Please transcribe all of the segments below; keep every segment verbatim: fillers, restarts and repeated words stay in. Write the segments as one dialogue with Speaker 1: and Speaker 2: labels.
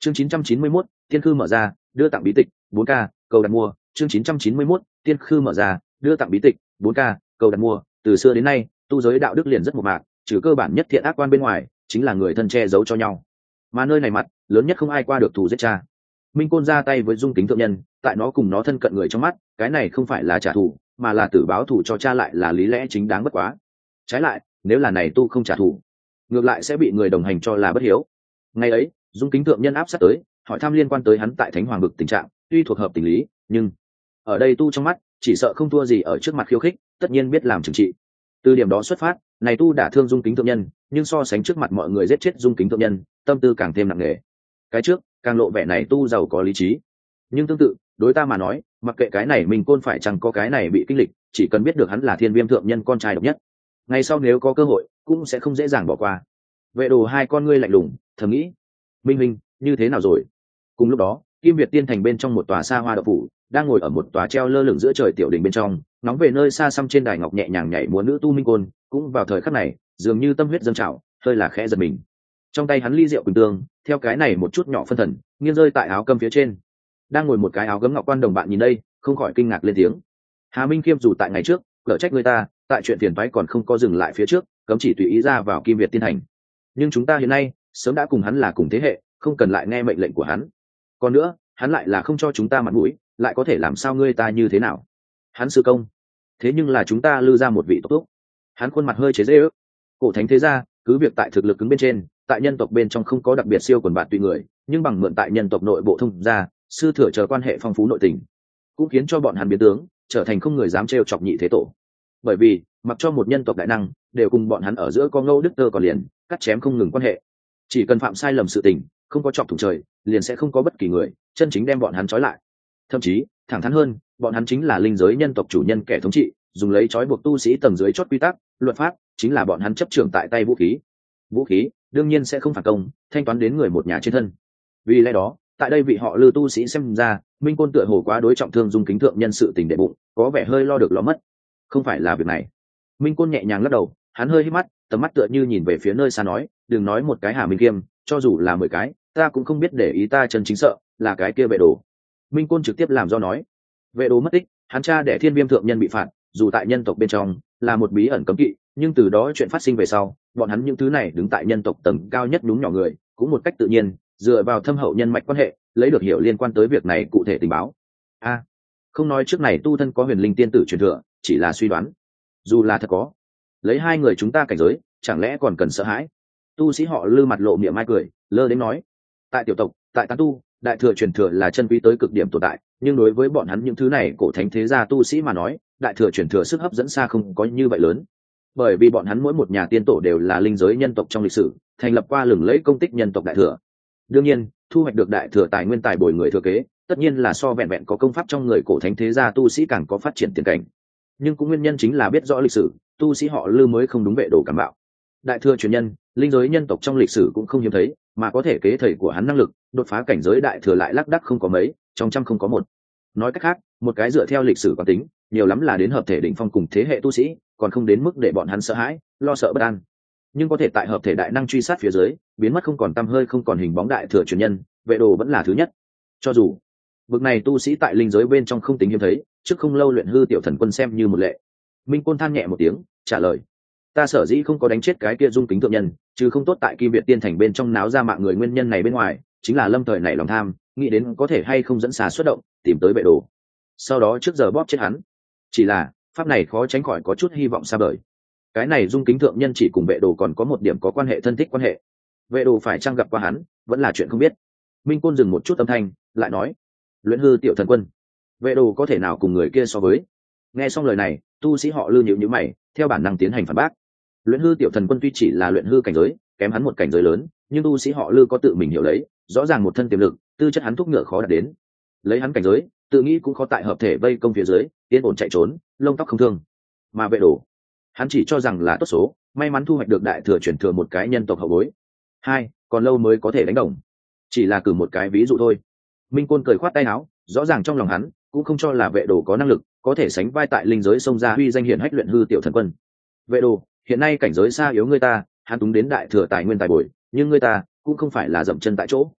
Speaker 1: chương chín trăm chín mươi mốt, tiên khư mở ra đưa tặng bí tịch bốn k cầu đặt mua. Chương chín trăm chín mươi mốt, tiên khư mở ra đưa tặng bí tịch bốn k cầu đặt mua. Từ xưa đến nay tu giới đạo đức liền rất mộc mạc, trừ cơ bản nhất thiện ác quan bên ngoài chính là người thân che giấu cho nhau, mà nơi này mặt lớn nhất không ai qua được thù giết cha. Minh Côn ra tay với Dung Kính thượng nhân, tại nó cùng nó thân cận người trong mắt, cái này không phải là trả thù, mà là tử báo thù cho cha, lại là lý lẽ chính đáng bất quá. Trái lại, nếu là này tu không trả thù, ngược lại sẽ bị người đồng hành cho là bất hiếu. Ngày ấy, Dung Kính thượng nhân áp sát tới, hỏi thăm liên quan tới hắn tại Thánh Hoàng vực tình trạng, tuy thuộc hợp tình lý, nhưng ở đây tu trong mắt, chỉ sợ không thua gì ở trước mặt khiêu khích, tất nhiên biết làm trừng trị. Từ điểm đó xuất phát, này tu đả thương Dung Kính thượng nhân, nhưng so sánh trước mặt mọi người giết chết Dung Kính thượng nhân, tâm tư càng thêm nặng nề. Cái trước, càng lộ vẻ này tu giàu có lý trí. Nhưng tương tự, đối ta mà nói, mặc kệ cái này mình Côn phải chẳng có cái này bị kinh lịch, chỉ cần biết được hắn là Thiên Viêm thượng nhân con trai độc nhất, ngày sau nếu có cơ hội, cũng sẽ không dễ dàng bỏ qua. Vệ Đồ hai con ngươi lạnh lùng, thầm nghĩ, Minh Minh, như thế nào rồi? Cùng lúc đó, Kim Việt Tiên thành bên trong một tòa xa hoa đậu phủ, đang ngồi ở một tòa treo lơ lửng giữa trời tiểu đình bên trong, nóng về nơi xa xăm trên đài ngọc nhẹ nhàng nhảy múa nữ tu Minh Côn, cũng vào thời khắc này, dường như tâm huyết dâng trào, hơi là khẽ giật mình. Trong tay hắn ly rượu quỳnh tương, theo cái này một chút nhỏ phân thần, nghiêng rơi tại áo câm phía trên. Đang ngồi một cái áo gấm ngọc quan đồng bạn nhìn đây, không khỏi kinh ngạc lên tiếng. Hà Minh Kiêm dù tại ngày trước, cở trách người ta, tại chuyện tiền phái còn không có dừng lại phía trước, cấm chỉ tùy ý ra vào Kim Việt Tiên thành. Nhưng chúng ta hiện nay, sớm đã cùng hắn là cùng thế hệ, không cần lại nghe mệnh lệnh của hắn. Còn nữa, hắn lại là không cho chúng ta mặt mũi, lại có thể làm sao ngươi ta như thế nào? Hắn sư công, thế nhưng là chúng ta lư ra một vị tộc túc. Hắn khuôn mặt hơi chế giễu. Cổ thánh thế gia, cứ việc tại thực lực cứng bên trên, tại nhân tộc bên trong không có đặc biệt siêu quần bạn tùy người, nhưng bằng mượn tại nhân tộc nội bộ thông gia, sư thừa chờ quan hệ phong phú nội tình, cũng khiến cho bọn hắn biến tướng trở thành không người dám trêu chọc nhị thế tổ. Bởi vì mặc cho một nhân tộc đại năng đều cùng bọn hắn ở giữa có ngâu đức tơ còn liền cắt chém không ngừng quan hệ, chỉ cần phạm sai lầm sự tình, không có chọc thủng trời, liền sẽ không có bất kỳ người chân chính đem bọn hắn trói lại. Thậm chí thẳng thắn hơn, bọn hắn chính là linh giới nhân tộc chủ nhân kẻ thống trị, dùng lấy trói buộc tu sĩ tầng dưới chót quy tắc luật pháp, chính là bọn hắn chấp trưởng tại tay vũ khí. Vũ khí đương nhiên sẽ không phản công, thanh toán đến người một nhà trên thân. Vì lẽ đó, tại đây vị họ Lư tu sĩ xem ra, Minh Côn tựa hồ quá đối trọng thương Dung Kính thượng nhân sự tình đệ bụng, có vẻ hơi lo được lo mất. Không phải là việc này. Minh Côn nhẹ nhàng lắc đầu, hắn hơi hít mắt, tầm mắt tựa như nhìn về phía nơi xa nói, đừng nói một cái Hà Minh Kiêm, cho dù là mười cái, ta cũng không biết để ý, ta chân chính sợ là cái kia Vệ Đồ. Minh Côn trực tiếp làm do nói, Vệ Đồ mất tích, hắn cha để Thiên Viêm thượng nhân bị phạt, dù tại nhân tộc bên trong là một bí ẩn cấm kỵ, nhưng từ đó chuyện phát sinh về sau, bọn hắn những thứ này đứng tại nhân tộc tầng cao nhất đúng nhỏ người, cũng một cách tự nhiên dựa vào thâm hậu nhân mạch quan hệ, lấy được hiểu liên quan tới việc này cụ thể tình báo. A, à, không nói trước này tu thân có huyền linh tiên tử truyền thừa, chỉ là suy đoán. Dù là thật có, lấy hai người chúng ta cảnh giới, chẳng lẽ còn cần sợ hãi? Tu sĩ họ Lư mặt lộ miệng mai cười, lơ đến nói, tại tiểu tộc, tại tán tu, đại thừa truyền thừa là chân quý tới cực điểm tồn tại, nhưng đối với bọn hắn những thứ này cổ thánh thế gia tu sĩ mà nói, đại thừa truyền thừa sức hấp dẫn xa không có như vậy lớn. Bởi vì bọn hắn mỗi một nhà tiên tổ đều là linh giới nhân tộc trong lịch sử, thành lập qua lừng lẫy công tích nhân tộc đại thừa. Đương nhiên, thu hoạch được đại thừa tài nguyên tài bồi người thừa kế, tất nhiên là so vẹn vẹn có công pháp trong người cổ thánh thế gia tu sĩ càng có phát triển tiền cảnh. Nhưng cũng nguyên nhân chính là biết rõ lịch sử, tu sĩ họ Lư mới không đúng Vệ Đồ cảm bạo. Đại thừa truyền nhân, linh giới nhân tộc trong lịch sử cũng không hiếm thấy, mà có thể kế thầy của hắn năng lực đột phá cảnh giới đại thừa lại lác đác không có mấy, trong trăm không có một. Nói cách khác, một cái dựa theo lịch sử quán tính, nhiều lắm là đến hợp thể đỉnh phong cùng thế hệ tu sĩ, còn không đến mức để bọn hắn sợ hãi, lo sợ bất an. Nhưng có thể tại hợp thể đại năng truy sát phía dưới, biến mất không còn tăm hơi, không còn hình bóng đại thừa truyền nhân, Vệ Đồ vẫn là thứ nhất. Cho dù bực này tu sĩ tại linh giới bên trong không tính hiếm thấy, trước không lâu Luyện Hư tiểu thần quân xem như một lệ. Minh Côn than nhẹ một tiếng, trả lời, ta sở dĩ không có đánh chết cái kia Dung Kính thượng nhân, chứ không tốt tại Kim Việt Tiên thành bên trong náo ra mạng người, nguyên nhân này bên ngoài, chính là lâm thời nảy lòng tham, nghĩ đến có thể hay không dẫn xà xuất động, tìm tới Vệ Đồ, sau đó trước giờ bóp chết hắn. Chỉ là pháp này khó tránh khỏi có chút hy vọng xa vời. Cái này Dung Kính thượng nhân chỉ cùng Vệ Đồ còn có một điểm có quan hệ thân thích quan hệ, Vệ Đồ phải chăng gặp qua hắn, vẫn là chuyện không biết. Minh Côn dừng một chút âm thanh, lại nói, Luyện Hư tiểu thần quân, Vệ Đồ có thể nào cùng người kia so với? Nghe xong lời này, tu sĩ họ Lư nhíu nhíu mày, theo bản năng tiến hành phản bác. Luyện Hư tiểu thần quân tuy chỉ là luyện hư cảnh giới, kém hắn một cảnh giới lớn, nhưng tu sĩ họ Lư có tự mình hiểu lấy, rõ ràng một thân tiềm lực, tư chất hắn thúc ngựa khó đạt đến. Lấy hắn cảnh giới, tự nghĩ cũng khó tại hợp thể vây công phía dưới, yên ổn chạy trốn, lông tóc không thương. Mà Vệ Đồ, hắn chỉ cho rằng là tốt số, may mắn thu hoạch được đại thừa chuyển thừa một cái nhân tộc hậu bối. Hai, còn lâu mới có thể đánh đồng. Chỉ là cử một cái ví dụ thôi. Minh Côn cười khoát tay áo, rõ ràng trong lòng hắn cũng không cho là Vệ Đồ có năng lực có thể sánh vai tại linh giới xông ra huy danh hiển hách Luyện Hư tiểu thần quân. Vệ Đồ hiện nay cảnh giới xa yếu ngươi ta, hắn túng đến đại thừa tài nguyên tài bồi, nhưng ngươi ta cũng không phải là dậm chân tại chỗ.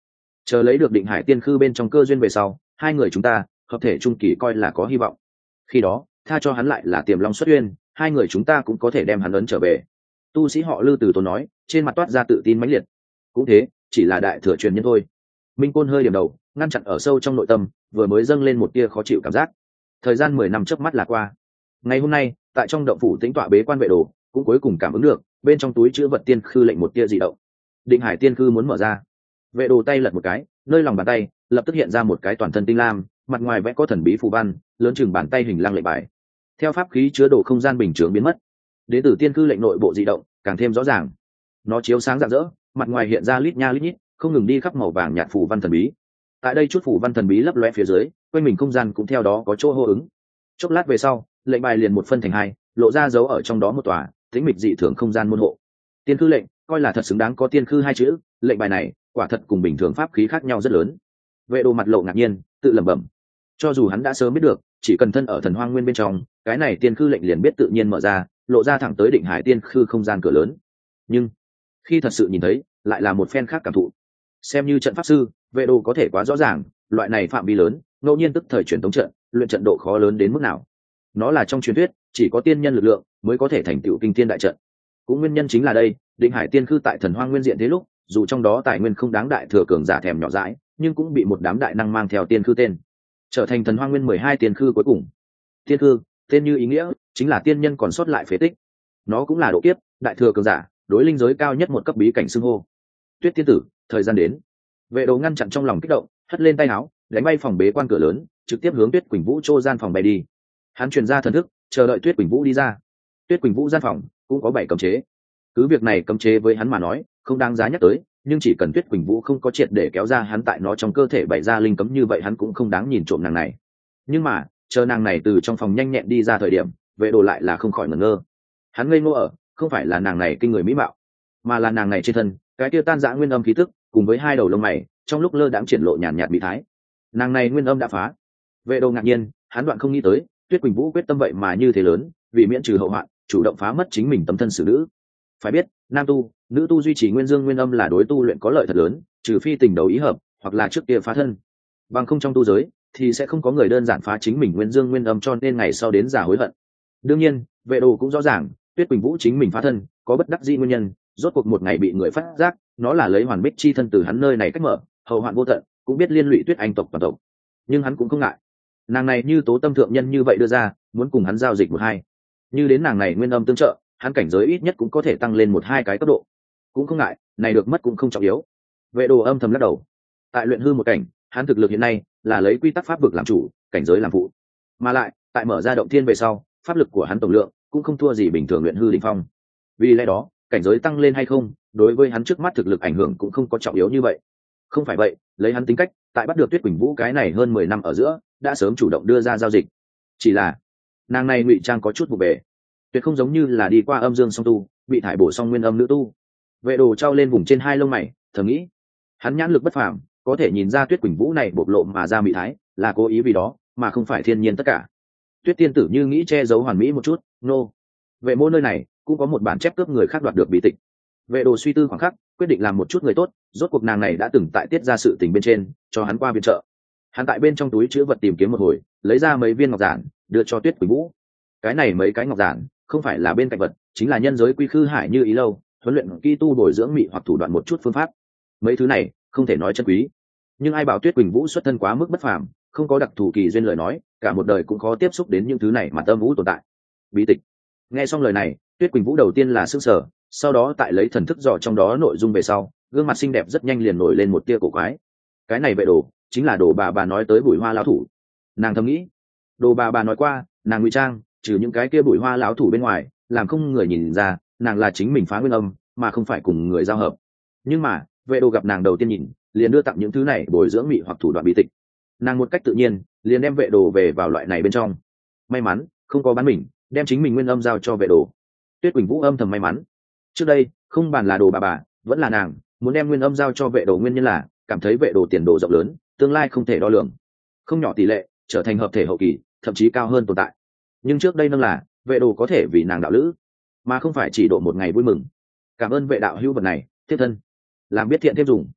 Speaker 1: chờ lấy được định hải tiên khư bên trong cơ duyên về sau, hai người chúng ta hợp thể trung kỳ coi là có hy vọng. Khi đó tha cho hắn lại là tiềm long xuất uyên, hai người chúng ta cũng có thể đem hắn ấn trở về. Tu sĩ họ Lư từ tốn nói, trên mặt toát ra tự tin mãnh liệt. Cũng thế, chỉ là đại thừa truyền nhân thôi. Minh Côn hơi điểm đầu, ngăn chặn ở sâu trong nội tâm vừa mới dâng lên một tia khó chịu cảm giác. Thời gian mười năm chớp mắt là qua. Ngày hôm nay tại trong động phủ tĩnh tọa bế quan vệ đồ cũng cuối cùng cảm ứng được bên trong túi chứa vật tiên khư lệnh một tia dị động. Định hải tiên khư muốn mở ra. Vệ đồ tay lật một cái, nơi lòng bàn tay lập tức hiện ra một cái toàn thân tinh lam, mặt ngoài vẽ có thần bí phù văn lớn chừng bàn tay hình lăng lệnh bài. Theo pháp khí chứa đồ không gian bình chướng biến mất, đế tử tiên khư lệnh nội bộ dị động càng thêm rõ ràng. Nó chiếu sáng rạng rỡ, mặt ngoài hiện ra lít nha lít nhít, không ngừng đi khắp màu vàng nhạt phù văn thần bí. Tại đây chút phù văn thần bí lấp lóe phía dưới, quanh mình không gian cũng theo đó có chỗ hô ứng. Chốc lát về sau, lệnh bài liền một phân thành hai, lộ ra dấu ở trong đó một tòa tĩnh mịch dị thường không gian môn hộ. Tiên khư lệnh coi là thật xứng đáng có tiên khư hai chữ, lệnh bài này quả thật cùng bình thường pháp khí khác nhau rất lớn. Vệ đồ mặt lộ ngạc nhiên, tự lẩm bẩm. Cho dù hắn đã sớm biết được, chỉ cần thân ở thần hoang nguyên bên trong, cái này tiên khư lệnh liền biết tự nhiên mở ra, lộ ra thẳng tới định hải tiên khư không gian cửa lớn. Nhưng khi thật sự nhìn thấy, lại là một phen khác cảm thụ. Xem như trận pháp sư, vệ đồ có thể quá rõ ràng, loại này phạm vi lớn, ngẫu nhiên tức thời truyền tống trận, luyện trận độ khó lớn đến mức nào. Nó là trong truyền thuyết, chỉ có tiên nhân lực lượng mới có thể thành tựu kinh thiên đại trận. Cũng nguyên nhân chính là đây, định hải tiên khư tại thần hoang nguyên diện thế lúc, dù trong đó tài nguyên không đáng đại thừa cường giả thèm nhỏ dãi, nhưng cũng bị một đám đại năng mang theo tiên khư tên, trở thành thần hoang nguyên mười hai tiên khư cuối cùng. Tiên khư tên như ý nghĩa, chính là tiên nhân còn sót lại phế tích. Nó cũng là độ kiếp đại thừa cường giả đối linh giới cao nhất một cấp bí cảnh xưng hô. Tuyết tiên tử, thời gian đến. Vệ đồ ngăn chặn trong lòng kích động, hất lên tay áo, đánh bay phòng bế quan cửa lớn, trực tiếp hướng Tuyết Quỳnh Vũ chô gian phòng bay đi. Hắn truyền ra thần thức, chờ đợi Tuyết Quỳnh Vũ đi ra. Tuyết Quỳnh Vũ gian phòng cũng có bảy cấm chế. Cứ việc này cấm chế với hắn mà nói không đáng giá nhắc tới, nhưng chỉ cần Tuyết Quỳnh Vũ không có triệt để kéo ra hắn tại nó trong cơ thể bày ra linh cấm, như vậy hắn cũng không đáng nhìn trộm nàng này. Nhưng mà chờ nàng này từ trong phòng nhanh nhẹn đi ra thời điểm, vệ đồ lại là không khỏi ngẩn ngơ. Hắn ngây ngô ở, không phải là nàng này kinh người mỹ mạo, mà là nàng này trên thân cái tiêu tan dã nguyên âm khí tức, cùng với hai đầu lông mày trong lúc lơ đãng triển lộ nhàn nhạt mỹ thái. Nàng này nguyên âm đã phá. Vệ đồ ngạc nhiên, hắn đoạn không nghĩ tới Tuyết Quỳnh Vũ quyết tâm vậy mà như thế lớn, vì miễn trừ hậu hoạn chủ động phá mất chính mình tấm thân xử nữ. Phải biết, nam tu nữ tu duy trì nguyên dương nguyên âm là đối tu luyện có lợi thật lớn, trừ phi tình đầu ý hợp hoặc là trước kia phá thân, bằng không trong tu giới thì sẽ không có người đơn giản phá chính mình nguyên dương nguyên âm, cho nên ngày sau đến già hối hận. Đương nhiên vệ đồ cũng rõ ràng Tuyết Quỳnh Vũ chính mình phá thân có bất đắc dĩ nguyên nhân, rốt cuộc một ngày bị người phát giác nó là lấy hoàn bích chi thân từ hắn nơi này cách mở, hậu hoạn vô tận, cũng biết liên lụy Tuyết Anh tộc toàn tộc. Nhưng hắn cũng không ngại, nàng này như tố tâm thượng nhân như vậy đưa ra, muốn cùng hắn giao dịch một hai, như đến nàng này nguyên âm tương trợ, hắn cảnh giới ít nhất cũng có thể tăng lên một hai cái cấp độ, cũng không ngại, này được mất cũng không trọng yếu. Vệ đồ âm thầm lắc đầu. Tại luyện hư một cảnh, hắn thực lực hiện nay là lấy quy tắc pháp vực làm chủ, cảnh giới làm phụ, mà lại tại mở ra động thiên về sau, pháp lực của hắn tổng lượng cũng không thua gì bình thường luyện hư đỉnh phong. Vì lẽ đó cảnh giới tăng lên hay không, đối với hắn trước mắt thực lực ảnh hưởng cũng không có trọng yếu như vậy. Không phải vậy, lấy hắn tính cách, tại bắt được Tuyết Quỳnh Vũ cái này hơn mười năm ở giữa, đã sớm chủ động đưa ra giao dịch. Chỉ là nàng này ngụy trang có chút vụ bề, tuyệt không giống như là đi qua âm dương song tu, bị thải bổ xong nguyên âm nữ tu. Vệ đồ trao lên vùng trên hai lông mày, thầm nghĩ, hắn nhãn lực bất phàm, có thể nhìn ra Tuyết Quỳnh Vũ này bộc lộ mà ra mỹ thái, là cố ý vì đó, mà không phải thiên nhiên tất cả. Tuyết tiên tử như nghĩ che giấu hoàn mỹ một chút, nô. No. Vệ mô nơi này cũng có một bản chép cướp người khác đoạt được bí tịch. Vệ đồ suy tư khoảng khắc, quyết định làm một chút người tốt, rốt cuộc nàng này đã từng tại tiết ra sự tình bên trên, cho hắn qua viện trợ. Hắn tại bên trong túi chứa vật tìm kiếm một hồi, lấy ra mấy viên ngọc giản, đưa cho Tuyết Quỳnh Vũ. Cái này mấy cái ngọc giản, không phải là bên cạnh vật, chính là nhân giới quy khư hải như ý lâu, huấn luyện kỹ tu bồi dưỡng mị hoặc thủ đoạn một chút phương pháp. Mấy thứ này không thể nói chân quý, nhưng ai bảo Tuyết Quỳnh Vũ xuất thân quá mức bất phàm, không có đặc thù kỳ duyên lời nói, cả một đời cũng khó tiếp xúc đến những thứ này mà tâm vũ tồn tại. Bí tịch. Nghe xong lời này, Tuyết Quỳnh Vũ đầu tiên là sững sờ, sau đó tại lấy thần thức dò trong đó nội dung về sau, gương mặt xinh đẹp rất nhanh liền nổi lên một tia cổ quái. Cái này vệ đồ, chính là đồ bà bà nói tới Bùi Hoa lão thủ. Nàng thầm nghĩ, đồ bà bà nói qua, nàng ngụy trang, trừ những cái kia Bùi Hoa lão thủ bên ngoài, làm không người nhìn ra, nàng là chính mình phá nguyên âm, mà không phải cùng người giao hợp. Nhưng mà, vệ đồ gặp nàng đầu tiên nhìn, liền đưa tặng những thứ này bồi dưỡng mị hoặc thủ đoạn bí tịch. Nàng một cách tự nhiên, liền đem vệ đồ về vào loại này bên trong. May mắn, không có bán mình, đem chính mình nguyên âm giao cho vệ đồ. Tuyết Quỳnh Vũ âm thầm may mắn. Trước đây, không bàn là đồ bà bà, vẫn là nàng, muốn đem nguyên âm giao cho vệ đồ nguyên nhân là cảm thấy vệ đồ tiền đồ rộng lớn, tương lai không thể đo lường, không nhỏ tỷ lệ trở thành hợp thể hậu kỳ, thậm chí cao hơn tồn tại. Nhưng trước đây nâng là vệ đồ có thể vì nàng đạo lữ, mà không phải chỉ độ một ngày vui mừng. Cảm ơn vệ đạo hữu vật này, tiếp thân làm biết thiện thêm dùng.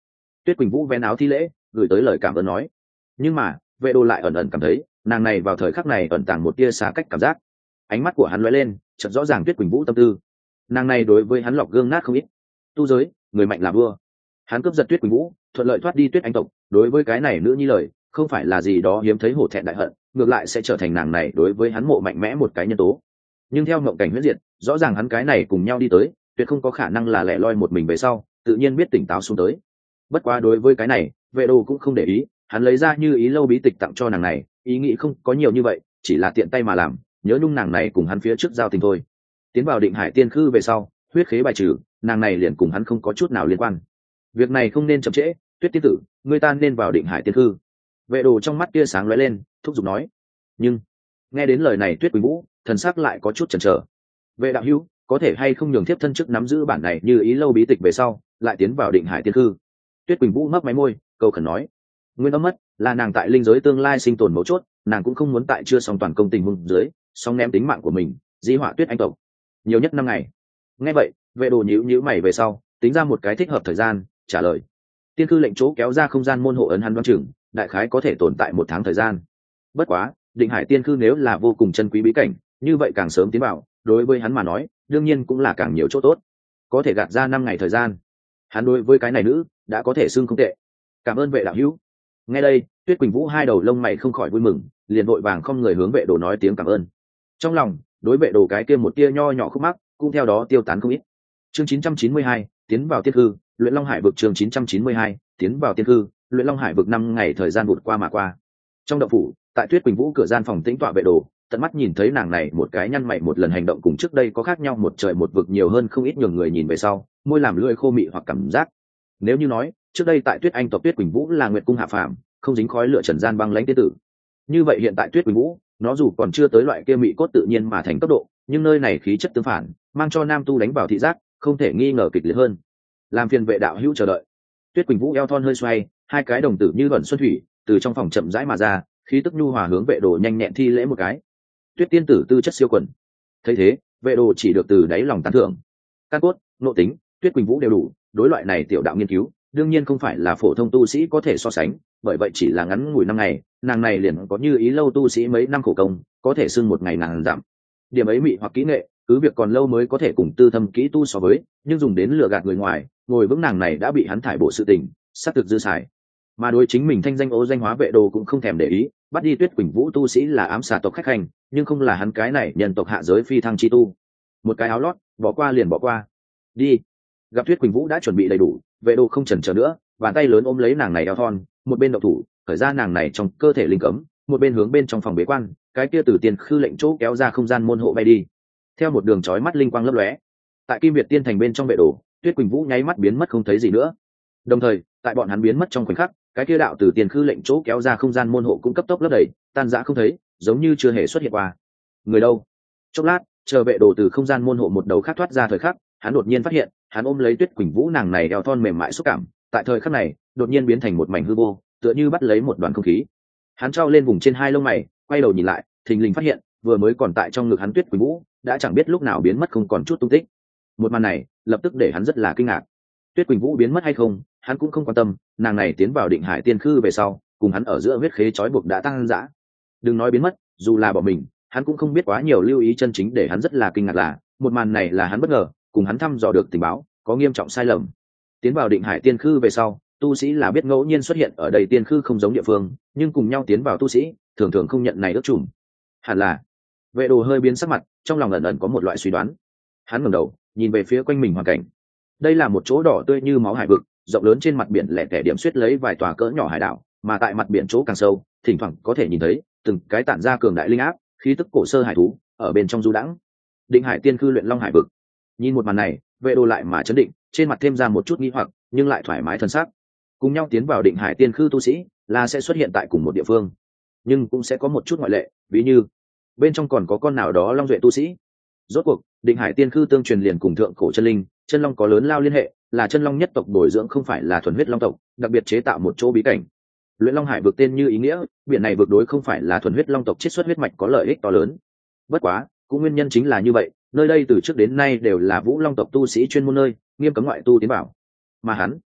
Speaker 1: Tuyết Quỳnh Vũ vén áo thi lễ gửi tới lời cảm ơn nói, nhưng mà vệ đồ lại ẩn ẩn cảm thấy nàng này vào thời khắc này ẩn tàng một tia xa cách cảm giác. Ánh mắt của hắn lóe lên, chợt rõ ràng Tuyết Quỳnh Vũ tâm tư. Nàng này đối với hắn lọc gương nát không ít. Tu giới, người mạnh là vua. Hắn cướp giật Tuyết Quỳnh Vũ, thuận lợi thoát đi Tuyết Anh tộc, đối với cái này nữ nhi lời không phải là gì đó hiếm thấy hổ thẹn đại hận, ngược lại sẽ trở thành nàng này đối với hắn mộ mạnh mẽ một cái nhân tố. Nhưng theo ngộng cảnh huyết diệt, rõ ràng hắn cái này cùng nhau đi tới, tuyệt không có khả năng là lẻ loi một mình về sau, tự nhiên biết tỉnh táo xuống tới. Bất quá đối với cái này, vệ đồ cũng không để ý, hắn lấy ra như ý lâu bí tịch tặng cho nàng này, ý nghĩ không có nhiều như vậy, chỉ là tiện tay mà làm, nhớ nhung nàng này cùng hắn phía trước giao tình thôi. Tiến vào Định Hải Tiên Khư về sau, huyết khế bài trừ, nàng này liền cùng hắn không có chút nào liên quan. Việc này không nên chậm trễ, Tuyết tiên tử, ngươi ta nên vào Định Hải Tiên Khư. Vệ đồ trong mắt tia sáng lóe lên, thúc giục nói. Nhưng nghe đến lời này Tuyết Quỳnh Vũ thần sắc lại có chút chần chờ. Vệ đạo hữu, có thể hay không nhường thiếp thân chức nắm giữ bản này như ý lâu bí tịch về sau lại tiến vào Định Hải Tiên Khư? Tuyết Quỳnh Vũ mấp máy môi, câu khẩn nói. Nguyên âm mất là nàng tại linh giới tương lai sinh tồn mấu chốt, nàng cũng không muốn tại chưa xong toàn công tình huống dưới xong ném tính mạng của mình di họa Tuyết Anh tộc. Nhiều nhất năm ngày. Nghe vậy vệ đồ nhíu nhíu mày về sau tính ra một cái thích hợp thời gian trả lời. Tiên Khư lệnh chỗ kéo ra không gian môn hộ ấn hắn đoán chừng đại khái có thể tồn tại một tháng thời gian. Bất quá Định Hải Tiên Khư nếu là vô cùng chân quý bí cảnh, như vậy càng sớm tiến vào đối với hắn mà nói đương nhiên cũng là càng nhiều chỗ tốt. Có thể gạt ra năm ngày thời gian, hắn đối với cái này nữ đã có thể xưng không tệ. Cảm ơn vệ đạo hữu. Nghe đây Tuyết Quỳnh Vũ hai đầu lông mày không khỏi vui mừng, liền vội vàng không người hướng vệ đồ nói tiếng cảm ơn. Trong lòng đối vệ đồ cái kia một tia nho nhỏ khúc mắc cũng theo đó tiêu tán không ít. Chương chín trăm chín mươi hai, tiến vào Tiên Khư, luyện Long Hải vực. Chương chín trăm chín mươi hai, tiến vào Tiên Khư, luyện Long Hải vực. Năm ngày thời gian vụt qua mà qua. Trong động phủ, tại Tuyết Quỳnh Vũ cửa gian phòng tĩnh tọa vệ đồ, tận mắt nhìn thấy nàng này một cái nhăn mày một lần hành động cùng trước đây có khác nhau một trời một vực nhiều hơn không ít, nhường người nhìn về sau môi làm lưỡi khô mị hoặc cảm giác. Nếu như nói trước đây tại Tuyết Anh tộc Tuyết Quỳnh Vũ là nguyệt cung hạ phàm, không dính khói lửa trần gian băng lãnh tiên tử, như vậy hiện tại Tuyết Quỳnh Vũ nó dù còn chưa tới loại kia mị cốt tự nhiên mà thành cấp độ, nhưng nơi này khí chất tương phản, mang cho nam tu đánh vào thị giác không thể nghi ngờ kịch liệt hơn. Làm phiền vệ đạo hữu chờ đợi. Tuyết Quỳnh Vũ eo thon hơi xoay, hai cái đồng tử như vẩn xuân thủy từ trong phòng chậm rãi mà ra, khí tức nhu hòa hướng vệ đồ nhanh nhẹn thi lễ một cái. Tuyết tiên tử tư chất siêu quần. Thấy thế vệ đồ chỉ được từ đáy lòng tán thưởng. Căn cốt, nội tính, Tuyết Quỳnh Vũ đều đủ, đối loại này tiểu đạo nghiên cứu đương nhiên không phải là phổ thông tu sĩ có thể so sánh, bởi vậy chỉ là ngắn ngủi năm ngày nàng này liền có như ý lâu tu sĩ mấy năm khổ công có thể xưng một ngày nàng giảm. Điểm ấy mị hoặc kỹ nghệ cứ việc còn lâu mới có thể cùng tư thâm kỹ tu so với, nhưng dùng đến lừa gạt người ngoài ngồi vững nàng này đã bị hắn thải bộ sự tình xác thực dư xài. Mà đối chính mình thanh danh ố danh hóa vệ đồ cũng không thèm để ý, bắt đi Tuyết Quỳnh Vũ tu sĩ là ám xà tộc khách hành, nhưng không là hắn cái này nhân tộc hạ giới phi thăng chi tu. Một cái áo lót bỏ qua liền bỏ qua. Đi. Gặp Tuyết Quỳnh Vũ đã chuẩn bị đầy đủ, vệ đồ không chần chờ nữa, bàn tay lớn ôm lấy nàng này eo thon, một bên động thủ khởi ra nàng này trong cơ thể linh cấm, một bên hướng bên trong phòng bế quan, cái kia từ Tiên Khư lệnh chỗ kéo ra không gian môn hộ bay đi. Theo một đường chói mắt linh quang lấp lóe, tại Kim Việt Tiên thành bên trong vệ đồ, Tuyết Quỳnh Vũ nháy mắt biến mất không thấy gì nữa. Đồng thời tại bọn hắn biến mất trong khoảnh khắc, cái kia đạo từ Tiên Khư lệnh chỗ kéo ra không gian môn hộ cũng cấp tốc lấp đầy, tan rã không thấy, giống như chưa hề xuất hiện qua. Người đâu? Chốc lát chờ vệ đồ từ không gian môn hộ một đầu khác thoát ra thời khắc, hắn đột nhiên phát hiện hắn ôm lấy Tuyết Quỳnh Vũ nàng này eo thon mềm mại xúc cảm, tại thời khắc này đột nhiên biến thành một mảnh hư vô, tựa như bắt lấy một đoàn không khí. Hắn trao lên vùng trên hai lông mày, quay đầu nhìn lại, thình lình phát hiện vừa mới còn tại trong ngực hắn Tuyết Quỳnh Vũ đã chẳng biết lúc nào biến mất không còn chút tung tích. Một màn này lập tức để hắn rất là kinh ngạc. Tuyết Quỳnh Vũ biến mất hay không hắn cũng không quan tâm, nàng này tiến vào Định Hải Tiên Khư về sau cùng hắn ở giữa huyết khế trói buộc đã tăng dã. Đừng nói biến mất, dù là bỏ mình hắn cũng không biết quá nhiều. Lưu ý chân chính để hắn rất là kinh ngạc là một màn này là hắn bất ngờ, cùng hắn thăm dò được tình báo có nghiêm trọng sai lầm. Tiến vào Định Hải Tiên Khư về sau, tu sĩ là biết ngẫu nhiên xuất hiện ở đây tiên khư không giống địa phương, nhưng cùng nhau tiến vào tu sĩ thường thường không nhận này ước chùm. Hẳn là vệ đồ hơi biến sắc mặt, trong lòng ẩn ẩn có một loại suy đoán. Hắn ngẩng đầu nhìn về phía quanh mình hoàn cảnh. Đây là một chỗ đỏ tươi như máu hải vực, rộng lớn trên mặt biển lẻ tẻ điểm xuyết lấy vài tòa cỡ nhỏ hải đảo, mà tại mặt biển chỗ càng sâu thỉnh thoảng có thể nhìn thấy từng cái tản ra cường đại linh áp khí tức cổ sơ hải thú ở bên trong du đãng. Định Hải Tiên Khư luyện Long Hải vực. Nhìn một màn này vệ đồ lại mà chấn định, trên mặt thêm ra một chút nghi hoặc nhưng lại thoải mái thân xác. Cùng nhau tiến vào Định Hải Tiên Khư tu sĩ là sẽ xuất hiện tại cùng một địa phương, nhưng cũng sẽ có một chút ngoại lệ, ví như bên trong còn có con nào đó long duệ tu sĩ. Rốt cuộc Định Hải Tiên Khư tương truyền liền cùng thượng cổ chân linh chân long có lớn lao liên hệ, là chân long nhất tộc bồi dưỡng, không phải là thuần huyết long tộc, đặc biệt chế tạo một chỗ bí cảnh. Luyện Long Hải vực tên như ý nghĩa, biển này vực đối không phải là thuần huyết long tộc chiết xuất huyết mạch có lợi ích to lớn. Bất quá cũng nguyên nhân chính là như vậy, nơi đây từ trước đến nay đều là vũ long tộc tu sĩ chuyên môn nơi, nghiêm cấm ngoại tu tiến vào. Mà hắn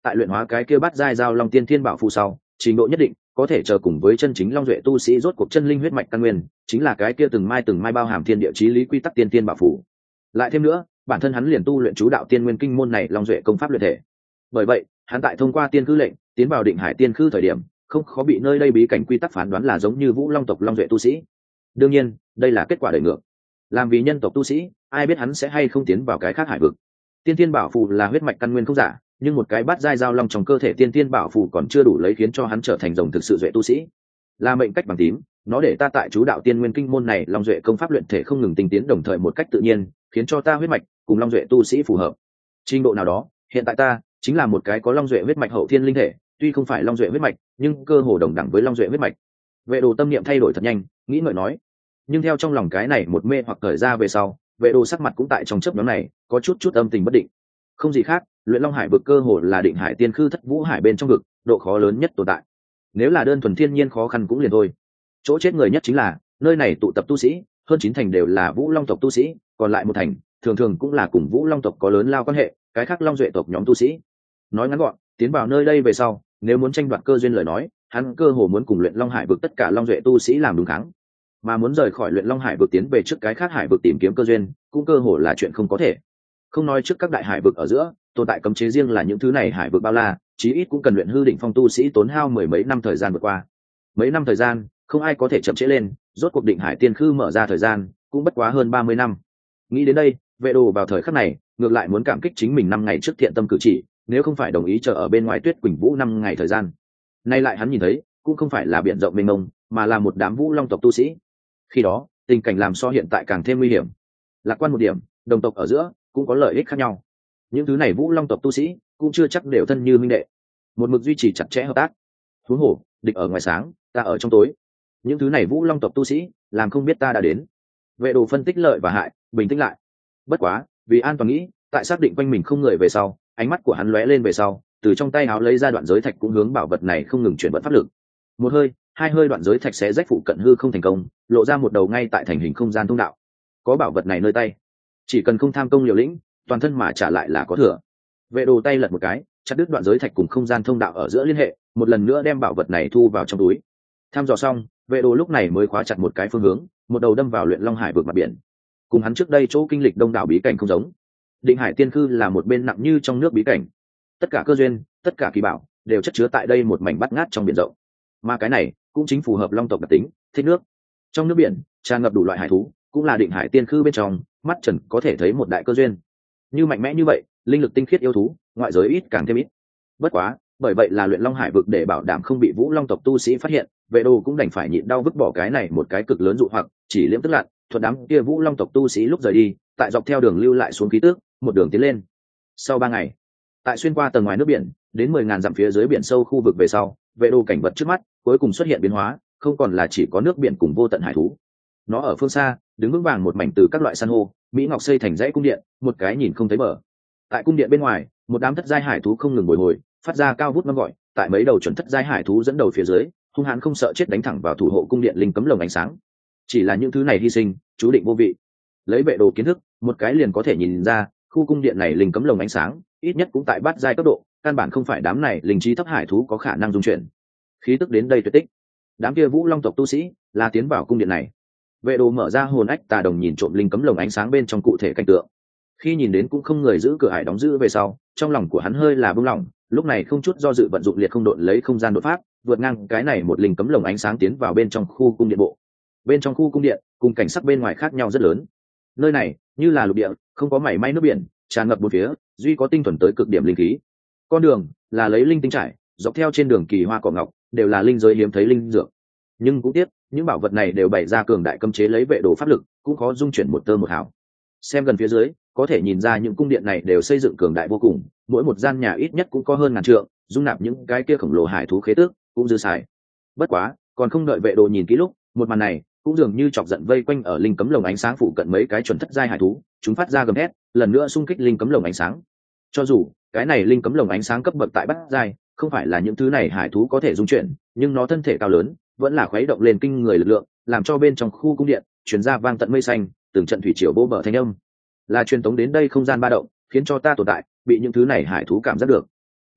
Speaker 1: tại luyện hóa cái kia bát giai giao long tiên thiên bảo phù sau trình độ nhất định có thể chờ cùng với chân chính long duệ tu sĩ rốt cuộc chân linh huyết mạch căn nguyên chính là cái kia từng mai từng mai bao hàm thiên địa chí lý quy tắc tiên tiên bảo phù. Lại thêm nữa bản thân hắn liền tu luyện chú đạo tiên nguyên kinh môn này long duệ công pháp luyện thể, bởi vậy hắn tại thông qua tiên khư lệnh tiến vào định hải tiên khư thời điểm không khó bị nơi đây bí cảnh quy tắc phán đoán là giống như vũ long tộc long duệ tu sĩ. Đương nhiên đây là kết quả đời ngược, làm vì nhân tộc tu sĩ ai biết hắn sẽ hay không tiến vào cái khác hải vực. Tiên tiên bảo phù là huyết mạch căn nguyên không giả, nhưng một cái bát giai giao long trong cơ thể tiên tiên bảo phù còn chưa đủ lấy khiến cho hắn trở thành rồng thực sự duệ tu sĩ. Là mệnh cách bằng tím, nó để ta tại chú đạo tiên nguyên kinh môn này long duệ công pháp luyện thể không ngừng tinh tiến đồng thời một cách tự nhiên khiến cho ta huyết mạch cùng long duệ tu sĩ phù hợp trình độ nào đó. Hiện tại ta chính là một cái có long duệ huyết mạch hậu thiên linh thể, tuy không phải long duệ huyết mạch nhưng cơ hồ đồng đẳng với long duệ huyết mạch. Vệ đồ tâm niệm thay đổi thật nhanh, nghĩ ngợi nói, nhưng theo trong lòng cái này một mê hoặc thời ra về sau, vệ đồ sắc mặt cũng tại trong chớp nhóm này có chút chút âm tình bất định. Không gì khác, luyện long hải vực cơ hồ là định hải tiên khư thất vũ hải bên trong vực độ khó lớn nhất tồn tại. Nếu là đơn thuần thiên nhiên khó khăn cũng liền thôi, chỗ chết người nhất chính là nơi này tụ tập tu sĩ hơn chín thành đều là vũ long tộc tu sĩ, còn lại một thành thường thường cũng là cùng vũ long tộc có lớn lao quan hệ cái khác long duệ tộc nhóm tu sĩ. Nói ngắn gọn, tiến vào nơi đây về sau nếu muốn tranh đoạt cơ duyên lời nói, hắn cơ hồ muốn cùng luyện long hải vực tất cả long duệ tu sĩ làm đúng kháng, mà muốn rời khỏi luyện long hải vực tiến về trước cái khác hải vực tìm kiếm cơ duyên cũng cơ hồ là chuyện không có thể. Không nói trước các đại hải vực ở giữa tồn tại cấm chế riêng là những thứ này hải vực bao la, chí ít cũng cần luyện hư đỉnh phong tu sĩ tốn hao mười mấy năm thời gian vượt qua. Mấy năm thời gian không ai có thể chậm trễ lên, rốt cuộc định hải tiên khư mở ra thời gian cũng bất quá hơn ba mươi năm. Nghĩ đến đây, vệ đồ vào thời khắc này ngược lại muốn cảm kích chính mình năm ngày trước thiện tâm cử chỉ, nếu không phải đồng ý chờ ở bên ngoài Tuyết Quỳnh Vũ năm ngày thời gian, nay lại hắn nhìn thấy cũng không phải là biển rộng mênh mông mà là một đám vũ long tộc tu sĩ. Khi đó tình cảnh làm so hiện tại càng thêm nguy hiểm. Lạc quan một điểm, đồng tộc ở giữa cũng có lợi ích khác nhau, những thứ này vũ long tộc tu sĩ cũng chưa chắc đều thân như minh đệ, một mực duy trì chặt chẽ hợp tác. Huống hồ địch ở ngoài sáng, ta ở trong tối, những thứ này vũ long tộc tu sĩ làm không biết ta đã đến. Vệ đồ phân tích lợi và hại, bình tĩnh lại. Bất quá vì an toàn nghĩ, tại xác định quanh mình không người về sau, ánh mắt của hắn lóe lên về sau, từ trong tay áo lấy ra đoạn giới thạch cũng hướng bảo vật này không ngừng chuyển vận pháp lực. Một hơi hai hơi đoạn giới thạch sẽ rách phụ cận hư không thành công, lộ ra một đầu ngay tại thành hình không gian thông đạo. Có bảo vật này nơi tay, chỉ cần không tham công liều lĩnh, toàn thân mà trả lại là có thừa. Vệ đồ tay lật một cái, chặt đứt đoạn giới thạch cùng không gian thông đạo ở giữa liên hệ, một lần nữa đem bảo vật này thu vào trong túi. Tham dò xong, vệ đồ lúc này mới khóa chặt một cái phương hướng, một đầu đâm vào luyện long hải vực mặt biển. Cùng hắn trước đây chỗ kinh lịch đông đảo bí cảnh không giống, định hải tiên khư là một bên nặng như trong nước bí cảnh, tất cả cơ duyên, tất cả kỳ bảo đều chất chứa tại đây một mảnh bát ngát trong biển rộng. Mà cái này cũng chính phù hợp long tộc đặc tính, thích nước. Trong nước biển tràn ngập đủ loại hải thú, cũng là định hải tiên khư bên trong mắt trần có thể thấy một đại cơ duyên. Như mạnh mẽ như vậy, linh lực tinh khiết yêu thú, ngoại giới ít càng thêm ít. Bất quá, bởi vậy là luyện long hải vực để bảo đảm không bị vũ long tộc tu sĩ phát hiện, vệ đồ cũng đành phải nhịn đau vứt bỏ cái này một cái cực lớn dụ hoặc, chỉ liễm tức lặn, thuật đám kia vũ long tộc tu sĩ lúc rời đi, tại dọc theo đường lưu lại xuống khí tước, một đường tiến lên. Sau ba ngày, tại xuyên qua tầng ngoài nước biển, đến mười ngàn dặm phía dưới biển sâu khu vực về sau, vệ đồ cảnh vật trước mắt cuối cùng xuất hiện biến hóa, không còn là chỉ có nước biển cùng vô tận hải thú. Nó ở phương xa, đứng vững vàng một mảnh từ các loại san hô, mỹ ngọc xây thành dãy cung điện, một cái nhìn không thấy bờ. Tại cung điện bên ngoài, một đám thất giai hải thú không ngừng bồi hồi, phát ra cao vút ngâm gọi, tại mấy đầu chuẩn thất giai hải thú dẫn đầu phía dưới, hung hãn không sợ chết đánh thẳng vào thủ hộ cung điện linh cấm lồng ánh sáng. Chỉ là những thứ này hy sinh, chú định vô vị. Lấy vệ đồ kiến thức, một cái liền có thể nhìn ra, khu cung điện này linh cấm lồng ánh sáng, ít nhất cũng tại bát giai cấp độ, căn bản không phải đám này linh trí thấp hải thú có khả năng dung chuyển. Khí tức đến đây tuyệt tích. Đám kia vũ long tộc tu sĩ là tiến vào cung điện này. Vệ đồ mở ra hồn ách tà đồng nhìn trộm linh cấm lồng ánh sáng bên trong cụ thể cảnh tượng. Khi nhìn đến cũng không người giữ cửa hải đóng giữ về sau, trong lòng của hắn hơi là bưng lỏng, lúc này không chút do dự vận dụng liệt không độn lấy không gian đột pháp, vượt ngang cái này một linh cấm lồng ánh sáng tiến vào bên trong khu cung điện bộ. Bên trong khu cung điện, cùng cảnh sắc bên ngoài khác nhau rất lớn. Nơi này như là lục địa, không có mảy may nước biển, tràn ngập bốn phía, duy có tinh thuần tới cực điểm linh khí. Con đường là lấy linh tinh trải, dọc theo trên đường kỳ hoa cỏ ngọc, đều là linh giới hiếm thấy linh dược. Nhưng cũng tiếc, những bảo vật này đều bày ra cường đại cấm chế lấy vệ đồ pháp lực, cũng khó dung chuyển một tơ một hào. Xem gần phía dưới, có thể nhìn ra những cung điện này đều xây dựng cường đại vô cùng, mỗi một gian nhà ít nhất cũng có hơn ngàn trượng, dung nạp những cái kia khổng lồ hải thú khế tước, cũng dư xài. Bất quá, còn không đợi vệ đồ nhìn kỹ lúc, một màn này cũng dường như chọc giận vây quanh ở linh cấm lồng ánh sáng phụ cận mấy cái chuẩn thất giai hải thú, chúng phát ra gầm thét, lần nữa xung kích linh cấm lồng ánh sáng. Cho dù cái này linh cấm lồng ánh sáng cấp bậc tại bát giai, không phải là những thứ này hải thú có thể dung chuyển, nhưng nó thân thể cao lớn, vẫn là khuấy động lên kinh người lực lượng, làm cho bên trong khu cung điện truyền ra vang tận mây xanh, từng trận thủy triều vô bờ thanh âm. Là truyền tống đến đây không gian ba động, khiến cho ta tồn tại bị những thứ này hải thú cảm giác được.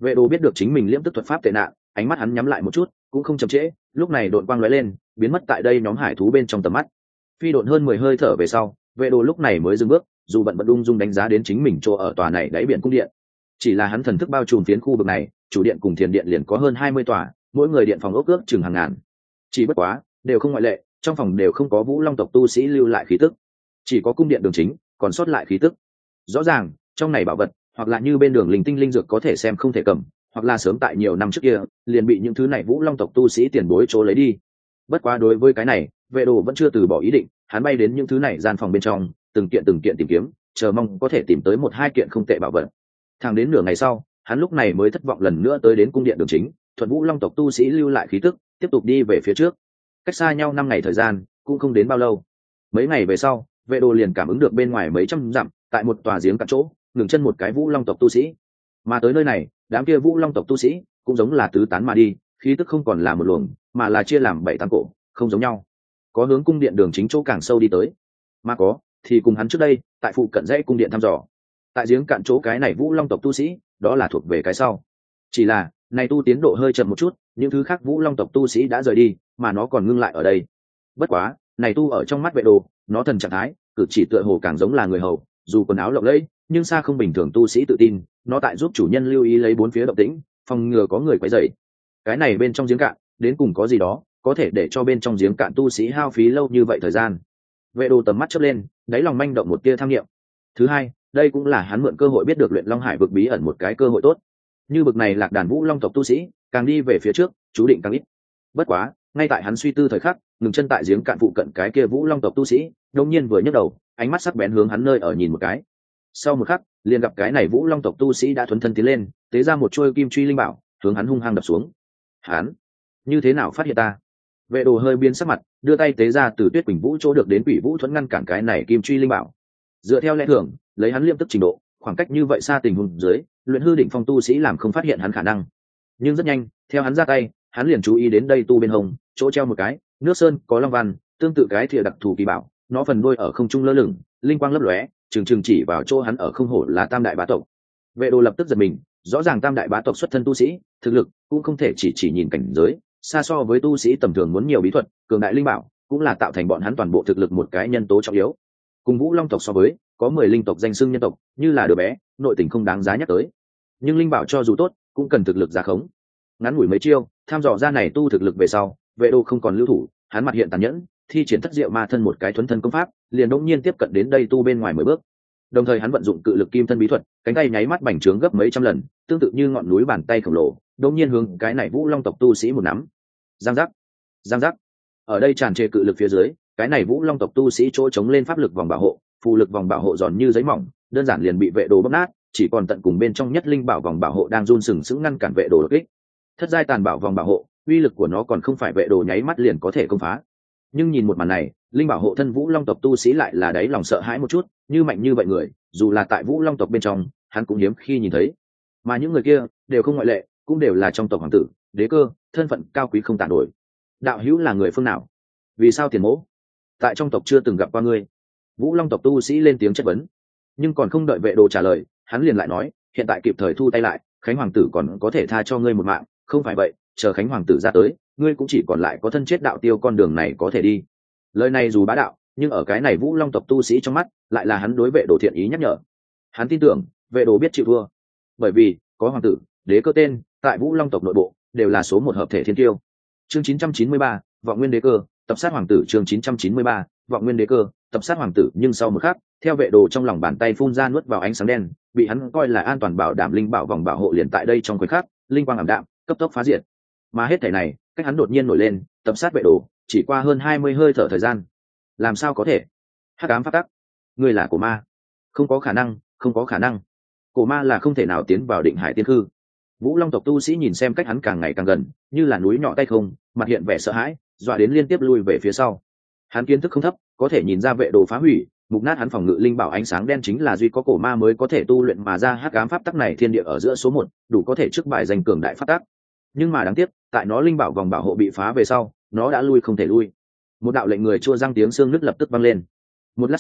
Speaker 1: Vệ đồ biết được chính mình liễm tức thuật pháp tệ nạn, ánh mắt hắn nhắm lại một chút, cũng không chậm trễ, lúc này độn quang lóe lên, biến mất tại đây nhóm hải thú bên trong tầm mắt. Phi độn hơn mười hơi thở về sau, vệ đồ lúc này mới dừng bước, dù bận bận ung dung đánh giá đến chính mình chỗ ở tòa này đáy biển cung điện. Chỉ là hắn thần thức bao trùm phiến khu vực này, chủ điện cùng thiền điện liền có hơn hai mươi tòa, mỗi người điện phòng ốc ước chừng hàng ngàn. Chỉ bất quá, đều không ngoại lệ, trong phòng đều không có Vũ Long tộc tu sĩ lưu lại khí tức, chỉ có cung điện đường chính còn sót lại khí tức. Rõ ràng, trong này bảo vật, hoặc là như bên đường linh tinh linh dược có thể xem không thể cầm, hoặc là sớm tại nhiều năm trước kia, liền bị những thứ này Vũ Long tộc tu sĩ tiền bối chỗ lấy đi. Bất quá đối với cái này, vệ đồ vẫn chưa từ bỏ ý định, hắn bay đến những thứ này gian phòng bên trong, từng kiện từng kiện tìm kiếm, chờ mong có thể tìm tới một hai kiện không tệ bảo vật. Thẳng đến nửa ngày sau, hắn lúc này mới thất vọng lần nữa tới đến cung điện đường chính, thuận Vũ Long tộc tu sĩ lưu lại khí tức, tiếp tục đi về phía trước. Cách xa nhau năm ngày thời gian, cũng không đến bao lâu. Mấy ngày về sau, vệ đồ liền cảm ứng được bên ngoài mấy trăm dặm, tại một tòa giếng cạn chỗ, ngừng chân một cái Vũ Long tộc tu sĩ. Mà tới nơi này, đám kia Vũ Long tộc tu sĩ cũng giống là tứ tán mà đi, khí tức không còn là một luồng, mà là chia làm bảy tám cổ, không giống nhau. Có hướng cung điện đường chính chỗ càng sâu đi tới, mà có thì cùng hắn trước đây tại phụ cận dãy cung điện thăm dò. Tại giếng cạn chỗ cái này Vũ Long tộc tu sĩ, đó là thuộc về cái sau. Chỉ là này tu tiến độ hơi chậm một chút, những thứ khác Vũ Long tộc tu sĩ đã rời đi, mà nó còn ngưng lại ở đây. Bất quá, này tu ở trong mắt vệ đồ, nó thần trạng thái, cử chỉ tựa hồ càng giống là người hầu, dù quần áo lộng lẫy, nhưng xa không bình thường tu sĩ tự tin, nó tại giúp chủ nhân lưu ý lấy bốn phía động tĩnh, phòng ngừa có người quấy rầy. Cái này bên trong giếng cạn, đến cùng có gì đó, có thể để cho bên trong giếng cạn tu sĩ hao phí lâu như vậy thời gian. Vệ đồ tầm mắt chớp lên, đáy lòng manh động một tia tham nghiệm. Thứ hai, đây cũng là hắn mượn cơ hội biết được luyện Long Hải vực bí ẩn một cái cơ hội tốt. Như bực này lạc đàn Vũ Long tộc tu sĩ, càng đi về phía trước, chú định càng ít. Bất quá, ngay tại hắn suy tư thời khắc, ngừng chân tại giếng cạn phụ cận cái kia Vũ Long tộc tu sĩ, đột nhiên vừa nhấc đầu, ánh mắt sắc bén hướng hắn nơi ở nhìn một cái. Sau một khắc, liền gặp cái này Vũ Long tộc tu sĩ đã thuần thân tiến lên, tế ra một chuôi kim truy linh bảo, hướng hắn hung hăng đập xuống. Hắn, như thế nào phát hiện ta? Vệ đồ hơi biến sắc mặt, đưa tay tế ra từ Tuyết Quỳnh Vũ chỗ được đến Quỷ Vũ thuẫn ngăn cản cái này kim truy linh bảo. Dựa theo lẽ thường, lấy hắn liêm tức trình độ, khoảng cách như vậy xa tình huống dưới, luyện hư định phong tu sĩ làm không phát hiện hắn khả năng. Nhưng rất nhanh, theo hắn ra tay, hắn liền chú ý đến đây tu bên hông, chỗ treo một cái nước sơn có long văn, tương tự cái thìa đặc thù kỳ bảo, nó phần đuôi ở không trung lơ lửng, linh quang lấp lóe, trừng trừng chỉ vào chỗ hắn ở không hổ là Tam đại bá tộc. Vệ đồ lập tức giật mình, rõ ràng Tam đại bá tộc xuất thân tu sĩ, thực lực cũng không thể chỉ chỉ nhìn cảnh giới, xa so với tu sĩ tầm thường muốn nhiều bí thuật, cường đại linh bảo cũng là tạo thành bọn hắn toàn bộ thực lực một cái nhân tố trọng yếu. Cùng Vũ Long tộc so với, có mười linh tộc danh xưng nhân tộc, như là đứa bé, nội tình không đáng giá nhắc tới. Nhưng linh bảo cho dù tốt, cũng cần thực lực giá khống. Ngắn ngủi mấy chiêu, tham dò ra này tu thực lực về sau, vệ đồ không còn lưu thủ, hắn mặt hiện tàn nhẫn, thi triển thất diệu ma thân một cái thuấn thân công pháp, liền đột nhiên tiếp cận đến đây tu bên ngoài mười bước. Đồng thời hắn vận dụng cự lực kim thân bí thuật, cánh tay nháy mắt bành trướng gấp mấy trăm lần, tương tự như ngọn núi bàn tay khổng lồ, đột nhiên hướng cái này Vũ Long tộc tu sĩ một nắm. Giang giác, giang giác. Ở đây tràn trề cự lực phía dưới, cái này Vũ Long tộc tu sĩ chỗ chống lên pháp lực vòng bảo hộ, phù lực vòng bảo hộ giòn như giấy mỏng, đơn giản liền bị vệ đồ bóp nát, chỉ còn tận cùng bên trong nhất linh bảo vòng bảo hộ đang run sừng sững ngăn cản vệ đồ đột kích. Thất giai tàn bảo vòng bảo hộ, uy lực của nó còn không phải vệ đồ nháy mắt liền có thể công phá. Nhưng nhìn một màn này, linh bảo hộ thân Vũ Long tộc tu sĩ lại là đáy lòng sợ hãi một chút, như mạnh như vậy người, dù là tại Vũ Long tộc bên trong, hắn cũng hiếm khi nhìn thấy. Mà những người kia đều không ngoại lệ, cũng đều là trong tộc hoàng tử, đế cơ, thân phận cao quý không tàn nổi. Đạo hữu là người phương nào? Vì sao tiền mỗ tại trong tộc chưa từng gặp qua ngươi? Vũ Long tộc tu sĩ lên tiếng chất vấn, nhưng còn không đợi vệ đồ trả lời, hắn liền lại nói, hiện tại kịp thời thu tay lại, Khánh hoàng tử còn có thể tha cho ngươi một mạng, không phải vậy, chờ Khánh hoàng tử ra tới, ngươi cũng chỉ còn lại có thân chết đạo tiêu con đường này có thể đi. Lời này dù bá đạo, nhưng ở cái này Vũ Long tộc tu sĩ trong mắt, lại là hắn đối vệ đồ thiện ý nhắc nhở. Hắn tin tưởng, vệ đồ biết chịu thua, bởi vì có hoàng tử, đế cơ tên, tại Vũ Long tộc nội bộ đều là số một hợp thể thiên tiêu. Chương chín trăm chín mươi ba, Vọng Nguyên Đế Cơ, tập sát hoàng tử. Chương chín trăm chín mươi ba, Vọng Nguyên Đế Cơ, tập sát hoàng tử. Nhưng sau một khắc, theo vệ đồ trong lòng bàn tay phun ra nuốt vào ánh sáng đen, bị hắn coi là an toàn bảo đảm linh bảo vòng bảo hộ liền tại đây trong khoảnh khắc, linh quang ảm đạm, cấp tốc phá diệt. Mà hết thảy này, cách hắn đột nhiên nổi lên, tập sát vệ đồ, chỉ qua hơn hai mươi hơi thở thời gian. Làm sao có thể? Hắc ám pháp tắc, ngươi là cổ ma? Không có khả năng, không có khả năng. Cổ ma là không thể nào tiến vào Định Hải Tiên Khư. Vũ Long tộc tu sĩ nhìn xem cách hắn càng ngày càng gần, như là núi nhỏ tay không, mặt hiện vẻ sợ hãi, dọa đến liên tiếp lui về phía sau. Hắn kiến thức không thấp, có thể nhìn ra vệ đồ phá hủy, mục nát hắn phòng ngự linh bảo ánh sáng đen chính là duy có cổ ma mới có thể tu luyện mà ra hắc ám pháp tắc này thiên địa ở giữa số một, đủ có thể trước bài giành cường đại pháp tắc. Nhưng mà đáng tiếc, tại nó linh bảo vòng bảo hộ bị phá về sau, nó đã lui không thể lui. Một đạo lệnh người chua răng tiếng xương nứt lập tức vang lên. Một lát sau,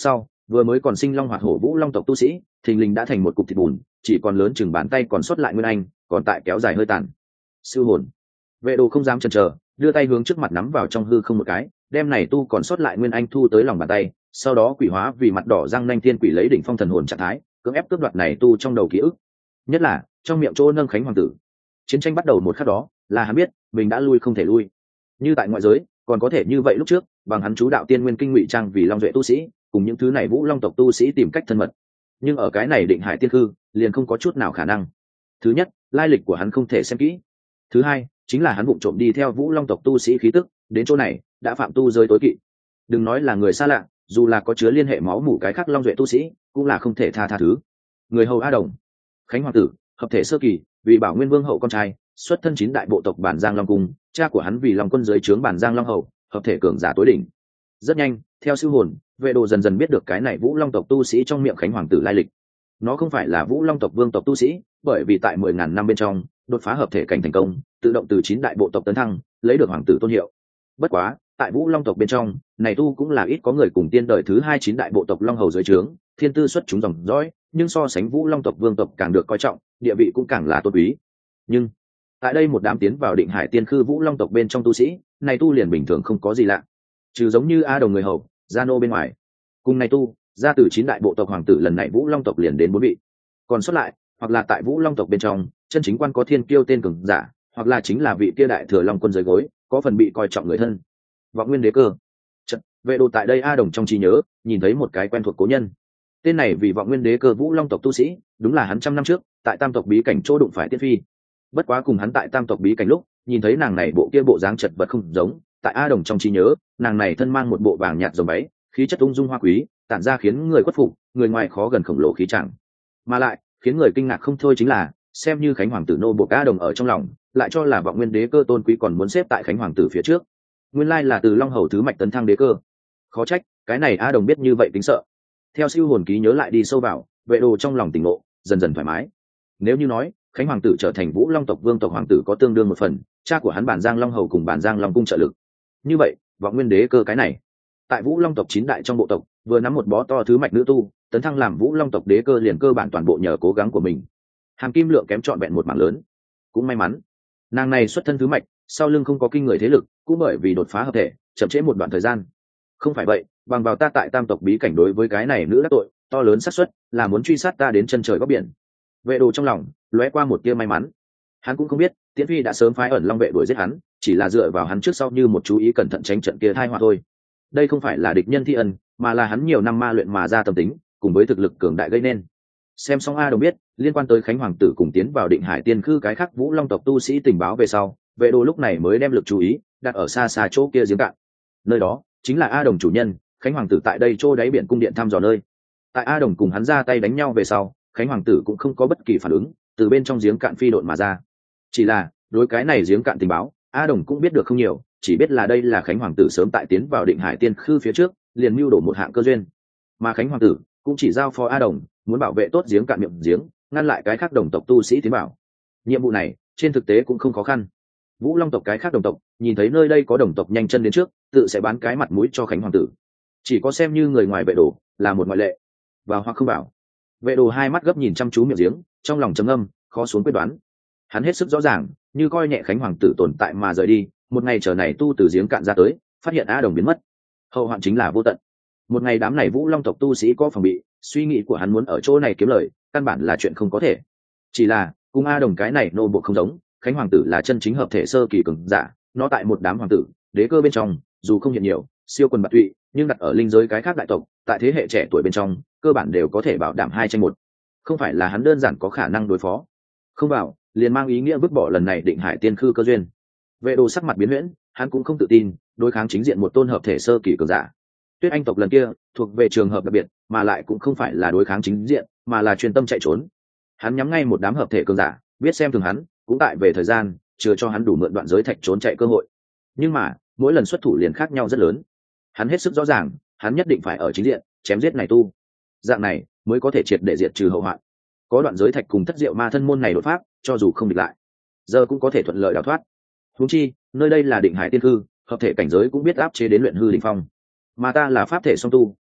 Speaker 1: vừa mới còn sinh long hoạt hổ vũ long tộc tu sĩ thình lình đã thành một cục thịt bùn, chỉ còn lớn chừng bàn tay còn sót lại nguyên anh còn tại kéo dài hơi tàn. Siêu hồn. Vệ đồ không dám chần chờ, đưa tay hướng trước mặt nắm vào trong hư không một cái, đem này tu còn sót lại nguyên anh thu tới lòng bàn tay, sau đó quỷ hóa vì mặt đỏ răng nanh thiên quỷ lấy đỉnh phong thần hồn trạng thái cưỡng ép cướp đoạt này tu trong đầu ký ức, nhất là trong miệng chỗ nâng khánh hoàng tử. Chiến tranh bắt đầu một khắc đó là hắn biết mình đã lui không thể lui, như tại ngoại giới còn có thể như vậy lúc trước bằng hắn chú đạo tiên nguyên kinh ngụy trang vì long duệ tu sĩ cùng những thứ này vũ long tộc tu sĩ tìm cách thân mật, nhưng ở cái này định hải tiên cư liền không có chút nào khả năng. Thứ nhất, lai lịch của hắn không thể xem kỹ. Thứ hai, chính là hắn vụng trộm đi theo vũ long tộc tu sĩ khí tức đến chỗ này đã phạm tu giới tối kỵ. Đừng nói là người xa lạ, dù là có chứa liên hệ máu mủ cái khác long duệ tu sĩ cũng là không thể tha tha thứ. Người hầu A Đồng, khánh hoàng tử, hợp thể sơ kỳ, vì bảo nguyên vương hậu con trai, xuất thân chín đại bộ tộc bản giang long cung, cha của hắn vì long quân dưới trướng bản giang long hậu, hợp thể cường giả tối đỉnh. Rất nhanh, theo siêu hồn, vệ đồ dần dần biết được cái này vũ long tộc tu sĩ trong miệng khánh hoàng tử lai lịch. Nó không phải là vũ long tộc vương tộc tu sĩ, bởi vì tại mười ngàn năm bên trong đột phá hợp thể cảnh thành công, tự động từ chín đại bộ tộc tấn thăng, lấy được hoàng tử tôn hiệu. Bất quá, tại vũ long tộc bên trong, này tu cũng là ít có người cùng tiên đời thứ hai chín đại bộ tộc long hầu dưới trướng, thiên tư xuất chúng dòng dõi, nhưng so sánh vũ long tộc vương tộc càng được coi trọng, địa vị cũng càng là tôn quý. Nhưng tại đây một đám tiến vào định hải tiên khư vũ long tộc bên trong tu sĩ, này tu liền bình thường không có gì lạ, trừ giống như A Đồng người hầu, gia nô bên ngoài, cùng này tu ra từ chín đại bộ tộc hoàng tử lần này vũ long tộc liền đến bốn vị, còn xuất lại hoặc là tại vũ long tộc bên trong chân chính quan có thiên kiêu tên cường giả, hoặc là chính là vị kia đại thừa long quân dưới gối có phần bị coi trọng người thân. Vọng nguyên đế cơ. Chật, vệ đồ tại đây A Đồng trong trí nhớ nhìn thấy một cái quen thuộc cố nhân, tên này vì vọng nguyên đế cơ vũ long tộc tu sĩ, đúng là hắn trăm năm trước tại tam tộc bí cảnh chỗ đụng phải tiên phi. Bất quá cùng hắn tại tam tộc bí cảnh lúc nhìn thấy nàng này bộ kia bộ dáng chật vật không giống, tại A Đồng trong trí nhớ nàng này thân mang một bộ vàng nhạt rồng váy, khí chất ung dung hoa quý, tản ra khiến người khuất phục, người ngoài khó gần khổng lồ khí chẳng, mà lại khiến người kinh ngạc không thôi chính là xem như khánh hoàng tử nô buộc A Đồng ở trong lòng lại cho là vọng nguyên đế cơ tôn quý còn muốn xếp tại khánh hoàng tử phía trước, nguyên lai là từ long hầu thứ mạch tấn thăng đế cơ. Khó trách cái này A Đồng biết như vậy tính sợ. Theo siêu hồn ký nhớ lại đi sâu vào, vệ đồ trong lòng tỉnh ngộ dần dần thoải mái. Nếu như nói khánh hoàng tử trở thành vũ long tộc vương tộc hoàng tử có tương đương một phần cha của hắn bản giang long hầu cùng bản giang long cung trợ lực, như vậy vọng nguyên đế cơ cái này tại vũ long tộc chín đại trong bộ tộc vừa nắm một bó to thứ mạch nữ tu tấn thăng làm vũ long tộc đế cơ liền cơ bản toàn bộ nhờ cố gắng của mình, hàm kim lượng kém trọn vẹn một mảng lớn. Cũng may mắn nàng này xuất thân thứ mạch, sau lưng không có kinh người thế lực, cũng bởi vì đột phá hợp thể chậm trễ một đoạn thời gian. Không phải vậy bằng vào ta tại tam tộc bí cảnh đối với cái này nữ đắc tội, to lớn xác suất là muốn truy sát ta đến chân trời góc biển. Vệ đồ trong lòng lóe qua một tia may mắn. Hắn cũng không biết Tiễn Phi đã sớm phái ẩn long vệ đuổi giết hắn, chỉ là dựa vào hắn trước sau như một chú ý cẩn thận tránh trận kia tai họa thôi. Đây không phải là địch nhân thi ân, mà là hắn nhiều năm ma luyện mà ra tâm tính cùng với thực lực cường đại gây nên. Xem xong A Đồng biết liên quan tới khánh hoàng tử cùng tiến vào định hải tiên khư cái khác vũ long tộc tu sĩ tình báo về sau, vệ đồ lúc này mới đem lực chú ý đặt ở xa xa chỗ kia giếng cạn. Nơi đó chính là A Đồng chủ nhân khánh hoàng tử tại đây chỗ đáy biển cung điện thăm dò nơi. Tại A Đồng cùng hắn ra tay đánh nhau về sau, khánh hoàng tử cũng không có bất kỳ phản ứng, từ bên trong giếng cạn phi độn mà ra. Chỉ là đối cái này giếng cạn tình báo A Đồng cũng biết được không nhiều, chỉ biết là đây là khánh hoàng tử sớm tại tiến vào định hải tiên khư phía trước liền mưu đổ một hạng cơ duyên, mà khánh hoàng tử cũng chỉ giao phó A Đồng muốn bảo vệ tốt giếng cạn miệng giếng, ngăn lại cái khác đồng tộc tu sĩ tiến vào. Nhiệm vụ này trên thực tế cũng không khó khăn. Vũ long tộc cái khác đồng tộc nhìn thấy nơi đây có đồng tộc nhanh chân đến trước, tự sẽ bán cái mặt mũi cho khánh hoàng tử, chỉ có xem như người ngoài vệ đồ là một ngoại lệ, vào hoặc không bảo. Vệ đồ hai mắt gấp nhìn chăm chú miệng giếng, trong lòng trầm ngâm khó xuống quyết đoán. Hắn hết sức rõ ràng, như coi nhẹ khánh hoàng tử tồn tại mà rời đi, một ngày chờ này tu từ giếng cạn ra tới phát hiện A Đồng biến mất, hậu hoạn chính là vô tận. Một ngày đám này vũ long tộc tu sĩ có phòng bị, suy nghĩ của hắn muốn ở chỗ này kiếm lời căn bản là chuyện không có thể. Chỉ là cùng A Đồng cái này nô buộc không giống, khánh hoàng tử là chân chính hợp thể sơ kỳ cường giả, nó tại một đám hoàng tử đế cơ bên trong dù không hiện nhiều siêu quần bạc tụy, nhưng đặt ở linh giới cái khác đại tộc tại thế hệ trẻ tuổi bên trong cơ bản đều có thể bảo đảm hai tranh một, không phải là hắn đơn giản có khả năng đối phó. Không bảo liền mang ý nghĩa vứt bỏ lần này định hải tiên khư cơ duyên. Vệ đồ sắc mặt biến huyễn, hắn cũng không tự tin đối kháng chính diện một tôn hợp thể sơ kỳ cường giả. Tuyết Anh tộc lần kia thuộc về trường hợp đặc biệt, mà lại cũng không phải là đối kháng chính diện, mà là chuyên tâm chạy trốn. Hắn nhắm ngay một đám hợp thể cường giả, biết xem thường hắn, cũng tại về thời gian chưa cho hắn đủ mượn đoạn giới thạch trốn chạy cơ hội. Nhưng mà mỗi lần xuất thủ liền khác nhau rất lớn. Hắn hết sức rõ ràng, hắn nhất định phải ở chính diện chém giết này tu, dạng này mới có thể triệt để diệt trừ hậu hoạn. Có đoạn giới thạch cùng thất diệu ma thân môn này đột pháp, cho dù không địch lại, giờ cũng có thể thuận lợi đào thoát. Huống chi nơi đây là định hải tiên hư, hợp thể cảnh giới cũng biết áp chế đến luyện hư đỉnh phong, mà ta là pháp thể song tu,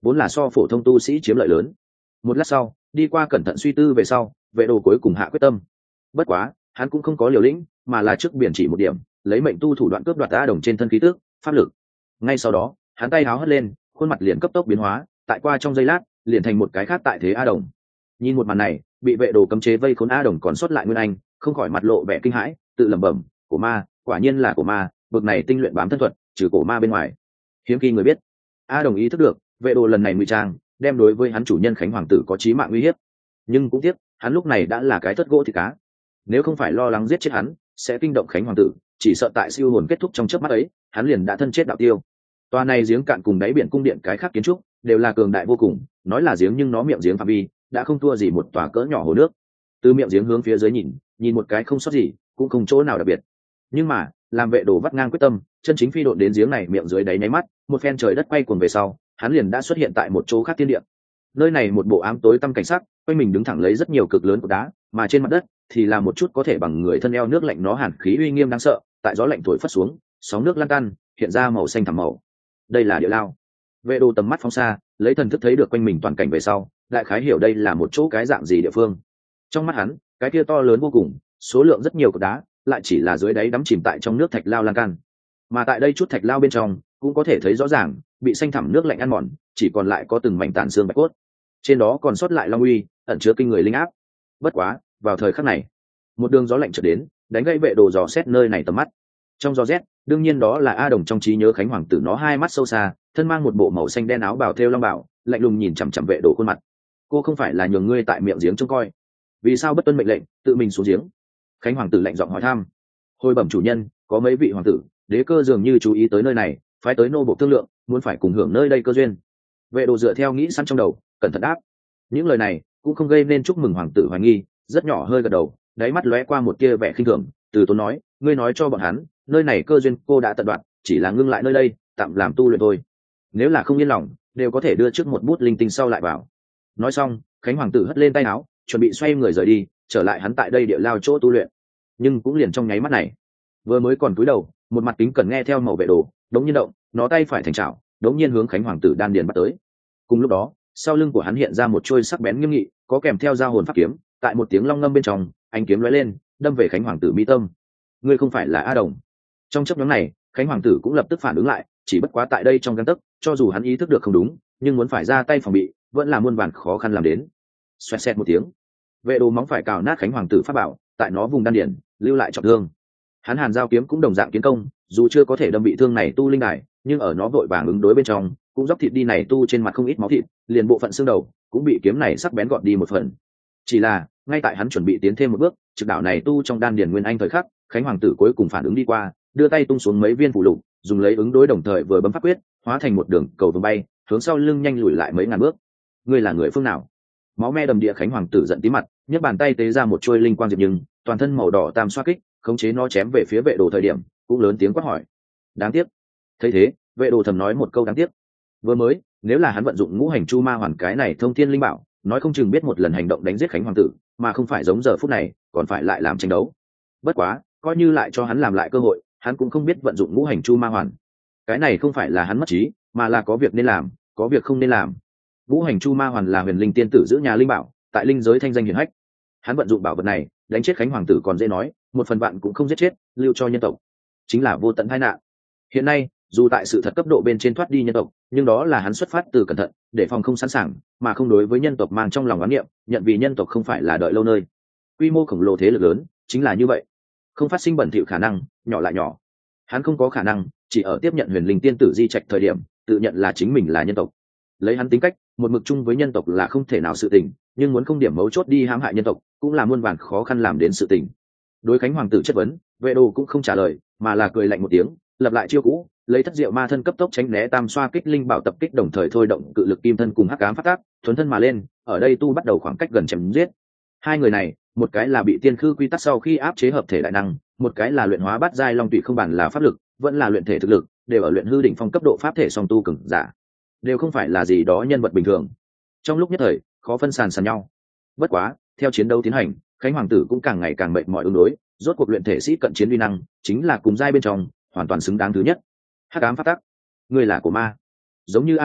Speaker 1: vốn là so phổ thông tu sĩ chiếm lợi lớn. Một lát sau, đi qua cẩn thận suy tư về sau, vệ đồ cuối cùng hạ quyết tâm. Bất quá hắn cũng không có liều lĩnh, mà là trước biển chỉ một điểm, lấy mệnh tu thủ đoạn cướp đoạt A Đồng trên thân khí tước pháp lực. Ngay sau đó hắn tay háo hất lên, khuôn mặt liền cấp tốc biến hóa, tại qua trong giây lát liền thành một cái khác tại thế A Đồng. Nhìn một màn này, bị vệ đồ cấm chế vây khốn A Đồng còn sót lại nguyên anh không khỏi mặt lộ vẻ kinh hãi, tự lẩm bẩm, của ma, quả nhiên là của ma, bực này tinh luyện bám thân thuật, trừ cổ ma bên ngoài hiếm khi người biết. A Đồng ý thức được vệ đồ lần này ngụy trang đem đối với hắn chủ nhân Khánh Hoàng tử có chí mạng uy hiếp, nhưng cũng tiếc hắn lúc này đã là cái thất gỗ thì cá, nếu không phải lo lắng giết chết hắn sẽ kinh động Khánh Hoàng tử, chỉ sợ tại siêu hồn kết thúc trong chớp mắt ấy hắn liền đã thân chết đạo tiêu. Tòa này giếng cạn cùng đáy biển cung điện cái khác kiến trúc đều là cường đại vô cùng, nói là giếng nhưng nó miệng giếng phạm vi đã không thua gì một tòa cỡ nhỏ hồ nước. Từ miệng giếng hướng phía dưới nhìn, nhìn một cái không sót gì, cũng không chỗ nào đặc biệt. Nhưng mà làm vệ đồ vắt ngang quyết tâm, chân chính phi độn đến giếng này miệng dưới đáy nháy mắt, một phen trời đất quay cuồng về sau, hắn liền đã xuất hiện tại một chỗ khác thiên địa. Nơi này một bộ ám tối tăm cảnh sắc, quanh mình đứng thẳng lấy rất nhiều cực lớn cột đá, mà trên mặt đất thì là một chút có thể bằng người thân eo nước lạnh, nó hàn khí uy nghiêm đáng sợ, tại gió lạnh thổi phất xuống, sóng nước lan tăn, hiện ra màu xanh thẳm màu. Đây là địa lao. Vệ đồ tầm mắt phóng xa, lấy thần thức thấy được quanh mình toàn cảnh về sau, đại khái hiểu đây là một chỗ cái dạng gì địa phương. Trong mắt hắn, cái kia to lớn vô cùng, số lượng rất nhiều cột đá, lại chỉ là dưới đáy đắm chìm tại trong nước thạch lao lan can. Mà tại đây chút thạch lao bên trong, cũng có thể thấy rõ ràng, bị xanh thẳm nước lạnh ăn mòn, chỉ còn lại có từng mảnh tàn xương bạch cốt. Trên đó còn sót lại long uy, ẩn chứa kinh người linh áp. Bất quá, vào thời khắc này, một đường gió lạnh chợt đến, đánh gãy vệ đồ dò xét nơi này tầm mắt. Trong gió rét, đương nhiên đó là A Đồng trong trí nhớ Khánh Hoàng tử, nó hai mắt sâu xa, thân mang một bộ màu xanh đen áo bào thêu long bảo, lạnh lùng nhìn chằm chằm vệ đồ khuôn mặt. Cô không phải là nhường ngươi tại miệng giếng trông coi, vì sao bất tuân mệnh lệnh tự mình xuống giếng? Khánh Hoàng tử lạnh giọng hỏi thăm. Hồi bẩm chủ nhân, có mấy vị hoàng tử đế cơ dường như chú ý tới nơi này, phái tới nô bộ thương lượng, muốn phải cùng hưởng nơi đây cơ duyên. Vệ đồ dựa theo nghĩ sẵn trong đầu, cẩn thận đáp. Những lời này cũng không gây nên chúc mừng hoàng tử hoài nghi, rất nhỏ hơi gật đầu, đáy mắt lóe qua một tia vẻ khinh thường, từ tốn nói, ngươi nói cho bọn hắn, nơi này cơ duyên cô đã tận đoạt, chỉ là ngưng lại nơi đây tạm làm tu luyện thôi, nếu là không yên lòng đều có thể đưa trước một bút linh tinh sau lại vào. Nói xong, Khánh Hoàng tử hất lên tay áo, chuẩn bị xoay người rời đi, trở lại hắn tại đây địa lao chỗ tu luyện. Nhưng cũng liền trong nháy mắt này, vừa mới còn cúi đầu, một mặt kính cẩn nghe theo màu vệ đồ, đống nhiên động, nó tay phải thành chảo, đống nhiên hướng Khánh Hoàng tử đan điền bắt tới. Cùng lúc đó, sau lưng của hắn hiện ra một chuôi sắc bén nghiêm nghị, có kèm theo dao hồn pháp kiếm, tại một tiếng long ngâm bên trong, ánh kiếm lóe lên, đâm về Khánh Hoàng tử mi tâm. Ngươi không phải là A Đồng. Trong chớp nhoáng này, Khánh Hoàng tử cũng lập tức phản ứng lại, chỉ bất quá tại đây trong gang tấc, cho dù hắn ý thức được không đúng, nhưng muốn phải ra tay phòng bị, vẫn là muôn vàn khó khăn làm đến. Xoẹt xẹt một tiếng, vệ đồ móng phải cào nát Khánh Hoàng tử pháp bảo, tại nó vùng đan điền lưu lại trọng thương. Hắn hàn giao kiếm cũng đồng dạng kiến công, dù chưa có thể đâm bị thương này tu linh đài, nhưng ở nó vội vàng ứng đối bên trong, cũng dốc thịt đi này tu trên mặt không ít máu thịt, liền bộ phận xương đầu cũng bị kiếm này sắc bén gọt đi một phần. Chỉ là ngay tại hắn chuẩn bị tiến thêm một bước, trực đảo này tu trong đan điền nguyên anh thời khắc, Khánh Hoàng tử cuối cùng phản ứng đi qua, đưa tay tung xuống mấy viên phù lục, dùng lấy ứng đối đồng thời vừa bấm pháp quyết, hóa thành một đường cầu vồng bay, hướng sau lưng nhanh lùi lại mấy ngàn bước. Ngươi là người phương nào? Máu me đầm địa Khánh Hoàng tử giận tí mặt, nhấc bàn tay tế ra một chuôi linh quang diệp nhưng, toàn thân màu đỏ tam xoa kích, khống chế nó chém về phía vệ đồ thời điểm, cũng lớn tiếng quát hỏi. Đáng tiếc. Thấy thế, vệ đồ thầm nói một câu đáng tiếc. Vừa mới, nếu là hắn vận dụng ngũ hành chu ma hoàn cái này thông thiên linh bảo, nói không chừng biết một lần hành động đánh giết Khánh Hoàng tử, mà không phải giống giờ phút này, còn phải lại làm tranh đấu. Bất quá, coi như lại cho hắn làm lại cơ hội, hắn cũng không biết vận dụng ngũ hành chu ma hoàn. Cái này không phải là hắn mất trí, mà là có việc nên làm, có việc không nên làm. Ngũ hành chu ma hoàn là huyền linh tiên tử giữ nhà linh bảo, tại linh giới thanh danh hiển hách. Hắn vận dụng bảo vật này, đánh chết Khánh Hoàng tử còn dễ nói, một phần bạn cũng không giết chết, lưu cho nhân tộc, chính là vô tận tai nạn. Hiện nay, dù tại sự thật cấp độ bên trên thoát đi nhân tộc, nhưng đó là hắn xuất phát từ cẩn thận, để phòng không sẵn sàng, mà không đối với nhân tộc mang trong lòng oán niệm, nhận vì nhân tộc không phải là đợi lâu nơi. Quy mô khổng lồ thế lực lớn, chính là như vậy, không phát sinh bẩn thỉu khả năng, nhỏ lại nhỏ. Hắn không có khả năng, chỉ ở tiếp nhận huyền linh tiên tử di trạch thời điểm, tự nhận là chính mình là nhân tộc. Lấy hắn tính cách, một mực chung với nhân tộc là không thể nào sự tình, nhưng muốn không điểm mấu chốt đi hãm hại nhân tộc, cũng là muôn vàn khó khăn làm đến sự tình. Đối Khánh Hoàng tử chất vấn, vệ đồ cũng không trả lời, mà là cười lạnh một tiếng, lập lại chiêu cũ, lấy thất diệu ma thân cấp tốc tránh né tam xoa kích linh bảo tập kích, đồng thời thôi động cự lực kim thân cùng hắc ám phát tác, thuấn thân mà lên, ở đây tu bắt đầu khoảng cách gần chém giết. Hai người này, một cái là bị tiên khư quy tắc sau khi áp chế hợp thể đại năng, một cái là luyện hóa bát giai long tụy không bản là pháp lực, vẫn là luyện thể thực lực, đều ở luyện hư đỉnh phong cấp độ pháp thể song tu cường giả, đều không phải là gì đó nhân vật bình thường. Trong lúc nhất thời, khó phân sàn sàn nhau. Bất quá, theo chiến đấu tiến hành, Khánh Hoàng tử cũng càng ngày càng mệt mỏi ứng đối, rốt cuộc luyện thể sĩ cận chiến uy năng, chính là cùng giai bên trong, hoàn toàn xứng đáng thứ nhất. Hắc ám phát tắc, người là của ma. Giống như A Đồng,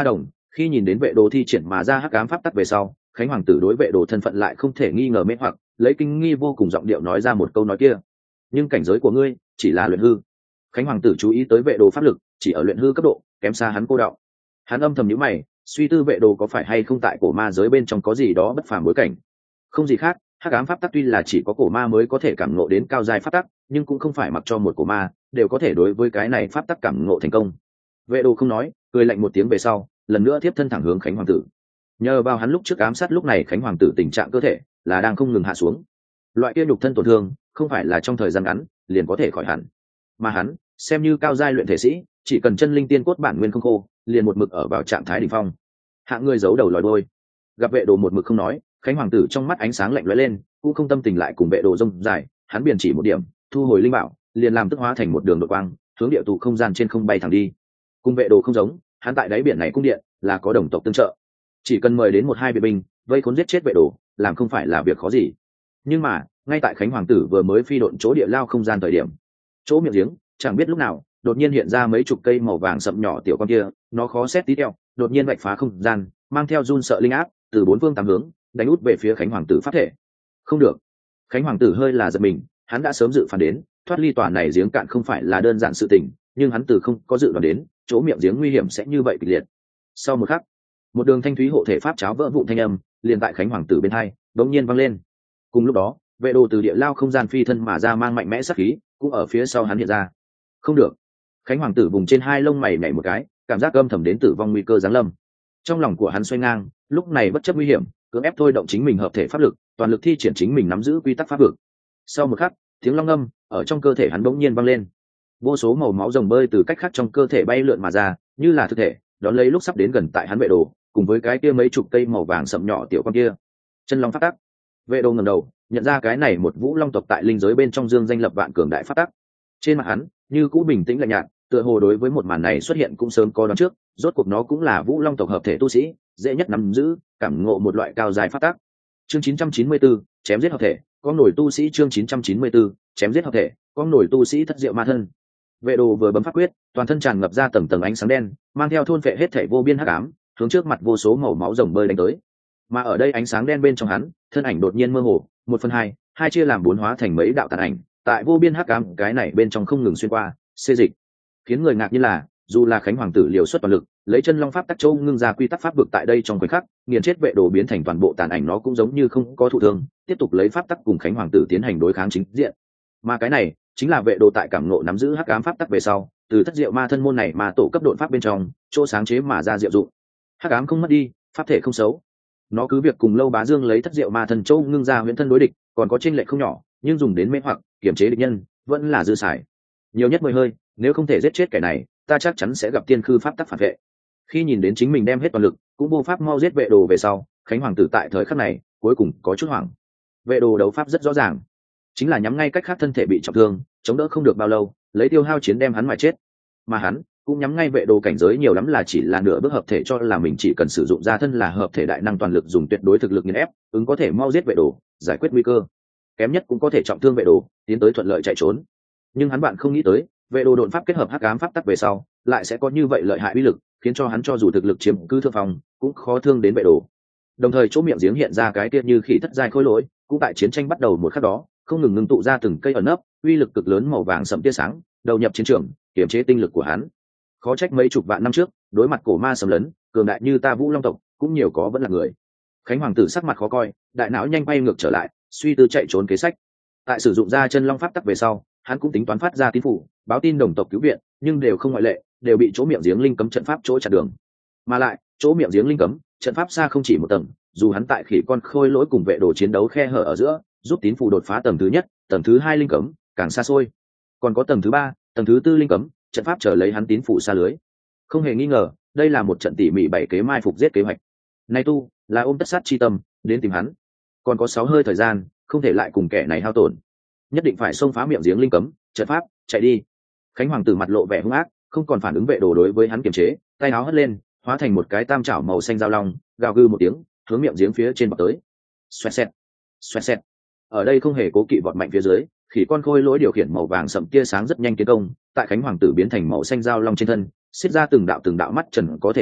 Speaker 1: Khi nhìn đến vệ đồ thi triển mà ra hắc ám pháp tắc về sau, Khánh Hoàng tử đối vệ đồ thân phận lại không thể nghi ngờ mê hoặc, lấy kinh nghi vô cùng giọng điệu nói ra một câu nói kia: nhưng cảnh giới của ngươi chỉ là luyện hư. Khánh Hoàng tử chú ý tới vệ đồ pháp lực chỉ ở luyện hư cấp độ, kém xa hắn cô đạo. Hắn âm thầm nhíu mày, suy tư vệ đồ có phải hay không tại cổ ma giới bên trong có gì đó bất phàm bối cảnh. Không gì khác, hắc ám pháp tắc tuy là chỉ có cổ ma mới có thể cảm ngộ đến cao giai pháp tắc, nhưng cũng không phải mặc cho một cổ ma đều có thể đối với cái này pháp tắc cảm ngộ thành công. Vệ đồ không nói, cười lạnh một tiếng về sau, lần nữa tiếp thân thẳng hướng Khánh Hoàng tử. Nhờ vào hắn lúc trước ám sát lúc này Khánh Hoàng tử tình trạng cơ thể là đang không ngừng hạ xuống, loại kia nhục thân tổn thương không phải là trong thời gian ngắn liền có thể khỏi hẳn, mà hắn xem như cao giai luyện thể sĩ, chỉ cần chân linh tiên cốt bản nguyên không khô, liền một mực ở vào trạng thái đỉnh phong. Hạng người giấu đầu lòi đuôi. Gặp vệ đồ một mực không nói, Khánh Hoàng tử trong mắt ánh sáng lạnh lóe lên, cũng không tâm tình lại cùng vệ đồ rông dài, hắn biển chỉ một điểm, thu hồi linh bảo, liền làm tức hóa thành một đường đột quang, hướng địa tụ không gian trên không bay thẳng đi. Cùng vệ đồ không giống, hắn tại đáy biển này cung điện là có đồng tộc tương trợ, chỉ cần mời đến một hai vệ binh vây khốn giết chết vệ đồ, làm không phải là việc khó gì. Nhưng mà ngay tại Khánh Hoàng tử vừa mới phi độn chỗ địa lao không gian thời điểm, chỗ miệng giếng chẳng biết lúc nào đột nhiên hiện ra mấy chục cây màu vàng sậm nhỏ tiểu con kia, nó khó xét tí teo, đột nhiên vạch phá không gian, mang theo run sợ linh áp từ bốn phương tám hướng đánh út về phía Khánh Hoàng tử pháp thể. Không được! Khánh Hoàng tử hơi là giật mình, hắn đã sớm dự phán đến thoát ly tòa này giếng cạn không phải là đơn giản sự tình, nhưng hắn từ không có dự đoán đến chỗ miệng giếng nguy hiểm sẽ như vậy kịch liệt. Sau một khắc, một đường thanh thúy hộ thể pháp cháo vỡ vụn thanh âm liền tại Khánh Hoàng tử bên hai đống nhiên vang lên. Cùng lúc đó, vệ đồ từ địa lao không gian phi thân mà ra, mang mạnh mẽ sát khí cũng ở phía sau hắn hiện ra. Không được! Khánh Hoàng tử vùng trên hai lông mày nhảy một cái, cảm giác âm thầm đến tử vong nguy cơ giáng lâm. Trong lòng của hắn xoay ngang, lúc này bất chấp nguy hiểm, cưỡng ép thôi động chính mình hợp thể pháp lực, toàn lực thi triển chính mình nắm giữ quy tắc pháp vực. Sau một khắc, tiếng long ngâm ở trong cơ thể hắn bỗng nhiên vang lên, vô số màu máu rồng bơi từ cách khác trong cơ thể bay lượn mà ra, như là thực thể đón lấy lúc sắp đến gần tại hắn vệ đồ, cùng với cái kia mấy chục cây màu vàng sậm nhỏ tiểu con kia. Chân long pháp tắc. Vệ đồ ngẩng đầu, nhận ra cái này một vũ long tộc tại linh giới bên trong dương danh lập vạn cường đại pháp tắc. Trên mặt hắn như cũ bình tĩnh lạnh nhạt, tựa hồ đối với một màn này xuất hiện cũng sớm có đoán trước, rốt cuộc nó cũng là vũ long tộc hợp thể tu sĩ, dễ nhất nắm giữ cảm ngộ một loại cao dài pháp tắc. Chương chín trăm chín mươi tư, chém giết hợp thể, con nổi tu sĩ. Chương chín trăm chín mươi tư, chém giết hợp thể, con nổi tu sĩ thất diệu ma thân. Vệ đồ vừa bấm pháp quyết, toàn thân tràn ngập ra tầng tầng ánh sáng đen, mang theo thôn phệ hết thể vô biên hắc ám, hướng trước mặt vô số màu máu rồng bơi đánh tới. Mà ở đây ánh sáng đen bên trong hắn, thân ảnh đột nhiên mơ hồ, một phần hai, hai chia làm bốn hóa thành mấy đạo tàn ảnh, tại vô biên hắc ám cái này bên trong không ngừng xuyên qua, xê dịch. Khiến người ngạc như là, dù là Khánh Hoàng tử liều xuất toàn lực, lấy chân long pháp tắc châu ngưng ra quy tắc pháp vực tại đây trong khoảnh khắc, nghiền chết vệ đồ biến thành toàn bộ tàn ảnh, nó cũng giống như không có thụ thương, tiếp tục lấy pháp tắc cùng Khánh Hoàng tử tiến hành đối kháng chính diện. Mà cái này chính là vệ đồ tại cảm ngộ nắm giữ hắc ám pháp tắc về sau, từ thất diệu ma thân môn này mà tổ cấp độn pháp bên trong chỗ sáng chế mà ra diệu dụng. Hắc ám không mất đi, pháp thể không xấu. Nó cứ việc cùng Lâu Bá Dương lấy thất diệu ma thân châu ngưng ra huyễn thân đối địch, còn có chênh lệch không nhỏ, nhưng dùng đến mê hoặc kiểm chế địch nhân vẫn là dư xài. Nhiều nhất mười hơi, nếu không thể giết chết kẻ này, ta chắc chắn sẽ gặp tiên khư pháp tắc phản vệ. Khi nhìn đến chính mình đem hết toàn lực cũng vô pháp mau giết vệ đồ về sau, Khánh Hoàng tử tại thời khắc này cuối cùng có chút hoảng. Vệ đồ đấu pháp rất rõ ràng, chính là nhắm ngay cách khác thân thể bị trọng thương, chống đỡ không được bao lâu, lấy tiêu hao chiến đem hắn mà chết. Mà hắn cũng nhắm ngay vệ đồ cảnh giới nhiều lắm là chỉ là nửa bước hợp thể, cho là mình chỉ cần sử dụng ra thân là hợp thể đại năng toàn lực dùng tuyệt đối thực lực nghiền ép, ứng có thể mau giết vệ đồ, giải quyết nguy cơ, kém nhất cũng có thể trọng thương vệ đồ, tiến tới thuận lợi chạy trốn. Nhưng hắn bạn không nghĩ tới, vệ đồ độn pháp kết hợp hắc ám pháp tắc về sau, lại sẽ có như vậy lợi hại uy lực, khiến cho hắn cho dù thực lực chiếm cứ thượng phòng, cũng khó thương đến vệ đồ. Đồng thời chỗ miệng giếng hiện ra cái tiết như khỉ thất giai khối lỗi, cũng tại chiến tranh bắt đầu một khắc đó, không ngừng ngưng tụ ra từng cây ẩn nấp, uy lực cực lớn màu vàng sẫm tia sáng, đầu nhập chiến trường, kiểm chế tinh lực của hắn. Khó trách mấy chục vạn năm trước, đối mặt cổ ma xâm lấn, cường đại như ta Vũ Long tộc, cũng nhiều có vẫn là người. Khánh Hoàng tử sắc mặt khó coi, đại não nhanh bay ngược trở lại, suy tư chạy trốn kế sách. Tại sử dụng ra chân long pháp tắc về sau, hắn cũng tính toán phát ra tín phủ, báo tin đồng tộc cứu viện, nhưng đều không ngoại lệ, đều bị chỗ miệng giếng linh cấm trận pháp chỗ chặn đường. Mà lại, chỗ miệng giếng linh cấm, trận pháp xa không chỉ một tầng, dù hắn tại khỉ con khôi lỗi cùng vệ đồ chiến đấu khe hở ở giữa, giúp tín phủ đột phá tầng thứ nhất, tầng thứ hai linh cấm, càng xa xôi. Còn có tầng thứ ba, tầng thứ tư linh cấm, trận pháp chờ lấy hắn tín phủ xa lưới. Không hề nghi ngờ, đây là một trận tỉ mỉ bảy kế mai phục giết kế hoạch. Nay tu là ôm tất sát chi tâm đến tìm hắn, còn có sáu hơi thời gian, không thể lại cùng kẻ này hao tổn, nhất định phải xông phá miệng giếng linh cấm trận pháp, chạy đi. Khánh Hoàng tử mặt lộ vẻ hung ác, không còn phản ứng vệ đồ đối với hắn kiềm chế, tay áo hất lên, hóa thành một cái tam chảo màu xanh dao long, gào gừ một tiếng, hướng miệng giếng phía trên bọc tới. Xoẹt xẹt, xoẹt xẹt. Ở đây không hề cố kỵ vọt mạnh phía dưới, khỉ con khôi lỗi điều khiển màu vàng sậm tia sáng rất nhanh tiến công, tại Khánh Hoàng tử biến thành màu xanh dao long trên thân, xiết ra từng đạo từng đạo mắt trần có thể thấy,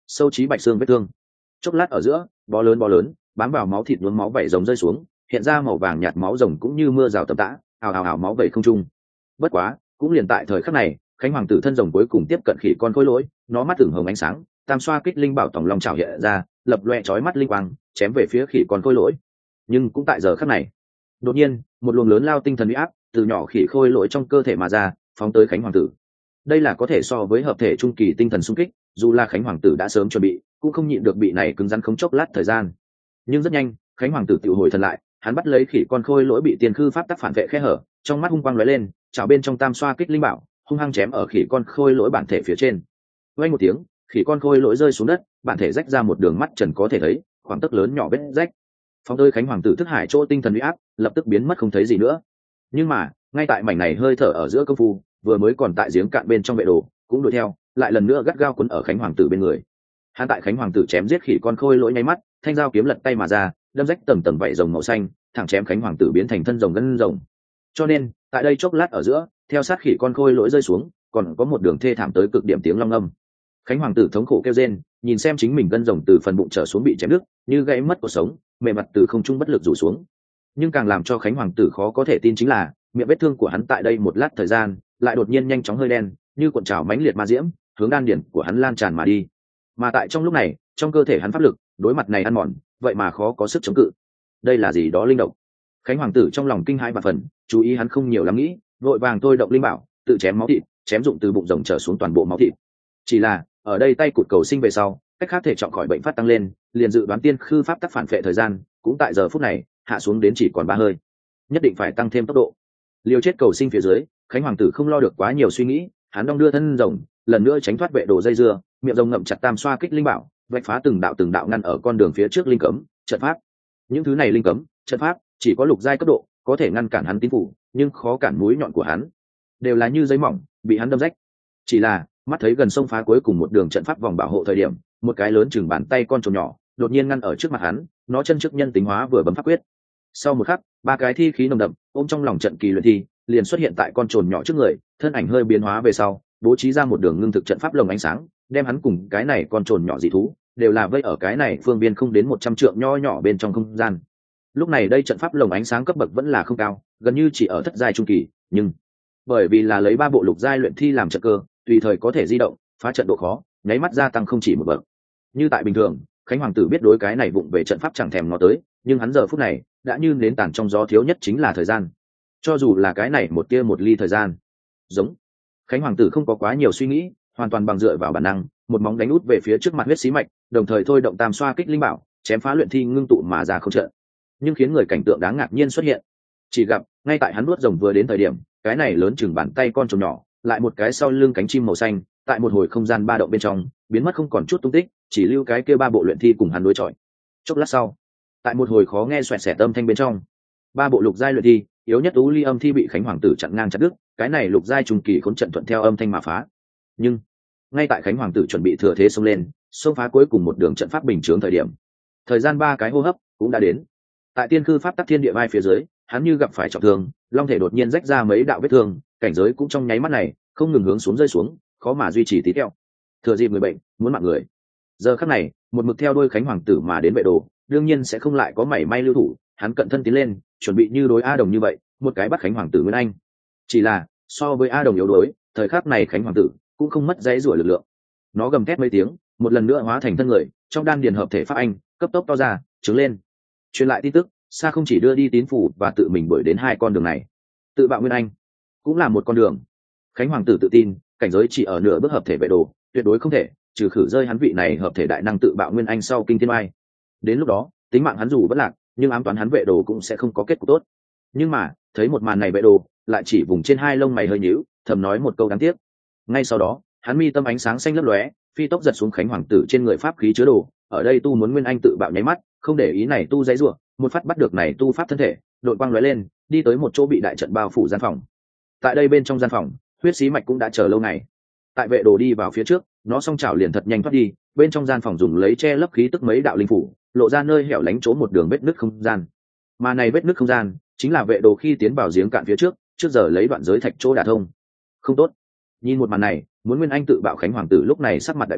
Speaker 1: sâu trí bạch xương vết thương. Chốc lát ở giữa, bó lớn bó lớn bám vào máu thịt nhuốm máu vẩy rồng rơi xuống, hiện ra màu vàng nhạt máu rồng cũng như mưa rào tầm tã, ào ào ào máu vẩy không trung. Bất quá cũng liền tại thời khắc này, khánh hoàng tử thân rồng cuối cùng tiếp cận khỉ con khối lỗi, nó mắt tưởng hồng ánh sáng, tam xoa kích linh bảo tổng long trào hiện ra, lập loe chói mắt linh quang chém về phía khỉ con khối lỗi. Nhưng cũng tại giờ khắc này, đột nhiên một luồng lớn lao tinh thần uy áp từ nhỏ khỉ khôi lỗi trong cơ thể mà ra, phóng tới khánh hoàng tử. Đây là có thể so với hợp thể trung kỳ tinh thần xung kích, dù là khánh hoàng tử đã sớm chuẩn bị, cũng không nhịn được bị này cứng rắn không chốc lát thời gian. Nhưng rất nhanh, khánh hoàng tử tự hồi thần lại, hắn bắt lấy khỉ con khôi lỗi bị tiền khư pháp tắc phản vệ khe hở, trong mắt hung quang lóe lên, chảo bên trong tam xoa kích linh bảo hung hăng chém ở khỉ con khôi lỗi bản thể phía trên. Vang một tiếng, khỉ con khôi lỗi rơi xuống đất, bản thể rách ra một đường mắt trần có thể thấy, khoảng tấc lớn nhỏ vết rách. Phóng tới khánh hoàng tử thức hải chỗ tinh thần uy áp lập tức biến mất không thấy gì nữa. Nhưng mà ngay tại mảnh này hơi thở ở giữa công phu, vừa mới còn tại giếng cạn bên trong vệ đồ cũng đuổi theo, lại lần nữa gắt gao quấn ở khánh hoàng tử bên người. Hắn tại khánh hoàng tử chém giết khỉ con khôi lỗi nháy mắt, thanh dao kiếm lật tay mà ra, đâm rách tầng tầng vảy rồng màu xanh, thẳng chém khánh hoàng tử biến thành thân rồng gân rồng. Cho nên tại đây chốc lát ở giữa, theo sát khỉ con khôi lỗi rơi xuống, còn có một đường thê thảm tới cực điểm tiếng long âm. Khánh hoàng tử thống khổ kêu rên, nhìn xem chính mình gân rồng từ phần bụng trở xuống bị chém đứt, như gãy mất cuộc sống, mềm mặt từ không trung bất lực rủ xuống. Nhưng càng làm cho khánh hoàng tử khó có thể tin chính là miệng vết thương của hắn tại đây một lát thời gian lại đột nhiên nhanh chóng hơi đen, như cuộn trào mãnh liệt ma diễm hướng đan điển của hắn lan tràn mà đi. Mà tại trong lúc này, trong cơ thể hắn pháp lực đối mặt này ăn mòn, vậy mà khó có sức chống cự. Đây là gì đó linh độc? Khánh hoàng tử trong lòng kinh hãi và phần, chú ý hắn không nhiều lắm nghĩ, vội vàng thôi động linh bảo tự chém máu thịt, chém dụng từ bụng rồng trở xuống toàn bộ máu thịt. Chỉ là ở đây tay cụt cầu sinh về sau, cách khác thể trọng khỏi bệnh phát tăng lên, liền dự đoán tiên khư pháp tắc phản phệ thời gian cũng tại giờ phút này hạ xuống đến chỉ còn ba hơi, nhất định phải tăng thêm tốc độ. Liều chết cầu sinh phía dưới, khánh hoàng tử không lo được quá nhiều suy nghĩ, hắn đong đưa thân rồng lần nữa tránh thoát vệ đồ dây dưa, miệng rồng ngậm chặt tam xoa kích linh bảo, vạch phá từng đạo từng đạo ngăn ở con đường phía trước linh cấm trận pháp. Những thứ này linh cấm trận pháp chỉ có lục giai cấp độ, có thể ngăn cản hắn tín phủ, nhưng khó cản mũi nhọn của hắn, đều là như giấy mỏng bị hắn đâm rách. Chỉ là mắt thấy gần sông phá cuối cùng một đường trận pháp vòng bảo hộ thời điểm, một cái lớn chừng bàn tay con trồn nhỏ đột nhiên ngăn ở trước mặt hắn, nó chân trước nhân tính hóa vừa bấm pháp quyết. Sau một khắc, ba cái thi khí nồng đậm ôm trong lòng trận kỳ luyện thi liền xuất hiện tại con trồn nhỏ trước người, thân ảnh hơi biến hóa về sau, bố trí ra một đường ngưng thực trận pháp lồng ánh sáng, đem hắn cùng cái này con trồn nhỏ dị thú đều là vây ở cái này phương biên không đến một trăm trượng nho nhỏ bên trong không gian. Lúc này đây trận pháp lồng ánh sáng cấp bậc vẫn là không cao, gần như chỉ ở thất giai trung kỳ, nhưng bởi vì là lấy ba bộ lục giai luyện thi làm trận cơ, tùy thời có thể di động, phá trận độ khó nháy mắt gia tăng không chỉ một bậc. Như tại bình thường, khánh hoàng tử biết đối cái này vụng về trận pháp chẳng thèm ngó tới, nhưng hắn giờ phút này đã như nến tàn trong gió, thiếu nhất chính là thời gian. Cho dù là cái này một tia một ly thời gian, giống khánh hoàng tử không có quá nhiều suy nghĩ, hoàn toàn bằng dựa vào bản năng, một móng đánh út về phía trước mặt huyết xí mạch, đồng thời thôi động tam xoa kích linh bảo chém phá luyện thi ngưng tụ mà ra không trận. Nhưng khiến người cảnh tượng đáng ngạc nhiên xuất hiện. Chỉ gặp ngay tại hắn nuốt rồng vừa đến thời điểm, cái này lớn chừng bàn tay con trồn nhỏ lại một cái sau lưng cánh chim màu xanh, tại một hồi không gian ba động bên trong biến mất không còn chút tung tích, chỉ lưu cái kia ba bộ luyện thi cùng hắn đối chọi. Chốc lát sau, tại một hồi khó nghe xoẹt xẹt âm thanh bên trong, ba bộ lục giai luyện thi yếu nhất tú ly âm thi bị khánh hoàng tử chặn ngang chặt đứt, cái này lục giai trùng kỳ khốn trận thuận theo âm thanh mà phá. Nhưng ngay tại khánh hoàng tử chuẩn bị thừa thế xông lên, xông phá cuối cùng một đường trận pháp bình chướng thời điểm, thời gian ba cái hô hấp cũng đã đến. Tại tiên khư pháp tắc thiên địa vai phía dưới, hắn như gặp phải trọng thương, long thể đột nhiên rách ra mấy đạo vết thương, cảnh giới cũng trong nháy mắt này không ngừng hướng xuống rơi xuống, khó mà duy trì tí teo. Thừa dịp người bệnh muốn mạng người, giờ khắc này một mực theo đuôi khánh hoàng tử mà đến vệ đồ đương nhiên sẽ không lại có mảy may lưu thủ, hắn cận thân tiến lên, chuẩn bị như đối A Đồng như vậy, một cái bắt khánh hoàng tử Nguyên Anh. Chỉ là so với A Đồng yếu đuối, thời khắc này khánh hoàng tử cũng không mất dãy rủa lực lượng, nó gầm thét mấy tiếng, một lần nữa hóa thành thân người, trong đan điền hợp thể pháp anh cấp tốc to ra trứng lên, truyền lại tin tức xa không chỉ đưa đi tín phủ và tự mình đuổi đến hai con đường này, tự bạo Nguyên Anh cũng là một con đường. Khánh hoàng tử tự tin cảnh giới chỉ ở nửa bước hợp thể vệ đồ, tuyệt đối không thể trừ khử rơi hắn vị này hợp thể đại năng tự bạo Nguyên Anh sau kinh thiên oai. Đến lúc đó tính mạng hắn dù bất lạc, nhưng ám toán hắn vệ đồ cũng sẽ không có kết cục tốt. Nhưng mà thấy một màn này, vệ đồ lại chỉ vùng trên hai lông mày hơi nhíu, thầm nói một câu đáng tiếc. Ngay sau đó hắn mi tâm ánh sáng xanh lấp lóe, phi tốc giật xuống khánh hoàng tử trên người pháp khí chứa đồ. Ở đây tu muốn Nguyên Anh tự bạo nháy mắt, không để ý này tu dãy rủa, một phát bắt được này tu pháp thân thể, đội quang lóe lên, đi tới một chỗ bị đại trận bao phủ gian phòng. Tại đây bên trong gian phòng, huyết xí mạch cũng đã chờ lâu ngày. Tại vệ đồ đi vào phía trước, nó song chảo liền thật nhanh thoát đi, bên trong gian phòng dùng lấy che lấp khí tức mấy đạo linh phủ, lộ ra nơi hẻo lánh chỗ một đường vết nứt không gian. Mà này vết nứt không gian chính là vệ đồ khi tiến vào giếng cạn phía trước, trước giờ lấy đoạn giới thạch chỗ đả thông. Không tốt. Nhìn một màn này, muốn Nguyên Anh tự bạo khánh hoàng tử lúc này sắc mặt đại biến,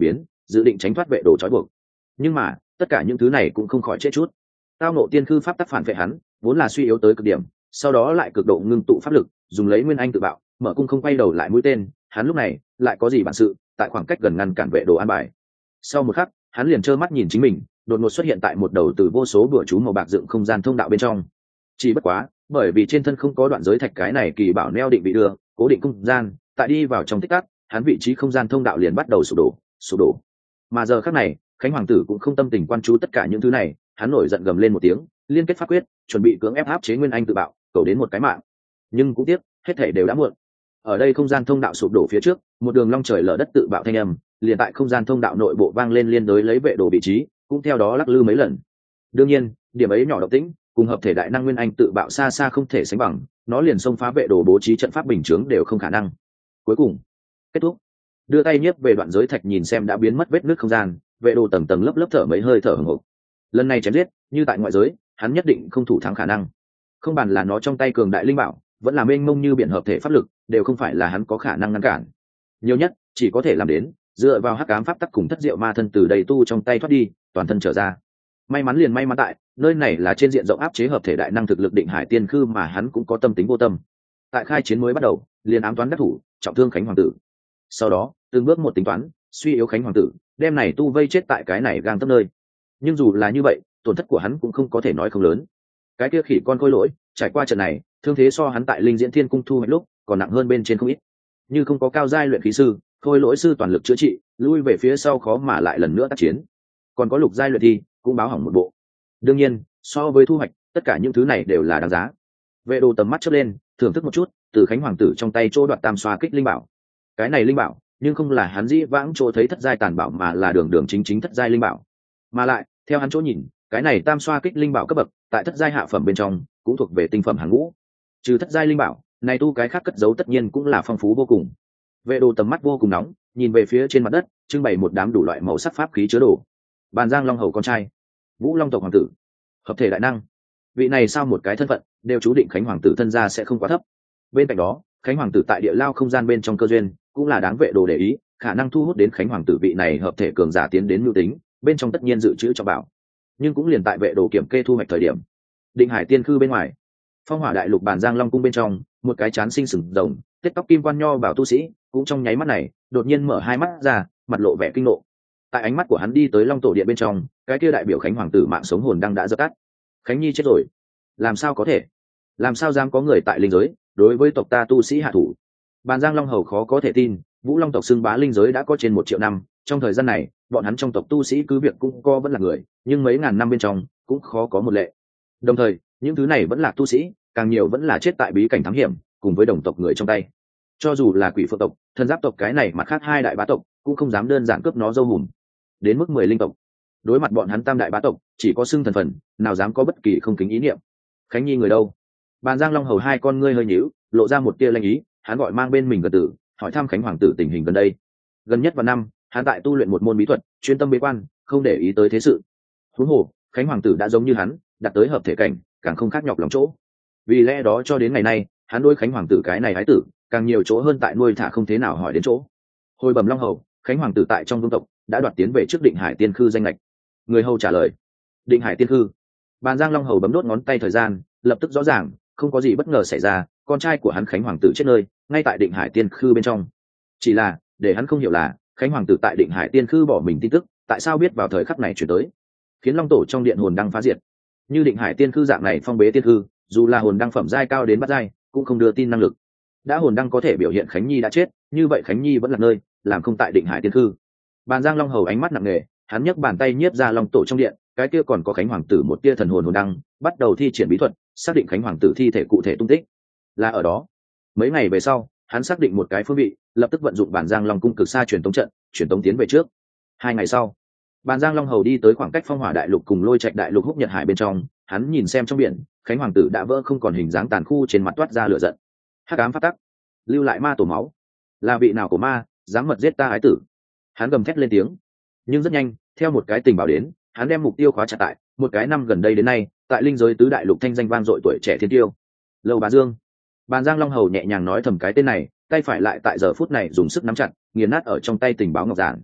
Speaker 1: dự định tránh thoát vệ đồ trói buộc. Nhưng mà tất cả những thứ này cũng không khỏi chết chút. Tao nộ tiên khư pháp tắc phản vệ hắn vốn là suy yếu tới cực điểm, sau đó lại cực độ ngưng tụ pháp lực, dùng lấy nguyên anh tự bạo, mở cung không quay đầu lại mũi tên. Hắn lúc này lại có gì bản sự tại khoảng cách gần ngăn cản vệ đồ an bài. Sau một khắc, hắn liền trơ mắt nhìn chính mình đột ngột xuất hiện tại một đầu từ vô số đùa chú màu bạc dựng không gian thông đạo bên trong. Chỉ bất quá bởi vì trên thân không có đoạn giới thạch cái này kỳ bảo neo định bị đưa cố định không gian, tại đi vào trong tích tắc, hắn vị trí không gian thông đạo liền bắt đầu sụp đổ sụp đổ mà giờ khắc này Khánh Hoàng tử cũng không tâm tình quan chú tất cả những thứ này. Hắn nổi giận gầm lên một tiếng, liên kết pháp quyết, chuẩn bị cưỡng ép áp chế nguyên anh tự bạo, cầu đến một cái mạng. Nhưng cũng tiếc, hết thể đều đã muộn. Ở đây không gian thông đạo sụp đổ phía trước, một đường long trời lở đất tự bạo thanh âm liền tại không gian thông đạo nội bộ vang lên, liên đối lấy vệ đồ vị trí cũng theo đó lắc lư mấy lần. Đương nhiên điểm ấy nhỏ động tĩnh cùng hợp thể đại năng nguyên anh tự bạo xa xa không thể sánh bằng, nó liền xông phá vệ đồ bố trí trận pháp bình chướng đều không khả năng. Cuối cùng kết thúc. Đưa tay nhếp về đoạn giới thạch nhìn xem đã biến mất vết nước không gian, vệ đồ tầng tầng lớp lớp thở mấy hơi thở hổn hển. Lần này chém giết như tại ngoại giới, hắn nhất định không thủ thắng khả năng. Không bàn là nó trong tay cường đại linh bảo, vẫn là mênh mông như biển hợp thể pháp lực, đều không phải là hắn có khả năng ngăn cản. Nhiều nhất chỉ có thể làm đến dựa vào hắc ám pháp tắc cùng thất diệu ma thân từ đầy tu trong tay thoát đi, toàn thân trở ra. May mắn liền may mắn tại nơi này là trên diện rộng áp chế hợp thể đại năng thực lực định hải tiên khư, mà hắn cũng có tâm tính vô tâm. Tại khai chiến mới bắt đầu liền ám toán đắc thủ, trọng thương Khánh Hoàng tử. Sau đó từng bước một tính toán suy yếu Khánh Hoàng tử, đem này tu vây chết tại cái này gang tấc nơi. Nhưng dù là như vậy, tổn thất của hắn cũng không có thể nói không lớn. Cái kia khỉ con khôi lỗi trải qua trận này, thương thế so hắn tại Linh Diễn Thiên cung thu hoạch lúc còn nặng hơn bên trên không ít. Như không có cao giai luyện khí sư, khôi lỗi sư toàn lực chữa trị, lui về phía sau khó mà lại lần nữa tác chiến. Còn có lục giai luyện thi cũng báo hỏng một bộ. Đương nhiên so với thu hoạch, tất cả những thứ này đều là đáng giá. Vệ đồ tầm mắt chớp lên, thưởng thức một chút từ Khánh Hoàng tử trong tay chỗ đoạt tam xoa kích linh bảo. Cái này linh bảo nhưng không là hắn dĩ vãng chỗ thấy thất giai tàn bảo, mà là đường đường chính chính thất giai linh bảo. Mà lại theo hắn chỗ nhìn, cái này tam xoa kích linh bảo cấp bậc tại thất giai hạ phẩm bên trong cũng thuộc về tinh phẩm hàng ngũ. Trừ thất giai linh bảo này, tu cái khác cất giấu tất nhiên cũng là phong phú vô cùng. Vệ đồ tầm mắt vô cùng nóng, nhìn về phía trên mặt đất trưng bày một đám đủ loại màu sắc pháp khí chứa đồ. Bàn Giang Long hầu con trai, Vũ Long tộc hoàng tử, hợp thể đại năng, vị này sao một cái thân phận đều chú định Khánh Hoàng tử thân gia sẽ không quá thấp. Bên cạnh đó Khánh Hoàng tử tại địa lao không gian bên trong cơ duyên cũng là đáng vệ đồ để ý, khả năng thu hút đến Khánh Hoàng tử vị này hợp thể cường giả tiến đến mưu tính, bên trong tất nhiên dự trữ cho bảo. Nhưng cũng liền tại vệ đồ kiểm kê thu hoạch thời điểm, Định Hải tiên khư bên ngoài, Phong Hỏa đại lục Bàn Giang Long cung bên trong, một cái chán sinh sừng rồng, tết tóc kim quan nho bảo tu sĩ cũng trong nháy mắt này đột nhiên mở hai mắt ra, mặt lộ vẻ kinh nộ. Tại ánh mắt của hắn đi tới Long tổ điện bên trong, cái kia đại biểu Khánh Hoàng tử mạng sống hồn đang đã dập tắt. Khánh Nhi chết rồi? Làm sao có thể? Làm sao dám có người tại linh giới đối với tộc ta tu sĩ hạ thủ? Bàn Giang Long hầu khó có thể tin, Vũ Long tộc xưng bá linh giới đã có trên một triệu năm, trong thời gian này bọn hắn trong tộc tu sĩ cứ việc cũng có vẫn là người, nhưng mấy ngàn năm bên trong cũng khó có một lệ. Đồng thời những thứ này vẫn là tu sĩ, càng nhiều vẫn là chết tại bí cảnh thám hiểm cùng với đồng tộc người trong tay. Cho dù là Quỷ Phượng tộc, Thần Giáp tộc cái này mặt khác hai đại bá tộc cũng không dám đơn giản cướp nó dâu hùm. Đến mức mười linh tộc, đối mặt bọn hắn tam đại bá tộc chỉ có xưng thần phần, nào dám có bất kỳ không kính ý niệm. Khánh Nhi người đâu? Bàn Giang Long hầu hai con ngươi hơi nhíu, lộ ra một tia lanh ý, hắn gọi mang bên mình gần tử, hỏi thăm Khánh Hoàng tử tình hình gần đây. Gần nhất vào năm, hắn tại tu luyện một môn bí thuật, chuyên tâm bế quan, không để ý tới thế sự. Huống hồ Khánh Hoàng tử đã giống như hắn, đạt tới hợp thể cảnh, càng không khác nhọc lòng chỗ. Vì lẽ đó cho đến ngày nay, hắn đối Khánh Hoàng tử cái này ái tử càng nhiều chỗ hơn tại nuôi thả không thế nào hỏi đến chỗ. Hồi bẩm Long hầu, Khánh Hoàng tử tại trong vương tộc đã đoạt tiến về trước Định Hải tiên khư danh lệch. Người hầu trả lời. Định Hải tiên khư? Bàn Giang Long hầu bấm đốt ngón tay thời gian, lập tức rõ ràng không có gì bất ngờ xảy ra, con trai của hắn Khánh Hoàng tử chết nơi ngay tại Định Hải tiên khư bên trong. Chỉ là để hắn không hiểu là Khánh Hoàng tử tại Định Hải tiên khư bỏ mình tin tức tại sao biết vào thời khắc này chuyển tới, khiến Long tổ trong điện hồn đăng phá diệt. Như Định Hải tiên khư dạng này phong bế tiên khư, dù là hồn đăng phẩm giai cao đến bát giai cũng không đưa tin năng lực. Đã hồn đăng có thể biểu hiện Khánh Nhi đã chết, như vậy Khánh Nhi vẫn là nơi làm không tại Định Hải tiên khư. Bàn Giang Long hầu ánh mắt nặng nề, hắn nhấc bàn tay nhiếp ra Long tổ trong điện, cái kia còn có Khánh Hoàng tử một tia thần hồn hồn đăng, bắt đầu thi triển bí thuật, xác định Khánh Hoàng tử thi thể cụ thể tung tích. Là ở đó. Mấy ngày về sau, hắn xác định một cái phương vị, lập tức vận dụng Bàn Giang Long cung cực xa truyền tống trận, truyền tống tiến về trước. Hai ngày sau, Bàn Giang Long hầu đi tới khoảng cách Phong Hỏa đại lục cùng Lôi Trạch đại lục Húc Nhật hải bên trong, hắn nhìn xem trong biển, Khánh Hoàng tử đã vỡ không còn hình dáng tàn khu, trên mặt toát ra lửa giận. Hắc ám phát tắc, lưu lại ma tổ máu, là vị nào của ma dám mật giết ta ái tử? Hắn gầm thét lên tiếng. Nhưng rất nhanh, theo một cái tình báo đến, hắn đem mục tiêu khóa chặt tại một cái năm gần đây đến nay tại linh giới tứ đại lục thanh danh vang dội tuổi trẻ thiên tiêu Lâu Bá Dương. Bàn Giang Long hầu nhẹ nhàng nói thầm cái tên này, tay phải lại tại giờ phút này dùng sức nắm chặt, nghiền nát ở trong tay tình báo ngọc giản.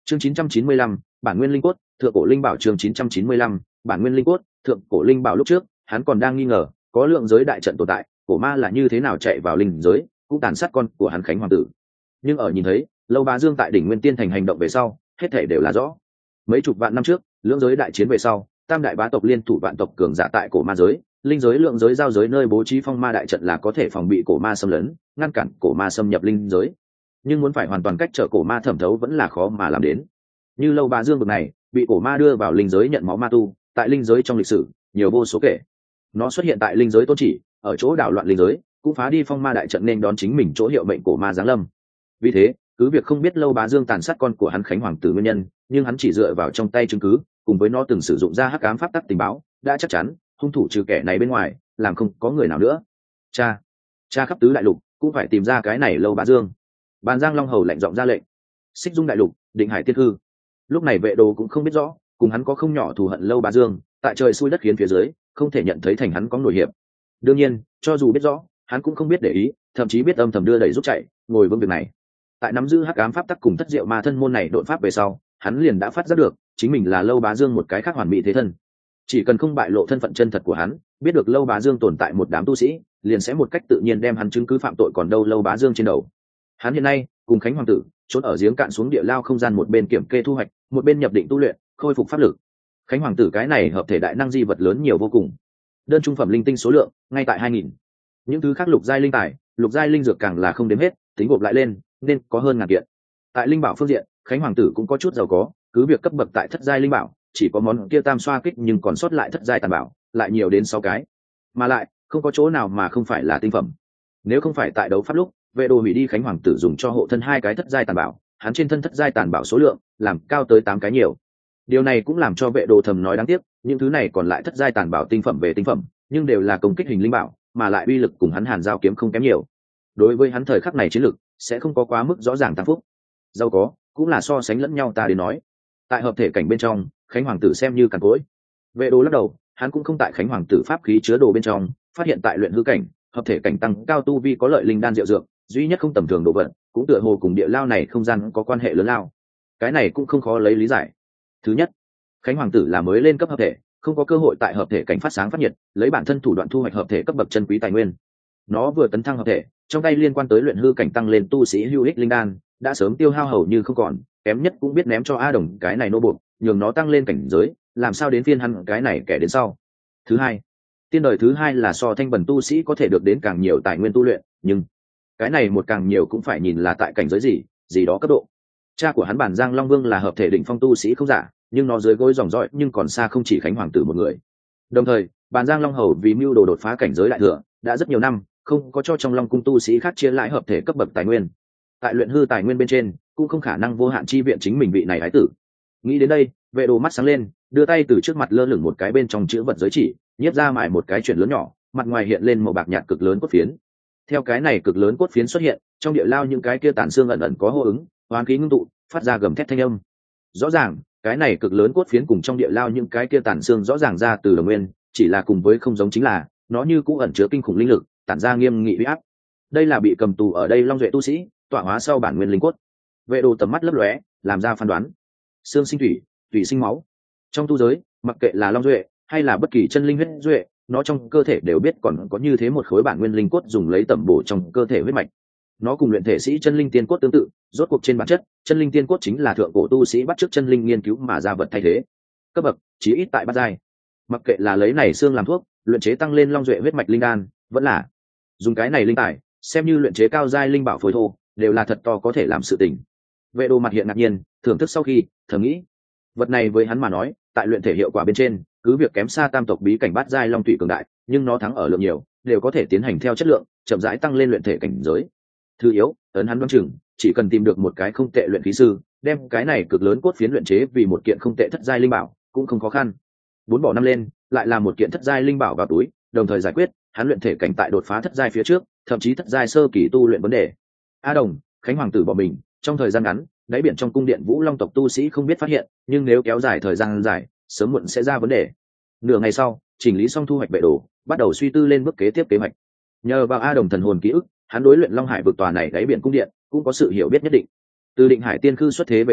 Speaker 1: chương chín trăm chín mươi lăm, bản nguyên linh cốt thượng cổ linh bảo. chương chín trăm chín mươi lăm, bản nguyên linh cốt thượng cổ linh bảo. Lúc trước hắn còn đang nghi ngờ có lượng giới đại trận tồn tại, cổ ma là như thế nào chạy vào linh giới cũng tàn sát con của hắn Khánh Hoàng tử. Nhưng ở nhìn thấy Lâu Bá Dương tại đỉnh Nguyên Tiên thành hành động về sau, hết thể đều là rõ. Mấy chục vạn năm trước lưỡng giới đại chiến về sau, tam đại bá tộc liên thủ vạn tộc cường giả tại cổ ma giới, linh giới, lượng giới, giao giới nơi bố trí phong ma đại trận là có thể phòng bị cổ ma xâm lấn, ngăn cản cổ ma xâm nhập linh giới. Nhưng muốn phải hoàn toàn cách trở cổ ma thẩm thấu vẫn là khó mà làm đến. Như Lâu Bá Dương bực này bị cổ ma đưa vào linh giới nhận máu ma tu, tại linh giới trong lịch sử nhiều vô số kể. Nó xuất hiện tại linh giới tôn chỉ, ở chỗ đảo loạn linh giới, cũng phá đi phong ma đại trận nên đón chính mình chỗ hiệu mệnh cổ ma giáng lâm. Vì thế cứ việc không biết Lâu Bá Dương tàn sát con của hắn Khánh Hoàng tử nguyên nhân, nhưng hắn chỉ dựa vào trong tay chứng cứ cùng với nó từng sử dụng ra hắc ám pháp tắc tình báo đã chắc chắn hung thủ trừ kẻ này bên ngoài làm không có người nào nữa. Cha, cha khắp tứ đại lục cũng phải tìm ra cái này Lâu Bá Dương. Bàn Giang Long Hầu lạnh giọng ra lệnh. Xích Dung đại lục, Định Hải Tiên Hư. Lúc này Vệ Đồ cũng không biết rõ cùng hắn có không nhỏ thù hận Lâu Bá Dương, tại trời xui đất khiến phía dưới không thể nhận thấy thành hắn có nổi hiệp. Đương nhiên cho dù biết rõ hắn cũng không biết để ý, thậm chí biết âm thầm đưa đẩy giúp chạy ngồi vững việc này. Tại nắm giữ hắc ám pháp tắc cùng thất diệu ma thân môn này đột pháp về sau, hắn liền đã phát giác được chính mình là Lâu Bá Dương một cái khác hoàn mỹ thế thân. Chỉ cần không bại lộ thân phận chân thật của hắn, biết được Lâu Bá Dương tồn tại một đám tu sĩ, liền sẽ một cách tự nhiên đem hắn chứng cứ phạm tội còn đâu Lâu Bá Dương trên đầu. Hắn hiện nay cùng Khánh Hoàng tử trốn ở giếng cạn xuống địa lao không gian, một bên kiểm kê thu hoạch, một bên nhập định tu luyện khôi phục pháp lực. Khánh Hoàng tử cái này hợp thể đại năng di vật lớn nhiều vô cùng, đơn trung phẩm linh tinh số lượng ngay tại hai nghìn. Những thứ khác lục giai linh tài, lục giai linh dược càng là không đếm hết, tính gộp lại lên nên có hơn ngàn kiện. Tại linh bảo phương diện, Khánh Hoàng tử cũng có chút giàu có, cứ việc cấp bậc tại thất giai linh bảo chỉ có món kia tam xoa kích, nhưng còn sót lại thất giai tàn bảo lại nhiều đến sáu cái, mà lại không có chỗ nào mà không phải là tinh phẩm. Nếu không phải tại đấu pháp lúc Vệ Đồ hủy đi Khánh Hoàng tử dùng cho hộ thân hai cái thất giai tàn bảo, hắn trên thân thất giai tàn bảo số lượng làm cao tới tám cái nhiều. Điều này cũng làm cho Vệ Đồ thầm nói đáng tiếc, những thứ này còn lại thất giai tàn bảo tinh phẩm về tinh phẩm, nhưng đều là công kích hình linh bảo, mà lại uy lực cùng hắn Hàn Giao kiếm không kém nhiều. Đối với hắn thời khắc này chiến lực sẽ không có quá mức rõ ràng tăng phúc. Giàu có cũng là so sánh lẫn nhau ta đến nói. Tại hợp thể cảnh bên trong, Khánh Hoàng tử xem như càn cỗi. Vệ Đồ lắc đầu, hắn cũng không tại Khánh Hoàng tử pháp khí chứa đồ bên trong phát hiện tại luyện hư cảnh, hợp thể cảnh tăng cao tu vi có lợi linh đan diệu dược, duy nhất không tầm thường đồ vật, cũng tựa hồ cùng địa lao này không gian có quan hệ lớn lao. Cái này cũng không khó lấy lý giải. Thứ nhất, Khánh Hoàng tử là mới lên cấp hợp thể, không có cơ hội tại hợp thể cảnh phát sáng phát nhiệt, lấy bản thân thủ đoạn thu hoạch hợp thể cấp bậc chân quý tài nguyên. Nó vừa tấn thăng hợp thể, trong tay liên quan tới luyện hư cảnh tăng lên tu sĩ hữu ích linh đan đã sớm tiêu hao hầu như không còn, kém nhất cũng biết ném cho A Đồng cái này nô buộc, nhường nó tăng lên cảnh giới, làm sao đến phiên hắn cái này kẻ đến sau. Thứ hai, tiên đời thứ hai là so thanh bần tu sĩ có thể được đến càng nhiều tài nguyên tu luyện, nhưng cái này một càng nhiều cũng phải nhìn là tại cảnh giới gì, gì đó cấp độ. Cha của hắn Bản Giang Long Vương là hợp thể đỉnh phong tu sĩ không giả, nhưng nó dưới gối dòng dõi nhưng còn xa không chỉ Khánh Hoàng tử một người. Đồng thời Bản Giang Long Hầu vì mưu đồ đột phá cảnh giới đại thừa đã rất nhiều năm không có cho trong Long cung tu sĩ khác chia lại hợp thể cấp bậc tài nguyên. Tại luyện hư tài nguyên bên trên cũng không khả năng vô hạn chi viện chính mình vị này ái tử. Nghĩ đến đây, Vệ Đồ mắt sáng lên, đưa tay từ trước mặt lơ lửng một cái bên trong chữ vật giới chỉ, nhét ra mài một cái chuyển lớn nhỏ, mặt ngoài hiện lên màu bạc nhạt cực lớn cốt phiến. Theo cái này cực lớn cốt phiến xuất hiện, trong địa lao những cái kia tàn xương ẩn ẩn có hô ứng, hoán khí ngưng tụ, phát ra gầm thét thanh âm. Rõ ràng, cái này cực lớn cốt phiến cùng trong địa lao những cái kia tàn xương rõ ràng ra từ đồng nguyên, chỉ là cùng với không giống chính là, nó như cũng ẩn chứa kinh khủng linh lực, tản ra nghiêm nghị uy áp. Đây là bị cầm tù ở đây Long Duệ tu sĩ, tọa hóa sau bản nguyên linh cốt. Vệ Đồ tầm mắt lấp lóe, làm ra phán đoán. Xương sinh thủy, thủy sinh máu. Trong tu giới, mặc kệ là Long Duệ hay là bất kỳ chân linh huyết duệ, nó trong cơ thể đều biết còn có như thế một khối bản nguyên linh cốt dùng lấy tẩm bổ trong cơ thể huyết mạch. Nó cùng luyện thể sĩ chân linh tiên cốt tương tự, rốt cuộc trên bản chất, chân linh tiên cốt chính là thượng cổ tu sĩ bắt chước chân linh nghiên cứu mà ra vật thay thế. Cấp bậc chí ít tại bát giai. Mặc kệ là lấy này xương làm thuốc, luyện chế tăng lên Long Duệ huyết mạch linh đan, vẫn là dùng cái này linh tài xem như luyện chế cao giai linh bảo phối thô, đều là thật to có thể làm sự tình. Vệ Đồ mặt hiện ngạc nhiên, thưởng thức sau khi thầm nghĩ, vật này với hắn mà nói, tại luyện thể hiệu quả bên trên, cứ việc kém xa tam tộc bí cảnh bát giai long thủy cường đại, nhưng nó thắng ở lượng nhiều, đều có thể tiến hành theo chất lượng, chậm rãi tăng lên luyện thể cảnh giới. Thứ yếu, ấn hắn đoán chừng, chỉ cần tìm được một cái không tệ luyện khí sư, đem cái này cực lớn cốt phiến luyện chế vì một kiện không tệ thất giai linh bảo, cũng không khó khăn. Bốn bỏ năm lên, lại là một kiện thất giai linh bảo vào túi, đồng thời giải quyết hắn luyện thể cảnh tại đột phá thất giai phía trước, thậm chí thất giai sơ kỳ tu luyện vấn đề. A Đồng, Khánh Hoàng tử bỏ mình, trong thời gian ngắn, đáy biển trong cung điện Vũ Long tộc tu sĩ không biết phát hiện, nhưng nếu kéo dài thời gian dài, sớm muộn sẽ ra vấn đề. Nửa ngày sau, chỉnh lý xong thu hoạch Vệ Đồ, bắt đầu suy tư lên bước kế tiếp kế hoạch. Nhờ vào A Đồng thần hồn ký ức, hắn đối luyện Long Hải vực tòa này đáy biển cung điện cũng có sự hiểu biết nhất định. Từ Định Hải Tiên Khư xuất thế về sau,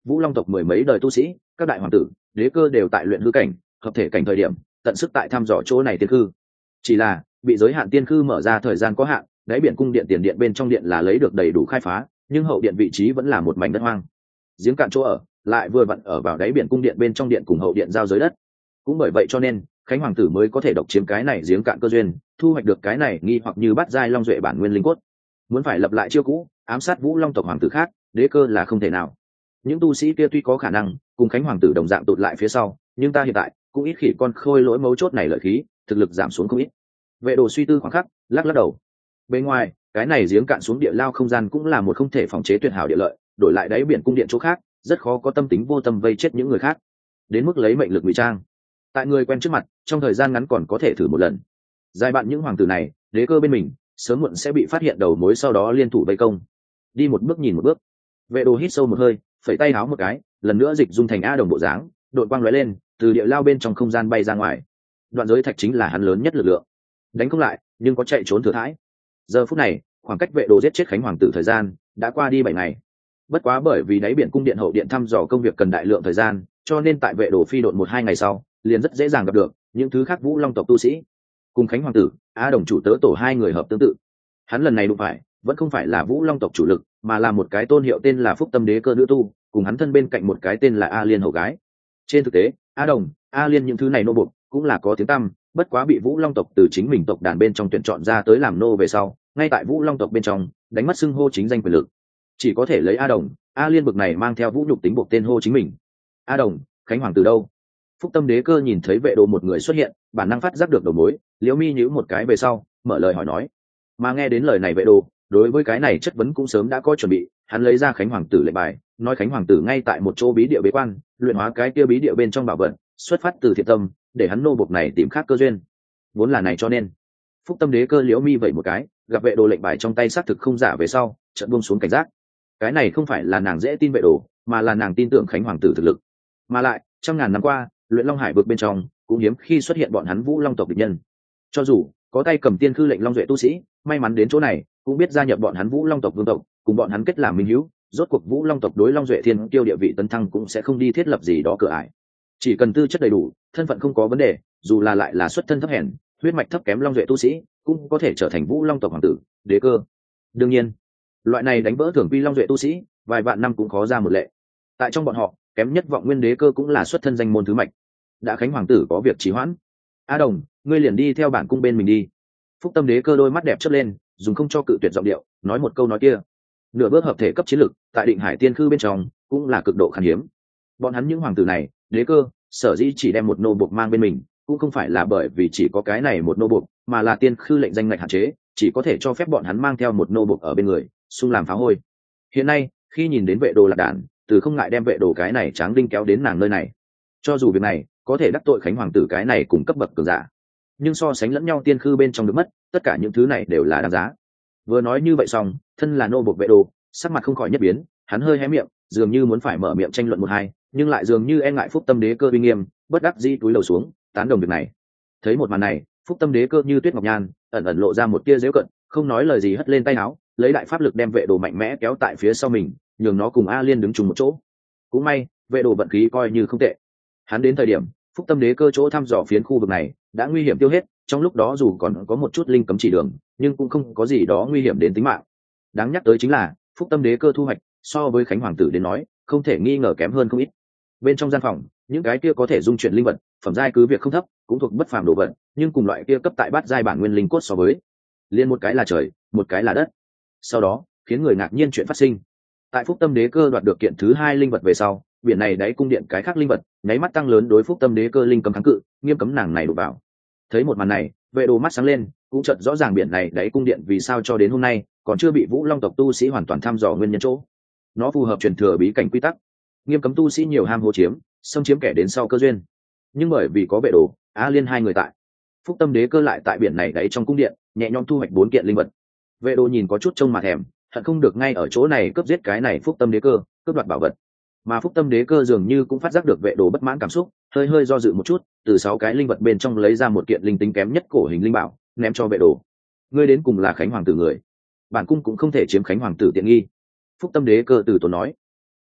Speaker 1: vũ long tộc mười mấy đời tu sĩ, các đại hoàng tử đế cơ đều tại luyện hư cảnh hợp thể cảnh thời điểm tận sức tại thăm dò chỗ này tiên khư. Chỉ là bị giới hạn tiên khư mở ra thời gian có hạn, đáy biển cung điện tiền điện bên trong điện là lấy được đầy đủ khai phá, nhưng hậu điện vị trí vẫn là một mảnh đất hoang, giếng cạn chỗ ở lại vừa vặn ở vào đáy biển cung điện bên trong điện cùng hậu điện giao giới đất. Cũng bởi vậy cho nên khánh hoàng tử mới có thể độc chiếm cái này giếng cạn cơ duyên, thu hoạch được cái này nghi hoặc như bắt giai long duệ bản nguyên linh cốt. Muốn phải lập lại chiêu cũ ám sát vũ long tộc hoàng tử khác, đế cơ là không thể nào. Những tu sĩ kia tuy có khả năng cùng khánh hoàng tử đồng dạng tụt lại phía sau, nhưng ta hiện tại cũng ít khỉ con khôi lỗi mấu chốt này lợi khí, thực lực giảm xuống không ít. Vệ đồ suy tư khoảng khắc, lắc lắc đầu. Bên ngoài cái này giếng cạn xuống địa lao không gian cũng là một không thể phòng chế tuyệt hảo địa lợi, đổi lại đáy biển cung điện chỗ khác rất khó có tâm tính vô tâm vây chết những người khác, đến mức lấy mệnh lực ngụy trang tại người quen trước mặt trong thời gian ngắn còn có thể thử một lần. Dài bạn những hoàng tử này đế cơ bên mình sớm muộn sẽ bị phát hiện đầu mối, sau đó liên thủ vây công. Đi một bước nhìn một bước. Vệ đồ hít sâu một hơi, phẩy tay háo một cái, lần nữa dịch dung thành a đồng bộ dáng, đội quang lóe lên từ địa lao bên trong không gian bay ra ngoài. Đoạn giới thạch chính là hắn lớn nhất lực lượng, đánh không lại nhưng có chạy trốn thừa thãi. Giờ phút này khoảng cách vệ đồ giết chết khánh hoàng tử thời gian đã qua đi bảy ngày. Bất quá bởi vì đáy biển cung điện hậu điện thăm dò công việc cần đại lượng thời gian, cho nên tại vệ đồ phi độn một hai ngày sau liền rất dễ dàng gặp được những thứ khác vũ long tộc tu sĩ. Cùng khánh hoàng tử a đồng chủ tớ tổ hai người hợp tương tự, hắn lần này đụng phải vẫn không phải là vũ long tộc chủ lực, mà là một cái tôn hiệu tên là phúc tâm đế cơ nữ tu, cùng hắn thân bên cạnh một cái tên là a liên hậu gái. Trên thực tế a đồng a liên những thứ này nô bộc cũng là có tiếng tăm, bất quá bị vũ long tộc từ chính mình tộc đàn bên trong tuyển chọn ra tới làm nô về sau, ngay tại vũ long tộc bên trong đánh mất xưng hô chính danh quyền lực, chỉ có thể lấy a đồng a liên bực này mang theo vũ nhục tính buộc tên hô chính mình. A đồng khánh hoàng từ đâu? Phúc tâm đế cơ nhìn thấy vệ đồ một người xuất hiện, bản năng phát giác được đầu mối, liễu mi nhíu một cái về sau mở lời hỏi nói. Mà nghe đến lời này vệ đồ đối với cái này chất vấn cũng sớm đã có chuẩn bị, hắn lấy ra khánh hoàng tử lệnh bài, nói khánh hoàng tử ngay tại một chỗ bí địa bế quan luyện hóa cái kia bí địa bên trong bảo vật, xuất phát từ thiện tâm để hắn nô bộc này tìm khác cơ duyên, vốn là này cho nên. Phúc tâm đế cơ liễu mi vậy một cái, gặp vệ đồ lệnh bài trong tay xác thực không giả về sau chợt buông xuống cảnh giác. Cái này không phải là nàng dễ tin vệ đồ, mà là nàng tin tưởng khánh hoàng tử thực lực. Mà lại trăm ngàn năm qua luyện long hải vực bên trong cũng hiếm khi xuất hiện bọn hắn vũ long tộc địch nhân, cho dù có tay cầm tiên khư lệnh long duệ tu sĩ may mắn đến chỗ này cũng biết gia nhập bọn hắn vũ long tộc vương tộc, cùng bọn hắn kết làm minh hữu. Rốt cuộc vũ long tộc đối long duệ thiên tiêu địa vị tấn thăng cũng sẽ không đi thiết lập gì đó cửa ải, chỉ cần tư chất đầy đủ, thân phận không có vấn đề, dù là lại là xuất thân thấp hèn huyết mạch thấp kém long duệ tu sĩ cũng có thể trở thành vũ long tộc hoàng tử đế cơ. Đương nhiên loại này đánh vỡ thường quy long duệ tu sĩ vài vạn năm cũng khó ra một lệ, tại trong bọn họ kém nhất vọng nguyên đế cơ cũng là xuất thân danh môn thứ mạch. Đã khánh hoàng tử có việc trì hoãn, a đồng ngươi liền đi theo bản cung bên mình đi. Phúc tâm đế cơ đôi mắt đẹp chớp lên, dùng không cho cự tuyệt giọng điệu nói một câu nói kia. Nửa bước hợp thể cấp chiến lực tại định hải tiên khư bên trong cũng là cực độ khan hiếm. Bọn hắn những hoàng tử này đế cơ sở dĩ chỉ đem một nô bộc mang bên mình cũng không phải là bởi vì chỉ có cái này một nô bộc, mà là tiên khư lệnh danh ngạch hạn chế, chỉ có thể cho phép bọn hắn mang theo một nô bộc ở bên người xung làm phá hôi. Hiện nay khi nhìn đến vệ đồ lạc đàn, từ không ngại đem vệ đồ cái này tráng đinh kéo đến nàng nơi này, cho dù việc này có thể đắc tội khánh hoàng tử cái này cùng cấp bậc cường giả, nhưng so sánh lẫn nhau tiên khư bên trong được mất, tất cả những thứ này đều là đáng giá. Vừa nói như vậy xong, thân là nô bộc vệ đồ sắc mặt không khỏi nhất biến, hắn hơi hé miệng dường như muốn phải mở miệng tranh luận một hai, nhưng lại dường như e ngại phúc tâm đế cơ uy nghiêm, bất đắc dĩ túi lầu xuống tán đồng việc này. Thấy một màn này, phúc tâm đế cơ như tuyết ngọc nhan ẩn ẩn lộ ra một tia dễu cận, không nói lời gì hất lên tay áo, lấy đại pháp lực đem vệ đồ mạnh mẽ kéo tại phía sau mình, nhường nó cùng a liên đứng chung một chỗ. Cũng may vệ đồ vận khí coi như không tệ, hắn đến thời điểm phúc tâm đế cơ chỗ thăm dò phiến khu vực này đã nguy hiểm tiêu hết, trong lúc đó dù còn có một chút linh cấm chỉ đường nhưng cũng không có gì đó nguy hiểm đến tính mạng. Đáng nhắc tới chính là phúc tâm đế cơ thu hoạch so với khánh hoàng tử đến nói không thể nghi ngờ kém hơn không ít. Bên trong gian phòng những cái kia có thể dung chuyển linh vật phẩm giai cứ việc không thấp cũng thuộc bất phàm đồ vật, nhưng cùng loại kia cấp tại bát giai bản nguyên linh cốt so với, liên một cái là trời một cái là đất. Sau đó khiến người ngạc nhiên chuyện phát sinh, tại phúc tâm đế cơ đoạt được kiện thứ hai linh vật về sau, biển này đáy cung điện cái khác linh vật nháy mắt tăng lớn đối phúc tâm đế cơ linh cấm kháng cự, nghiêm cấm nàng này đụng vào. Thấy một màn này, vệ đồ mắt sáng lên, cũng chợt rõ ràng biển này đáy cung điện vì sao cho đến hôm nay còn chưa bị vũ long tộc tu sĩ hoàn toàn thăm dò nguyên nhân chỗ. Nó phù hợp truyền thừa bí cảnh quy tắc, nghiêm cấm tu sĩ nhiều ham hố chiếm xâm chiếm kẻ đến sau cơ duyên. Nhưng bởi vì có vệ đồ á liên hai người tại, phúc tâm đế cơ lại tại biển này đáy trong cung điện nhẹ nhõm thu hoạch bốn kiện linh vật. Vệ đồ nhìn có chút trông mà thèm, hận không được ngay ở chỗ này cướp giết cái này phúc tâm đế cơ, cướp đoạt bảo vật. Mà phúc tâm đế cơ dường như cũng phát giác được vệ đồ bất mãn cảm xúc, hơi hơi do dự một chút, từ sáu cái linh vật bên trong lấy ra một kiện linh tính kém nhất cổ hình linh bảo ném cho vệ đồ. Ngươi đến cùng là khánh hoàng tử người, bản cung cũng không thể chiếm khánh hoàng tử tiện nghi. Phúc tâm đế cơ từ tốn nói.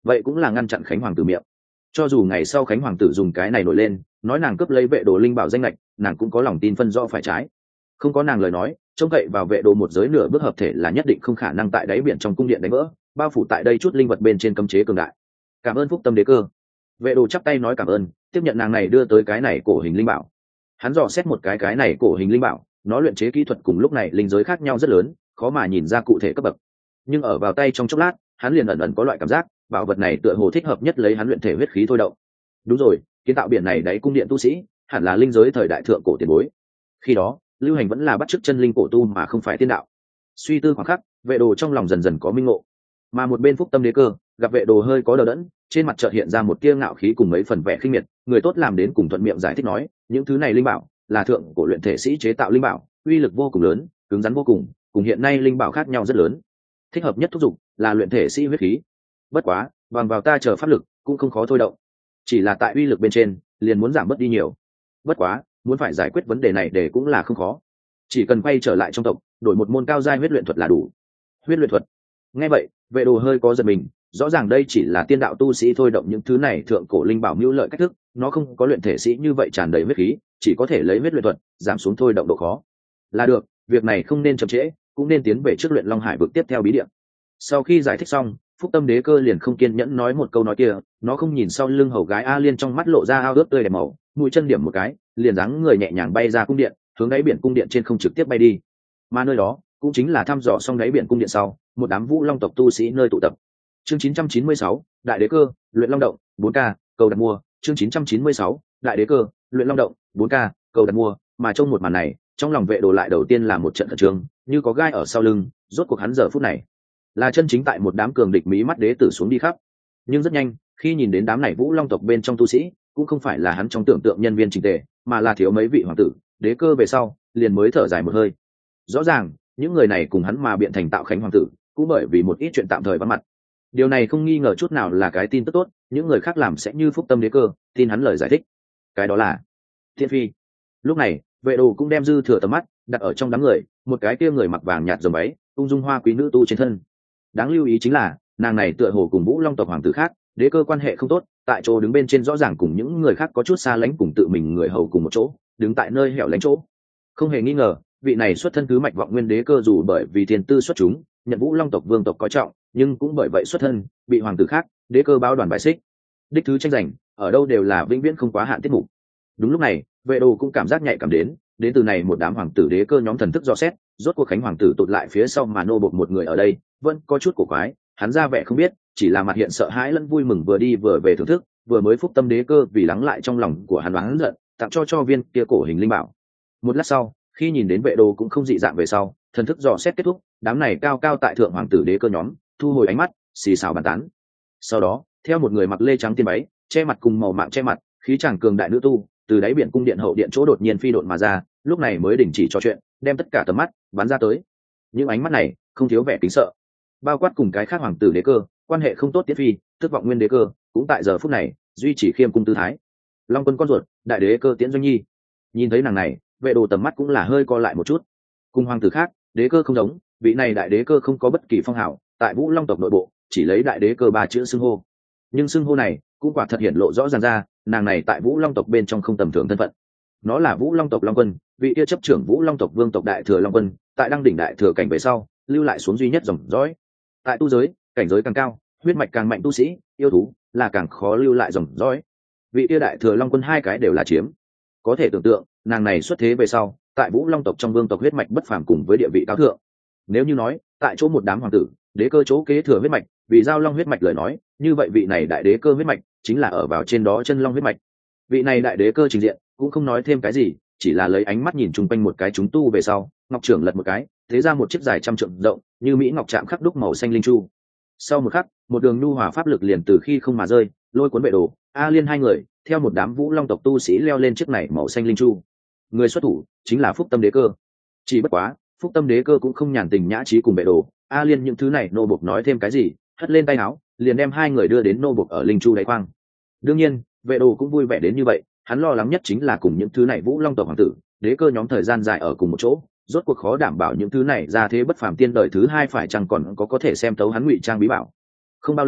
Speaker 1: vậy cũng là ngăn chặn khánh hoàng tử miệng. Cho dù ngày sau khánh hoàng tử dùng cái này nổi lên nói nàng cướp lấy vệ đồ linh bảo danh lệch, nàng cũng có lòng tin phân rõ phải trái. Không có nàng lời nói, trông cậy vào vệ đồ một giới nửa bước hợp thể là nhất định không khả năng tại đáy biển trong cung điện đánh vỡ bao phủ tại đây chút linh vật bên trên cấm chế cường đại. Cảm ơn phúc tâm đế cơ. Vệ đồ chắp tay nói cảm ơn, tiếp nhận nàng này đưa tới cái này cổ hình linh bảo. Hắn dò xét một cái cái này cổ hình linh bảo, nó luyện chế kỹ thuật cùng lúc này linh giới khác nhau rất lớn, khó mà nhìn ra cụ thể cấp bậc. Nhưng ở vào tay trong chốc lát, hắn liền ẩn ẩn có loại cảm giác, bảo vật này tựa hồ thích hợp nhất lấy hắn luyện thể huyết khí thôi động. Đúng rồi, kiến tạo biển này đáy cung điện tu sĩ, hẳn là linh giới thời đại thượng cổ tiền bối. Khi đó, lưu hành vẫn là bắt chước chân linh cổ tu mà không phải tiên đạo. Suy tư khoảng khắc, vệ đồ trong lòng dần dần có minh ngộ. Mà một bên phúc tâm đế cơ gặp vệ đồ hơi có đờ đẫn, trên mặt chợt hiện ra một tia ngạo khí cùng mấy phần vẻ khinh miệt, người tốt làm đến cùng thuận miệng giải thích nói, những thứ này linh bảo là thượng cổ luyện thể sĩ chế tạo linh bảo, uy lực vô cùng lớn, cứng rắn vô cùng, cùng hiện nay linh bảo khác nhau rất lớn. Thích hợp nhất thúc dục là luyện thể sĩ huyết khí. Bất quá, bằng vào ta chờ pháp lực cũng không khó thôi động, chỉ là tại uy lực bên trên liền muốn giảm bớt đi nhiều. Bất quá, muốn phải giải quyết vấn đề này để cũng là không khó, chỉ cần quay trở lại trong tộc, đổi một môn cao giai huyết luyện thuật là đủ. Huyết luyện thuật. Nghe vậy, vệ đồ hơi có giật mình, rõ ràng đây chỉ là tiên đạo tu sĩ thôi động những thứ này thượng cổ linh bảo mưu lợi cách thức, nó không có luyện thể sĩ như vậy tràn đầy huyết khí, chỉ có thể lấy huyết luyện thuật giảm xuống thôi động độ khó. Là được, việc này không nên chậm trễ, cũng nên tiến về trước luyện long hải vực tiếp theo bí địa. Sau khi giải thích xong, phúc tâm đế cơ liền không kiên nhẫn nói một câu nói kia, nó không nhìn sau lưng hầu gái A Liên trong mắt lộ ra ao ước tươi đẹp màu, mũi chân điểm một cái, liền dáng người nhẹ nhàng bay ra cung điện, hướng đáy biển cung điện trên không trực tiếp bay đi. Mà nơi đó cũng chính là thăm dò xong đáy biển cung điện sau, một đám vũ long tộc tu sĩ nơi tụ tập. Chương chín trăm chín mươi sáu, đại đế cơ, luyện long động, bốn k, cầu đặt mua. Chương chín trăm chín mươi sáu, đại đế cơ, luyện long động, bốn k, cầu đặt mua. Mà trong một màn này, trong lòng vệ đồ lại đầu tiên là một trận khẩn trương, như có gai ở sau lưng, rốt cuộc hắn giờ phút này là chân chính tại một đám cường địch mí mắt đế tử xuống đi khắp. Nhưng rất nhanh, khi nhìn đến đám này vũ long tộc bên trong tu sĩ, cũng không phải là hắn trong tưởng tượng nhân viên trình tề, mà là thiếu mấy vị hoàng tử, đế cơ về sau, liền mới thở dài một hơi. Rõ ràng, những người này cùng hắn mà biện thành tạo khánh hoàng tử, cũng bởi vì một ít chuyện tạm thời vắng mặt. Điều này không nghi ngờ chút nào là cái tin tức tốt, những người khác làm sẽ như phúc tâm đế cơ, tin hắn lời giải thích. Cái đó là Thiên Phi. Lúc này, vệ đồ cũng đem dư thừa tầm mắt đặt ở trong đám người, một cái kia người mặc vàng nhạt rồng váy, ung dung hoa quý nữ tu trên thân. Đáng lưu ý chính là, nàng này tựa hồ cùng vũ long tộc hoàng tử khác, đế cơ quan hệ không tốt, tại chỗ đứng bên trên rõ ràng cùng những người khác có chút xa lánh, cùng tự mình người hầu cùng một chỗ, đứng tại nơi hẻo lánh chỗ. Không hề nghi ngờ, vị này xuất thân thứ mạch vọng nguyên đế cơ dù bởi vì thiên tư xuất chúng, nhận vũ long tộc vương tộc coi trọng, nhưng cũng bởi vậy xuất thân bị hoàng tử khác đế cơ báo đoàn bài xích. Đích thứ tranh giành ở đâu đều là vĩnh viễn không quá hạn tiết mục. Đúng lúc này, vệ đồ cũng cảm giác nhạy cảm đến, đến từ này một đám hoàng tử đế cơ nhóm thần thức dò xét, rốt cuộc khánh hoàng tử tụt lại phía sau mà nô bộc một người ở đây, vẫn có chút cổ quái, hắn ra vẻ không biết, chỉ là mặt hiện sợ hãi lẫn vui mừng, vừa đi vừa về thưởng thức, vừa mới phúc tâm đế cơ vì lắng lại trong lòng của hắn oán giận, tặng cho cho viên kia cổ hình linh bảo. Một lát sau, khi nhìn đến vệ đồ cũng không dị dạng về sau, thần thức dò xét kết thúc, đám này cao cao tại thượng hoàng tử đế cơ nhóm thu hồi ánh mắt, xì xào bàn tán. Sau đó, theo một người mặc lê trắng tiên váy, che mặt cùng màu mạng che mặt, khí chàng cường đại nữ tu, từ đáy biển cung điện hậu điện chỗ đột nhiên phi độn mà ra, lúc này mới đình chỉ trò chuyện, đem tất cả tầm mắt bắn ra tới. Những ánh mắt này không thiếu vẻ kính sợ, bao quát cùng cái khác hoàng tử đế cơ quan hệ không tốt tiết phi, tức vọng nguyên đế cơ, cũng tại giờ phút này duy trì khiêm cung tư thái. Long quân con ruột, đại đế cơ Tiễn Doanh Nhi. Nhìn thấy nàng này, vệ đồ tầm mắt cũng là hơi co lại một chút. Cùng hoàng tử khác, đế cơ không giống, vị này đại đế cơ không có bất kỳ phong hào, tại vũ long tộc nội bộ chỉ lấy đại đế cơ ba chữ xưng hô. Nhưng xưng hô này cũng quả thật hiện lộ rõ ràng ra, nàng này tại vũ long tộc bên trong không tầm thường thân phận. Nó là vũ long tộc long quân, vị yêu chấp trưởng vũ long tộc vương tộc đại thừa long quân, tại đăng đỉnh đại thừa cảnh về sau lưu lại xuống duy nhất dòng dõi. Tại tu giới, cảnh giới càng cao, huyết mạch càng mạnh tu sĩ, yêu thú là càng khó lưu lại dòng dõi. Vị yêu đại thừa long quân hai cái đều là chiếm. Có thể tưởng tượng, nàng này xuất thế về sau, tại vũ long tộc trong vương tộc huyết mạch bất phàm cùng với địa vị cao thượng. Nếu như nói, tại chỗ một đám hoàng tử, đế cơ chỗ kế thừa huyết mạch, vì giao long huyết mạch lời nói, như vậy vị này đại đế cơ huyết mạch chính là ở vào trên đó chân long huyết mạch. Vị này đại đế cơ trình diện cũng không nói thêm cái gì, chỉ là lấy ánh mắt nhìn chung quanh một cái chúng tu về sau, ngọc trưởng lật một cái, thế ra một chiếc dài trăm trượng rộng, như mỹ ngọc chạm khắc đúc màu xanh linh chu. Sau một khắc, một đường nhu hòa pháp lực liền từ khi không mà rơi, lôi cuốn vệ đồ, A Liên hai người, theo một đám vũ long tộc tu sĩ leo lên chiếc này màu xanh linh chu. Người xuất thủ chính là phúc tâm đế cơ. Chỉ bất quá, phúc tâm đế cơ cũng không nhàn tình nhã trí cùng vệ đồ, A Liên những thứ này nô bộc nói thêm cái gì, hất lên tay áo, liền đem hai người đưa đến nô bộc ở linh chu đáy khoang. Đương nhiên, vệ đồ cũng vui vẻ đến như vậy, hắn lo lắng nhất chính là cùng những thứ này vũ long tộc hoàng tử, đế cơ nhóm thời gian dài ở cùng một chỗ, rốt cuộc khó đảm bảo những thứ này ra thế bất phàm tiên đời thứ hai phải chăng còn có có thể xem tấu hắn ngụy trang bí bảo. Không bao lâu,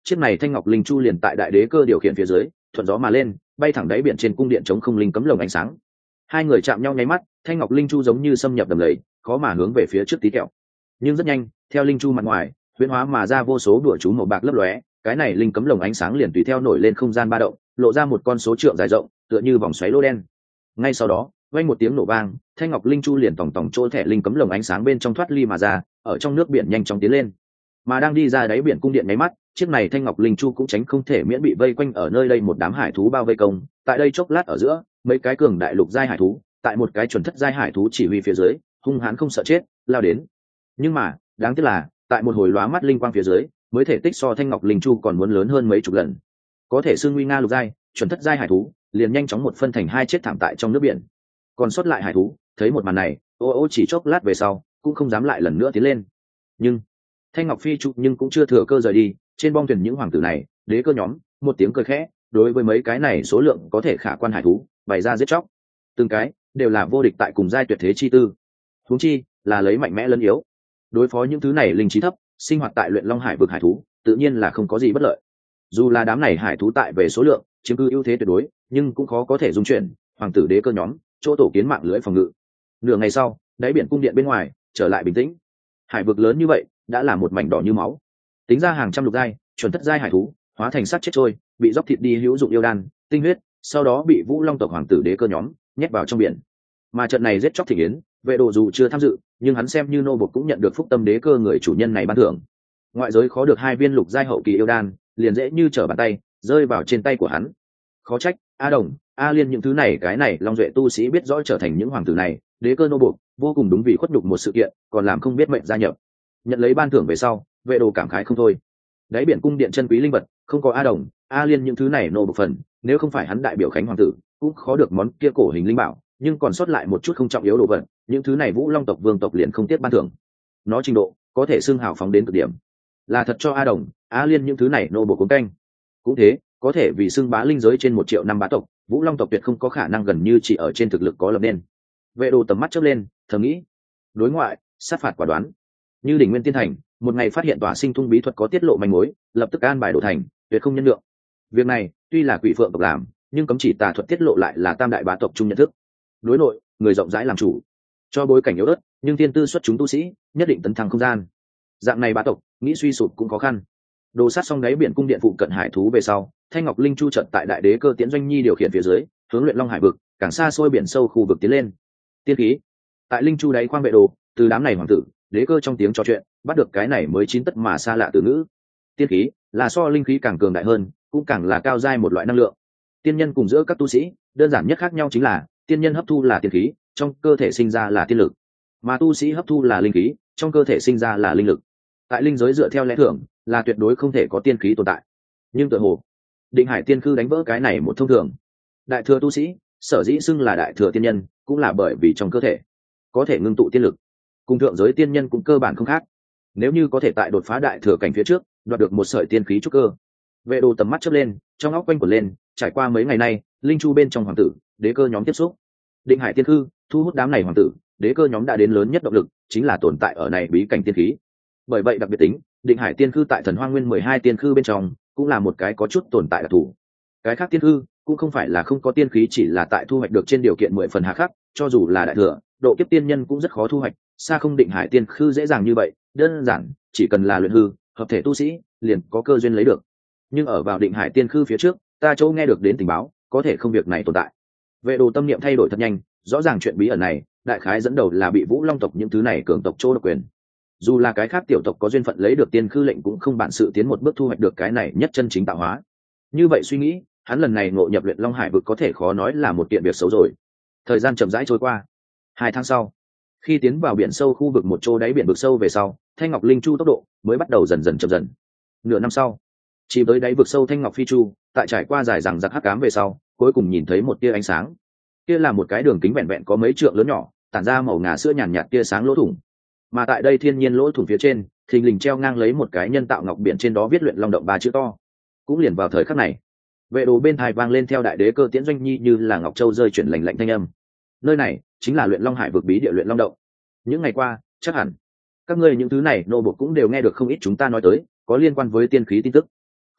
Speaker 1: chiếc này thanh ngọc linh chu liền tại đại đế cơ điều khiển phía dưới thuận gió mà lên, bay thẳng đáy biển trên cung điện chống không linh cấm lồng ánh sáng. Hai người chạm nhau nháy mắt, thanh ngọc linh chu giống như xâm nhập đầm lầy, khó mà hướng về phía trước tí kẹo. Nhưng rất nhanh, theo linh chu mặt ngoài huyễn hóa mà ra vô số đũa chú màu bạc lấp lóe, cái này linh cấm lồng ánh sáng liền tùy theo nổi lên không gian ba động, lộ ra một con số trượng dài rộng, tựa như vòng xoáy lỗ đen. Ngay sau đó, vang một tiếng nổ vang, thanh ngọc linh chu liền tòng tòng chỗ thẻ linh cấm lồng ánh sáng bên trong thoát ly mà ra, ở trong nước biển nhanh chóng tiến lên. Mà đang đi ra đáy biển cung điện nháy mắt, chiếc này thanh ngọc linh chu cũng tránh không thể miễn bị vây quanh ở nơi đây một đám hải thú bao vây công. Tại đây chốc lát ở giữa, mấy cái cường đại lục giai hải thú, tại một cái chuẩn thất giai hải thú chỉ huy phía dưới, hung hãn không sợ chết, lao đến. Nhưng mà, đáng tiếc là, tại một hồi lóa mắt linh quang phía dưới, mới thể tích so thanh ngọc linh chu còn muốn lớn hơn mấy chục lần. Có thể xưng nguy nga lục giai, chuẩn thất giai hải thú, liền nhanh chóng một phân thành hai chết thảm tại trong nước biển. Còn sót lại hải thú, thấy một màn này, ô ô chỉ chốc lát về sau, cũng không dám lại lần nữa tiến lên. Nhưng thanh ngọc phi trụ nhưng cũng chưa thừa cơ rời đi, trên bong thuyền những hoàng tử này, đế cơ nhóm, một tiếng cười khẽ, đối với mấy cái này số lượng có thể khả quan hải thú, bày ra giết chóc. Từng cái đều là vô địch tại cùng giai tuyệt thế chi tư. Huống chi là lấy mạnh mẽ lẫn yếu. Đối phó những thứ này linh trí thấp, sinh hoạt tại luyện long hải vực hải thú, tự nhiên là không có gì bất lợi. Dù là đám này hải thú tại về số lượng chiếm cứ ưu thế tuyệt đối, nhưng cũng khó có thể dung chuyển hoàng tử đế cơ nhóm chỗ tổ kiến mạng lưới phòng ngự. Nửa ngày sau, đáy biển cung điện bên ngoài trở lại bình tĩnh. Hải vực lớn như vậy đã là một mảnh đỏ như máu, tính ra hàng trăm lục giai chuẩn thất giai hải thú hóa thành xác chết trôi, bị dốc thịt đi hữu dụng yêu đan tinh huyết, sau đó bị vũ long tộc hoàng tử đế cơ nhóm nhét vào trong biển. Mà trận này giết chóc thị yến, vệ đồ dù chưa tham dự, nhưng hắn xem như nô bộc cũng nhận được phúc tâm đế cơ người chủ nhân này ban thưởng. Ngoại giới khó được hai viên lục giai hậu kỳ yêu đan, liền dễ như trở bàn tay rơi vào trên tay của hắn. Khó trách A Đồng, A Liên những thứ này cái này long duệ tu sĩ biết rõ trở thành những hoàng tử này đế cơ nô bộc, vô cùng đúng vì khuất nhục một sự kiện, còn làm không biết mệnh gia nhập. Nhận lấy ban thưởng về sau, vệ đồ cảm khái không thôi. Đáy biển cung điện chân quý linh vật, không có A Đồng, A Liên những thứ này nô bộc phần, nếu không phải hắn đại biểu khánh hoàng tử, cũng khó được món kia cổ hình linh bảo, nhưng còn sót lại một chút không trọng yếu đồ vật, những thứ này vũ long tộc vương tộc liền không tiếc ban thưởng. Nó trình độ có thể xưng hào phóng đến cực điểm, là thật cho A Đồng, A Liên những thứ này nô bộc cuống canh. Cũng thế, có thể vì xưng bá linh giới trên một triệu năm bá tộc, vũ long tộc tuyệt không có khả năng gần như chỉ ở trên thực lực có lập nên. Vệ đồ tầm mắt chớp lên, thầm nghĩ, đối ngoại sát phạt quả đoán, như đỉnh nguyên tiên thành một ngày phát hiện tỏa sinh thung bí thuật có tiết lộ manh mối, lập tức an bài đổ thành, tuyệt không nhân lượng. Việc này tuy là quỷ phượng tộc làm, nhưng cấm chỉ tà thuật tiết lộ lại là tam đại bá tộc chung nhận thức. Đối nội, người rộng rãi làm chủ, cho bối cảnh yếu ớt nhưng tiên tư xuất chúng tu sĩ nhất định tấn thăng không gian. Dạng này bá tộc nghĩ suy sụp cũng khó khăn. Đồ sát xong đáy biển cung điện phụ cận hải thú về sau, thanh ngọc linh chu trận tại đại đế cơ tiễn doanh nhi điều khiển phía dưới, hướng luyện long hải vực càng xa xôi biển sâu khu vực tiến lên. Tiên khí tại linh chu đáy khoang vệ đồ, từ đám này hoàng tử đế cơ trong tiếng trò chuyện bắt được cái này mới chín tất mà xa lạ từ ngữ. Tiên khí là so linh khí càng cường đại hơn, cũng càng là cao giai một loại năng lượng. Tiên nhân cùng giữa các tu sĩ đơn giản nhất khác nhau chính là tiên nhân hấp thu là tiên khí, trong cơ thể sinh ra là tiên lực, mà tu sĩ hấp thu là linh khí, trong cơ thể sinh ra là linh lực. Tại linh giới dựa theo lẽ thường là tuyệt đối không thể có tiên khí tồn tại, nhưng tựa hồ định hải tiên khư đánh vỡ cái này một thông thường. Đại thừa tu sĩ sở dĩ xưng là đại thừa tiên nhân, cũng là bởi vì trong cơ thể có thể ngưng tụ tiên lực, cùng thượng giới tiên nhân cũng cơ bản không khác. Nếu như có thể tại đột phá đại thừa cảnh phía trước đoạt được một sợi tiên khí trúc cơ. Vệ đồ tầm mắt chớp lên, trong óc quanh quẩn lên, trải qua mấy ngày nay linh chu bên trong hoàng tử đế cơ nhóm tiếp xúc định hải tiên khư, thu hút đám này hoàng tử đế cơ nhóm đã đến lớn nhất động lực chính là tồn tại ở này bí cảnh tiên khí. Bởi vậy đặc biệt tính định hải tiên khư tại thần hoang nguyên mười hai tiên khư bên trong cũng là một cái có chút tồn tại đặc thù. Cái khác tiên khư cũng không phải là không có tiên khí, chỉ là tại thu hoạch được trên điều kiện mười phần hà khắc, cho dù là đại thừa độ kiếp tiên nhân cũng rất khó thu hoạch, xa không định hải tiên khư dễ dàng như vậy. Đơn giản chỉ cần là luyện hư hợp thể tu sĩ liền có cơ duyên lấy được. Nhưng ở vào định hải tiên khư phía trước, ta chỗ nghe được đến tình báo có thể không việc này tồn tại. Vệ đồ tâm niệm thay đổi thật nhanh, rõ ràng chuyện bí ẩn này đại khái dẫn đầu là bị vũ long tộc những thứ này cường tộc chỗ độc quyền. Dù là cái khác tiểu tộc có duyên phận lấy được tiên khư lệnh, cũng không bản sự tiến một bước thu hoạch được cái này nhất chân chính tạo hóa. Như vậy suy nghĩ, hắn lần này ngộ nhập luyện long hải vực có thể khó nói là một kiện việc xấu rồi. Thời gian chậm rãi trôi qua. Hai tháng sau, khi tiến vào biển sâu khu vực một chỗ đáy biển vực sâu về sau, thanh ngọc linh chu tốc độ mới bắt đầu dần dần chậm dần. Nửa năm sau, chỉ tới đáy vực sâu thanh ngọc phi chu tại trải qua dài rằng giặc hắc ám về sau, cuối cùng nhìn thấy một tia ánh sáng. Kia là một cái đường kính vẹn vẹn có mấy trượng lớn nhỏ, tản ra màu ngà sữa nhàn nhạt tia sáng lỗ thủng. Mà tại đây thiên nhiên lỗ thủng phía trên thình lình treo ngang lấy một cái nhân tạo ngọc biển, trên đó viết luyện long động ba chữ to. Cũng liền vào thời khắc này, vệ đồ bên thai vang lên theo đại đế cơ tiễn doanh nhi như là ngọc châu rơi chuyển lành lạnh thanh âm. Nơi này chính là luyện long hải vực bí địa luyện long động. Những ngày qua chắc hẳn các ngươi những thứ này nô bộc cũng đều nghe được không ít chúng ta nói tới có liên quan với tiên khí tin tức.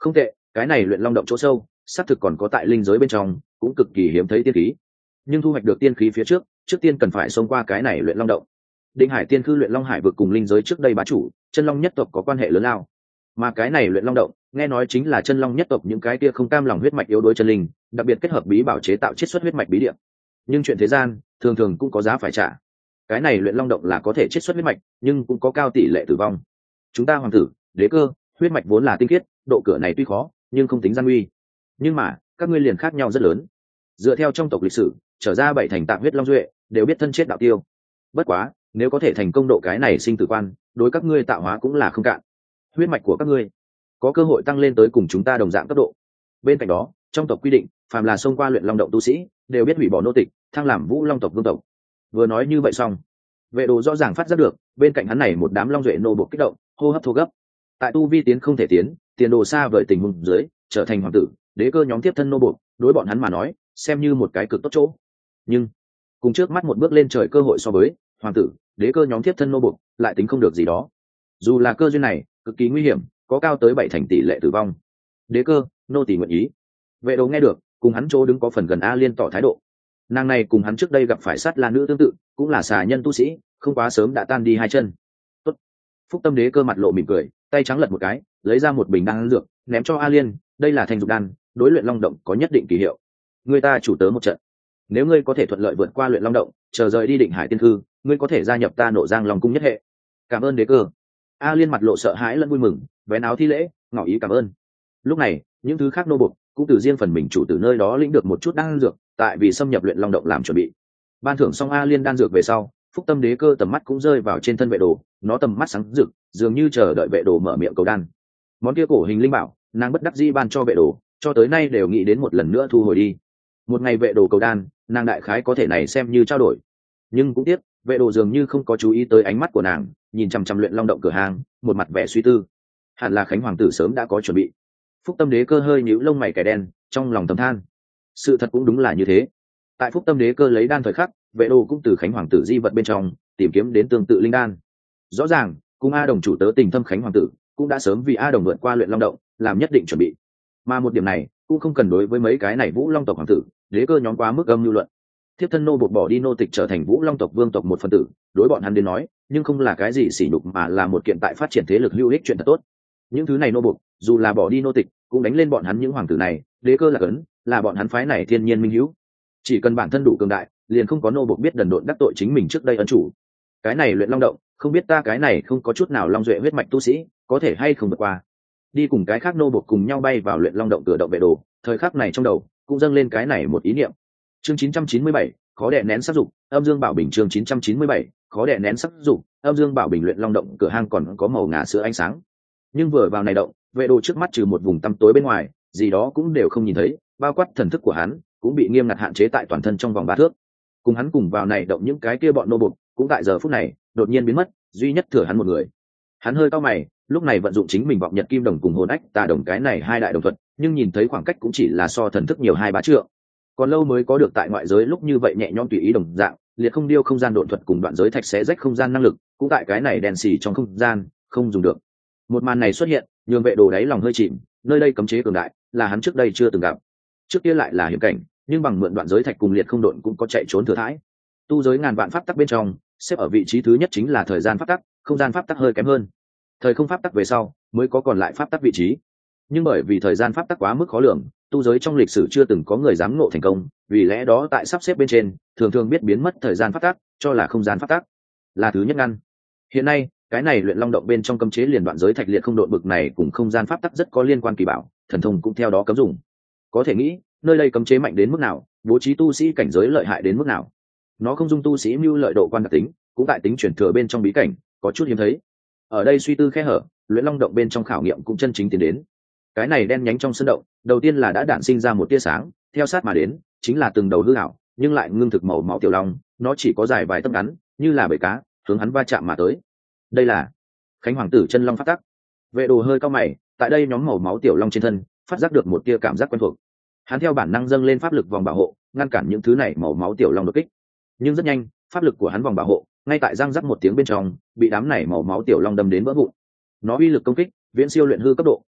Speaker 1: Không tệ, cái này luyện long động chỗ sâu xác thực còn có tại linh giới bên trong, cũng cực kỳ hiếm thấy tiên khí. Nhưng thu hoạch được tiên khí phía trước trước tiên cần phải xông qua cái này luyện long động. Định Hải tiên khư luyện long hải vực cùng linh giới trước đây bá chủ chân long nhất tộc có quan hệ lớn lao, mà cái này luyện long động nghe nói chính là chân long nhất tộc những cái kia không cam lòng huyết mạch yếu đuối chân linh, đặc biệt kết hợp bí bảo chế tạo chiết xuất huyết mạch bí địa. Nhưng chuyện thế gian thường thường cũng có giá phải trả. Cái này luyện long động là có thể chiết xuất huyết mạch, nhưng cũng có cao tỷ lệ tử vong. Chúng ta hoàng tử, đế cơ, huyết mạch vốn là tinh khiết, độ cửa này tuy khó nhưng không tính gian nguy. Nhưng mà các ngươi liền khác nhau rất lớn. Dựa theo trong tộc lịch sử, trở ra bảy thành tạng huyết long duệ đều biết thân chết đạo tiêu. Bất quá nếu có thể thành công độ cái này sinh tử quan, đối các ngươi tạo hóa cũng là không cạn. Huyết mạch của các ngươi có cơ hội tăng lên tới cùng chúng ta đồng dạng cấp độ. Bên cạnh đó, trong tộc quy định, phàm là xông qua luyện long động tu sĩ đều biết hủy bỏ nô tịch, thăng làm vũ long tộc vương tộc. Vừa nói như vậy xong, Vệ Đồ rõ ràng phát giác được bên cạnh hắn này một đám long duệ nô buộc kích động, hô hấp thô gấp. Tại tu vi tiến không thể tiến, tiền đồ xa vời tình huống dưới, trở thành hoàng tử, đế cơ nhóm tiếp thân nô buộc, đối bọn hắn mà nói xem như một cái cực tốt chỗ. Nhưng cùng trước mắt một bước lên trời cơ hội so với, hoàng tử, đế cơ nhóm tiếp thân nô buộc lại tính không được gì đó. Dù là cơ duyên này cực kỳ nguy hiểm, có cao tới bảy thành tỷ lệ tử vong. Đế cơ, nô tỳ nguyện ý. Vệ Đồ nghe được, cùng hắn chỗ đứng có phần gần A Liên tỏ thái độ. Nàng này cùng hắn trước đây gặp phải sát là nữ tương tự, cũng là xà nhân tu sĩ, không quá sớm đã tan đi hai chân. Tốt. Phúc Tâm đế cơ mặt lộ mỉm cười, tay trắng lật một cái, lấy ra một bình đan dược, ném cho A Liên, đây là thành dục đan, đối luyện long động có nhất định kỳ hiệu. Người ta chủ tớ một trận. Nếu ngươi có thể thuận lợi vượt qua luyện long động, chờ rời đi Định Hải tiên khư, ngươi có thể gia nhập ta Nộ Giang Long cung nhất hệ. Cảm ơn đế cơ. A Liên mặt lộ sợ hãi lẫn vui mừng, vén áo thi lễ, ngỏ ý cảm ơn. Lúc này những thứ khác nô bộc cũng từ riêng phần mình chủ từ nơi đó lĩnh được một chút đan dược, tại vì xâm nhập luyện long động làm chuẩn bị. Ban thưởng xong A Liên đan dược về sau, Phúc Tâm đế cơ tầm mắt cũng rơi vào trên thân Vệ Đồ, nó tầm mắt sáng rực, dường như chờ đợi Vệ Đồ mở miệng cầu đan. Món kia cổ hình linh bảo, nàng bất đắc dĩ ban cho Vệ Đồ, cho tới nay đều nghĩ đến một lần nữa thu hồi đi. Một ngày Vệ Đồ cầu đan, nàng đại khái có thể này xem như trao đổi. Nhưng cũng tiếc, Vệ Đồ dường như không có chú ý tới ánh mắt của nàng, nhìn chằm chằm luyện long động cửa hàng, một mặt vẻ suy tư. Hẳn là Khánh hoàng tử sớm đã có chuẩn bị. Phúc Tâm đế cơ hơi nhíu lông mày kẻ đen, trong lòng thầm than. Sự thật cũng đúng là như thế. Tại Phúc Tâm đế cơ lấy đan thời khắc, Vệ Đồ cũng từ Khánh hoàng tử di vật bên trong tìm kiếm đến tương tự linh đan. Rõ ràng cùng A Đồng chủ tớ tình thâm Khánh hoàng tử cũng đã sớm vì A Đồng vượt qua luyện long động làm nhất định chuẩn bị. Mà một điểm này cũng không cần đối với mấy cái này vũ long tộc hoàng tử đế cơ nhóm quá mức âm lưu luận. Thiếp thân nô buộc bỏ đi nô tịch trở thành vũ long tộc vương tộc một phần tử, đối bọn hắn đến nói nhưng không là cái gì sỉ nhục, mà là một kiện tại phát triển thế lực hữu ích chuyện thật tốt. Những thứ này nô buộc dù là bỏ đi nô tịch cũng đánh lên bọn hắn những hoàng tử này, đế cơ là cấn, là bọn hắn phái này thiên nhiên minh hữu. Chỉ cần bản thân đủ cường đại, liền không có nô buộc biết đần độn đắc tội chính mình trước đây ân chủ. Cái này luyện long động, không biết ta cái này không có chút nào long duệ huyết mạch tu sĩ có thể hay không vượt qua. Đi cùng cái khác nô buộc cùng nhau bay vào luyện long động cửa động Vệ Đồ, thời khắc này trong đầu cũng dâng lên cái này một ý niệm. Chương chín trăm chín mươi bảy, khó đè nén sắc dục, âm dương bảo bình. Chương chín trăm chín mươi bảy, khó đè nén sắc dục, âm dương bảo bình. Luyện long động cửa hang còn có màu ngà sữa ánh sáng, nhưng vừa vào này động, Vệ Đồ trước mắt trừ một vùng tăm tối bên ngoài, gì đó cũng đều không nhìn thấy, bao quát thần thức của hắn cũng bị nghiêm ngặt hạn chế tại toàn thân trong vòng ba thước. Cùng hắn cùng vào này động những cái kia bọn nô buộc cũng tại giờ phút này đột nhiên biến mất, duy nhất thừa hắn một người. Hắn hơi cau mày, lúc này vận dụng chính mình vọng nhật kim đồng cùng hồn ách tà đồng cái này hai đại đồng thuật, nhưng nhìn thấy khoảng cách cũng chỉ là so thần thức nhiều hai ba trượng. Còn lâu mới có được tại ngoại giới lúc như vậy nhẹ nhõm tùy ý đồng dạng, liệt không điêu không gian độn thuật cùng đoạn giới thạch xé rách không gian năng lực, cũng tại cái này đèn xì trong không gian không dùng được. Một màn này xuất hiện, nhường Vệ Đồ đáy lòng hơi chìm, nơi đây cấm chế cường đại, là hắn trước đây chưa từng gặp. Trước kia lại là hiểm cảnh, nhưng bằng mượn đoạn giới thạch cùng liệt không độn cũng có chạy trốn thừa thãi. Tu giới ngàn vạn pháp tắc bên trong, xếp ở vị trí thứ nhất chính là thời gian pháp tắc, không gian pháp tắc hơi kém hơn. Thời không pháp tắc về sau mới có còn lại pháp tắc vị trí. Nhưng bởi vì thời gian pháp tắc quá mức khó lường, tu giới trong lịch sử chưa từng có người dám ngộ thành công, vì lẽ đó tại sắp xếp bên trên, thường thường biết biến mất thời gian pháp tắc, cho là không gian pháp tắc là thứ nhất ngăn. Hiện nay, cái này luyện long động bên trong cấm chế liền đoạn giới thạch liệt không độn bực này cùng không gian pháp tắc rất có liên quan kỳ bảo, thần thông cũng theo đó cấm dùng. Có thể nghĩ, nơi đây cấm chế mạnh đến mức nào, bố trí tu sĩ cảnh giới lợi hại đến mức nào. Nó không dung tu sĩ mưu lợi độ quan đặc tính, cũng tại tính chuyển thừa bên trong bí cảnh có chút hiếm thấy. Ở đây suy tư khe hở, luyện long động bên trong khảo nghiệm cũng chân chính tiến đến. Cái này đen nhánh trong sân động, đầu tiên là đã đản sinh ra một tia sáng, theo sát mà đến chính là từng đầu hư ảo nhưng lại ngưng thực màu máu tiểu long, nó chỉ có dài vài tấc ngắn, như là bể cá, hướng hắn va chạm mà tới. Đây là Khánh hoàng tử chân long phát tắc. Vệ Đồ hơi cao mày, tại đây nhóm màu máu tiểu long trên thân phát giác được một tia cảm giác quen thuộc. Hắn theo bản năng dâng lên pháp lực vòng bảo hộ, ngăn cản những thứ này màu máu tiểu long đột kích. Nhưng rất nhanh, pháp lực của hắn vòng bảo hộ ngay tại răng rắc một tiếng bên trong bị đám này màu máu tiểu long đâm đến vỡ vụn. Nó uy lực công kích viễn siêu luyện hư cấp độ,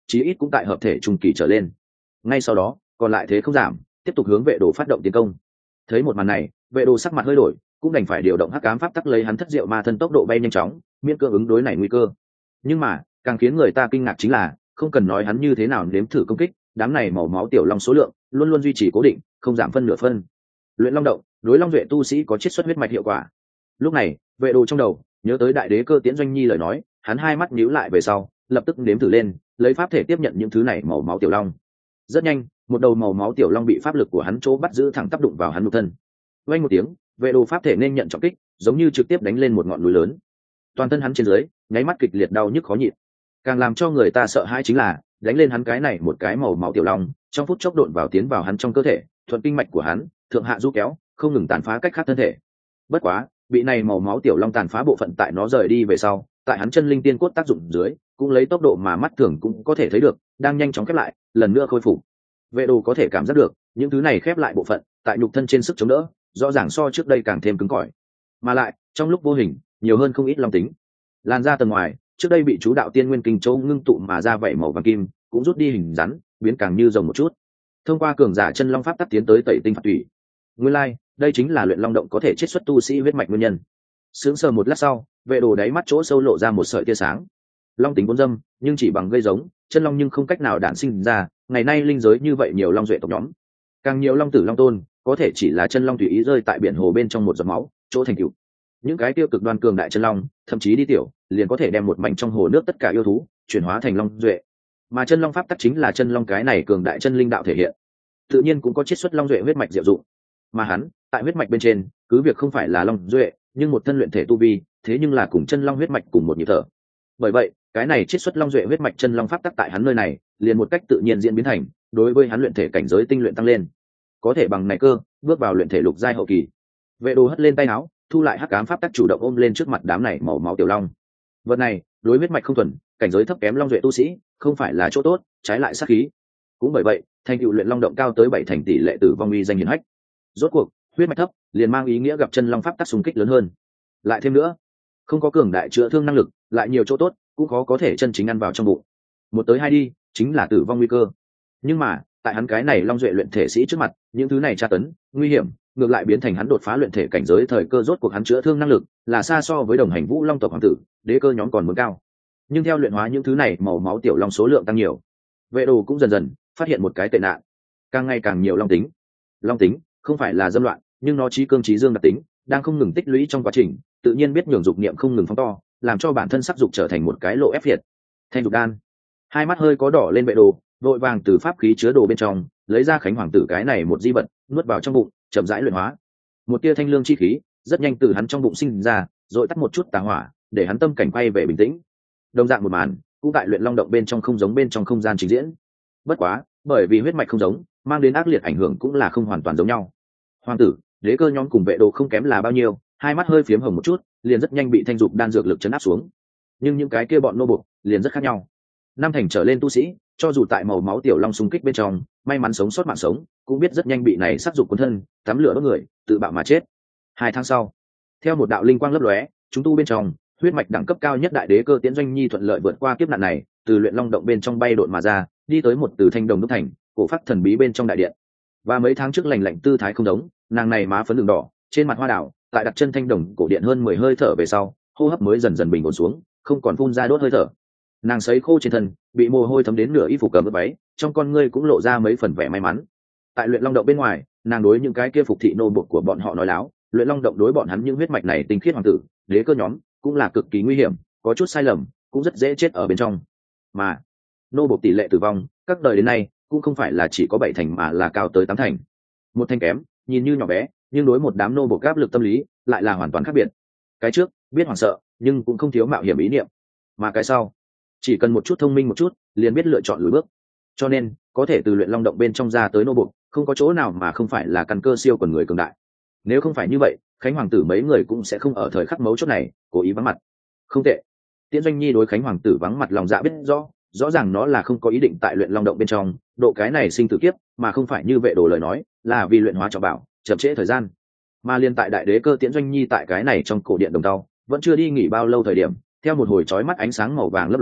Speaker 1: chí ít cũng tại hợp thể trung kỳ trở lên. Ngay sau đó còn lại thế không giảm, tiếp tục hướng vệ đồ phát động tiến công. Thấy một màn này, vệ đồ sắc mặt hơi đổi, cũng đành phải điều động hắc ám pháp tắc lấy hắn thất diệu ma thân tốc độ bay nhanh chóng, miễn cưỡng ứng đối này nguy cơ. Nhưng mà càng khiến người ta kinh ngạc chính là, không cần nói hắn như thế nào nếm thử công kích, đám này màu máu tiểu long số lượng luôn luôn duy trì cố định, không giảm phân nửa phân. Luyện long động đối long duệ tu sĩ có chiết xuất huyết mạch hiệu quả. Lúc này vệ đồ trong đầu nhớ tới đại đế cơ tiễn doanh nhi lời nói, hắn hai mắt nhíu lại về sau lập tức nếm thử lên, lấy pháp thể tiếp nhận những thứ này màu máu tiểu long. Rất nhanh một đầu màu máu tiểu long bị pháp lực của hắn chỗ bắt giữ thẳng tác đụng vào hắn nhục thân. Vang một tiếng, vệ đồ pháp thể nên nhận trọng kích, giống như trực tiếp đánh lên một ngọn núi lớn. Toàn thân hắn trên dưới nháy mắt kịch liệt đau nhức khó nhịn. Càng làm cho người ta sợ hãi chính là, đánh lên hắn cái này một cái màu máu tiểu long, trong phút chốc độn vào tiến vào hắn trong cơ thể, thuận kinh mạch của hắn, thượng hạ du kéo, không ngừng tàn phá cách khác thân thể. Bất quá, bị này màu máu tiểu long tàn phá bộ phận tại nó rời đi về sau, tại hắn chân linh tiên cốt tác dụng dưới, cũng lấy tốc độ mà mắt thường cũng có thể thấy được, đang nhanh chóng khép lại, lần nữa khôi phục. Vệ đồ có thể cảm giác được, những thứ này khép lại bộ phận, tại nhục thân trên sức chống đỡ, rõ ràng so trước đây càng thêm cứng cỏi. Mà lại, trong lúc vô hình, nhiều hơn không ít long tính. Làn da tầng ngoài, trước đây bị chú đạo tiên nguyên kinh châu ngưng tụ mà ra vảy màu vàng kim, cũng rút đi hình rắn, biến càng như rồng một chút. Thông qua cường giả chân long pháp tắc tiến tới tẩy tinh phạt tủy. Nguyên lai, like, đây chính là luyện long động có thể chiết xuất tu sĩ huyết mạch nguyên nhân. Sướng sờ một lát sau, vệ đồ đáy mắt chỗ sâu lộ ra một sợi tia sáng. Long tính vốn dâm, nhưng chỉ bằng gây giống, chân long nhưng không cách nào đản sinh ra, ngày nay linh giới như vậy nhiều long duệ tộc nhóm. Càng nhiều long tử long tôn, có thể chỉ là chân long tùy ý rơi tại biển hồ bên trong một giọt máu, chỗ thành tựu. Những cái tiêu cực đoan cường đại chân long, thậm chí đi tiểu, liền có thể đem một mảnh trong hồ nước tất cả yêu thú chuyển hóa thành long duệ. Mà chân long pháp tắc chính là chân long cái này cường đại chân linh đạo thể hiện. Tự nhiên cũng có chiết xuất long duệ huyết mạch diệu dụng. Mà hắn, tại huyết mạch bên trên, cứ việc không phải là long duệ, nhưng một thân luyện thể tu vi, thế nhưng là cùng chân long huyết mạch cùng một nhịp thở. Bởi vậy, cái này chiết xuất long duệ huyết mạch chân long pháp tắc tại hắn nơi này, liền một cách tự nhiên diễn biến thành, đối với hắn luyện thể cảnh giới tinh luyện tăng lên. Có thể bằng này cơ, bước vào luyện thể lục giai hậu kỳ. Vệ đồ hất lên tay áo, thu lại hắc ám pháp tắc chủ động ôm lên trước mặt đám này màu máu tiểu long. Vật này, đối huyết mạch không thuần, cảnh giới thấp kém long duệ tu sĩ, không phải là chỗ tốt, trái lại sát khí. Cũng bởi vậy, thành tựu luyện long động cao tới bảy thành tỷ lệ tử vong uy danh hiển hách. Rốt cuộc, huyết mạch thấp, liền mang ý nghĩa gặp chân long pháp tắc xung kích lớn hơn. Lại thêm nữa, không có cường đại chữa thương năng lực, lại nhiều chỗ tốt, cũng khó có thể chân chính ăn vào trong bụng. Một tới hai đi, chính là tử vong nguy cơ. Nhưng mà, tại hắn cái này long duệ luyện thể sĩ trước mặt, những thứ này tra tấn, nguy hiểm, ngược lại biến thành hắn đột phá luyện thể cảnh giới thời cơ. Rốt cuộc hắn chữa thương năng lực là xa so với đồng hành vũ long tộc hoàng tử, đế cơ nhóm còn muốn cao. Nhưng theo luyện hóa những thứ này màu máu tiểu long số lượng tăng nhiều, vệ đồ cũng dần dần phát hiện một cái tệ nạn, càng ngày càng nhiều long tính. Long tính không phải là dâm loạn, nhưng nó trí cương trí dương đặc tính đang không ngừng tích lũy trong quá trình, tự nhiên biết nhường dục niệm không ngừng phóng to, làm cho bản thân sắc dục trở thành một cái lộ ép việt. Thanh dục đan, hai mắt hơi có đỏ lên, vệ đồ vội vàng từ pháp khí chứa đồ bên trong lấy ra khánh hoàng tử cái này một di vật, nuốt vào trong bụng, chậm rãi luyện hóa. Một tia thanh lương chi khí rất nhanh từ hắn trong bụng sinh ra, rồi tắt một chút tà hỏa, để hắn tâm cảnh quay về bình tĩnh. Đồng dạng một màn cũng tại luyện long động bên trong không giống bên trong không gian trình diễn. Bất quá, bởi vì huyết mạch không giống, mang đến ác liệt ảnh hưởng cũng là không hoàn toàn giống nhau. Hoàng tử, đế cơ nhóm cùng vệ đồ không kém là bao nhiêu, hai mắt hơi phiếm hồng một chút, liền rất nhanh bị thanh dục đan dược lực chấn áp xuống. Nhưng những cái kia bọn nô buộc liền rất khác nhau. Năm thành trở lên tu sĩ, cho dù tại màu máu tiểu long xung kích bên trong may mắn sống sót mạng sống, cũng biết rất nhanh bị này sắc dục cuốn thân, tắm lửa đốt người, tự bạo mà chết. Hai tháng sau, theo một đạo linh quang lấp lóe, chúng tu bên trong huyết mạch đẳng cấp cao nhất đại đế cơ tiễn doanh nhi thuận lợi vượt qua kiếp nạn này, từ luyện long động bên trong bay độn mà ra, đi tới một từ thanh đồng đúc thành cổ phát thần bí bên trong đại điện. Và mấy tháng trước lành lạnh tư thái không giống, nàng này má phấn đường đỏ, trên mặt hoa đảo, tại đặt chân thanh đồng cổ điện hơn mười hơi thở về sau, hô hấp mới dần dần bình ổn xuống, không còn phun ra đốt hơi thở. Nàng sấy khô trên thân, bị mồ hôi thấm đến nửa y phục cầm ướt váy, trong con ngươi cũng lộ ra mấy phần vẻ may mắn. Tại luyện long động bên ngoài, nàng đối những cái kia phục thị nô bộc của bọn họ nói láo, luyện long động đối bọn hắn những huyết mạch này tinh khiết hoàng tử, đế cơ nhóm, cũng là cực kỳ nguy hiểm, có chút sai lầm cũng rất dễ chết ở bên trong. Mà nô bộc tỷ lệ tử vong các đời đến nay cũng không phải là chỉ có bảy thành mà là cao tới tám thành. Một thanh kém nhìn như nhỏ bé, nhưng đối một đám nô bộc áp lực tâm lý lại là hoàn toàn khác biệt. Cái trước biết hoảng sợ, nhưng cũng không thiếu mạo hiểm ý niệm, mà cái sau chỉ cần một chút thông minh một chút, liền biết lựa chọn lùi bước. Cho nên có thể từ luyện long động bên trong ra tới nô bộc, không có chỗ nào mà không phải là căn cơ siêu quần người cường đại. Nếu không phải như vậy, khánh hoàng tử mấy người cũng sẽ không ở thời khắc mấu chốt này cố ý vắng mặt. Không tệ, tiễn doanh nhi đối khánh hoàng tử vắng mặt lòng dạ biết rõ, rõ ràng nó là không có ý định tại luyện long động bên trong độ cái này sinh tử kiếp, mà không phải như vệ đồ lời nói là vì luyện hóa trọng bảo chậm trễ thời gian. Mà liên tại đại đế cơ tiễn doanh nhi tại cái này trong cổ điện đồng tàu vẫn chưa đi nghỉ bao lâu thời điểm, theo một hồi chói mắt ánh sáng màu vàng lấp lóe,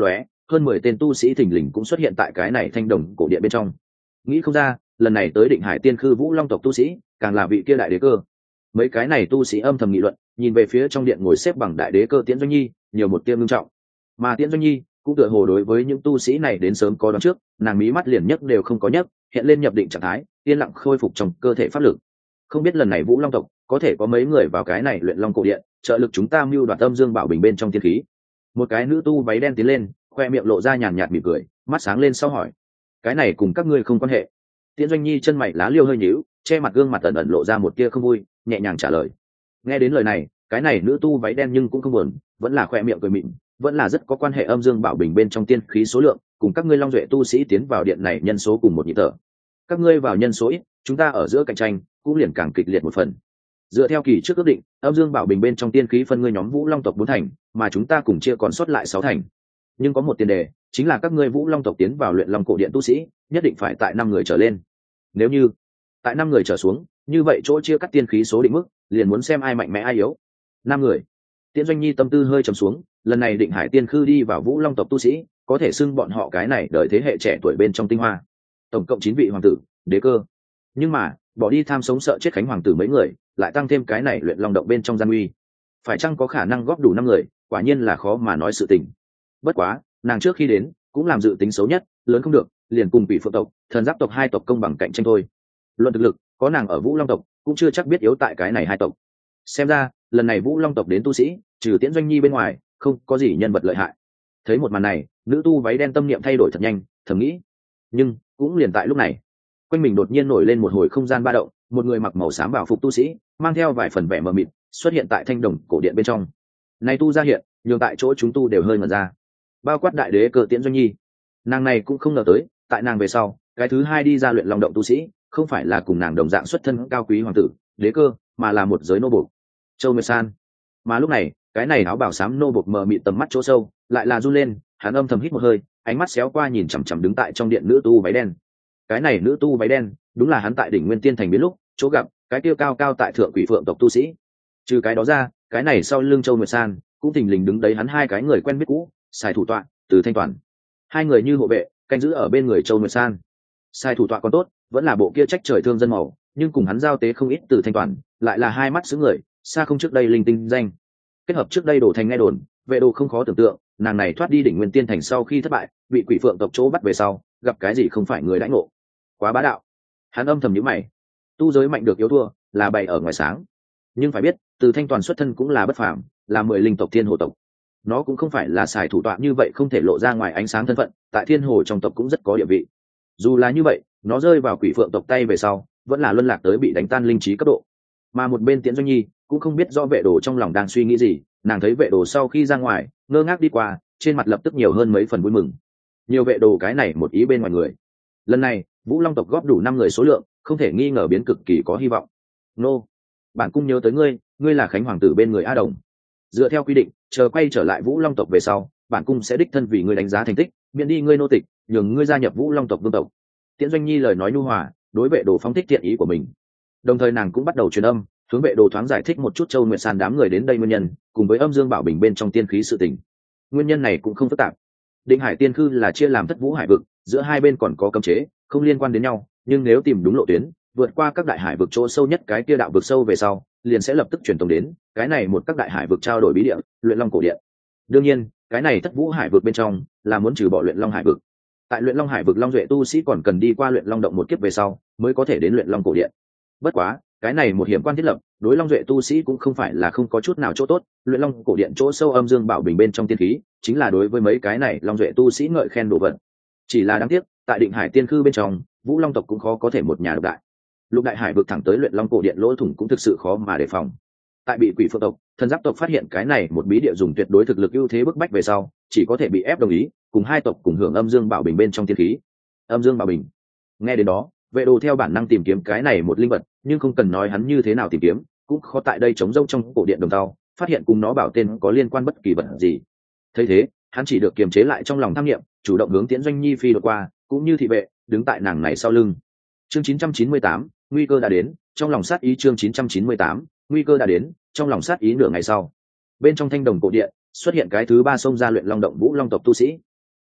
Speaker 1: hơn mười tên tu sĩ thình lình cũng xuất hiện tại cái này thanh đồng cổ điện bên trong. Nghĩ không ra lần này tới Định Hải Tiên Khư Vũ Long tộc tu sĩ càng là vị kia đại đế cơ. Mấy cái này tu sĩ âm thầm nghị luận, nhìn về phía trong điện ngồi xếp bằng đại đế cơ Tiễn Doanh Nhi, nhiều một tia ngưng trọng. Mà Tiễn Doanh Nhi cũng tựa hồ đối với những tu sĩ này đến sớm có đoán trước, nàng mí mắt liền nhấc đều không có nhấc, hiện lên nhập định trạng thái, yên lặng khôi phục trong cơ thể pháp lực. Không biết lần này Vũ Long tộc có thể có mấy người vào cái này luyện long cổ điện, trợ lực chúng ta mưu đoạt âm dương bảo bình bên trong tiên khí. Một cái nữ tu váy đen tiến lên, khoe miệng lộ ra nhàn nhạt mỉm cười, mắt sáng lên sau hỏi: cái này cùng các ngươi không quan hệ? Tiễn Doanh Nhi chân mày lá liêu hơi nhíu, che mặt gương mặt ẩn ẩn lộ ra một tia không vui, nhẹ nhàng trả lời. Nghe đến lời này, cái này nữ tu váy đen nhưng cũng không buồn, vẫn là khoe miệng cười mịn, vẫn là rất có quan hệ âm dương bảo bình bên trong tiên khí số lượng, cùng các ngươi long duệ tu sĩ tiến vào điện này nhân số cùng một nhị tở. Các ngươi vào nhân số ít, chúng ta ở giữa cạnh tranh cũng liền càng kịch liệt một phần. Dựa theo kỳ trước ước định, âm dương bảo bình bên trong tiên khí phân ngươi nhóm Vũ Long tộc bốn thành, mà chúng ta cùng chia còn sót lại sáu thành. Nhưng có một tiền đề, chính là các ngươi Vũ Long tộc tiến vào luyện long cổ điện tu sĩ, nhất định phải tại năm người trở lên. Nếu như tại năm người trở xuống, như vậy chỗ chia cắt tiên khí số định mức, liền muốn xem ai mạnh mẽ ai yếu. Năm người. Tiễn Doanh Nhi tâm tư hơi trầm xuống, lần này Định Hải Tiên Khư đi vào Vũ Long tộc tu sĩ, có thể xưng bọn họ cái này đợi thế hệ trẻ tuổi bên trong tinh hoa. Tổng cộng chín vị hoàng tử, đế cơ. Nhưng mà, bỏ đi tham sống sợ chết khánh hoàng tử mấy người, lại tăng thêm cái này luyện long động bên trong gian uy. Phải chăng có khả năng góp đủ năm người, quả nhiên là khó mà nói sự tình. Bất quá, nàng trước khi đến, cũng làm dự tính xấu nhất, lớn không được, liền cùng Quỷ Phượng tộc, Thần Giáp tộc hai tộc công bằng cạnh tranh thôi. Luận thực lực, có nàng ở Vũ Long tộc, cũng chưa chắc biết yếu tại cái này hai tộc. Xem ra, lần này Vũ Long tộc đến tu sĩ, trừ Tiễn Doanh Nhi bên ngoài, không có gì nhân vật lợi hại. Thấy một màn này, nữ tu váy đen tâm niệm thay đổi thật nhanh, thầm nghĩ. Nhưng cũng liền tại lúc này, quanh mình đột nhiên nổi lên một hồi không gian ba động, một người mặc màu xám bảo phục tu sĩ, mang theo vài phần vẻ mờ mịt, xuất hiện tại thanh đồng cổ điện bên trong. Này tu ra hiện, nhường tại chỗ chúng tu đều hơi ngẩn ra. Bao quát đại đế cơ Tiễn Doanh Nhi, nàng này cũng không ngờ tới, tại nàng về sau, cái thứ hai đi ra luyện long động tu sĩ, không phải là cùng nàng đồng dạng xuất thân cao quý hoàng tử, đế cơ, mà là một giới nô bộc, Châu Nguyệt San. Mà lúc này, cái này áo bảo xám nô bộc mờ mịt tầm mắt chỗ sâu, lại là run lên, hắn âm thầm hít một hơi, ánh mắt xéo qua nhìn chằm chằm đứng tại trong điện nữ tu váy đen. Cái này nữ tu váy đen, đúng là hắn tại đỉnh Nguyên Tiên thành biến lúc, chỗ gặp, cái tiêu cao cao tại thượng Quỷ Phượng tộc tu sĩ. Trừ cái đó ra, cái này sau lưng Châu Nguyệt San, cũng thình lình đứng đấy hắn hai cái người quen biết cũ, Sai thủ tọa, Từ Thanh Toàn. Hai người như hộ vệ, canh giữ ở bên người Châu Nguyệt San. Sai thủ tọa còn tốt, vẫn là bộ kia trách trời thương dân màu, nhưng cùng hắn giao tế không ít Từ Thanh Toàn, lại là hai mắt xứ người, xa không trước đây linh tinh danh. Kết hợp trước đây đổ thành nghe đồn, vệ đồ không khó tưởng tượng, nàng này thoát đi đỉnh Nguyên Tiên thành sau khi thất bại, bị Quỷ Phượng tộc chỗ bắt về sau, gặp cái gì không phải người đãi ngộ. Quá bá đạo. Hắn âm thầm nhíu mày. Tu giới mạnh được yếu thua, là bày ở ngoài sáng. Nhưng phải biết, Từ Thanh Toàn xuất thân cũng là bất phàm, là mười linh tộc Thiên Hồ tộc. Nó cũng không phải là xài thủ tọa như vậy không thể lộ ra ngoài ánh sáng thân phận, tại Thiên Hồ trong tộc cũng rất có địa vị. Dù là như vậy, nó rơi vào Quỷ Phượng tộc tay về sau, vẫn là luân lạc tới bị đánh tan linh trí cấp độ. Mà một bên Tiễn Doanh Nhi cũng không biết rõ vệ đồ trong lòng đang suy nghĩ gì, nàng thấy vệ đồ sau khi ra ngoài, ngơ ngác đi qua, trên mặt lập tức nhiều hơn mấy phần vui mừng. Nhiều vệ đồ cái này một ý bên ngoài người. Lần này, Vũ Long tộc góp đủ năm người số lượng, không thể nghi ngờ biến cực kỳ có hy vọng. Nô, bản cung nhớ tới ngươi, ngươi là Khánh hoàng tử bên người A Đồng. Dựa theo quy định, chờ quay trở lại Vũ Long tộc về sau, bản cung sẽ đích thân vì ngươi đánh giá thành tích, miễn đi ngươi nô tịch, nhường ngươi gia nhập Vũ Long tộc vương tộc. Tiễn Doanh Nhi lời nói nhu hòa, đối vệ đồ phóng thích thiện ý của mình. Đồng thời nàng cũng bắt đầu truyền âm, hướng vệ đồ thoáng giải thích một chút Châu Nguyệt San đám người đến đây nguyên nhân, cùng với âm dương bảo bình bên trong tiên khí sự tình. Nguyên nhân này cũng không phức tạp. Định Hải Tiên Khư là chia làm thất vũ hải vực, giữa hai bên còn có cấm chế, không liên quan đến nhau, nhưng nếu tìm đúng lộ tuyến, vượt qua các đại hải vực chỗ sâu nhất cái kia đạo vực sâu về sau, liền sẽ lập tức truyền tống đến cái này một các đại hải vực trao đổi bí địa, luyện long cổ điện. Đương nhiên, cái này thất vũ hải vực bên trong là muốn trừ bỏ luyện long hải vực. Tại luyện long hải vực long duệ tu sĩ còn cần đi qua luyện long động một kiếp về sau, mới có thể đến luyện long cổ điện. Bất quá, cái này một hiểm quan thiết lập, đối long duệ tu sĩ cũng không phải là không có chút nào chỗ tốt, luyện long cổ điện chỗ sâu âm dương bảo bình bên trong tiên khí, chính là đối với mấy cái này long duệ tu sĩ ngợi khen đồ vật. Chỉ là đáng tiếc, tại Định Hải Tiên Khư bên trong, Vũ Long tộc cũng khó có thể một nhà độc đại. Lục đại hải vực thẳng tới luyện long cổ điện lỗ thủng cũng thực sự khó mà đề phòng. Tại bị Quỷ Phượng tộc, Thần Giáp tộc phát hiện cái này một bí địa dùng tuyệt đối thực lực ưu thế bức bách về sau, chỉ có thể bị ép đồng ý, cùng hai tộc cùng hưởng âm dương bảo bình bên trong tiên khí. Âm dương bảo bình. Nghe đến đó, vệ đồ theo bản năng tìm kiếm cái này một linh vật, nhưng không cần nói hắn như thế nào tìm kiếm, cũng khó tại đây chống rông trong cổ điện đồng tàu, phát hiện cùng nó bảo tên có liên quan bất kỳ vật gì. Thấy thế, hắn chỉ được kiềm chế lại trong lòng tham niệm, chủ động hướng Tiễn Doanh Nhi phi đột qua, cũng như thị vệ, đứng tại nàng này sau lưng. Chương chín trăm chín mươi tám, nguy cơ đã đến, trong lòng sát ý chương chín trăm chín mươi tám, nguy cơ đã đến, trong lòng sát ý nửa ngày sau. Bên trong thanh đồng cổ điện, xuất hiện cái thứ ba xông ra luyện long động Vũ Long tộc tu sĩ.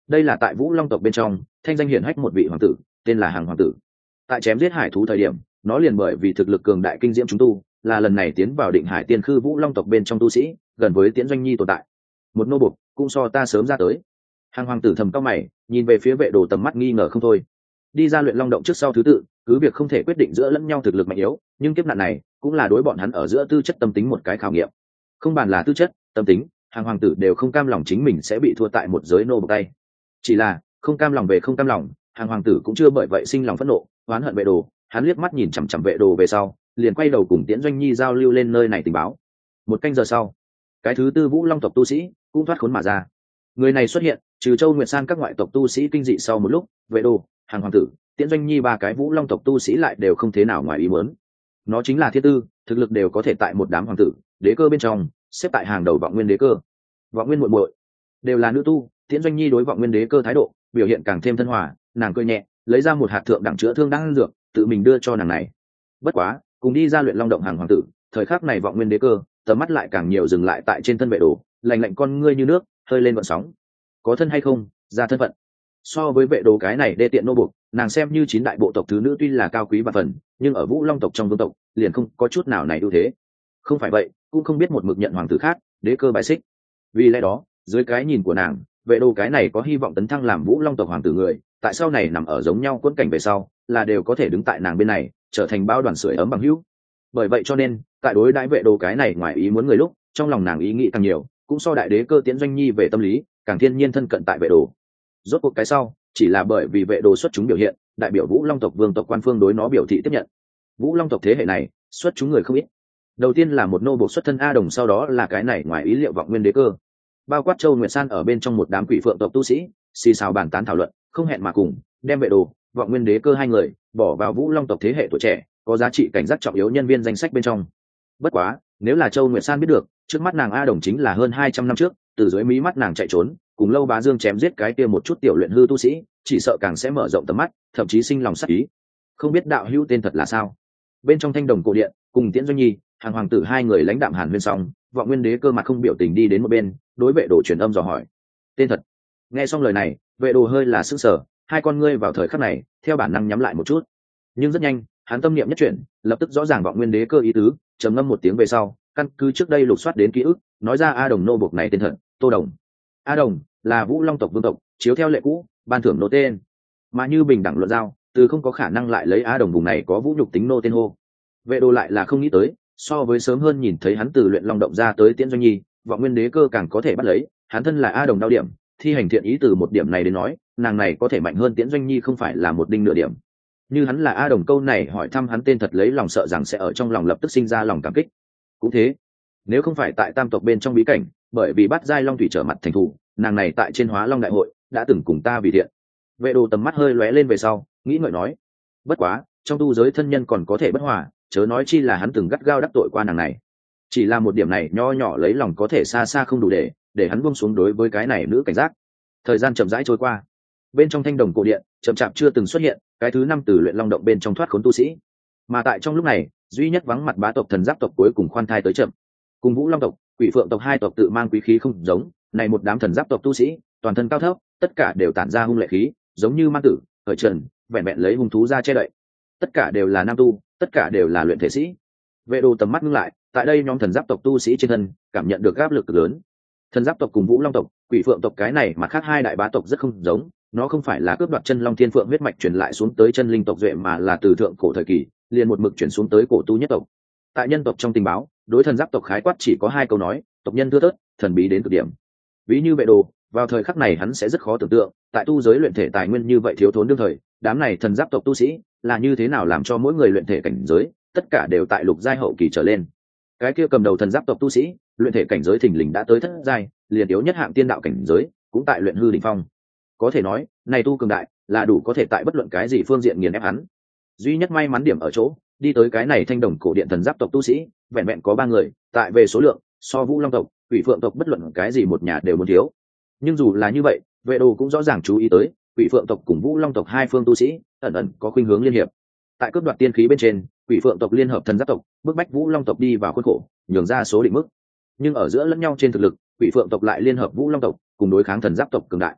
Speaker 1: đây là tại Vũ Long tộc bên trong thanh danh hiển hách một vị hoàng tử, tên là Hàng hoàng tử. Tại chém giết hải thú thời điểm, nó liền bởi vì thực lực cường đại kinh diễm chúng tu, là lần này tiến vào Định Hải Tiên Khư Vũ Long tộc bên trong tu sĩ, gần với Tiễn Doanh Nhi tồn tại. Một nô bộc cũng so ta sớm ra tới. Hàng hoàng tử thầm cau mày, nhìn về phía Vệ Đồ, tầm mắt nghi ngờ không thôi. Đi ra luyện long động trước sau thứ tự, cứ việc không thể quyết định giữa lẫn nhau thực lực mạnh yếu, nhưng kiếp nạn này cũng là đối bọn hắn ở giữa tư chất tâm tính một cái khảo nghiệm. Không bàn là tư chất, tâm tính, Hàng hoàng tử đều không cam lòng chính mình sẽ bị thua tại một giới nô bộc tay. Chỉ là không cam lòng về không cam lòng, Hàng hoàng tử cũng chưa bởi vậy sinh lòng phẫn nộ, oán hận Vệ Đồ. Hắn liếc mắt nhìn chằm chằm Vệ Đồ về sau, liền quay đầu cùng Tiễn Doanh Nhi giao lưu lên nơi này tình báo. Một canh giờ sau, cái thứ tư Vũ Long tộc tu sĩ cũng thoát khốn mà ra. Người này xuất hiện, trừ Châu Nguyệt San các ngoại tộc tu sĩ kinh dị sau một lúc, Vệ Đồ, Hàng hoàng tử, Tiễn Doanh Nhi ba cái Vũ Long tộc tu sĩ lại đều không thế nào ngoài ý muốn. Nó chính là Thiên Tư, thực lực đều có thể tại một đám hoàng tử, đế cơ bên trong xếp tại hàng đầu Vọng Nguyên đế cơ. Vọng Nguyên muội muội đều là nữ tu, Tiễn Doanh Nhi đối Vọng Nguyên đế cơ thái độ biểu hiện càng thêm thân hòa, nàng cười nhẹ, lấy ra một hạt thượng đẳng chữa thương đang dược, tự mình đưa cho nàng này. Bất quá, cùng đi ra luyện long động Hàng hoàng tử, thời khắc này Vọng Nguyên đế cơ tầm mắt lại càng nhiều dừng lại tại trên thân Vệ Đồ, lạnh lạnh con ngươi như nước hơi lên vận sóng. Có thân hay không, ra thân phận. So với Vệ Đồ cái này đê tiện nô buộc, nàng xem như chín đại bộ tộc thứ nữ tuy là cao quý và phần, nhưng ở Vũ Long tộc trong vương tộc liền không có chút nào này ưu thế. Không phải vậy, cũng không biết một mực nhận hoàng tử khác đế cơ bái xích. Vì lẽ đó, dưới cái nhìn của nàng, Vệ Đồ cái này có hy vọng tấn thăng làm Vũ Long tộc hoàng tử người, tại sau này nằm ở giống nhau quẫn cảnh về sau, là đều có thể đứng tại nàng bên này, trở thành bao đoàn sưởi ấm bằng hữu. Bởi vậy cho nên, tại đối đãi Vệ Đồ cái này ngoài ý muốn người lúc, trong lòng nàng ý nghĩ càng nhiều, cũng so đại đế cơ Tiễn Doanh Nhi về tâm lý càng thiên nhiên thân cận tại Vệ Đồ. Rốt cuộc cái sau chỉ là bởi vì Vệ Đồ xuất chúng biểu hiện, đại biểu Vũ Long tộc vương tộc quan phương đối nó biểu thị tiếp nhận. Vũ Long tộc thế hệ này xuất chúng người không ít. Đầu tiên là một nô bộc xuất thân A Đồng, sau đó là cái này ngoài ý liệu Vọng Nguyên đế cơ. Bao quát Châu Nguyệt San ở bên trong một đám quỷ phượng tộc tu sĩ, xì xào bàn tán thảo luận, không hẹn mà cùng đem Vệ Đồ, Vọng Nguyên đế cơ hai người bỏ vào Vũ Long tộc thế hệ tuổi trẻ, có giá trị cảnh giác trọng yếu nhân viên danh sách bên trong. Bất quá, nếu là Châu Nguyệt San biết được, trước mắt nàng A Đồng chính là hơn hai trăm năm trước từ dưới mí mắt nàng chạy trốn, cùng Lâu Bá Dương chém giết cái kia một chút tiểu luyện hư tu sĩ, chỉ sợ càng sẽ mở rộng tầm mắt, thậm chí sinh lòng sắc ý. Không biết đạo hữu tên thật là sao? Bên trong thanh đồng cổ điện, cùng Tiễn Doanh Nhi, Hàng hoàng tử hai người lãnh đạm hàn huyên xong, Vọng Nguyên đế cơ mặt không biểu tình đi đến một bên, đối Vệ Đồ truyền âm dò hỏi. Tên thật. Nghe xong lời này, Vệ Đồ hơi là sững sờ, hai con ngươi vào thời khắc này theo bản năng nhắm lại một chút. Nhưng rất nhanh, hắn tâm niệm nhất chuyển, lập tức rõ ràng Vọng Nguyên đế cơ ý tứ, trầm ngâm một tiếng về sau, căn cứ trước đây lục soát đến ký ức, nói ra A Đồng nô bộc này tên thật, Tô Đồng. A Đồng là Vũ Long tộc vương tộc, chiếu theo lệ cũ, ban thưởng nô tên. Mà như bình đẳng luận giao, từ không có khả năng lại lấy A Đồng vùng này có vũ nhục tính nô tên hô. Vệ Đồ lại là không nghĩ tới, so với sớm hơn nhìn thấy hắn từ luyện long động ra tới Tiễn Doanh Nhi, Vọng Nguyên đế cơ càng có thể bắt lấy, hắn thân là A Đồng đau điểm, thi hành thiện ý từ một điểm này đến nói, nàng này có thể mạnh hơn Tiễn Doanh Nhi không phải là một đinh nửa điểm. Như hắn là A Đồng câu này hỏi thăm hắn tên thật lấy lòng sợ rằng sẽ ở trong lòng lập tức sinh ra lòng cảm kích. Cũng thế, nếu không phải tại tam tộc bên trong bí cảnh, bởi vì bắt giai long thủy trở mặt thành thủ, nàng này tại trên Hóa Long đại hội đã từng cùng ta vì thiện. Vệ Đồ tầm mắt hơi lóe lên về sau, nghĩ ngợi nói, bất quá trong tu giới thân nhân còn có thể bất hòa, chớ nói chi là hắn từng gắt gao đắc tội qua nàng này. Chỉ là một điểm này nho nhỏ lấy lòng có thể xa xa không đủ để để hắn buông xuống đối với cái này nữ cảnh giác. Thời gian chậm rãi trôi qua, bên trong thanh đồng cổ điện chậm chạp chưa từng xuất hiện cái thứ năm từ luyện long động bên trong thoát khốn tu sĩ. Mà tại trong lúc này, duy nhất vắng mặt bá tộc thần giáp tộc cuối cùng khoan thai tới chậm. Cùng Vũ Long tộc, Quỷ Phượng tộc hai tộc tự mang quý khí không giống, này một đám thần giáp tộc tu sĩ, toàn thân cao thấp, tất cả đều tản ra hung lệ khí, giống như ma tử, ở trần, vẹn vẹn lấy hung thú ra che đậy. Tất cả đều là nam tu, tất cả đều là luyện thể sĩ. Vệ Đồ tầm mắt ngưng lại, tại đây nhóm thần giáp tộc tu sĩ trên thân, cảm nhận được áp lực cực lớn. Thần giáp tộc cùng Vũ Long tộc, Quỷ Phượng tộc cái này mặt khác hai đại bá tộc rất không giống, nó không phải là cướp đoạt chân Long Thiên Phượng huyết mạch truyền lại xuống tới chân linh tộc duệ, mà là từ thượng cổ thời kỳ, liền một mực chuyển xuống tới cổ tu nhất tộc. Tại nhân tộc trong tình báo, đối thần giáp tộc khái quát chỉ có hai câu nói, tộc nhân thưa thớt, thần bí đến cực điểm. Ví như Vệ Đồ, vào thời khắc này hắn sẽ rất khó tưởng tượng, tại tu giới luyện thể tài nguyên như vậy thiếu thốn đương thời, đám này thần giáp tộc tu sĩ là như thế nào làm cho mỗi người luyện thể cảnh giới tất cả đều tại lục giai hậu kỳ trở lên. Cái kia cầm đầu thần giáp tộc tu sĩ, luyện thể cảnh giới thình lình đã tới thất giai, liền yếu nhất hạng tiên đạo cảnh giới, cũng tại luyện hư đỉnh phong. Có thể nói, này tu cường đại, là đủ có thể tại bất luận cái gì phương diện nghiền ép hắn. Duy nhất may mắn điểm ở chỗ, đi tới cái này thanh đồng cổ điện thần giáp tộc tu sĩ, vẹn vẹn có ba người, tại về số lượng, so Vũ Long tộc, Quỷ Phượng tộc bất luận cái gì một nhà đều muốn thiếu. Nhưng dù là như vậy, Vệ Đồ cũng rõ ràng chú ý tới, Quỷ Phượng tộc cùng Vũ Long tộc hai phương tu sĩ, ẩn ẩn có khuynh hướng liên hiệp. Tại cướp đoạt tiên khí bên trên, Quỷ Phượng tộc liên hợp thần giáp tộc, bức bách Vũ Long tộc đi vào khuôn khổ, nhường ra số định mức. Nhưng ở giữa lẫn nhau trên thực lực, Quỷ Phượng tộc lại liên hợp Vũ Long tộc, cùng đối kháng thần giáp tộc cường đại.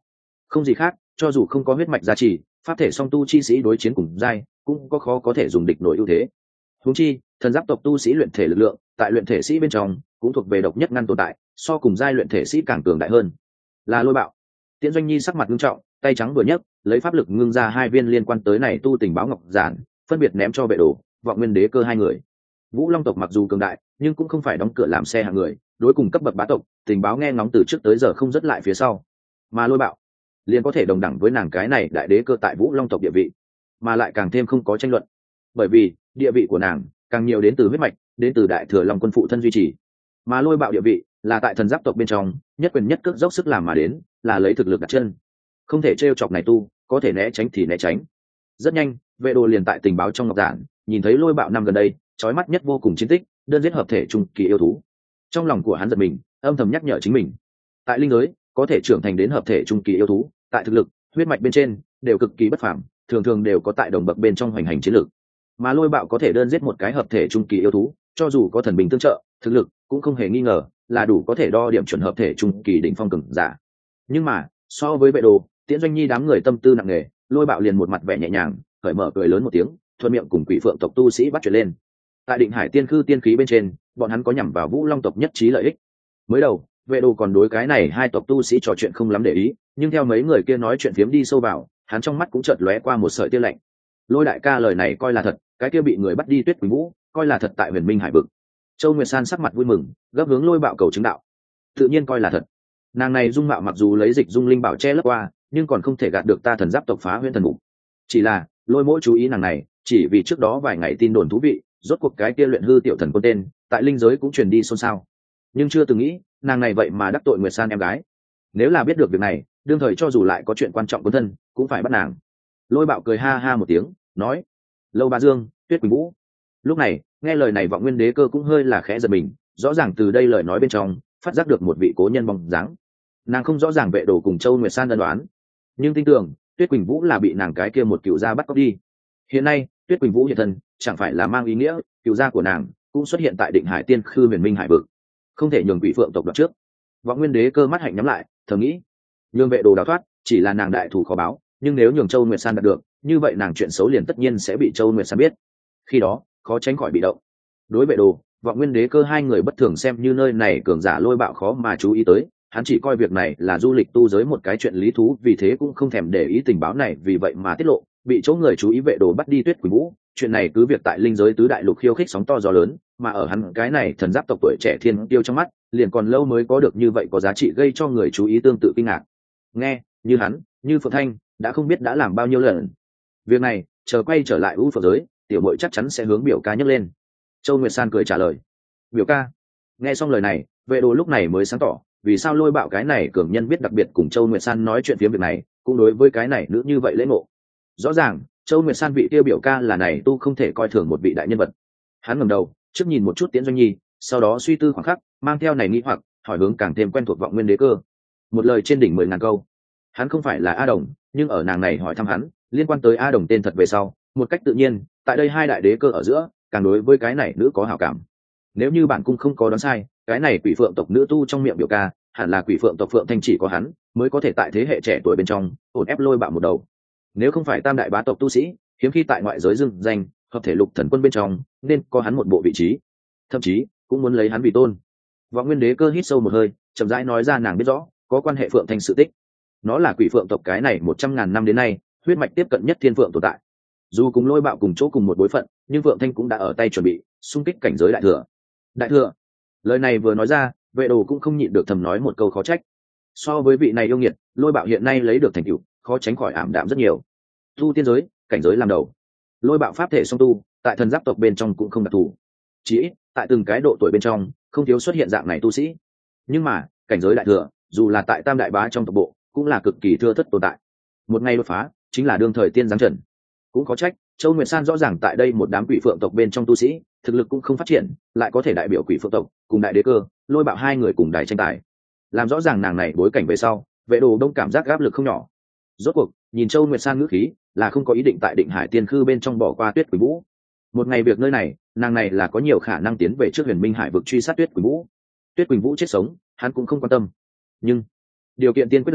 Speaker 1: không gì khác, cho dù không có huyết mạch gia trì, pháp thể song tu chi sĩ đối chiến cùng giai cũng có khó có thể dùng địch nổi ưu thế. Huống chi thần giáp tộc tu sĩ luyện thể lực lượng tại luyện thể sĩ bên trong cũng thuộc về độc nhất ngăn tồn tại, so cùng giai luyện thể sĩ càng cường đại hơn. Là Lôi Bạo. Tiễn Doanh Nhi sắc mặt nghiêm trọng, tay trắng vừa nhấc, lấy pháp lực ngưng ra hai viên liên quan tới này tu tình báo ngọc giản, phân biệt ném cho Vệ Đồ, Vọng Nguyên Đế Cơ hai người. Vũ Long tộc mặc dù cường đại, nhưng cũng không phải đóng cửa làm xe hạng người, đối cùng cấp bậc bá tộc, tình báo nghe ngóng từ trước tới giờ không dứt lại phía sau. Mà Lôi Bạo liền có thể đồng đẳng với nàng cái này đại đế cơ tại Vũ Long tộc địa vị, mà lại càng thêm không có tranh luận, bởi vì địa vị của nàng càng nhiều đến từ huyết mạch, đến từ đại thừa Long quân phụ thân duy trì. Mà Lôi Bạo địa vị là tại thần giáp tộc bên trong nhất quyền nhất cước dốc sức làm mà đến, là lấy thực lực đặt chân, không thể trêu chọc này tu, có thể né tránh thì né tránh. Rất nhanh, Vệ Đồ liền tại tình báo trong ngọc giản nhìn thấy Lôi Bạo năm gần đây chói mắt nhất vô cùng chiến tích, đơn giết hợp thể trung kỳ yêu thú. Trong lòng của hắn giật mình, âm thầm nhắc nhở chính mình, tại linh giới có thể trưởng thành đến hợp thể trung kỳ yêu thú, tại thực lực, huyết mạch bên trên đều cực kỳ bất phàm, thường thường đều có tại đồng bậc bên trong hoành hành chiến lược. Mà Lôi Bạo có thể đơn giết một cái hợp thể trung kỳ yêu thú, cho dù có thần bình tương trợ, thực lực cũng không hề nghi ngờ là đủ có thể đo điểm chuẩn hợp thể trung kỳ đỉnh phong cường giả. Nhưng mà so với Vệ Đồ, Tiễn Doanh Nhi đám người tâm tư nặng nề, Lôi Bạo liền một mặt vẻ nhẹ nhàng, cởi mở cười lớn một tiếng, thuận miệng cùng Quỷ Phượng tộc tu sĩ bắt chuyện lên. Tại Định Hải Tiên Khư tiên khí bên trên, bọn hắn có nhằm vào Vũ Long tộc nhất trí lợi ích. Mới đầu, Vệ Đồ còn đối cái này hai tộc tu sĩ trò chuyện không lắm để ý, nhưng theo mấy người kia nói chuyện phiếm đi sâu vào, hắn trong mắt cũng chợt lóe qua một sợi tia lạnh. Lôi đại ca lời này coi là thật, cái kia bị người bắt đi Tuyết Quỳnh Vũ, coi là thật tại Huyền Minh Hải vực. Châu Nguyệt San sắc mặt vui mừng, gấp hướng Lôi Bạo cầu chứng đạo. Tự nhiên coi là thật. Nàng này dung mạo mặc dù lấy dịch dung linh bảo che lấp qua, nhưng còn không thể gạt được ta thần giáp tộc phá huyễn thần mục. Chỉ là Lôi Mỗ chú ý nàng này, chỉ vì trước đó vài ngày tin đồn thú vị, rốt cuộc cái kia luyện hư tiểu thần quân tên, tại linh giới cũng truyền đi xôn xao. Nhưng chưa từng nghĩ, nàng này vậy mà đắc tội Nguyệt San em gái. Nếu là biết được việc này, đương thời cho dù lại có chuyện quan trọng quân thân, cũng phải bắt nàng. Lôi Bạo cười ha ha một tiếng, nói: Lâu Ba Dương, Tuyết Quỳnh Vũ. Lúc này, nghe lời này Vọng Nguyên Đế Cơ cũng hơi là khẽ giật mình, rõ ràng từ đây lời nói bên trong phát giác được một vị cố nhân bóng dáng. Nàng không rõ ràng Vệ Đồ cùng Châu Nguyệt San đơn đoán, nhưng tin tưởng Tuyết Quỳnh Vũ là bị nàng cái kia một cựu gia bắt cóc đi. Hiện nay Tuyết Quỳnh Vũ hiện thân, chẳng phải là mang ý nghĩa cựu gia của nàng cũng xuất hiện tại Định Hải Tiên Khư Huyền Minh Hải vực, không thể nhường Quỷ Phượng tộc đoạt trước. Vọng Nguyên Đế Cơ mắt hạnh nhắm lại, thầm nghĩ, nhường Vệ Đồ đào thoát chỉ là nàng đại thủ khó báo, nhưng nếu nhường Châu Nguyệt San đạt được, như vậy nàng chuyện xấu liền tất nhiên sẽ bị Châu Nguyệt San biết, khi đó khó tránh khỏi bị động. Đối Vệ Đồ, Vọng Nguyên Đế Cơ hai người bất thường xem như nơi này cường giả Lôi Bạo khó mà chú ý tới, hắn chỉ coi việc này là du lịch tu giới một cái chuyện lý thú, vì thế cũng không thèm để ý tình báo này, vì vậy mà tiết lộ, bị chỗ người chú ý Vệ Đồ bắt đi Tuyết Quỳnh Vũ. Chuyện này cứ việc tại linh giới tứ đại lục khiêu khích sóng to gió lớn, mà ở hắn cái này thần giáp tộc tuổi trẻ thiên tiêu trong mắt, liền còn lâu mới có được như vậy có giá trị gây cho người chú ý tương tự kinh ngạc. Nghe, như hắn, như Phượng Thanh, đã không biết đã làm bao nhiêu lần. Việc này, chờ quay trở lại U Phượng giới, tiểu muội chắc chắn sẽ hướng biểu ca nhấc lên. Châu Nguyệt San cười trả lời. Biểu ca. Nghe xong lời này, Vệ Đồ lúc này mới sáng tỏ, vì sao Lôi Bạo cái này cường nhân biết đặc biệt cùng Châu Nguyệt San nói chuyện phía việc này, cũng đối với cái này nữ như vậy lễ ngộ. Rõ ràng, Châu Nguyệt San vị tiêu biểu ca là này tu không thể coi thường một vị đại nhân vật. Hắn ngẩng đầu, trước nhìn một chút Tiễn Doanh Nhi, sau đó suy tư khoảng khắc, mang theo này nghĩ hoặc, hỏi hướng càng thêm quen thuộc Vọng Nguyên Đế Cơ. Một lời trên đỉnh mười ngàn câu. Hắn không phải là A Đồng, nhưng ở nàng này hỏi thăm hắn, liên quan tới A Đồng tên thật về sau, một cách tự nhiên, tại đây hai đại đế cơ ở giữa, càng đối với cái này nữ có hảo cảm. Nếu như bản cung không có đoán sai, cái này Quỷ Phượng tộc nữ tu trong miệng biểu ca, hẳn là Quỷ Phượng tộc Phượng Thanh, chỉ có hắn mới có thể tại thế hệ trẻ tuổi bên trong ổn ép Lôi Bạo một đầu. Nếu không phải tam đại bá tộc tu sĩ, hiếm khi tại ngoại giới dưng danh, hợp thể lục thần quân bên trong, nên có hắn một bộ vị trí, thậm chí cũng muốn lấy hắn vì tôn. Vọng Nguyên Đế Cơ hít sâu một hơi, chậm rãi nói ra nàng biết rõ có quan hệ Phượng Thanh sự tích. Nó là Quỷ Phượng tộc cái này một trăm ngàn năm đến nay huyết mạch tiếp cận nhất thiên phượng tồn tại. Dù cùng Lôi Bạo cùng chỗ cùng một bối phận, nhưng Phượng Thanh cũng đã ở tay chuẩn bị xung kích cảnh giới đại thừa. Đại thừa. Lời này vừa nói ra, Vệ Đồ cũng không nhịn được thầm nói một câu khó trách. So với vị này yêu nghiệt, Lôi Bạo hiện nay lấy được thành tựu, khó tránh khỏi ảm đạm rất nhiều. Tu tiên giới, cảnh giới làm đầu. Lôi Bạo pháp thể song tu, tại thần giáp tộc bên trong cũng không đặc thù. Chỉ ít, tại từng cái độ tuổi bên trong, không thiếu xuất hiện dạng này tu sĩ. Nhưng mà, cảnh giới đại thừa, dù là tại tam đại bá trong tộc bộ, cũng là cực kỳ thưa thất tồn tại. Một ngày đột phá, chính là đương thời tiên giáng trần. Cũng có trách, Châu Nguyệt San rõ ràng tại đây một đám Quỷ Phượng tộc bên trong tu sĩ, thực lực cũng không phát triển, lại có thể đại biểu Quỷ Phượng tộc cùng đại đế cơ, Lôi Bạo hai người cùng đài tranh tài. Làm rõ ràng nàng này bối cảnh về sau, Vệ Đồ đông cảm giác áp lực không nhỏ. Rốt cuộc, nhìn Châu Nguyệt San ngữ khí, là không có ý định tại Định Hải Tiên Khư bên trong bỏ qua Tuyết Quỳnh Vũ. Một ngày việc nơi này, nàng này là có nhiều khả năng tiến về trước Huyền Minh Hải vực truy sát Tuyết Quỳnh Vũ. Tuyết Quỳnh Vũ chết sống, hắn cũng không quan tâm. Nhưng điều kiện tiên quyết là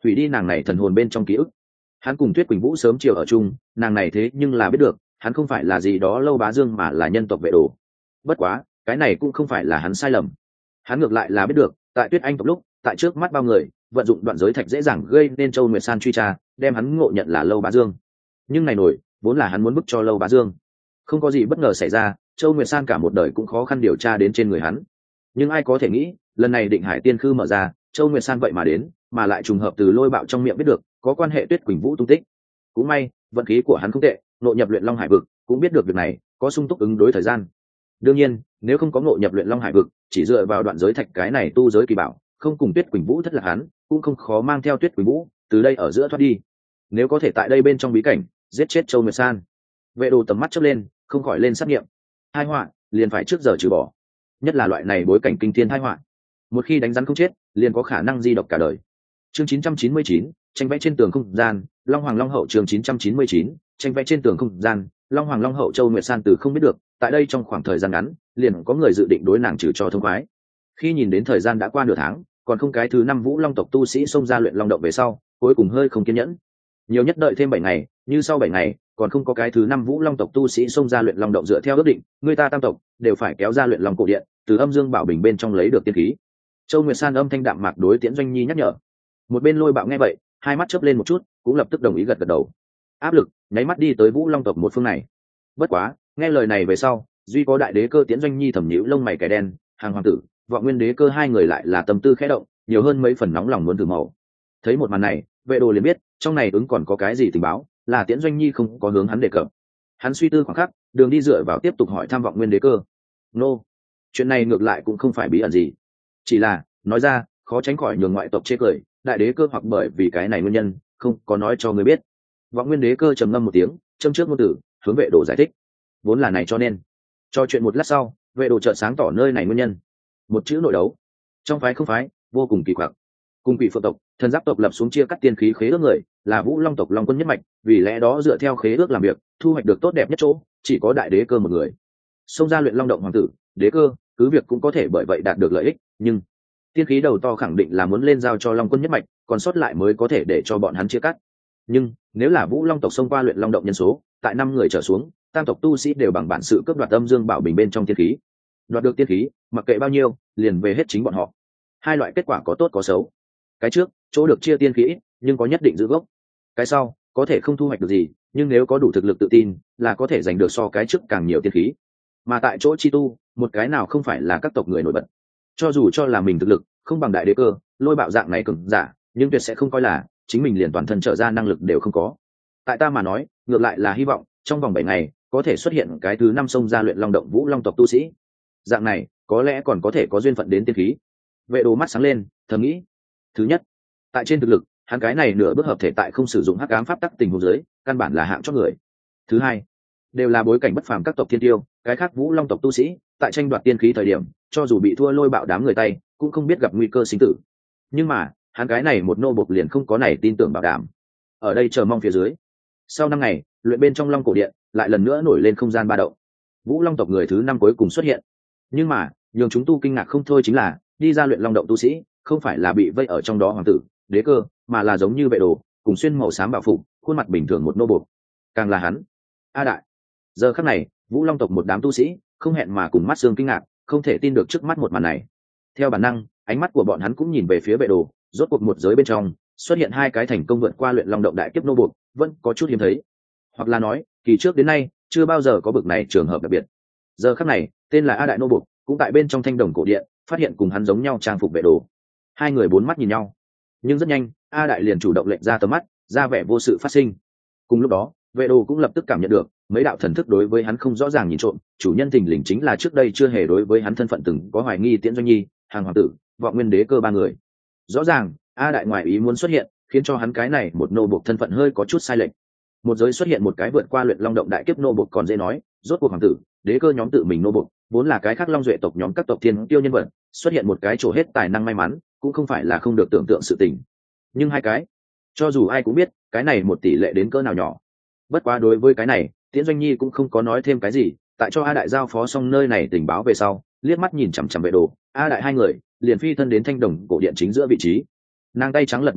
Speaker 1: hủy đi nàng này thần hồn bên trong ký ức. Hắn cùng Tuyết Quỳnh Vũ sớm chiều ở chung, nàng này thế nhưng là biết được hắn không phải là gì đó Lâu Bá Dương mà là nhân tộc Vệ Đồ. Bất quá cái này cũng không phải là hắn sai lầm, hắn ngược lại là biết được tại Tuyết Anh tộc lúc, tại trước mắt bao người vận dụng đoạn giới thạch dễ dàng gây nên Châu Nguyệt San truy tra, đem hắn ngộ nhận là Lâu Bá Dương. Nhưng này nổi vốn là hắn muốn bức cho Lâu Bá Dương, không có gì bất ngờ xảy ra, Châu Nguyệt San cả một đời cũng khó khăn điều tra đến trên người hắn. Nhưng ai có thể nghĩ lần này Định Hải Tiên Khư mở ra, Châu Nguyệt San vậy mà đến, mà lại trùng hợp từ Lôi Bạo trong miệng biết được có quan hệ Tuyết Quỳnh Vũ tung tích. Cũng may vận khí của hắn không tệ, ngộ nhập luyện Long Hải vực, cũng biết được việc này, có sung túc ứng đối thời gian. Đương nhiên nếu không có ngộ nhập luyện Long Hải vực, chỉ dựa vào đoạn giới thạch cái này tu giới kỳ bảo, không cùng Tuyết Quỳnh Vũ thất lạc hắn cũng không khó mang theo Tuyết Quỳnh Vũ từ đây ở giữa thoát đi. Nếu có thể tại đây bên trong bí cảnh giết chết Châu Nguyệt San, Vệ Đồ tầm mắt chớp lên, không khỏi lên sát nghiệm. Hai họa liền phải trước giờ trừ bỏ, nhất là loại này bối cảnh kinh thiên tai họa, một khi đánh rắn không chết liền có khả năng di độc cả đời. Chương chín trăm chín mươi chín, tranh vẽ trên tường không gian, Long Hoàng Long Hậu. Chương chín trăm chín mươi chín, tranh vẽ trên tường không gian, Long Hoàng Long Hậu. Châu Nguyệt San từ không biết được tại đây trong khoảng thời gian ngắn liền có người dự định đối nàng trừ cho thông khoái. Khi nhìn đến thời gian đã qua nửa tháng, còn không cái thứ năm Vũ Long tộc tu sĩ xông ra luyện long động về sau, cuối cùng hơi không kiên nhẫn, nhiều nhất đợi thêm bảy ngày, như sau bảy ngày còn không có cái thứ năm Vũ Long tộc tu sĩ xông ra luyện long động, dựa theo ước định người ta tam tộc đều phải kéo ra luyện long cổ điện, từ Âm Dương Bảo Bình bên trong lấy được tiên khí. Châu Nguyệt San âm thanh đạm mạc đối Tiễn Doanh Nhi nhắc nhở. Một bên Lôi Bạo nghe vậy, hai mắt chớp lên một chút, cũng lập tức đồng ý gật gật đầu. Áp lực nháy mắt đi tới Vũ Long tộc một phương này. Bất quá nghe lời này về sau, duy có Đại Đế Cơ Tiễn Doanh Nhi thầm nhíu lông mày kẻ đen, Hàng Hoàng tử, Vọng Nguyên Đế Cơ hai người lại là tâm tư khẽ động, nhiều hơn mấy phần nóng lòng muốn thử màu. Thấy một màn này, Vệ Đồ liền biết trong này ứng còn có cái gì tình báo, là Tiễn Doanh Nhi không có hướng hắn đề cập. Hắn suy tư khoảng khắc, đường đi dựa vào tiếp tục hỏi thăm Vọng Nguyên Đế Cơ. Nô, chuyện này ngược lại cũng không phải bí ẩn gì, chỉ là nói ra khó tránh khỏi nhường ngoại tộc chê cười, Đại Đế Cơ hoặc bởi vì cái này nguyên nhân không có nói cho người biết. Vọng Nguyên Đế Cơ trầm ngâm một tiếng, châm trước ngôn tử hướng Vệ Đồ giải thích. Vốn là này cho nên cho chuyện một lát sau, Vệ Đồ chợt sáng tỏ nơi này nguyên nhân. Một chữ nội đấu, trong phái không phái, vô cùng kỳ quặc. Cùng Quỷ Phượng tộc, Thần Giáp tộc lập xuống chia cắt tiên khí khế ước người, là Vũ Long tộc Long Quân nhất mạch, vì lẽ đó dựa theo khế ước làm việc, thu hoạch được tốt đẹp nhất chỗ chỉ có Đại Đế Cơ một người. Xông ra luyện Long động hoàng tử, Đế Cơ, cứ việc cũng có thể bởi vậy đạt được lợi ích, nhưng tiên khí đầu to khẳng định là muốn lên giao cho Long Quân nhất mạch, còn sót lại mới có thể để cho bọn hắn chia cắt. Nhưng nếu là Vũ Long tộc xông qua luyện Long động nhân số tại năm người trở xuống, tam tộc tu sĩ đều bằng bản sự cướp đoạt Âm Dương Bảo Bình bên trong tiên khí. Đoạt được tiên khí, mặc kệ bao nhiêu, liền về hết chính bọn họ. Hai loại kết quả có tốt có xấu. Cái trước, chỗ được chia tiên khí ít, nhưng có nhất định giữ gốc. Cái sau, có thể không thu hoạch được gì, nhưng nếu có đủ thực lực tự tin, là có thể giành được so cái trước càng nhiều tiên khí. Mà tại chỗ chi tu, một cái nào không phải là các tộc người nổi bật. Cho dù cho là mình thực lực không bằng Đại Đế Cơ, Lôi Bạo dạng này cường giả, nhưng tuyệt sẽ không coi là chính mình liền toàn thân trở ra năng lực đều không có. Tại ta mà nói, ngược lại là hy vọng trong vòng bảy ngày có thể xuất hiện cái thứ năm sông ra luyện Long động Vũ Long tộc tu sĩ. Dạng này có lẽ còn có thể có duyên phận đến tiên khí. Vệ Đồ mắt sáng lên, thầm nghĩ. Thứ nhất, tại trên thực lực, hắn cái này nửa bước hợp thể tại không sử dụng hắc ám pháp tắc tình huống dưới, căn bản là hạng chót người. Thứ hai, đều là bối cảnh bất phàm các tộc thiên tiêu, cái khác Vũ Long tộc tu sĩ, tại tranh đoạt tiên khí thời điểm, cho dù bị thua Lôi Bạo đám người tay, cũng không biết gặp nguy cơ sinh tử. Nhưng mà, hắn cái này một nô bộc liền không có này tin tưởng bảo đảm. Ở đây chờ mong phía dưới. Sau năm ngày, luyện bên trong Long cổ điện, lại lần nữa nổi lên không gian ba động. Vũ Long tộc người thứ năm cuối cùng xuất hiện. Nhưng mà, nhường chúng tu kinh ngạc không thôi chính là, đi ra luyện Long động tu sĩ, không phải là bị vây ở trong đó hoàng tử, Đế Cơ, mà là giống như Vệ Đồ, cùng xuyên màu xám bảo phục, khuôn mặt bình thường một nô bộc. Càng là hắn, A Đại. Giờ khắc này, Vũ Long tộc một đám tu sĩ, không hẹn mà cùng mắt xương kinh ngạc, không thể tin được trước mắt một màn này. Theo bản năng, ánh mắt của bọn hắn cũng nhìn về phía Vệ Đồ, rốt cuộc một giới bên trong xuất hiện hai cái thành công vượt qua luyện Long động đại kiếp nô bộc, vẫn có chút hiếm thấy. Hoặc là nói, kỳ trước đến nay chưa bao giờ có bực này trường hợp đặc biệt. Giờ khắc này, tên là A Đại nô bộc, cũng tại bên trong Thanh Đồng cổ điện, phát hiện cùng hắn giống nhau trang phục Vệ Đồ. Hai người bốn mắt nhìn nhau, nhưng rất nhanh, A Đại liền chủ động lệnh ra tầm mắt, ra vẻ vô sự phát sinh. Cùng lúc đó, Vệ Đồ cũng lập tức cảm nhận được mấy đạo thần thức đối với hắn không rõ ràng nhìn trộm, chủ nhân thình lình chính là trước đây chưa hề đối với hắn thân phận từng có hoài nghi Tiễn Doanh Nhi, Hàng Hoàng tử, Vọng Nguyên Đế Cơ ba người. Rõ ràng, A Đại ngoại ý muốn xuất hiện, khiến cho hắn cái này một nô bộc thân phận hơi có chút sai lệch. Một giới xuất hiện một cái vượt qua luyện Long động đại kiếp nô bộc còn dễ nói, rốt cuộc hoàng tử, Đế Cơ nhóm tự mình nô bộc, vốn là cái khác Long duệ tộc nhóm các tộc thiên tiêu nhân vật, xuất hiện một cái chỗ hết tài năng may mắn, cũng không phải là không được tưởng tượng sự tình. Nhưng hai cái, cho dù ai cũng biết, cái này một tỷ lệ đến cỡ nào nhỏ. Bất quá đối với cái này, Tiễn Doanh Nhi cũng không có nói thêm cái gì, tại cho A Đại giao phó xong nơi này tình báo về sau, liếc mắt nhìn chằm chằm Vệ Đồ, A Đại hai người liền phi thân đến Thanh Đồng cổ điện chính giữa vị trí. Nàng tay trắng lật một cái,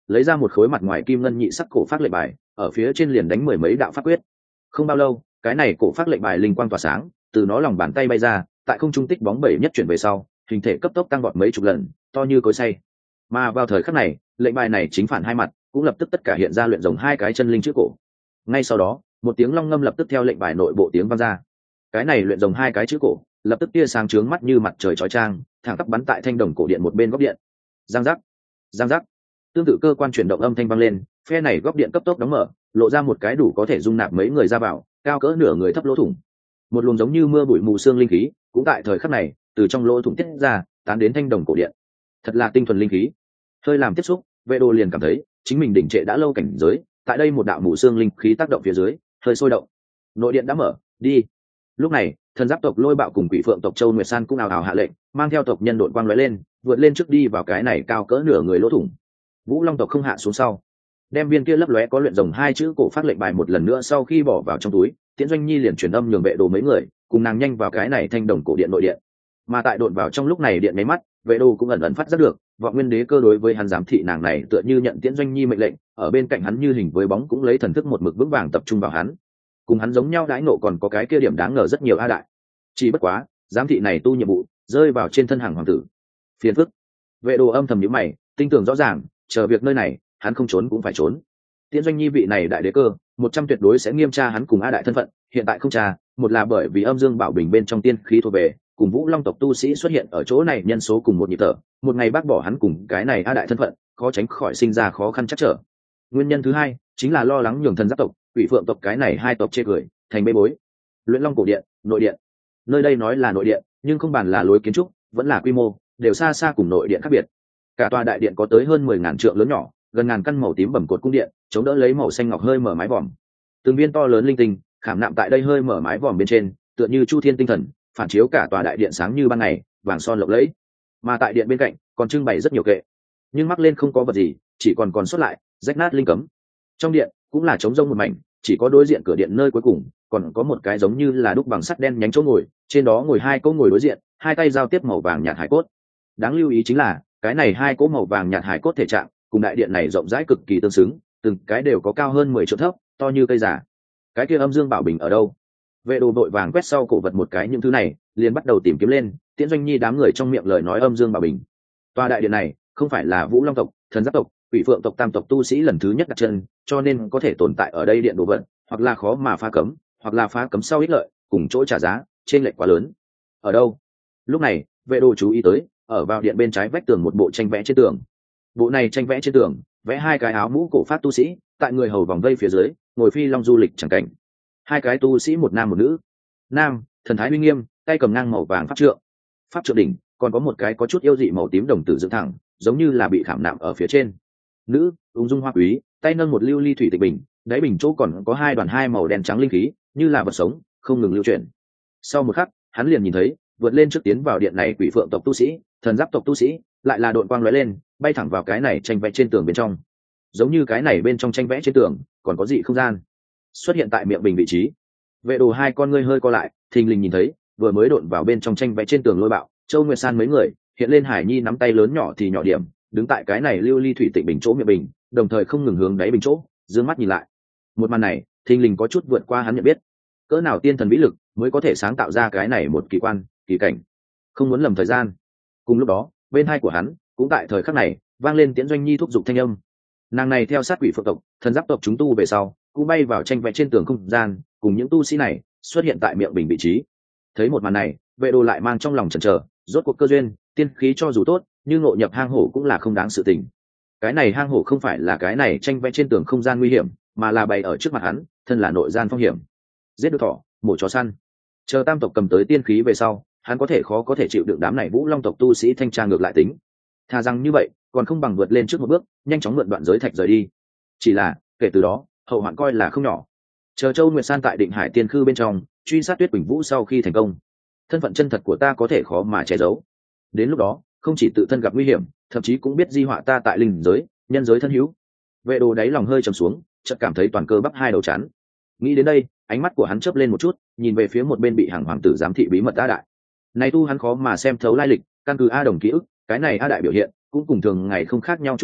Speaker 1: lấy ra một khối mặt ngoài kim ngân nhị sắc cổ phát lệnh bài, ở phía trên liền đánh mười mấy đạo pháp quyết. Không bao lâu, cái này cổ phát lệnh bài linh quang tỏa sáng, từ nó lòng bàn tay bay ra, tại không trung tích bóng bảy nhất chuyển về sau, hình thể cấp tốc tăng vọt mấy chục lần, to như cối xay. Mà vào thời khắc này, lệnh bài này chính phản hai mặt, cũng lập tức tất cả hiện ra luyện rồng hai cái chân linh chữ cổ. Ngay sau đó, một tiếng long ngâm lập tức theo lệnh bài nội bộ tiếng vang ra. Cái này luyện rồng hai cái chữ cổ, lập tức tia sáng chướng mắt như mặt trời chói chang, thẳng tắp bắn tại thanh đồng cổ điện một bên góc điện. Giang giác, giang giác. Tương tự cơ quan chuyển động âm thanh vang lên, phe này góc điện cấp tốc đóng mở, lộ ra một cái đủ có thể dung nạp mấy người ra vào, cao cỡ nửa người thấp lỗ thủng. Một luồng giống như mưa bụi mù sương linh khí, cũng tại thời khắc này, từ trong lỗ thủng tiết ra, tán đến thanh đồng cổ điện. Thật là tinh thuần linh khí. Hơi làm tiếp xúc, Vệ Đồ liền cảm thấy chính mình đỉnh trệ đã lâu cảnh giới, tại đây một đạo mù sương linh khí tác động phía dưới, hơi sôi động. Nội điện đã mở, đi. Lúc này, thần giáp tộc Lôi Bạo cùng Quỷ Phượng tộc Châu Nguyệt San cũng ào ào hạ lệnh, mang theo tộc nhân đội quang lóe lên, vượt lên trước đi vào cái này cao cỡ nửa người lỗ thủng. Vũ Long tộc không hạ xuống sau, đem viên kia lấp lóe có luyện rồng hai chữ cổ phát lệnh bài một lần nữa sau khi bỏ vào trong túi, Tiễn Doanh Nhi liền truyền âm nhường Vệ Đồ mấy người cùng nàng nhanh vào cái này thanh đồng cổ điện nội điện. Mà tại đột vào trong lúc này điện mấy mắt, Vệ Đồ cũng ẩn ẩn phát giác được, Vọng Nguyên Đế Cơ đối với hắn giám thị nàng này tựa như nhận Tiễn Doanh Nhi mệnh lệnh, ở bên cạnh hắn như hình với bóng cũng lấy thần thức một mực vững vàng tập trung vào hắn. Cùng hắn giống nhau đãi nộ còn có cái kia điểm đáng ngờ rất nhiều a đại. Chỉ bất quá, giám thị này tu nhiệm vụ rơi vào trên thân hàng hoàng tử. Phiền phức. Vệ Đồ âm thầm nhíu mày, tinh tường rõ ràng, chờ việc nơi này, hắn không trốn cũng phải trốn. Tiễn Doanh Nhi vị này đại đế cơ, một trăm tuyệt đối sẽ nghiêm tra hắn cùng a đại thân phận, hiện tại không tra, một là bởi vì âm dương bảo bình bên trong tiên khí thuộc về, cùng Vũ Long tộc tu sĩ xuất hiện ở chỗ này nhân số cùng một nhịp thở, một ngày bác bỏ hắn cùng cái này a đại thân phận, khó tránh khỏi sinh ra khó khăn chắc trở. Nguyên nhân thứ hai, chính là lo lắng nhường thần giáp tộc, Quỷ Phượng tộc cái này hai tộc chê cười, thành bê bối. Luyện Long cổ điện, nội điện. Nơi đây nói là nội điện, nhưng không bàn là lối kiến trúc, vẫn là quy mô, đều xa xa cùng nội điện khác biệt. Cả tòa đại điện có tới hơn mười ngàn trượng lớn nhỏ, gần ngàn căn màu tím bẩm cột cung điện, chống đỡ lấy màu xanh ngọc hơi mở mái vòm. Từng viên to lớn linh tinh khảm nạm tại đây hơi mở mái vòm bên trên, tựa như chu thiên tinh thần, phản chiếu cả tòa đại điện sáng như ban ngày, vàng son lộng lẫy. Mà tại điện bên cạnh còn trưng bày rất nhiều kệ, nhưng mắc lên không có vật gì, chỉ còn còn sót lại rách nát linh cấm. Trong điện cũng là trống rông một mảnh, chỉ có đối diện cửa điện nơi cuối cùng còn có một cái giống như là đúc bằng sắt đen nhánh chỗ ngồi, trên đó ngồi hai cỗ ngồi đối diện, hai tay giao tiếp màu vàng nhạt hải cốt. Đáng lưu ý chính là cái này hai cỗ màu vàng nhạt hải cốt thể trạng cùng đại điện này rộng rãi cực kỳ tương xứng, từng cái đều có cao hơn mười trượng thấp, to như cây giả. Cái kia âm dương bảo bình ở đâu? Vệ Đồ đội vàng quét sau cổ vật một cái những thứ này, liền bắt đầu tìm kiếm lên. Tiễn Doanh Nhi đám người trong miệng lời nói âm dương bảo bình. Tòa đại điện này không phải là Vũ Long tộc, thần giáp tộc, Quỷ Phượng tộc tam tộc tu sĩ lần thứ nhất đặt chân, cho nên có thể tồn tại ở đây điện đồ vật, hoặc là khó mà phá cấm, hoặc là phá cấm sau ích lợi, cùng chỗ trả giá, trên lệch quá lớn. Ở đâu? Lúc này, Vệ Đồ chú ý tới, ở vào điện bên trái vách tường một bộ tranh vẽ trên tường. Bộ này tranh vẽ trên tường, vẽ hai cái áo mũ cổ phát tu sĩ, tại người hầu vòng vây phía dưới, ngồi phi long du lịch chẳng cảnh. Hai cái tu sĩ một nam một nữ. Nam, thần thái uy nghiêm, tay cầm ngang màu vàng pháp trượng. Pháp trượng đỉnh còn có một cái có chút yêu dị màu tím đồng tử dựng thẳng, giống như là bị khảm nạm ở phía trên. Nữ, ung dung hoa quý, tay nâng một lưu ly thủy tịch bình, đáy bình chỗ còn có hai đoàn hai màu đen trắng linh khí, như là vật sống, không ngừng lưu chuyển. Sau một khắc, hắn liền nhìn thấy, vượt lên trước tiến vào điện này Quỷ Phượng tộc tu sĩ, thần giáp tộc tu sĩ, lại là đội quang lóe lên, bay thẳng vào cái này tranh vẽ trên tường bên trong. Giống như cái này bên trong tranh vẽ trên tường còn có dị không gian xuất hiện tại miệng bình vị trí. Vệ Đồ hai con ngươi hơi co lại, thình lình nhìn thấy vừa mới độn vào bên trong tranh vẽ trên tường Lôi Bạo, Châu Nguyệt San mấy người hiện lên Hải Nhi nắm tay lớn nhỏ thì nhỏ điểm, đứng tại cái này lưu ly thủy tịnh bình chỗ miệng bình, đồng thời không ngừng hướng đáy bình chỗ dương mắt nhìn lại. Một màn này thình lình có chút vượt qua hắn nhận biết, cỡ nào tiên thần vĩ lực mới có thể sáng tạo ra cái này một kỳ quan kỳ cảnh. Không muốn lầm thời gian. Cùng lúc đó, bên hai của hắn cũng tại thời khắc này vang lên Tiễn Doanh Nhi thúc giục thanh âm. Nàng này theo sát Quỷ Phượng tộc, thần giáp tộc chúng tu về sau, cũng bay vào tranh vẽ trên tường không gian, cùng những tu sĩ này xuất hiện tại miệng bình vị trí. Thấy một màn này, Vệ Đồ lại mang trong lòng chần chờ, rốt cuộc cơ duyên, tiên khí cho dù tốt, nhưng ngộ nhập hang hổ cũng là không đáng sự tình. Cái này hang hổ không phải là cái này tranh vẽ trên tường không gian nguy hiểm, mà là bày ở trước mặt hắn, thân là nội gian phong hiểm. Giết được thỏ, mổ chó săn. Chờ tam tộc cầm tới tiên khí về sau, hắn có thể khó có thể chịu đựng đám này Vũ Long tộc tu sĩ thanh tra ngược lại tính. Thà rằng như vậy, còn không bằng vượt lên trước một bước, nhanh chóng mượn đoạn giới thạch rời đi. Chỉ là, kể từ đó, hậu hoạn coi là không nhỏ. Chờ Châu Nguyệt San tại Định Hải Tiên Khư bên trong, truy sát Tuyết Quỳnh Vũ sau khi thành công, thân phận chân thật của ta có thể khó mà che giấu. Đến lúc đó, không chỉ tự thân gặp nguy hiểm, thậm chí cũng biết di họa ta tại linh giới, nhân giới thân hữu. Vệ Đồ đáy lòng hơi trầm xuống, chợt cảm thấy toàn cơ bắp hai đầu chán. Nghĩ đến đây, ánh mắt của hắn chớp lên một chút, nhìn về phía một bên bị hàng hoàng tử giám thị bí mật A đại. Này tu hắn khó mà xem thấu lai lịch, căn cứ A đồng ký ức, cái này A đại biểu hiện cũng cùng thường ngày không khác nhau chút nào,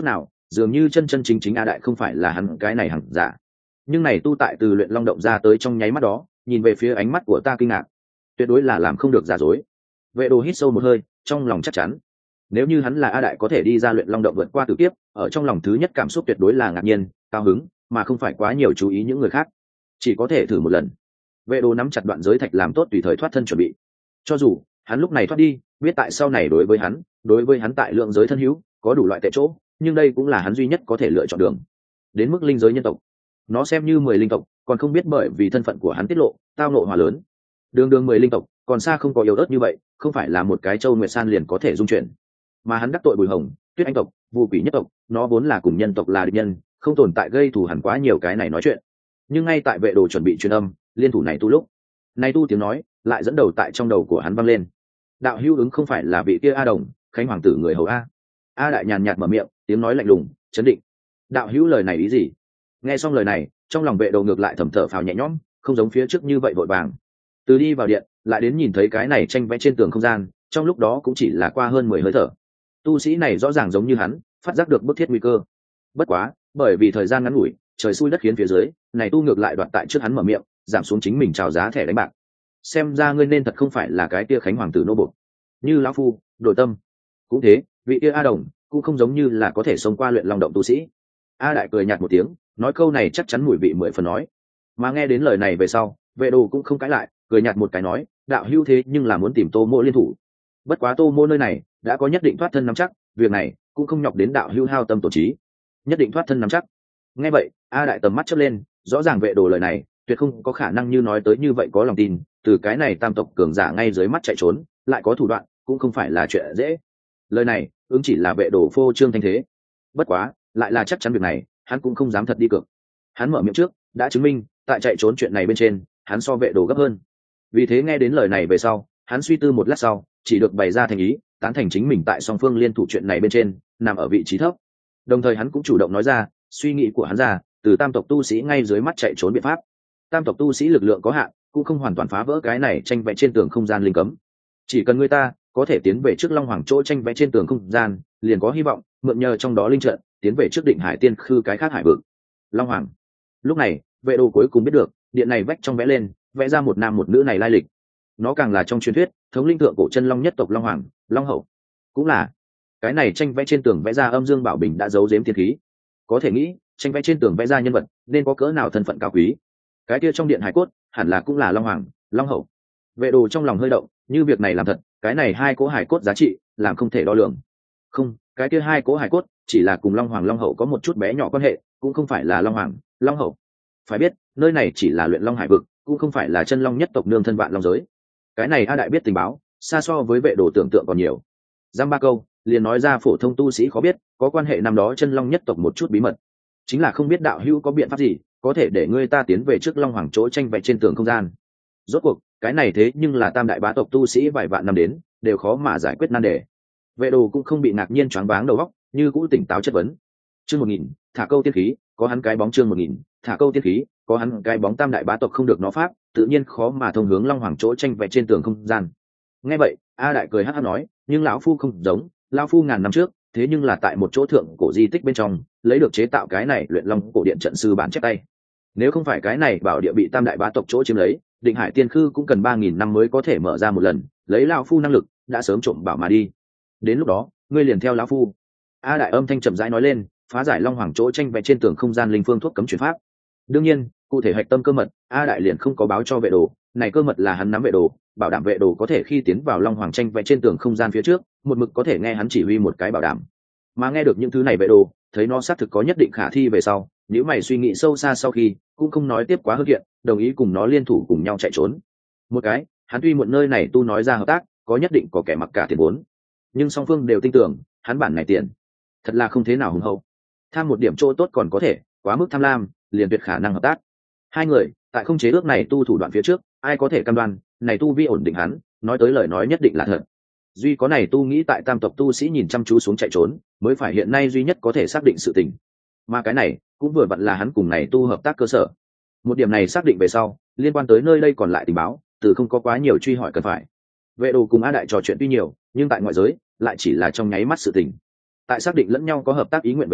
Speaker 1: dường như chân chân chính chính a đại không phải là hắn cái này hẳn giả. Nhưng này tu tại từ luyện long động ra tới trong nháy mắt đó, nhìn về phía ánh mắt của ta kinh ngạc, tuyệt đối là làm không được giả dối. Vệ đồ hít sâu một hơi, trong lòng chắc chắn, nếu như hắn là a đại có thể đi ra luyện long động vượt qua tử kiếp, ở trong lòng thứ nhất cảm xúc tuyệt đối là ngạc nhiên, cao hứng, mà không phải quá nhiều chú ý những người khác. Chỉ có thể thử một lần. Vệ đồ nắm chặt đoạn giới thạch làm tốt tùy thời thoát thân chuẩn bị. Cho dù hắn lúc này thoát đi, biết tại sau này đối với hắn, đối với hắn tại lượng giới thân hữu có đủ loại tệ chỗ, nhưng đây cũng là hắn duy nhất có thể lựa chọn đường. Đến mức linh giới nhân tộc, nó xem như mười linh tộc, còn không biết bởi vì thân phận của hắn tiết lộ, tao nộ hòa lớn. Đường đường mười linh tộc, còn xa không có yếu ớt như vậy, không phải là một cái châu nguyệt san liền có thể dung chuyển. Mà hắn đắc tội Bùi Hồng, Tuyết Anh tộc, Vu Quỷ nhất tộc, nó vốn là cùng nhân tộc là địch nhân, không tồn tại gây thù hằn quá nhiều cái này nói chuyện. Nhưng ngay tại vệ đồ chuẩn bị truyền âm, liên thủ này tu lúc, này tu tiếng nói lại dẫn đầu tại trong đầu của hắn vang lên. Đạo hữu ứng không phải là vị kia A Đồng, Khánh hoàng tử người hầu a. A đại nhàn nhạt mở miệng, tiếng nói lạnh lùng, chấn định. Đạo hữu lời này ý gì? Nghe xong lời này, trong lòng vệ đồ ngược lại thầm thở phào nhẹ nhõm, không giống phía trước như vậy vội vàng. Từ đi vào điện, lại đến nhìn thấy cái này tranh vẽ trên tường không gian, trong lúc đó cũng chỉ là qua hơn mười hơi thở. Tu sĩ này rõ ràng giống như hắn, phát giác được bức thiết nguy cơ. Bất quá, bởi vì thời gian ngắn ngủi, trời xui đất khiến phía dưới, này tu ngược lại đoạt tại trước hắn mở miệng, giảm xuống chính mình chào giá thẻ đánh bạc. Xem ra ngươi nên thật không phải là cái kia Khánh hoàng tử nô bộc. Như lão phu, đổi tâm. Cũng thế, vị kia A Đồng cũng không giống như là có thể xông qua luyện long động tu sĩ. A đại cười nhạt một tiếng, nói câu này chắc chắn mùi vị mười phần nói. Mà nghe đến lời này về sau, vệ đồ cũng không cãi lại, cười nhạt một cái nói, đạo hữu thế nhưng là muốn tìm Tô Mộ liên thủ. Bất quá Tô Mộ nơi này đã có nhất định thoát thân nắm chắc, việc này cũng không nhọc đến đạo hữu hao tâm tổ trí. Nhất định thoát thân nắm chắc. Nghe vậy, A đại tầm mắt chớp lên, rõ ràng vệ đồ lời này tuyệt không có khả năng như nói tới như vậy có lòng tin, từ cái này tam tộc cường giả ngay dưới mắt chạy trốn, lại có thủ đoạn, cũng không phải là chuyện dễ. Lời này ứng chỉ là vệ đồ phô trương thanh thế. Bất quá, lại là chắc chắn việc này, hắn cũng không dám thật đi cược. Hắn mở miệng trước, đã chứng minh, tại chạy trốn chuyện này bên trên, hắn so vệ đồ gấp hơn. Vì thế nghe đến lời này về sau, hắn suy tư một lát sau, chỉ được bày ra thành ý, tán thành chính mình tại song phương liên thủ chuyện này bên trên, nằm ở vị trí thấp. Đồng thời hắn cũng chủ động nói ra, suy nghĩ của hắn ra, từ tam tộc tu sĩ ngay dưới mắt chạy trốn biện pháp. Tam tộc tu sĩ lực lượng có hạn, cũng không hoàn toàn phá vỡ cái này tranh vẽ trên tường không gian linh cấm. Chỉ cần người ta có thể tiến về trước Long Hoàng chỗ tranh vẽ trên tường không gian, liền có hy vọng mượn nhờ trong đó linh trận, tiến về trước Định Hải Tiên Khư cái khác hải vực. Long Hoàng. Lúc này, vệ đồ cuối cùng biết được, điện này vách trong vẽ lên, vẽ ra một nam một nữ này lai lịch. Nó càng là trong truyền thuyết, thống linh thượng cổ chân long nhất tộc Long Hoàng, Long Hậu. Cũng là cái này tranh vẽ trên tường vẽ ra âm dương bảo bình đã giấu giếm tiên khí. Có thể nghĩ, tranh vẽ trên tường vẽ ra nhân vật nên có cỡ nào thân phận cao quý. Cái kia trong điện hải cốt hẳn là cũng là Long Hoàng, Long Hậu. Vệ đồ trong lòng hơi động, như việc này làm thật, cái này hai cỗ hải cốt giá trị làm không thể đo lường. Không, cái kia hai cỗ hải cốt chỉ là cùng Long Hoàng Long Hậu có một chút bé nhỏ quan hệ, cũng không phải là Long Hoàng, Long Hậu. Phải biết, nơi này chỉ là luyện long hải vực, cũng không phải là chân long nhất tộc nương thân vạn long giới. Cái này A đại biết tình báo, xa so với vệ đồ tưởng tượng còn nhiều. Giam ba câu, liền nói ra phổ thông tu sĩ khó biết, có quan hệ năm đó chân long nhất tộc một chút bí mật. Chính là không biết đạo hữu có biện pháp gì, có thể để ngươi ta tiến về trước Long Hoàng chỗ tranh vẽ trên tường không gian. Rốt cuộc, cái này thế nhưng là tam đại bá tộc tu sĩ vài vạn năm đến, đều khó mà giải quyết nan đề. Vệ đồ cũng không bị ngạc nhiên choáng váng đầu óc, như cũ tỉnh táo chất vấn. Chương một nghìn, thả câu tiên khí, có hắn cái bóng chương một nghìn, thả câu tiên khí, có hắn cái bóng tam đại bá tộc không được nó pháp, tự nhiên khó mà thông hướng Long Hoàng chỗ tranh vẽ trên tường không gian. Nghe vậy, A đại cười hắc hắc nói, nhưng lão phu không giống, lão phu ngàn năm trước, thế nhưng là tại một chỗ thượng cổ di tích bên trong, lấy được chế tạo cái này luyện long cổ điện trận sư bản chép tay. Nếu không phải cái này bảo địa bị tam đại bá tộc chỗ chiếm lấy, Định Hải Tiên Khư cũng cần ba nghìn năm mới có thể mở ra một lần, lấy lão phu năng lực, đã sớm trộm bảo mà đi. Đến lúc đó, ngươi liền theo lão phu. A đại âm thanh chậm rãi nói lên, phá giải Long Hoàng chỗ tranh vẽ trên tường không gian linh phương thuốc cấm chuyển pháp. Đương nhiên, cụ thể hạch tâm cơ mật, A đại liền không có báo cho vệ đồ, này cơ mật là hắn nắm vệ đồ, bảo đảm vệ đồ có thể khi tiến vào Long Hoàng tranh vẽ trên tường không gian phía trước, một mực có thể nghe hắn chỉ huy một cái bảo đảm. Mà nghe được những thứ này vệ đồ, thấy nó xác thực có nhất định khả thi về sau, nếu mày suy nghĩ sâu xa sau khi, cũng không nói tiếp quá hơn kiện, đồng ý cùng nó liên thủ cùng nhau chạy trốn. Một cái, hắn tuy muộn nơi này tu nói ra hợp tác, có nhất định có kẻ mặc cả tiền vốn, nhưng song phương đều tin tưởng, hắn bản này tiền, thật là không thế nào hùng hậu. Tham một điểm chỗ tốt còn có thể, quá mức tham lam, liền tuyệt khả năng hợp tác. Hai người, tại không chế ước này tu thủ đoạn phía trước, ai có thể cam đoan, này tu vi ổn định hắn, nói tới lời nói nhất định là thật. Duy có này tu nghĩ tại tam tộc tu sĩ nhìn chăm chú xuống chạy trốn, mới phải hiện nay duy nhất có thể xác định sự tình. Mà cái này, cũng vừa vặn là hắn cùng này tu hợp tác cơ sở. Một điểm này xác định về sau, liên quan tới nơi đây còn lại tình báo, từ không có quá nhiều truy hỏi cần phải. Vệ đồ cùng A đại trò chuyện tuy nhiều, nhưng tại ngoại giới, lại chỉ là trong nháy mắt sự tình. Tại xác định lẫn nhau có hợp tác ý nguyện về sau,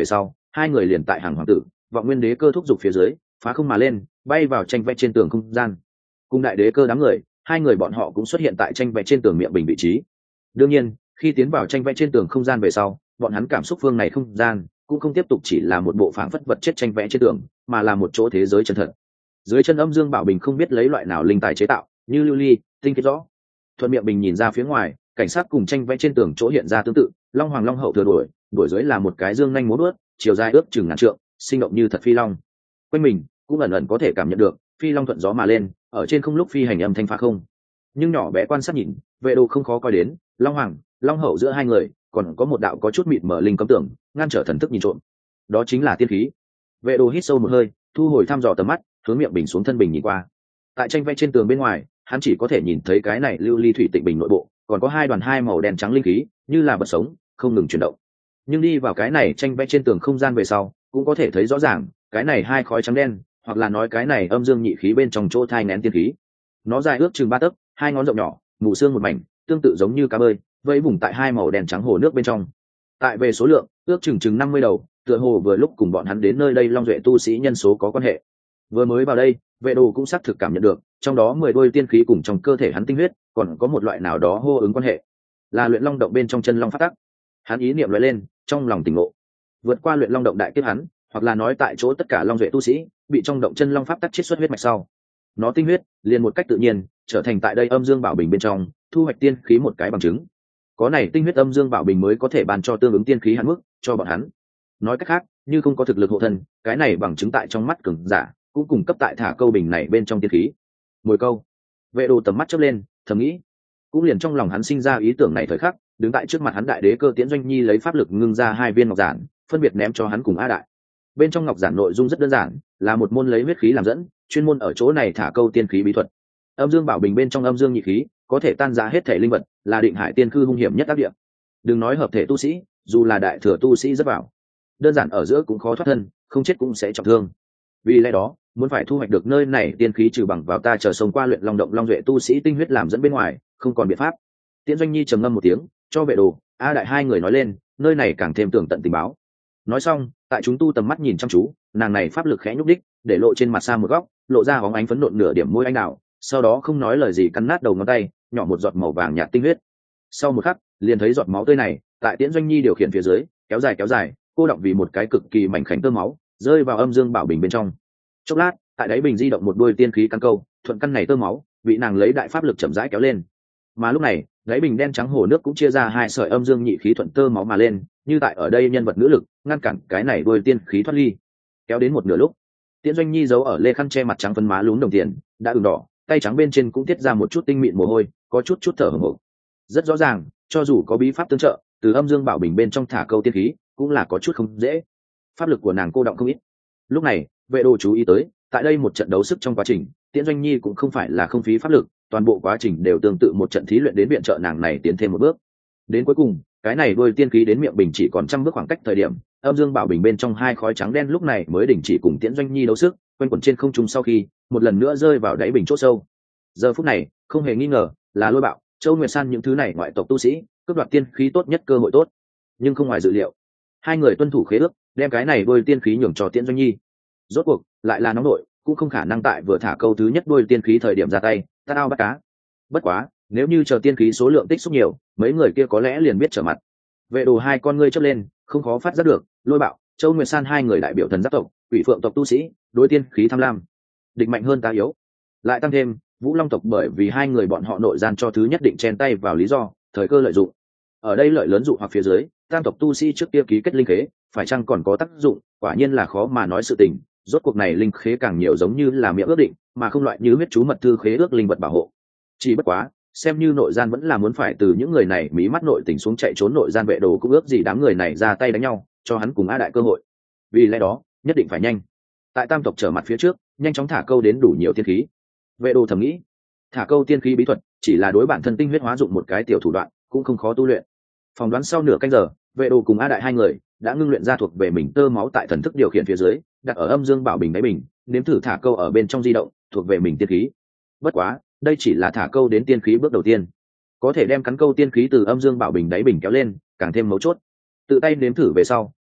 Speaker 1: hai người liền tại hàng hoàng tử vọng nguyên đế cơ thúc giục phía dưới phá không mà lên, bay vào tranh vẽ trên tường không gian. Cùng đại đế cơ đám người, hai người bọn họ cũng xuất hiện tại tranh vẽ trên tường miệng bình vị trí. Đương nhiên, khi tiến vào tranh vẽ trên tường không gian về sau, bọn hắn cảm xúc phương này không gian cũng không tiếp tục chỉ là một bộ phảng phất vật chất tranh vẽ trên tường, mà là một chỗ thế giới chân thật. Dưới chân âm dương bảo bình không biết lấy loại nào linh tài chế tạo, như lưu ly, tinh khiết rõ. Thuận miệng bình nhìn ra phía ngoài, cảnh sát cùng tranh vẽ trên tường chỗ hiện ra tương tự, long hoàng long hậu thừa đuổi, đuổi dưới là một cái dương nhanh múa vuốt, chiều dài ước chừng ngàn trượng, sinh động như thật phi long. Quanh mình cũng ẩn ẩn có thể cảm nhận được phi long thuận gió mà lên, ở trên không lúc phi hành âm thanh phá không. Nhưng nhỏ bé quan sát nhìn, vệ đồ không khó coi đến, long hoàng, long hậu giữa hai người còn có một đạo có chút mịt mở linh cấm tưởng ngăn trở thần thức nhìn trộm, đó chính là tiên khí. Vệ đồ hít sâu một hơi, thu hồi thăm dò tầm mắt, hướng miệng bình xuống thân bình nhìn qua. Tại tranh vẽ trên tường bên ngoài, hắn chỉ có thể nhìn thấy cái này lưu ly thủy tịnh bình nội bộ còn có hai đoàn hai màu đen trắng linh khí như là vật sống không ngừng chuyển động. Nhưng đi vào cái này tranh vẽ trên tường không gian về sau, cũng có thể thấy rõ ràng cái này hai khói trắng đen, hoặc là nói cái này âm dương nhị khí bên trong chỗ thai nén tiên khí. Nó dài ước chừng ba tấc, hai ngón rộng nhỏ, mù xương một mảnh, tương tự giống như cá bơi vẫy vùng tại hai màu đen trắng hồ nước bên trong. Tại về số lượng, ước chừng chừng năm mươi đầu, tựa hồ vừa lúc cùng bọn hắn đến nơi đây long duệ tu sĩ nhân số có quan hệ. Vừa mới vào đây, vệ đồ cũng xác thực cảm nhận được, trong đó mười đôi tiên khí cùng trong cơ thể hắn tinh huyết còn có một loại nào đó hô ứng quan hệ, là luyện long động bên trong chân long phát tắc. Hắn ý niệm lóe lên, trong lòng tỉnh ngộ. Vượt qua luyện long động đại kiếp hắn, hoặc là nói tại chỗ tất cả long duệ tu sĩ bị trong động chân long pháp tắc chiết xuất huyết mạch sau, nó tinh huyết liền một cách tự nhiên trở thành tại đây âm dương bảo bình bên trong thu hoạch tiên khí một cái bằng chứng. Có này tinh huyết âm dương bảo bình mới có thể ban cho tương ứng tiên khí hạn mức cho bọn hắn. Nói cách khác, như không có thực lực hộ thân, cái này bằng chứng tại trong mắt cường giả cũng cung cấp tại thả câu bình này bên trong tiên khí. Mồi câu. Vệ đồ tầm mắt chớp lên, thầm nghĩ. Cũng liền trong lòng hắn sinh ra ý tưởng này thời khắc, đứng tại trước mặt hắn đại đế cơ Tiễn Doanh Nhi lấy pháp lực ngưng ra hai viên ngọc giản, phân biệt ném cho hắn cùng A Đại. Bên trong ngọc giản nội dung rất đơn giản, là một môn lấy huyết khí làm dẫn, chuyên môn ở chỗ này thả câu tiên khí bí thuật. Âm dương bảo bình bên trong âm dương nhị khí có thể tan rã hết thể linh vật, là định hải tiên cư hung hiểm nhất ác địa. Đừng nói hợp thể tu sĩ, dù là đại thừa tu sĩ rất vào, đơn giản ở giữa cũng khó thoát thân, không chết cũng sẽ trọng thương. Vì lẽ đó, muốn phải thu hoạch được nơi này tiên khí trừ bằng vào ta chờ sông qua luyện long động long duệ tu sĩ tinh huyết làm dẫn bên ngoài, không còn biện pháp. Tiễn Doanh Nhi trầm ngâm một tiếng, cho vệ đồ, A Đại hai người nói lên, nơi này càng thêm tường tận tình báo. Nói xong, tại chúng tu tầm mắt nhìn chăm chú, nàng này pháp lực khẽ nhúc đích, để lộ trên mặt xa một góc, lộ ra bóng ánh phấn nộn nửa điểm môi anh đào, sau đó không nói lời gì cắn nát đầu ngón tay, nhỏ một giọt màu vàng nhạt tinh huyết. Sau một khắc, liền thấy giọt máu tươi này, tại Tiễn Doanh Nhi điều khiển phía dưới, kéo dài kéo dài, cô động vì một cái cực kỳ mảnh khảnh tơ máu, rơi vào âm dương bảo bình bên trong. Chốc lát, tại đáy bình di động một đôi tiên khí căn câu, thuận căn này tơ máu, bị nàng lấy đại pháp lực chậm rãi kéo lên. Mà lúc này, đáy bình đen trắng hồ nước cũng chia ra hai sợi âm dương nhị khí thuận tơ máu mà lên, như tại ở đây nhân vật nữ lực ngăn cản cái này đôi tiên khí thoát ly. Kéo đến một nửa lúc, Tiễn Doanh Nhi giấu ở lê khăn che mặt trắng phấn má lún đồng tiền đã ửng đỏ, tay trắng bên trên cũng tiết ra một chút tinh mịn mồ hôi, có chút chút thở hổn hển. Rất rõ ràng, cho dù có bí pháp tương trợ, từ âm dương bảo bình bên trong thả câu tiên khí cũng là có chút không dễ. Pháp lực của nàng cô động không ít. Lúc này, vệ đồ chú ý tới, tại đây một trận đấu sức trong quá trình, Tiễn Doanh Nhi cũng không phải là không phí pháp lực, toàn bộ quá trình đều tương tự một trận thí luyện đến viện trợ nàng này tiến thêm một bước. Đến cuối cùng, cái này đôi tiên khí đến miệng bình chỉ còn trăm bước khoảng cách thời điểm, âm dương bảo bình bên trong hai khói trắng đen lúc này mới đình chỉ cùng Tiễn Doanh Nhi đấu sức, quanh quẩn trên không trung sau khi một lần nữa rơi vào đáy bình chỗ sâu. Giờ phút này, không hề nghi ngờ là Lôi Bạo, Châu Nguyệt San những thứ này ngoại tộc tu sĩ, cướp đoạt tiên khí tốt nhất cơ hội tốt. Nhưng không ngoài dự liệu, hai người tuân thủ khế ước, đem cái này đôi tiên khí nhường cho Tiễn Doanh Nhi. Rốt cuộc, lại là nóng nội, cũng không khả năng tại vừa thả câu thứ nhất đôi tiên khí thời điểm ra tay, ta ao bắt cá. Bất quá, nếu như chờ tiên khí số lượng tích xúc nhiều, mấy người kia có lẽ liền biết trở mặt. Vệ đồ hai con ngươi chớp lên, không khó phát giác được, Lôi Bạo, Châu Nguyệt San hai người đại biểu thần giáp tộc, Quỷ Phượng tộc tu sĩ, đối tiên khí tham lam, địch mạnh hơn ta yếu. Lại tăng thêm, Vũ Long tộc bởi vì hai người bọn họ nội gian cho thứ nhất định chen tay vào lý do, thời cơ lợi dụng. Ở đây lợi lớn dụ hoặc phía dưới, tam tộc tu sĩ trước kia ký kết linh khế, phải chăng còn có tác dụng, quả nhiên là khó mà nói sự tình. Rốt cuộc này linh khế càng nhiều giống như là miệng ước định, mà không loại như huyết chú mật thư khế ước linh vật bảo hộ. Chỉ bất quá, xem như nội gian vẫn là muốn phải từ những người này mí mắt nội tình xuống chạy trốn, nội gian vệ đồ cũng ước gì đám người này ra tay đánh nhau, cho hắn cùng A Đại cơ hội. Vì lẽ đó, nhất định phải nhanh. Tại tam tộc trở mặt phía trước, nhanh chóng thả câu đến đủ nhiều tiên khí. Vệ đồ thầm nghĩ, thả câu tiên khí bí thuật chỉ là đối bản thân tinh huyết hóa dụng một cái tiểu thủ đoạn, cũng không khó tu luyện. Phỏng đoán sau nửa canh giờ, vệ đồ cùng A Đại hai người đã ngưng luyện ra thuộc về mình tơ máu tại thần thức điều khiển phía dưới, đặt ở âm dương bảo bình đáy bình, nếm thử thả câu ở bên trong di động, thuộc về mình tiên khí. Bất quá, đây chỉ là thả câu đến tiên khí bước đầu tiên, có thể đem cắn câu tiên khí từ âm dương bảo bình đáy bình kéo lên, càng thêm mấu chốt. Tự tay nếm thử về sau,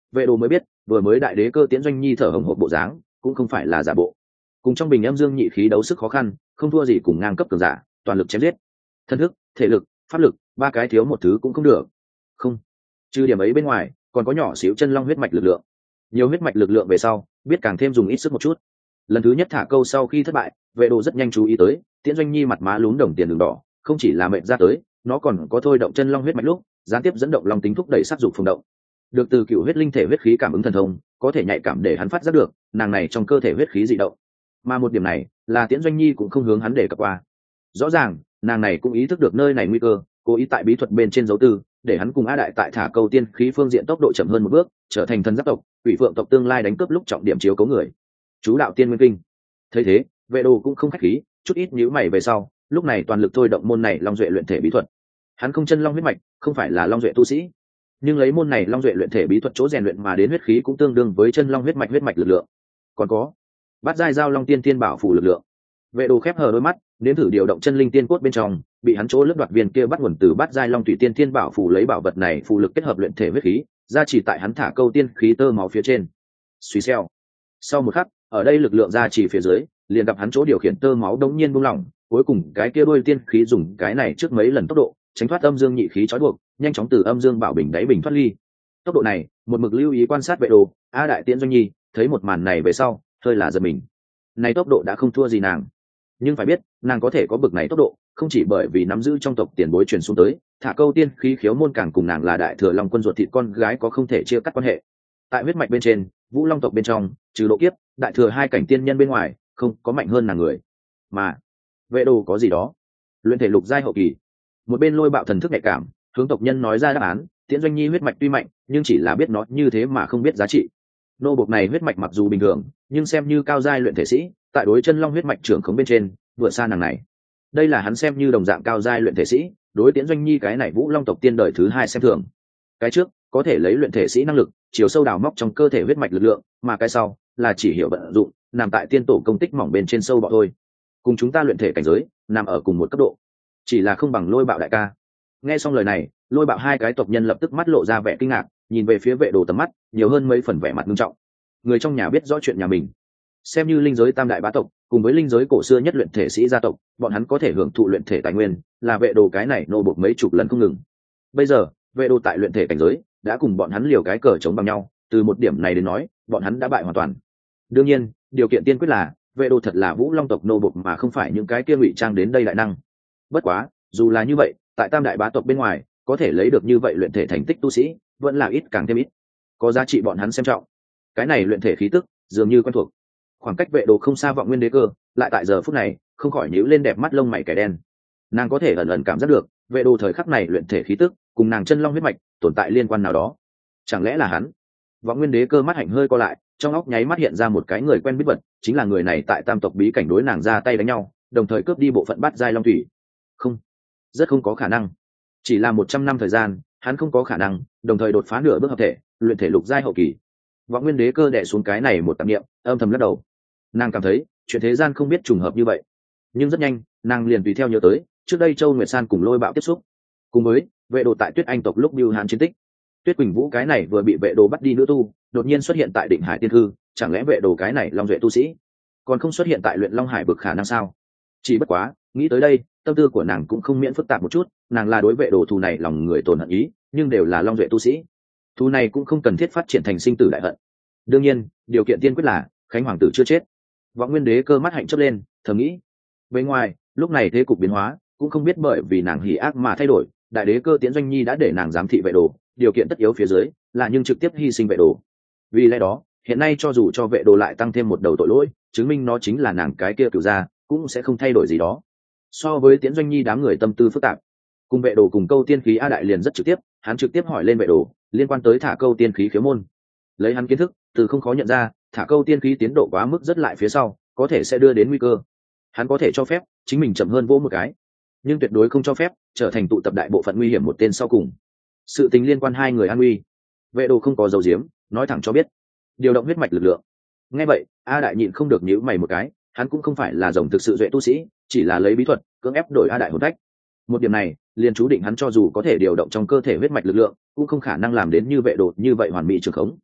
Speaker 1: vệ đồ mới biết vừa mới đại đế cơ tiễn doanh nhi thở hồng hộc bộ dáng cũng không phải là giả bộ, cùng trong bình âm dương nhị khí đấu sức khó khăn, không thua gì cùng ngang cấp cường giả, toàn lực chém giết. Thân thức, thể lực, pháp lực, ba cái thiếu một thứ cũng không được. Không, trừ điểm ấy bên ngoài, còn có nhỏ xíu chân long huyết mạch lực lượng. Nhiều huyết mạch lực lượng về sau, biết càng thêm dùng ít sức một chút. Lần thứ nhất thả câu sau khi thất bại, vệ đồ rất nhanh chú ý tới, tiễn doanh nhi mặt má lún đồng tiền đường đỏ, không chỉ là mệnh ra tới, nó còn có thôi động chân long huyết mạch lúc, gián tiếp dẫn động long tính thúc đẩy sát dục phùng động. Được từ cựu huyết linh thể huyết khí cảm ứng thần thông, có thể nhạy cảm để hắn phát giác được, nàng này trong cơ thể huyết khí dị động. Mà một điểm này, là tiễn doanh nhi cũng không hướng hắn để cập qua. Rõ ràng, nàng này cũng ý thức được nơi này nguy cơ, cố ý tại bí thuật bên trên dấu tư, để hắn cùng a đại tại thả câu tiên khí phương diện tốc độ chậm hơn một bước, trở thành thần giáp tộc, quỷ phượng tộc tương lai đánh cướp lúc trọng điểm chiếu cấu người. Chú đạo tiên nguyên kinh. Thấy thế, vệ đồ cũng không khách khí, chút ít nhíu mày về sau, lúc này toàn lực thôi động môn này long duệ luyện thể bí thuật. Hắn không chân long huyết mạch, không phải là long duệ tu sĩ, nhưng lấy môn này long duệ luyện thể bí thuật chỗ rèn luyện mà đến huyết khí cũng tương đương với chân long huyết mạch huyết mạch lực lượng. Còn có bát giai giao long tiên tiên bảo phủ lực lượng. Vệ đồ khép hờ đôi mắt, nếm thử điều động chân linh tiên cốt bên trong, bị hắn chỗ lướt đoạt viên kia bắt nguồn từ bát giai long thủy tiên tiên bảo phủ lấy bảo vật này phù lực kết hợp luyện thể huyết khí, gia trì tại hắn thả câu tiên khí tơ máu phía trên. Suy xeo. Sau một khắc, ở đây lực lượng gia trì phía dưới, liền gặp hắn chỗ điều khiển tơ máu đống nhiên buông lỏng, cuối cùng cái kia đôi tiên khí dùng cái này trước mấy lần tốc độ, tránh thoát âm dương nhị khí trói buộc, nhanh chóng từ âm dương bảo bình đáy bình thoát ly. Tốc độ này, một mực lưu ý quan sát vệ đồ, a đại tiễn doanh nhi, thấy một màn này về sau, hơi là giật mình. Này tốc độ đã không thua gì nàng, nhưng phải biết, nàng có thể có bực này tốc độ, không chỉ bởi vì nắm giữ trong tộc tiền bối truyền xuống tới, thả câu tiên khí khiếu môn càng cùng nàng là đại thừa long quân ruột thịt con gái có không thể chia cắt quan hệ. Tại huyết mạch bên trên, vũ long tộc bên trong, trừ độ kiếp, đại thừa hai cảnh tiên nhân bên ngoài, không có mạnh hơn nàng người. Mà vệ đồ có gì đó, luyện thể lục giai hậu kỳ. Một bên lôi bạo thần thức nhạy cảm, hướng tộc nhân nói ra đáp án, tiễn doanh nhi huyết mạch tuy mạnh, nhưng chỉ là biết nó như thế mà không biết giá trị. Nô bộc này huyết mạch mặc dù bình thường, nhưng xem như cao giai luyện thể sĩ, tại đối chân long huyết mạch trưởng khống bên trên, vượt xa nàng này. Đây là hắn xem như đồng dạng cao giai luyện thể sĩ, đối tiễn doanh nhi cái này vũ long tộc tiên đời thứ hai xem thường. Cái trước có thể lấy luyện thể sĩ năng lực chiều sâu đào móc trong cơ thể huyết mạch lực lượng, mà cái sau là chỉ hiểu vận dụng, nằm tại tiên tổ công tích mỏng bên trên sâu bọ thôi. Cùng chúng ta luyện thể cảnh giới nằm ở cùng một cấp độ, chỉ là không bằng lôi bạo đại ca. Nghe xong lời này, lôi bạo hai cái tộc nhân lập tức mắt lộ ra vẻ kinh ngạc, nhìn về phía vệ đồ tầm mắt nhiều hơn mấy phần vẻ mặt nghiêm trọng. Người trong nhà biết rõ chuyện nhà mình, xem như linh giới tam đại bá tộc cùng với linh giới cổ xưa nhất luyện thể sĩ gia tộc, bọn hắn có thể hưởng thụ luyện thể tài nguyên là vệ đồ cái này nô bộc mấy chục lần không ngừng. Bây giờ vệ đồ tại luyện thể cảnh giới đã cùng bọn hắn liều cái cờ chống bằng nhau, từ một điểm này đến nói bọn hắn đã bại hoàn toàn. Đương nhiên điều kiện tiên quyết là vệ đồ thật là vũ long tộc nô bộc mà không phải những cái kia ngụy trang đến đây đại năng. Bất quá dù là như vậy, tại tam đại bá tộc bên ngoài có thể lấy được như vậy luyện thể thành tích tu sĩ vẫn là ít càng thêm ít, có giá trị bọn hắn xem trọng. Cái này luyện thể khí tức dường như quen thuộc, khoảng cách vệ đồ không xa vọng nguyên đế cơ lại tại giờ phút này không khỏi nhíu lên đẹp mắt lông mày kẻ đen. Nàng có thể ẩn ẩn cảm giác được vệ đồ thời khắc này luyện thể khí tức cùng nàng chân long huyết mạch tồn tại liên quan nào đó. Chẳng lẽ là hắn? Vọng nguyên đế cơ mắt hạnh hơi co lại, trong óc nháy mắt hiện ra một cái người quen biết vật, chính là người này tại tam tộc bí cảnh đối nàng ra tay đánh nhau, đồng thời cướp đi bộ phận bát giai long thủy. Không, rất không có khả năng. Chỉ là một trăm năm thời gian, hắn không có khả năng đồng thời đột phá nửa bước hợp thể, luyện thể lục giai hậu kỳ. Vọng nguyên đế cơ đè xuống cái này một tạp niệm, âm thầm lắc đầu. Nàng cảm thấy chuyện thế gian không biết trùng hợp như vậy, nhưng rất nhanh nàng liền tùy theo nhớ tới trước đây Châu Nguyệt San cùng lôi bạo tiếp xúc, cùng với vệ đồ tại Tuyết Anh tộc lúc bưu hán chiến tích. Tuyết Quỳnh Vũ cái này vừa bị vệ đồ bắt đi nữ tu, đột nhiên xuất hiện tại Định Hải Tiên Thư, chẳng lẽ vệ đồ cái này long duệ tu sĩ còn không xuất hiện tại luyện Long Hải bực khả năng sao? Chỉ bất quá nghĩ tới đây, tâm tư của nàng cũng không miễn phức tạp một chút, nàng là đối vệ đồ thù này lòng người tổn hận ý, nhưng đều là long duệ tu sĩ, thù này cũng không cần thiết phát triển thành sinh tử đại hận. Đương nhiên điều kiện tiên quyết là Khánh Hoàng tử chưa chết. Vọng nguyên đế cơ mắt hạnh chớp lên, thầm nghĩ. Bên ngoài lúc này thế cục biến hóa, cũng không biết bởi vì nàng hỉ ác mà thay đổi. Đại đế cơ Tiễn Doanh Nhi đã để nàng giám thị vệ đồ, điều kiện tất yếu phía dưới là nhưng trực tiếp hy sinh vệ đồ. Vì lẽ đó hiện nay cho dù cho vệ đồ lại tăng thêm một đầu tội lỗi, chứng minh nó chính là nàng cái kia cửu gia, cũng sẽ không thay đổi gì đó. So với Tiễn Doanh Nhi đám người tâm tư phức tạp, cùng vệ đồ cùng câu tiên khí a đại liền rất trực tiếp, hắn trực tiếp hỏi lên vệ đồ liên quan tới thả câu tiên khí khiếu môn. Lấy hắn kiến thức, từ không khó nhận ra thả câu tiên khí tiến độ quá mức rất lại phía sau có thể sẽ đưa đến nguy cơ. Hắn có thể cho phép chính mình chậm hơn vỗ một cái, nhưng tuyệt đối không cho phép trở thành tụ tập đại bộ phận nguy hiểm một tên sau cùng. Sự tình liên quan hai người an nguy, vệ đồ không có dầu diếm, nói thẳng cho biết. Điều động huyết mạch lực lượng. Nghe vậy a đại nhịn không được nhíu mày một cái, hắn cũng không phải là rồng thực sự duệ tu sĩ, chỉ là lấy bí thuật cưỡng ép đổi a đại hồn phách. Một điểm này liền chú định hắn cho dù có thể điều động trong cơ thể huyết mạch lực lượng, cũng không khả năng làm đến như vệ đồ như vậy hoàn mỹ trường khống.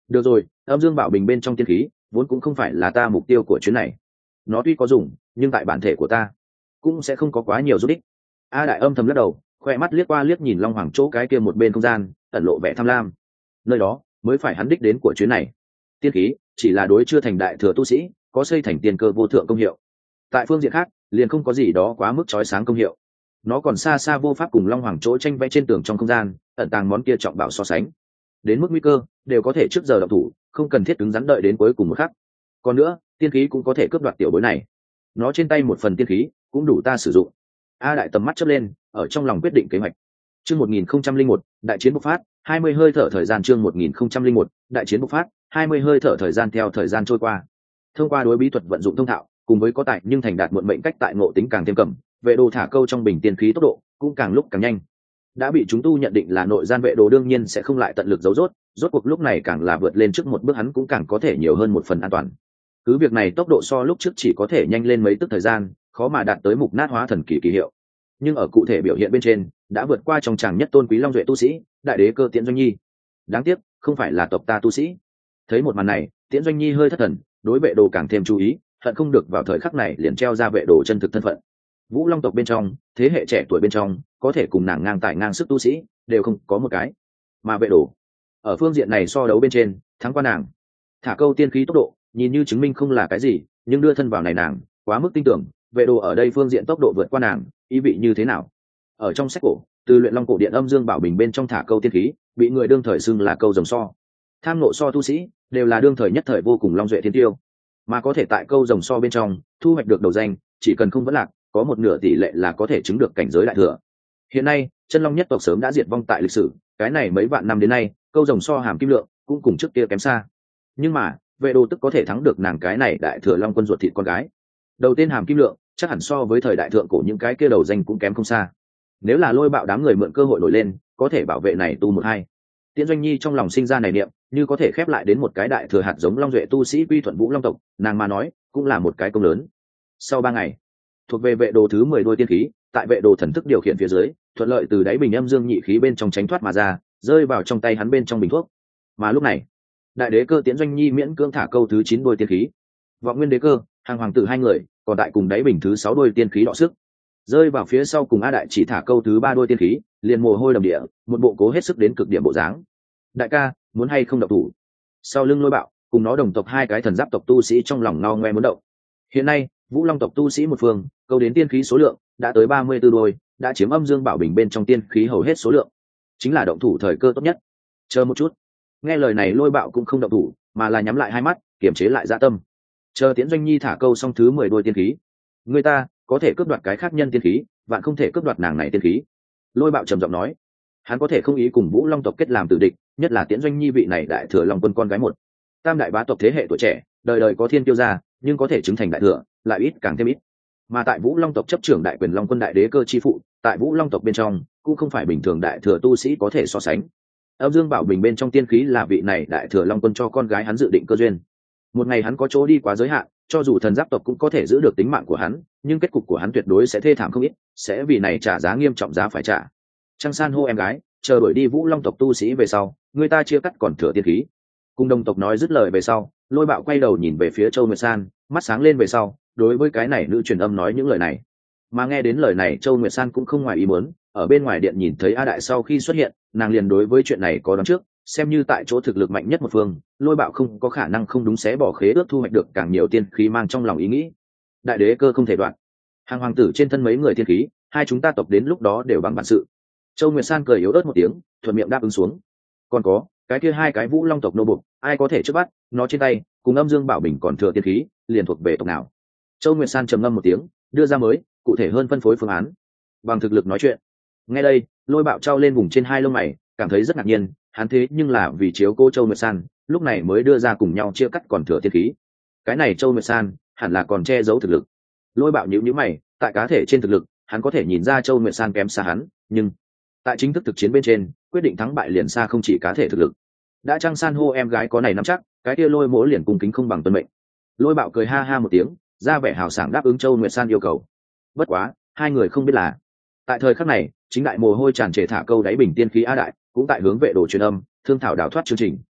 Speaker 1: Được rồi, âm dương bảo bình bên trong tiên khí vốn cũng không phải là ta mục tiêu của chuyến này. Nó tuy có dùng, nhưng tại bản thể của ta cũng sẽ không có quá nhiều giúp ích. A Đại âm thầm lắc đầu, khoe mắt liếc qua liếc nhìn Long Hoàng chỗ cái kia một bên không gian, ẩn lộ vẻ tham lam. Nơi đó mới phải hắn đích đến của chuyến này. Tiên khí chỉ là đối chưa thành đại thừa tu sĩ, có xây thành tiên cơ vô thượng công hiệu. Tại phương diện khác, liền không có gì đó quá mức chói sáng công hiệu. Nó còn xa xa vô pháp cùng Long Hoàng chỗ tranh vẽ trên tường trong không gian, ẩn tàng món kia trọng bảo so sánh. Đến mức nguy cơ, đều có thể trước giờ động thủ, không cần thiết cứng rắn đợi đến cuối cùng một khắc. Còn nữa, tiên khí cũng có thể cướp đoạt tiểu bối này. Nó trên tay một phần tiên khí, cũng đủ ta sử dụng. A Đại tầm mắt chớp lên, ở trong lòng quyết định kế hoạch. Chương một nghìn không trăm linh một, đại chiến bộc phát, hai mươi hơi thở thời gian chương một nghìn không trăm linh một, đại chiến bộc phát, hai mươi hơi thở thời gian theo thời gian trôi qua. Thông qua đối bí thuật vận dụng thông thạo, cùng với có tài nhưng thành đạt muộn mệnh cách tại ngộ tính càng thêm cầm, vệ đồ thả câu trong bình tiên khí tốc độ cũng càng lúc càng nhanh. Đã bị chúng tu nhận định là nội gian vệ đồ đương nhiên sẽ không lại tận lực giấu rốt, rốt cuộc lúc này càng là vượt lên trước một bước hắn cũng càng có thể nhiều hơn một phần an toàn. Cứ việc này tốc độ so lúc trước chỉ có thể nhanh lên mấy tức thời gian, khó mà đạt tới mục nát hóa thần kỳ kỳ hiệu, nhưng ở cụ thể biểu hiện bên trên đã vượt qua trong tràng nhất tôn quý long duệ tu sĩ đại đế cơ Tiễn Doanh Nhi. Đáng tiếc không phải là tộc ta tu sĩ. Thấy một màn này, Tiễn Doanh Nhi hơi thất thần, đối vệ đồ càng thêm chú ý, hận không được vào thời khắc này liền treo ra vệ đồ chân thực thân phận. Vũ Long tộc bên trong, thế hệ trẻ tuổi bên trong, có thể cùng nàng ngang tài ngang sức tu sĩ đều không có một cái, mà vệ đồ ở phương diện này so đấu bên trên thắng qua nàng. Thả câu tiên khí tốc độ nhìn như chứng minh không là cái gì, nhưng đưa thân vào này nàng quá mức tin tưởng, vệ đồ ở đây phương diện tốc độ vượt qua nàng ý vị như thế nào. Ở trong sách cổ, từ luyện long cổ điện âm dương bảo bình bên trong thả câu tiên khí bị người đương thời xưng là câu rồng so. Tham nộ so tu sĩ đều là đương thời nhất thời vô cùng long duệ thiên tiêu, mà có thể tại câu rồng so bên trong thu hoạch được đầu danh, chỉ cần không vẫn lạc, có một nửa tỷ lệ là có thể chứng được cảnh giới đại thừa. Hiện nay chân long nhất tộc sớm đã diệt vong tại lịch sử, cái này mấy vạn năm đến nay câu rồng so hàm kim lượng cũng cùng trước kia kém xa, nhưng mà vệ đồ tức có thể thắng được nàng cái này đại thừa long quân ruột thịt con gái. Đầu tiên hàm kim lượng chắc hẳn so với thời đại thượng cổ những cái kia đầu danh cũng kém không xa. Nếu là Lôi Bạo đám người mượn cơ hội nổi lên, có thể bảo vệ này tu một hai. Tiễn Doanh Nhi trong lòng sinh ra này niệm, như có thể khép lại đến một cái đại thừa hạt giống long duệ tu sĩ quy thuận Vũ Long tộc, nàng mà nói cũng là một cái công lớn. Sau ba ngày, thuộc về vệ đồ thứ mười đôi tiên khí, tại vệ đồ thần thức điều khiển phía dưới, thuận lợi từ đáy bình âm dương nhị khí bên trong tránh thoát mà ra, rơi vào trong tay hắn bên trong bình thuốc. Mà lúc này, đại đế cơ Tiễn Doanh Nhi miễn cưỡng thả câu thứ chín đôi tiên khí. Vọng Nguyên đế cơ, hàng hoàng tử hai người, còn tại cùng đáy bình thứ sáu đôi tiên khí đọ sức. Rơi vào phía sau cùng A Đại chỉ thả câu thứ ba đôi tiên khí, liền mồ hôi đầm địa, một bộ cố hết sức đến cực điểm bộ dáng. Đại ca, muốn hay không động thủ? Sau lưng Lôi Bạo, cùng nó đồng tộc hai cái thần giáp tộc tu sĩ trong lòng no ngoe muốn động. Hiện nay, Vũ Long tộc tu sĩ một phương, câu đến tiên khí số lượng đã tới ba mươi tư đôi, đã chiếm âm dương bảo bình bên trong tiên khí hầu hết số lượng. Chính là động thủ thời cơ tốt nhất. Chờ một chút. Nghe lời này Lôi Bạo cũng không động thủ, mà là nhắm lại hai mắt, kiềm chế lại dạ tâm. Chờ Tiễn Doanh Nhi thả câu xong thứ mười đôi tiên khí, người ta có thể cướp đoạt cái khác nhân tiên khí, vạn không thể cướp đoạt nàng này tiên khí. Lôi Bạo trầm giọng nói, hắn có thể không ý cùng Vũ Long tộc kết làm tử địch, nhất là Tiễn Doanh Nhi vị này đại thừa long quân con gái một tam đại bá tộc thế hệ tuổi trẻ, đời đời có thiên kiêu gia, nhưng có thể chứng thành đại thừa lại ít càng thêm ít. Mà tại Vũ Long tộc chấp trưởng đại quyền long quân đại đế cơ chi phụ, tại Vũ Long tộc bên trong cũng không phải bình thường đại thừa tu sĩ có thể so sánh. Âm Dương Bảo Bình bên trong tiên khí là vị này đại thừa long quân cho con gái hắn dự định cơ duyên. Một ngày hắn có chỗ đi quá giới hạn, cho dù thần giáp tộc cũng có thể giữ được tính mạng của hắn, nhưng kết cục của hắn tuyệt đối sẽ thê thảm không ít, sẽ vì này trả giá nghiêm trọng giá phải trả. Trăng San hô em gái, chờ đuổi đi Vũ Long tộc tu sĩ về sau, người ta chia cắt còn thừa tiên khí. Cùng đồng tộc nói dứt lời về sau, Lôi Bạo quay đầu nhìn về phía Châu Nguyệt San, mắt sáng lên về sau, đối với cái này nữ truyền âm nói những lời này. Mà nghe đến lời này Châu Nguyệt San cũng không ngoài ý muốn, ở bên ngoài điện nhìn thấy A Đại sau khi xuất hiện, nàng liền đối với chuyện này có đoán trước, xem như tại chỗ thực lực mạnh nhất một phương, Lôi Bạo không có khả năng không đúng xé bỏ khế ước thu hoạch được càng nhiều tiên khí mang trong lòng ý nghĩ. Đại đế cơ không thể đoạn, hàng hoàng tử trên thân mấy người tiên khí, hai chúng ta tộc đến lúc đó đều bằng bản sự. Châu Nguyệt San cười yếu ớt một tiếng, thuận miệng đáp ứng xuống. Còn có cái kia hai cái Vũ Long tộc nô buộc, ai có thể trước bắt, nó trên tay cùng Âm Dương Bảo Bình còn thừa tiên khí, liền thuộc về tộc nào? Châu Nguyệt San trầm ngâm một tiếng, đưa ra mới cụ thể hơn phân phối phương án, bằng thực lực nói chuyện. Nghe đây, Lôi Bạo trao lên vùng trên hai lông mày, cảm thấy rất ngạc nhiên, hắn thế nhưng là vì chiếu cô Châu Nguyệt San, lúc này mới đưa ra cùng nhau chia cắt còn thừa tiên khí. Cái này Châu Nguyệt San hẳn là còn che giấu thực lực. Lôi Bạo nhíu nhíu mày, tại cá thể trên thực lực, hắn có thể nhìn ra Châu Nguyệt San kém xa hắn, nhưng tại chính thức thực chiến bên trên, quyết định thắng bại liền xa không chỉ cá thể thực lực. Đã Trăng San hô em gái có này nắm chắc, cái kia Lôi Mỗ liền cung kính không bằng tuân mệnh. Lôi Bạo cười ha ha một tiếng, ra vẻ hào sảng đáp ứng Châu Nguyệt San yêu cầu. Bất quá, hai người không biết là, tại thời khắc này, chính đại mồ hôi tràn trề thả câu đáy bình tiên khí A Đại cũng tại hướng vệ đồ truyền âm, thương thảo đào thoát chương trình.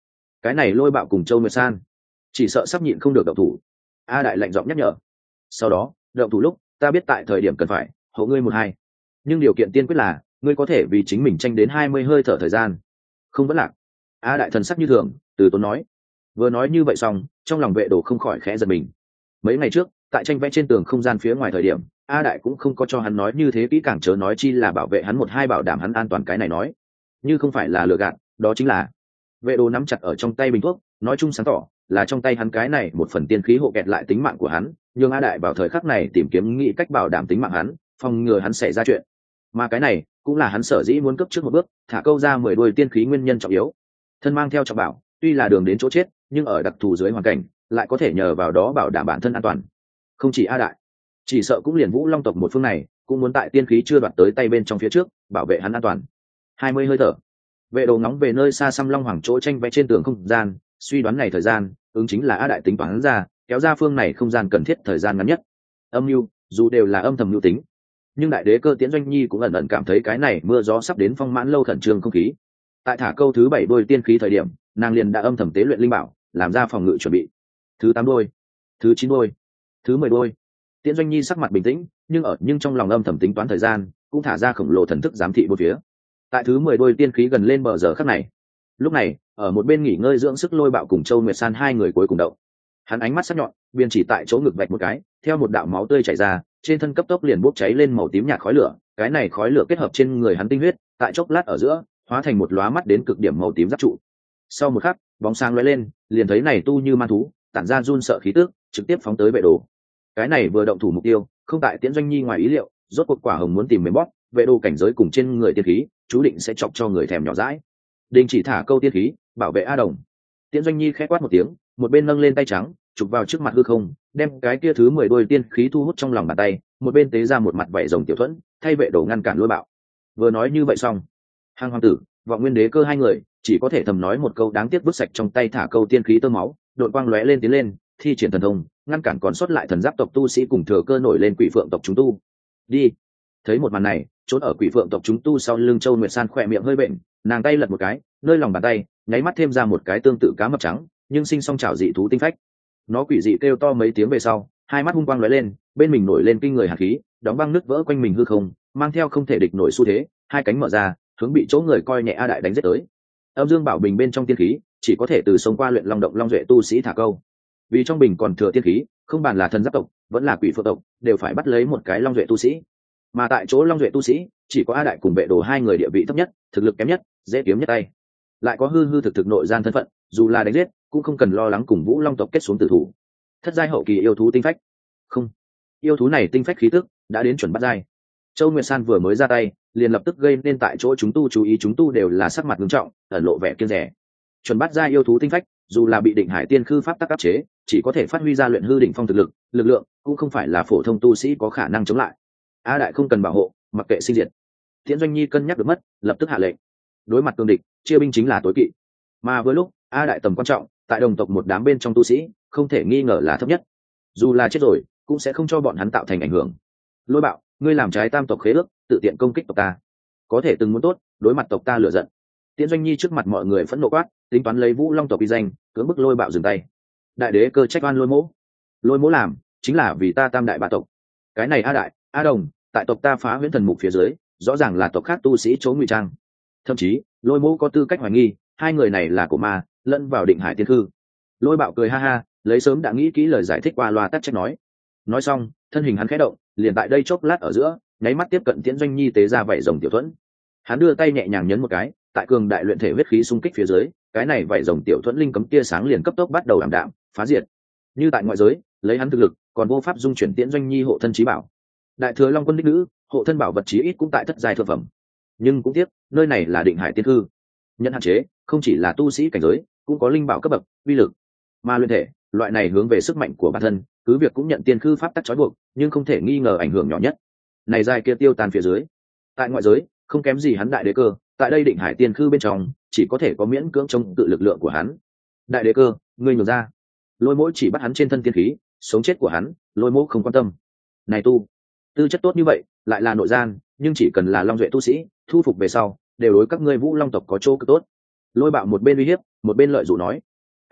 Speaker 1: cái này Lôi Bạo cùng Châu Nguyệt San chỉ sợ sắp nhịn không được động thủ. A Đại lạnh giọng nhắc nhở. Sau đó động thủ lúc ta biết tại thời điểm cần phải hộ ngươi một hai, nhưng điều kiện tiên quyết là ngươi có thể vì chính mình tranh đến hai mươi hơi thở thời gian, không vẫn lạc. A Đại thần sắc như thường, từ tốn nói. Vừa nói như vậy xong, trong lòng Vệ Đồ không khỏi khẽ giật mình. Mấy ngày trước tại tranh vẽ trên tường không gian phía ngoài thời điểm, A Đại cũng không có cho hắn nói như thế kỹ càng, chớ nói chi là bảo vệ hắn một hai, bảo đảm hắn an toàn. Cái này nói như không phải là lừa gạt, đó chính là. Vệ Đồ nắm chặt ở trong tay bình thuốc, nói chung sáng tỏ là trong tay hắn cái này một phần tiên khí hộ kẹt lại tính mạng của hắn, nhưng A Đại vào thời khắc này tìm kiếm nghĩ cách bảo đảm tính mạng hắn, phòng ngừa hắn xảy ra chuyện. Mà cái này cũng là hắn sở dĩ muốn cấp trước một bước, thả câu ra mười đôi tiên khí nguyên nhân trọng yếu. Thân mang theo trọng bảo, tuy là đường đến chỗ chết, nhưng ở đặc thù dưới hoàn cảnh lại có thể nhờ vào đó bảo đảm bản thân an toàn. Không chỉ A Đại, chỉ sợ cũng liền Vũ Long tộc một phương này cũng muốn tại tiên khí chưa đoạt tới tay bên trong phía trước bảo vệ hắn an toàn. Hai mươi hơi thở. Vệ Đồ ngóng về nơi xa xăm Long Hoàng chỗ tranh vẽ trên tường không gian, suy đoán này thời gian ứng chính là A Đại tính toán ra kéo ra phương này không gian cần thiết thời gian ngắn nhất. Âm mưu dù đều là âm thầm mưu tính, nhưng Đại Đế Cơ Tiễn Doanh Nhi cũng ẩn ẩn cảm thấy cái này mưa gió sắp đến phong mãn lâu khẩn trương không khí. Tại thả câu thứ bảy đôi tiên khí thời điểm, nàng liền đã âm thầm tế luyện linh bảo, làm ra phòng ngự chuẩn bị. Thứ tám đôi, thứ chín đôi, thứ mười đôi. Tiễn Doanh Nhi sắc mặt bình tĩnh, nhưng ở nhưng trong lòng âm thầm tính toán thời gian, cũng thả ra khổng lồ thần thức giám thị bốn phía. Tại thứ mười đôi tiên khí gần lên bờ giờ khắc này, lúc này ở một bên nghỉ ngơi dưỡng sức Lôi Bạo cùng Châu Nguyệt San hai người cuối cùng động. Hắn ánh mắt sắc nhọn, biên chỉ tại chỗ ngực vạch một cái, theo một đạo máu tươi chảy ra, trên thân cấp tốc liền bốc cháy lên màu tím nhạt khói lửa. Cái này khói lửa kết hợp trên người hắn tinh huyết, tại chốc lát ở giữa hóa thành một lóa mắt đến cực điểm màu tím giáp trụ. Sau một khắc, bóng sáng lóe lên, liền thấy này tu như man thú, tản ra run sợ khí tức, trực tiếp phóng tới Vệ Đồ. Cái này vừa động thủ mục tiêu, không tại Tiễn Doanh Nhi ngoài ý liệu, rốt cuộc quả hồng muốn tìm mềm bóp, Vệ Đồ cảnh giới cùng trên người tiên khí, chú định sẽ chọc cho người thèm nhỏ dãi. Đình chỉ thả câu tiên khí, bảo vệ A Đồng. Tiễn Doanh Nhi khẽ quát một tiếng, một bên nâng lên tay trắng, chụp vào trước mặt hư không, đem cái kia thứ mười đôi tiên khí thu hút trong lòng bàn tay, một bên tế ra một mặt vảy rồng tiểu thuẫn, thay Vệ Đồ ngăn cản Lôi Bạo. Vừa nói như vậy xong, Hàng Hoàng tử, Vọng Nguyên Đế Cơ hai người chỉ có thể thầm nói một câu đáng tiếc, vứt sạch trong tay thả câu tiên khí tơ máu, đội quang lóe lên tiến lên, thi triển thần thông, ngăn cản còn sót lại thần giáp tộc tu sĩ cùng thừa cơ nổi lên Quỷ Phượng tộc chúng tu. Đi. Thấy một màn này, trốn ở Quỷ Phượng tộc chúng tu sau lưng Châu Nguyệt San khỏe miệng hơi bệnh, nàng tay lật một cái, nơi lòng bàn tay nháy mắt thêm ra một cái tương tự cá mập trắng, nhưng sinh song trảo dị thú tinh phách. Nó quỷ dị kêu to mấy tiếng về sau, hai mắt hung quang lóe lên, bên mình nổi lên kinh người hàn khí, đóng băng nứt vỡ quanh mình hư không, mang theo không thể địch nổi xu thế, hai cánh mở ra, hướng bị chỗ người coi nhẹ A Đại đánh giết tới. Âm Dương Bảo Bình bên trong tiên khí chỉ có thể từ sông qua luyện long động long duệ tu sĩ thả câu, vì trong bình còn thừa tiên khí, không bàn là thần giáp tộc vẫn là Quỷ Phượng tộc, đều phải bắt lấy một cái long duệ tu sĩ. Mà tại chỗ long duệ tu sĩ chỉ có A Đại cùng Vệ Đồ hai người địa vị thấp nhất, thực lực kém nhất, dễ kiếm nhất tay, lại có hư hư thực thực nội gian thân phận, dù là đánh giết cũng không cần lo lắng cùng Vũ Long tộc kết xuống tử thủ. Thất giai hậu kỳ yêu thú tinh phách, không, yêu thú này tinh phách khí tức đã đến chuẩn bắt giai. Châu Nguyệt San vừa mới ra tay, liền lập tức gây nên tại chỗ chúng tu chú ý, chúng tu đều là sắc mặt nghiêm trọng, ẩn lộ vẻ kiêng dè. Chuẩn bắt giai yêu thú tinh phách, dù là bị Định Hải Tiên Khư pháp tắc áp chế, chỉ có thể phát huy ra luyện hư đỉnh phong thực lực, lực lượng cũng không phải là phổ thông tu sĩ có khả năng chống lại. A Đại không cần bảo hộ, mặc kệ sinh diệt. Tiễn Doanh Nhi cân nhắc được mất, lập tức hạ lệnh. Đối mặt cương địch, chia binh chính là tối kỵ. Mà với lúc A Đại tầm quan trọng, tại đồng tộc một đám bên trong tu sĩ, không thể nghi ngờ là thấp nhất. Dù là chết rồi, cũng sẽ không cho bọn hắn tạo thành ảnh hưởng. Lôi Bạo, ngươi làm trái tam tộc khế ước, tự tiện công kích tộc ta, có thể từng muốn tốt, đối mặt tộc ta lửa giận. Tiễn Doanh Nhi trước mặt mọi người phẫn nộ quát, tính toán lấy Vũ Long tộc uy danh, cưỡng bức Lôi Bạo dừng tay. Đại Đế Cơ trách oan Lôi Mỗ, Lôi Mỗ làm chính là vì ta tam đại ba tộc. Cái này A Đại, A Đồng, tại tộc ta phá huyễn thần mục phía dưới, rõ ràng là tộc khác tu sĩ chỗ ngụy trang. Thậm chí Lôi Mỗ có tư cách hoài nghi hai người này là của ma, lẫn vào Định Hải Tiên Khư. Lôi Bạo cười ha ha, lấy sớm đã nghĩ kỹ lời giải thích qua loa tắc trách nói. Nói xong, thân hình hắn khẽ động, liền tại đây chốc lát ở giữa, nháy mắt tiếp cận Tiễn Doanh Nhi tế ra vảy rồng tiểu thuẫn. Hắn đưa tay nhẹ nhàng nhấn một cái, tại cường đại luyện thể huyết khí xung kích phía dưới, cái này vảy rồng tiểu thuẫn linh cấm tia sáng liền cấp tốc bắt đầu ảm đạm, phá diệt. Như tại ngoại giới, lấy hắn thực lực, còn vô pháp dung chuyển Tiễn Doanh Nhi hộ thân chí bảo. Đại thừa Long Quân đích nữ, hộ thân bảo vật chí ít cũng tại thất giai thượng phẩm. Nhưng cũng tiếc, nơi này là Định Hải Tiên Khư, nhận hạn chế, không chỉ là tu sĩ cảnh giới, cũng có linh bảo cấp bậc, uy lực. Mà luyện thể, loại này hướng về sức mạnh của bản thân, cứ việc cũng nhận tiên khư pháp tắc trói buộc, nhưng không thể nghi ngờ ảnh hưởng nhỏ nhất. Này giai kia tiêu tan phía dưới, tại ngoại giới không kém gì hắn Đại Đế Cơ, tại đây Định Hải Tiên Khư bên trong, chỉ có thể có miễn cưỡng chống tự lực lượng của hắn. Đại Đế Cơ, ngươi nhường ra. Lôi Mỗ chỉ bắt hắn trên thân tiên khí, sống chết của hắn, Lôi Mỗ không quan tâm. Này tu, tư chất tốt như vậy, lại là nội gian, nhưng chỉ cần là long duệ tu sĩ, thu phục về sau, đều đối các ngươi Vũ Long tộc có chỗ cực tốt. Lôi Bạo một bên uy hiếp, một bên lợi dụ nói.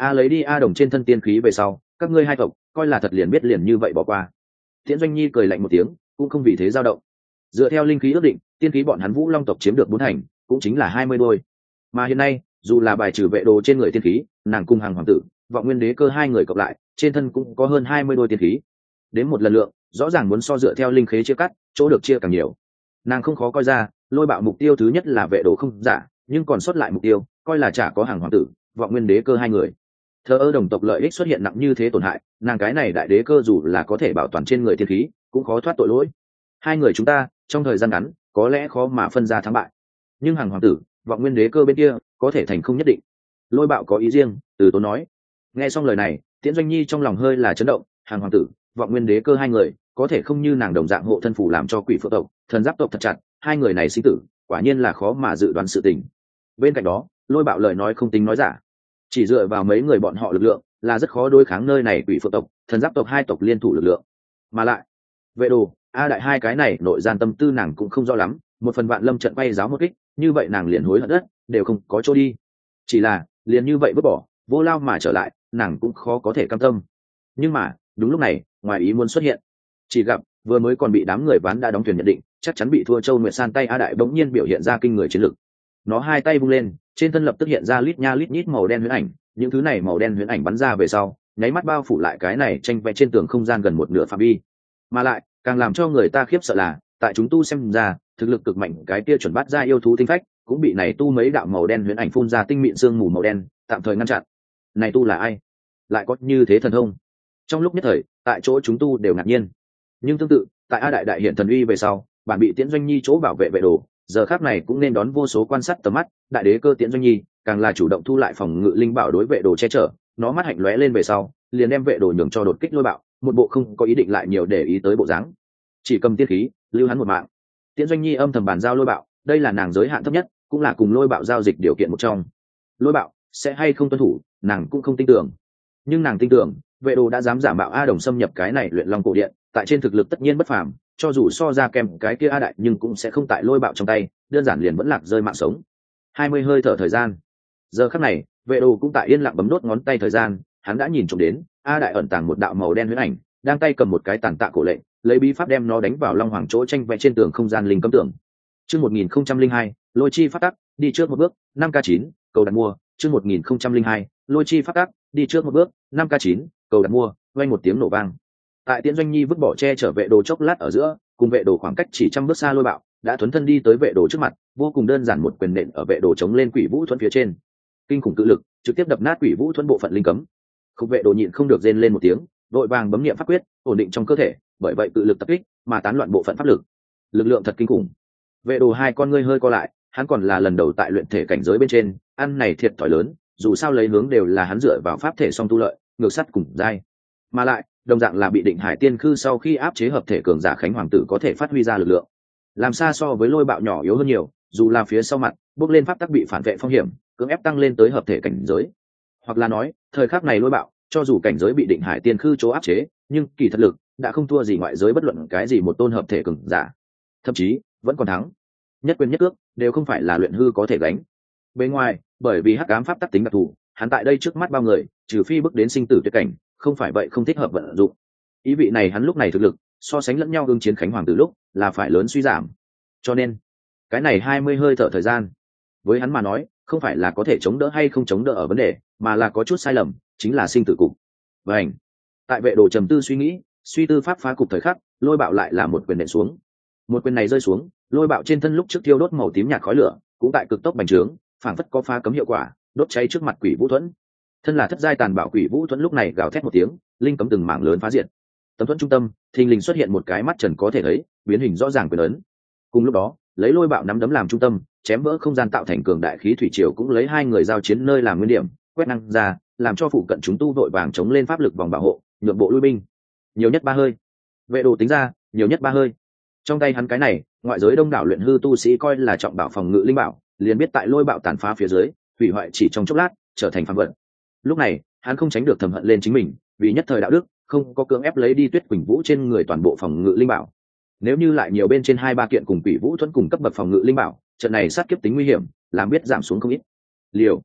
Speaker 1: a lấy đi a đồng trên thân tiên khí về sau, các ngươi hai tộc coi là thật liền biết liền như vậy bỏ qua. Tiễn Doanh Nhi cười lạnh một tiếng, cũng không vì thế dao động. Dựa theo linh khí ước định, tiên khí bọn hắn Vũ Long tộc chiếm được bốn thành, cũng chính là hai mươi đôi. Mà hiện nay, dù là bài trừ vệ đồ trên người tiên khí, nàng cung hàng hoàng tử, Vọng Nguyên Đế Cơ hai người cộng lại, trên thân cũng có hơn hai mươi đôi tiên khí. Đến một lần lượng, rõ ràng muốn so dựa theo linh khí chia cắt, chỗ được chia càng nhiều. Nàng không khó coi ra, Lôi Bạo mục tiêu thứ nhất là vệ đồ không giả, nhưng còn sót lại mục tiêu, coi là chả có hàng hoàng tử, Vọng Nguyên Đế Cơ hai người. Thờ ơ đồng tộc lợi ích xuất hiện nặng như thế tổn hại, nàng cái này đại đế cơ dù là có thể bảo toàn trên người tiên khí, cũng khó thoát tội lỗi. Hai người chúng ta trong thời gian ngắn có lẽ khó mà phân ra thắng bại, nhưng hàng hoàng tử, Vọng Nguyên Đế Cơ bên kia có thể thành không nhất định. Lôi Bạo có ý riêng, từ tốn nói. Nghe xong lời này, Tiễn Doanh Nhi trong lòng hơi là chấn động. Hàng hoàng tử, Vọng Nguyên Đế Cơ hai người có thể không như nàng đồng dạng hộ thân phủ làm cho quỷ phượng tộc, thần giáp tộc thật chặt, hai người này sinh tử quả nhiên là khó mà dự đoán sự tình. Bên cạnh đó, Lôi Bạo lời nói không tính nói giả, chỉ dựa vào mấy người bọn họ lực lượng là rất khó đối kháng nơi này quỷ phượng tộc, thần giáp tộc hai tộc liên thủ lực lượng. Mà lại vệ đồ, a đại hai cái này nội gian tâm tư nàng cũng không rõ lắm, một phần vạn lâm trận bay giáo một kích, như vậy nàng liền hối hận đất đều không có chỗ đi. Chỉ là liền như vậy vứt bỏ vô lao mà trở lại, nàng cũng khó có thể cam tâm. Nhưng mà đúng lúc này, ngoài ý muốn xuất hiện. Chỉ gặp vừa mới còn bị đám người ván đã đóng thuyền nhận định chắc chắn bị thua Châu Nguyệt San tay a đại bỗng nhiên biểu hiện ra kinh người chiến lực. Nó hai tay vung lên, trên thân lập tức hiện ra lít nha lít nhít màu đen huyễn ảnh, những thứ này màu đen huyễn ảnh bắn ra về sau, nháy mắt bao phủ lại cái này tranh vẽ trên tường không gian gần một nửa phạm vi. Mà lại càng làm cho người ta khiếp sợ là, tại chúng tu xem ra thực lực cực mạnh cái kia chuẩn bát gia yêu thú tinh phách cũng bị này tu mấy đạo màu đen huyễn ảnh phun ra tinh mịn sương mù màu đen tạm thời ngăn chặn. Này tu là ai, lại có như thế thần thông? Trong lúc nhất thời, tại chỗ chúng tu đều ngạc nhiên. Nhưng tương tự, tại a đại đại hiện thần uy về sau, bản bị Tiễn Doanh Nhi chỗ bảo vệ vệ đồ, giờ khác này cũng nên đón vô số quan sát tầm mắt. Đại đế cơ Tiễn Doanh Nhi càng là chủ động thu lại phòng ngự linh bảo đối vệ đồ che chở, nó mắt hạnh lóe lên về sau, liền đem vệ đồ nhường cho đột kích Lôi Bạo, một bộ không có ý định lại nhiều để ý tới bộ dáng, chỉ cầm tiên khí lưu hắn một mạng. Tiễn Doanh Nhi âm thầm bàn giao Lôi Bạo, đây là nàng giới hạn thấp nhất, cũng là cùng Lôi Bạo giao dịch điều kiện một trong. Lôi Bạo sẽ hay không tuân thủ, nàng cũng không tin tưởng, nhưng nàng tin tưởng vệ đồ đã dám giả mạo a đồng xâm nhập cái này luyện long cổ điện, tại trên thực lực tất nhiên bất phàm, cho dù so ra kèm cái kia a đại nhưng cũng sẽ không tại Lôi Bạo trong tay đơn giản liền vẫn lạc rơi mạng sống. Hai mươi hơi thở thời gian, giờ khắc này vệ đồ cũng tại yên lặng bấm đốt ngón tay thời gian, hắn đã nhìn trộm đến a đại ẩn tàng một đạo màu đen huyễn ảnh, đang tay cầm một cái tàn tạ cổ lệnh, lấy bí pháp đem nó đánh vào long hoàng chỗ tranh vẽ trên tường không gian linh cấm tường. Chương một nghìn không trăm linh hai, lôi chi phát tắc, đi trước một bước, năm k chín, cầu đặt mua. Chương một nghìn không trăm linh hai, lôi chi phát tắc, đi trước một bước, năm k chín, cầu đặt mua. Vang một tiếng nổ vang. Tại Tiễn Doanh Nhi vứt bỏ che chở vệ đồ chốc lát ở giữa, cùng vệ đồ khoảng cách chỉ trăm bước xa Lôi Bạo đã thuấn thân đi tới vệ đồ trước mặt, vô cùng đơn giản một quyền nện ở vệ đồ chống lên quỷ vũ thuẫn phía trên. Kinh khủng cự lực trực tiếp đập nát quỷ vũ thuẫn bộ phận linh cấm. Khúc vệ đồ nhịn không được rên lên một tiếng, vội vàng bấm niệm pháp quyết, ổn định trong cơ thể, bởi vậy cự lực tập kích mà tán loạn bộ phận pháp lực. Lực lượng thật kinh khủng. Vệ đồ hai con ngươi hơi co lại, hắn còn là lần đầu tại luyện thể cảnh giới bên trên, ăn này thiệt thòi lớn, dù sao lấy hướng đều là hắn dựa vào pháp thể song tu lợi, ngược sắt cùng dai. Mà lại, đồng dạng là bị Định Hải Tiên Khư sau khi áp chế hợp thể cường giả Khánh Hoàng tử có thể phát huy ra lực lượng, làm xa so với Lôi Bạo nhỏ yếu hơn nhiều, dù là phía sau mặt bước lên pháp tắc bị phản vệ phong hiểm, cưỡng ép tăng lên tới hợp thể cảnh giới. Hoặc là nói, thời khắc này Lôi Bạo, cho dù cảnh giới bị Định Hải Tiên Khư chỗ áp chế, nhưng kỳ thật lực đã không thua gì ngoại giới bất luận cái gì một tôn hợp thể cường giả, thậm chí vẫn còn thắng. Nhất quyền nhất cước đều không phải là luyện hư có thể gánh. Bên ngoài, bởi vì hắc ám pháp tắc tính đặc thù, hắn tại đây trước mắt bao người, trừ phi bước đến sinh tử tuyệt cảnh, không phải vậy không thích hợp vận dụng. Ý vị này hắn lúc này thực lực so sánh lẫn nhau ứng chiến Khánh Hoàng tử lúc là phải lớn suy giảm. Cho nên cái này hai mươi hơi thở thời gian với hắn mà nói không phải là có thể chống đỡ hay không chống đỡ ở vấn đề, mà là có chút sai lầm, chính là sinh tử cục. Vành tại vệ đồ trầm tư suy nghĩ, suy tư pháp phá cục thời khắc, Lôi Bạo lại là một quyền nện xuống. Một quyền này rơi xuống, Lôi Bạo trên thân lúc trước thiêu đốt màu tím nhạt khói lửa cũng tại cực tốc bành trướng, phảng phất có phá cấm hiệu quả, đốt cháy trước mặt quỷ vũ thuẫn. Thân là thất giai tàn bạo quỷ vũ thuẫn lúc này gào thét một tiếng, linh cấm từng mảng lớn phá diệt. Tấm thuẫn trung tâm thình lình xuất hiện một cái mắt trần có thể thấy biến hình rõ ràng quyền ấn. Cùng lúc đó, lấy Lôi Bạo nắm đấm làm trung tâm, chém vỡ không gian tạo thành cường đại khí thủy triều cũng lấy hai người giao chiến nơi làm nguyên điểm, quét năng ra, làm cho phụ cận chúng tu vội vàng chống lên pháp lực vòng bảo hộ, nhượng bộ lui binh. Nhiều nhất ba hơi. Vệ đồ tính ra, nhiều nhất ba hơi. Trong tay hắn cái này, ngoại giới đông đảo luyện hư tu sĩ coi là trọng bảo phòng ngự linh bảo, liền biết tại Lôi Bạo tàn phá phía dưới, hủy hoại chỉ trong chốc lát, trở thành phàm vật. Lúc này, hắn không tránh được thầm hận lên chính mình, vì nhất thời đạo đức, không có cưỡng ép lấy đi Tuyết Quỳnh Vũ trên người toàn bộ phòng ngự linh bảo. Nếu như lại nhiều bên trên hai ba kiện cùng Quỷ Vũ thuẫn cùng cấp bậc phòng ngự linh bảo, trận này sát kiếp tính nguy hiểm, làm biết giảm xuống không ít. Liều.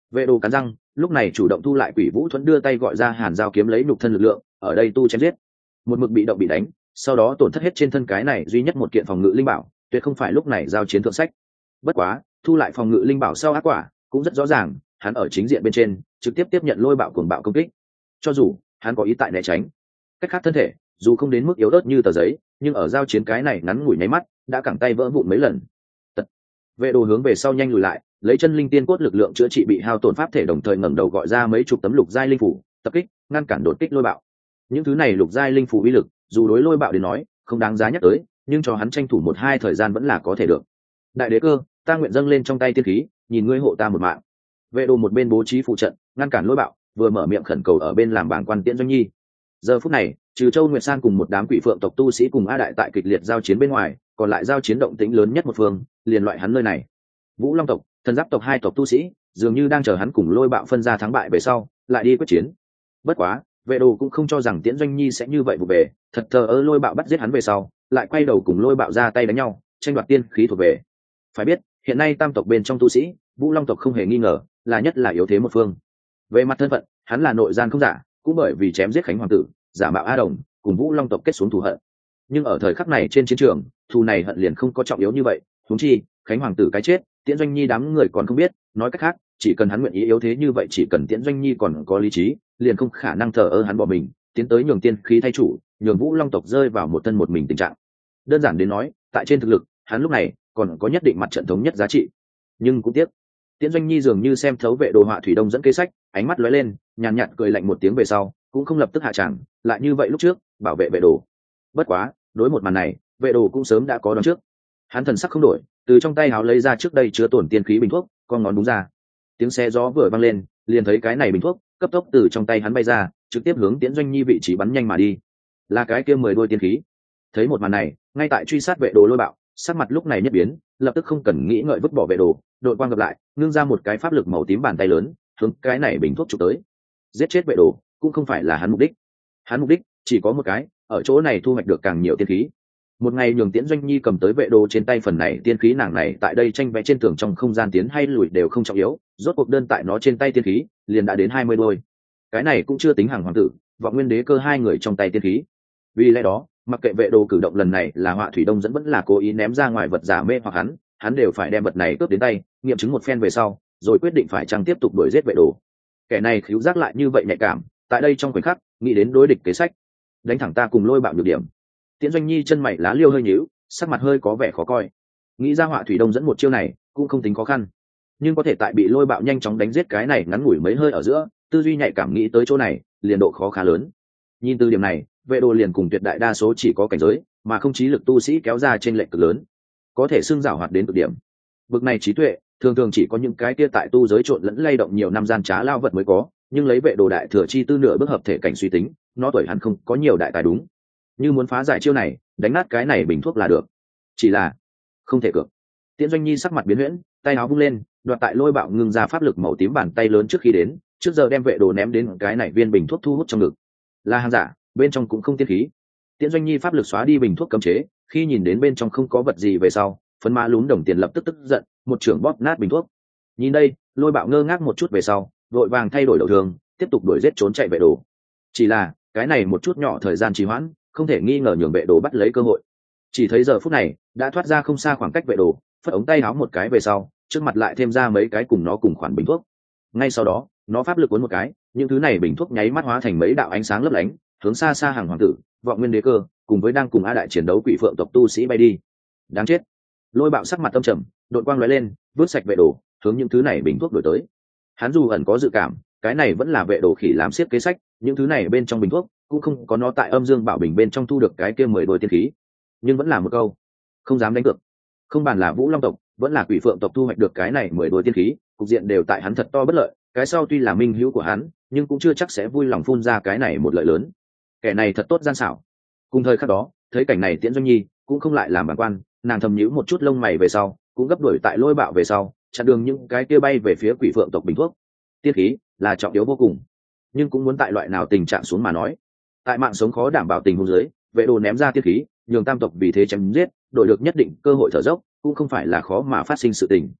Speaker 1: Vệ đồ cắn răng, lúc này chủ động thu lại Quỷ Vũ Thuẫn, đưa tay gọi ra hàn giao kiếm lấy nhục thân lực lượng ở đây tu chém giết. Một mực bị động bị đánh, sau đó tổn thất hết trên thân cái này duy nhất một kiện phòng ngự linh bảo, tuyệt không phải lúc này giao chiến thượng sách. Bất quá thu lại phòng ngự linh bảo sau ác quả cũng rất rõ ràng, hắn ở chính diện bên trên trực tiếp tiếp nhận lôi bạo cuồng bạo công kích. Cho dù hắn có ý tại né tránh, cách khác thân thể dù không đến mức yếu ớt như tờ giấy, nhưng ở giao chiến cái này ngắn ngủi nháy mắt đã cẳng tay vỡ vụn mấy lần. Tật. Vệ đồ hướng về sau nhanh lùi lại, lấy chân linh tiên cốt lực lượng chữa trị bị hao tổn pháp thể, đồng thời ngẩng đầu gọi ra mấy chục tấm lục giai linh phủ tập kích, ngăn cản đột kích lôi bạo. Những thứ này lục giai linh phủ uy lực dù đối lôi bạo đến nói không đáng giá nhắc tới, nhưng cho hắn tranh thủ một hai thời gian vẫn là có thể được. Đại đế cơ, ta nguyện dâng lên trong tay tiên khí, nhìn ngươi hộ ta một mạng. Vệ đồ một bên bố trí phụ trận ngăn cản lôi bạo, vừa mở miệng khẩn cầu ở bên làm bảng quan Tiễn Doanh Nhi. Giờ phút này trừ Châu Nguyệt San cùng một đám quỷ phượng tộc tu sĩ cùng A Đại tại kịch liệt giao chiến bên ngoài, còn lại giao chiến động tĩnh lớn nhất một phương liền loại hắn nơi này. Vũ Long tộc, Thần Giáp tộc hai tộc tu sĩ dường như đang chờ hắn cùng lôi bạo phân ra thắng bại về sau lại đi quyết chiến. Bất quá vệ đồ cũng không cho rằng Tiễn Doanh Nhi sẽ như vậy vụ về, thật thờ ơ lôi bạo bắt giết hắn về sau lại quay đầu cùng lôi bạo ra tay đánh nhau, tranh đoạt tiên khí thuộc về. Phải biết hiện nay tam tộc bên trong tu sĩ, Vũ Long tộc không hề nghi ngờ là nhất là yếu thế một phương. Về mặt thân phận hắn là nội gian không giả, cũng bởi vì chém giết Khánh Hoàng tử, giả mạo A Đồng, cùng Vũ Long tộc kết xuống thù hận. Nhưng ở thời khắc này trên chiến trường, thù này hận liền không có trọng yếu như vậy. Huống chi Khánh Hoàng tử cái chết, Tiễn Doanh Nhi đám người còn không biết, nói cách khác chỉ cần hắn nguyện ý yếu thế như vậy, chỉ cần Tiễn Doanh Nhi còn có lý trí, liền không khả năng thờ ơ hắn bỏ mình tiến tới nhường tiên khí thay chủ, nhường Vũ Long tộc rơi vào một thân một mình tình trạng. Đơn giản đến nói, tại trên thực lực hắn lúc này còn có nhất định mặt trận thống nhất giá trị. Nhưng cũng tiếc Tiễn Doanh Nhi dường như xem thấu vệ đồ họa thủy đông dẫn kế sách, ánh mắt lóe lên, nhàn nhạt cười lạnh một tiếng về sau cũng không lập tức hạ tràng, lại như vậy lúc trước bảo vệ vệ đồ. Bất quá đối một màn này vệ đồ cũng sớm đã có đoán trước. Hắn thần sắc không đổi, từ trong tay háo lấy ra trước đây chứa tổn tiên khí bình thuốc, con ngón đúng ra, tiếng xe gió vừa vang lên, liền thấy cái này bình thuốc cấp tốc từ trong tay hắn bay ra, trực tiếp hướng Tiễn Doanh Nhi vị trí bắn nhanh mà đi. Là cái kia mười đôi tiên khí. Thấy một màn này, ngay tại truy sát vệ đồ lôi bạo sắc mặt lúc này nhất biến, lập tức không cần nghĩ ngợi vứt bỏ vệ đồ, đội quang gặp lại, ngưng ra một cái pháp lực màu tím bàn tay lớn, hướng cái này bình thuốc chụp tới. Giết chết vệ đồ cũng không phải là hắn mục đích, hắn mục đích chỉ có một cái, ở chỗ này thu hoạch được càng nhiều tiên khí. Một ngày nhường Tiễn Doanh Nhi cầm tới vệ đồ trên tay phần này tiên khí, nàng này tại đây tranh vẽ trên tường trong không gian tiến hay lùi đều không trọng yếu, rốt cuộc đơn tại nó trên tay tiên khí liền đã đến hai mươi đôi. Cái này cũng chưa tính hàng hoàng tử, Vọng Nguyên Đế Cơ hai người trong tay tiên khí. Vì lẽ đó mặc kệ vệ đồ cử động lần này là họa thủy đông dẫn vẫn là cố ý ném ra ngoài vật giả mê hoặc hắn, hắn đều phải đem vật này cướp đến tay, nghiệm chứng một phen về sau rồi quyết định phải chăng tiếp tục đuổi giết vệ đồ. Kẻ này khíu giác lại như vậy nhạy cảm, tại đây trong khoảnh khắc nghĩ đến đối địch kế sách, đánh thẳng ta cùng lôi bạo nhược điểm. Tiễn Doanh Nhi chân mày lá liêu hơi nhíu, sắc mặt hơi có vẻ khó coi. Nghĩ ra họa thủy đông dẫn một chiêu này cũng không tính khó khăn, nhưng có thể tại bị lôi bạo nhanh chóng đánh giết cái này ngắn ngủi mấy hơi ở giữa, tư duy nhạy cảm nghĩ tới chỗ này liền độ khó khá lớn. Nhìn từ điểm này, vệ đồ liền cùng tuyệt đại đa số chỉ có cảnh giới mà không trí lực tu sĩ kéo ra trên lệch cực lớn, có thể xưng giảo hoạt đến cực điểm. Bực này trí tuệ thường thường chỉ có những cái kia tại tu giới trộn lẫn lay động nhiều năm gian trá lao vật mới có, nhưng lấy vệ đồ đại thừa chi tư nửa bước hợp thể cảnh suy tính, nó tuổi hắn không có nhiều đại tài đúng. Như muốn phá giải chiêu này, đánh nát cái này bình thuốc là được, chỉ là không thể cược. Tiễn Doanh Nhi sắc mặt biến huyễn, tay áo vung lên, đoạt tại lôi bạo ngưng ra pháp lực màu tím bàn tay lớn trước khi đến, trước giờ đem vệ đồ ném đến cái này viên bình thuốc thu hút trong ngực. Là hàng giả, bên trong cũng không tiên khí. Tiễn Doanh Nhi pháp lực xóa đi bình thuốc cấm chế, khi nhìn đến bên trong không có vật gì về sau, phấn mã lún đồng tiền lập tức tức giận, một trưởng bóp nát bình thuốc. Nhìn đây, lôi bạo ngơ ngác một chút về sau, vội vàng thay đổi đầu thường, tiếp tục đuổi giết trốn chạy vệ đồ. Chỉ là cái này một chút nhỏ thời gian trì hoãn, không thể nghi ngờ nhường vệ đồ bắt lấy cơ hội. Chỉ thấy giờ phút này đã thoát ra không xa khoảng cách vệ đồ, phất ống tay áo một cái về sau, trước mặt lại thêm ra mấy cái cùng nó cùng khoản bình thuốc. Ngay sau đó nó pháp lực cuốn một cái, những thứ này bình thuốc nháy mắt hóa thành mấy đạo ánh sáng lấp lánh, hướng xa xa hàng hoàng tử, Vọng Nguyên Đế Cơ cùng với đang cùng A Đại chiến đấu quỷ phượng tộc tu sĩ bay đi. Đáng chết! Lôi bạo sắc mặt tâm trầm, đội quang lóe lên, vớt sạch vệ đồ, hướng những thứ này bình thuốc đổi tới. Hắn dù ẩn có dự cảm, cái này vẫn là vệ đồ khỉ làm xiết kế sách, những thứ này bên trong bình thuốc cũng không có nó tại âm dương bảo bình bên trong thu được cái kia mười đôi tiên khí, nhưng vẫn là một câu không dám đánh cược. Không bàn là Vũ Long tộc vẫn là quỷ phượng tộc thu hoạch được cái này mười đôi tiên khí, cục diện đều tại hắn thật to bất lợi. Cái sau tuy là minh hữu của hắn, nhưng cũng chưa chắc sẽ vui lòng phun ra cái này một lợi lớn. Kẻ này thật tốt gian xảo. Cùng thời khắc đó, thấy cảnh này Tiễn Doanh Nhi cũng không lại làm bản quan, nàng thầm nhíu một chút lông mày về sau, cũng gấp đuổi tại lôi bạo về sau, chặn đường những cái kia bay về phía quỷ phượng tộc bình thuốc. Tiên khí là trọng yếu vô cùng, nhưng cũng muốn tại loại nào tình trạng xuống mà nói. Tại mạng sống khó đảm bảo tình huống dưới, vệ đồ ném ra tiên khí, nhường tam tộc vì thế chém giết, đổi được nhất định cơ hội thở dốc, cũng không phải là khó mà phát sinh sự tình.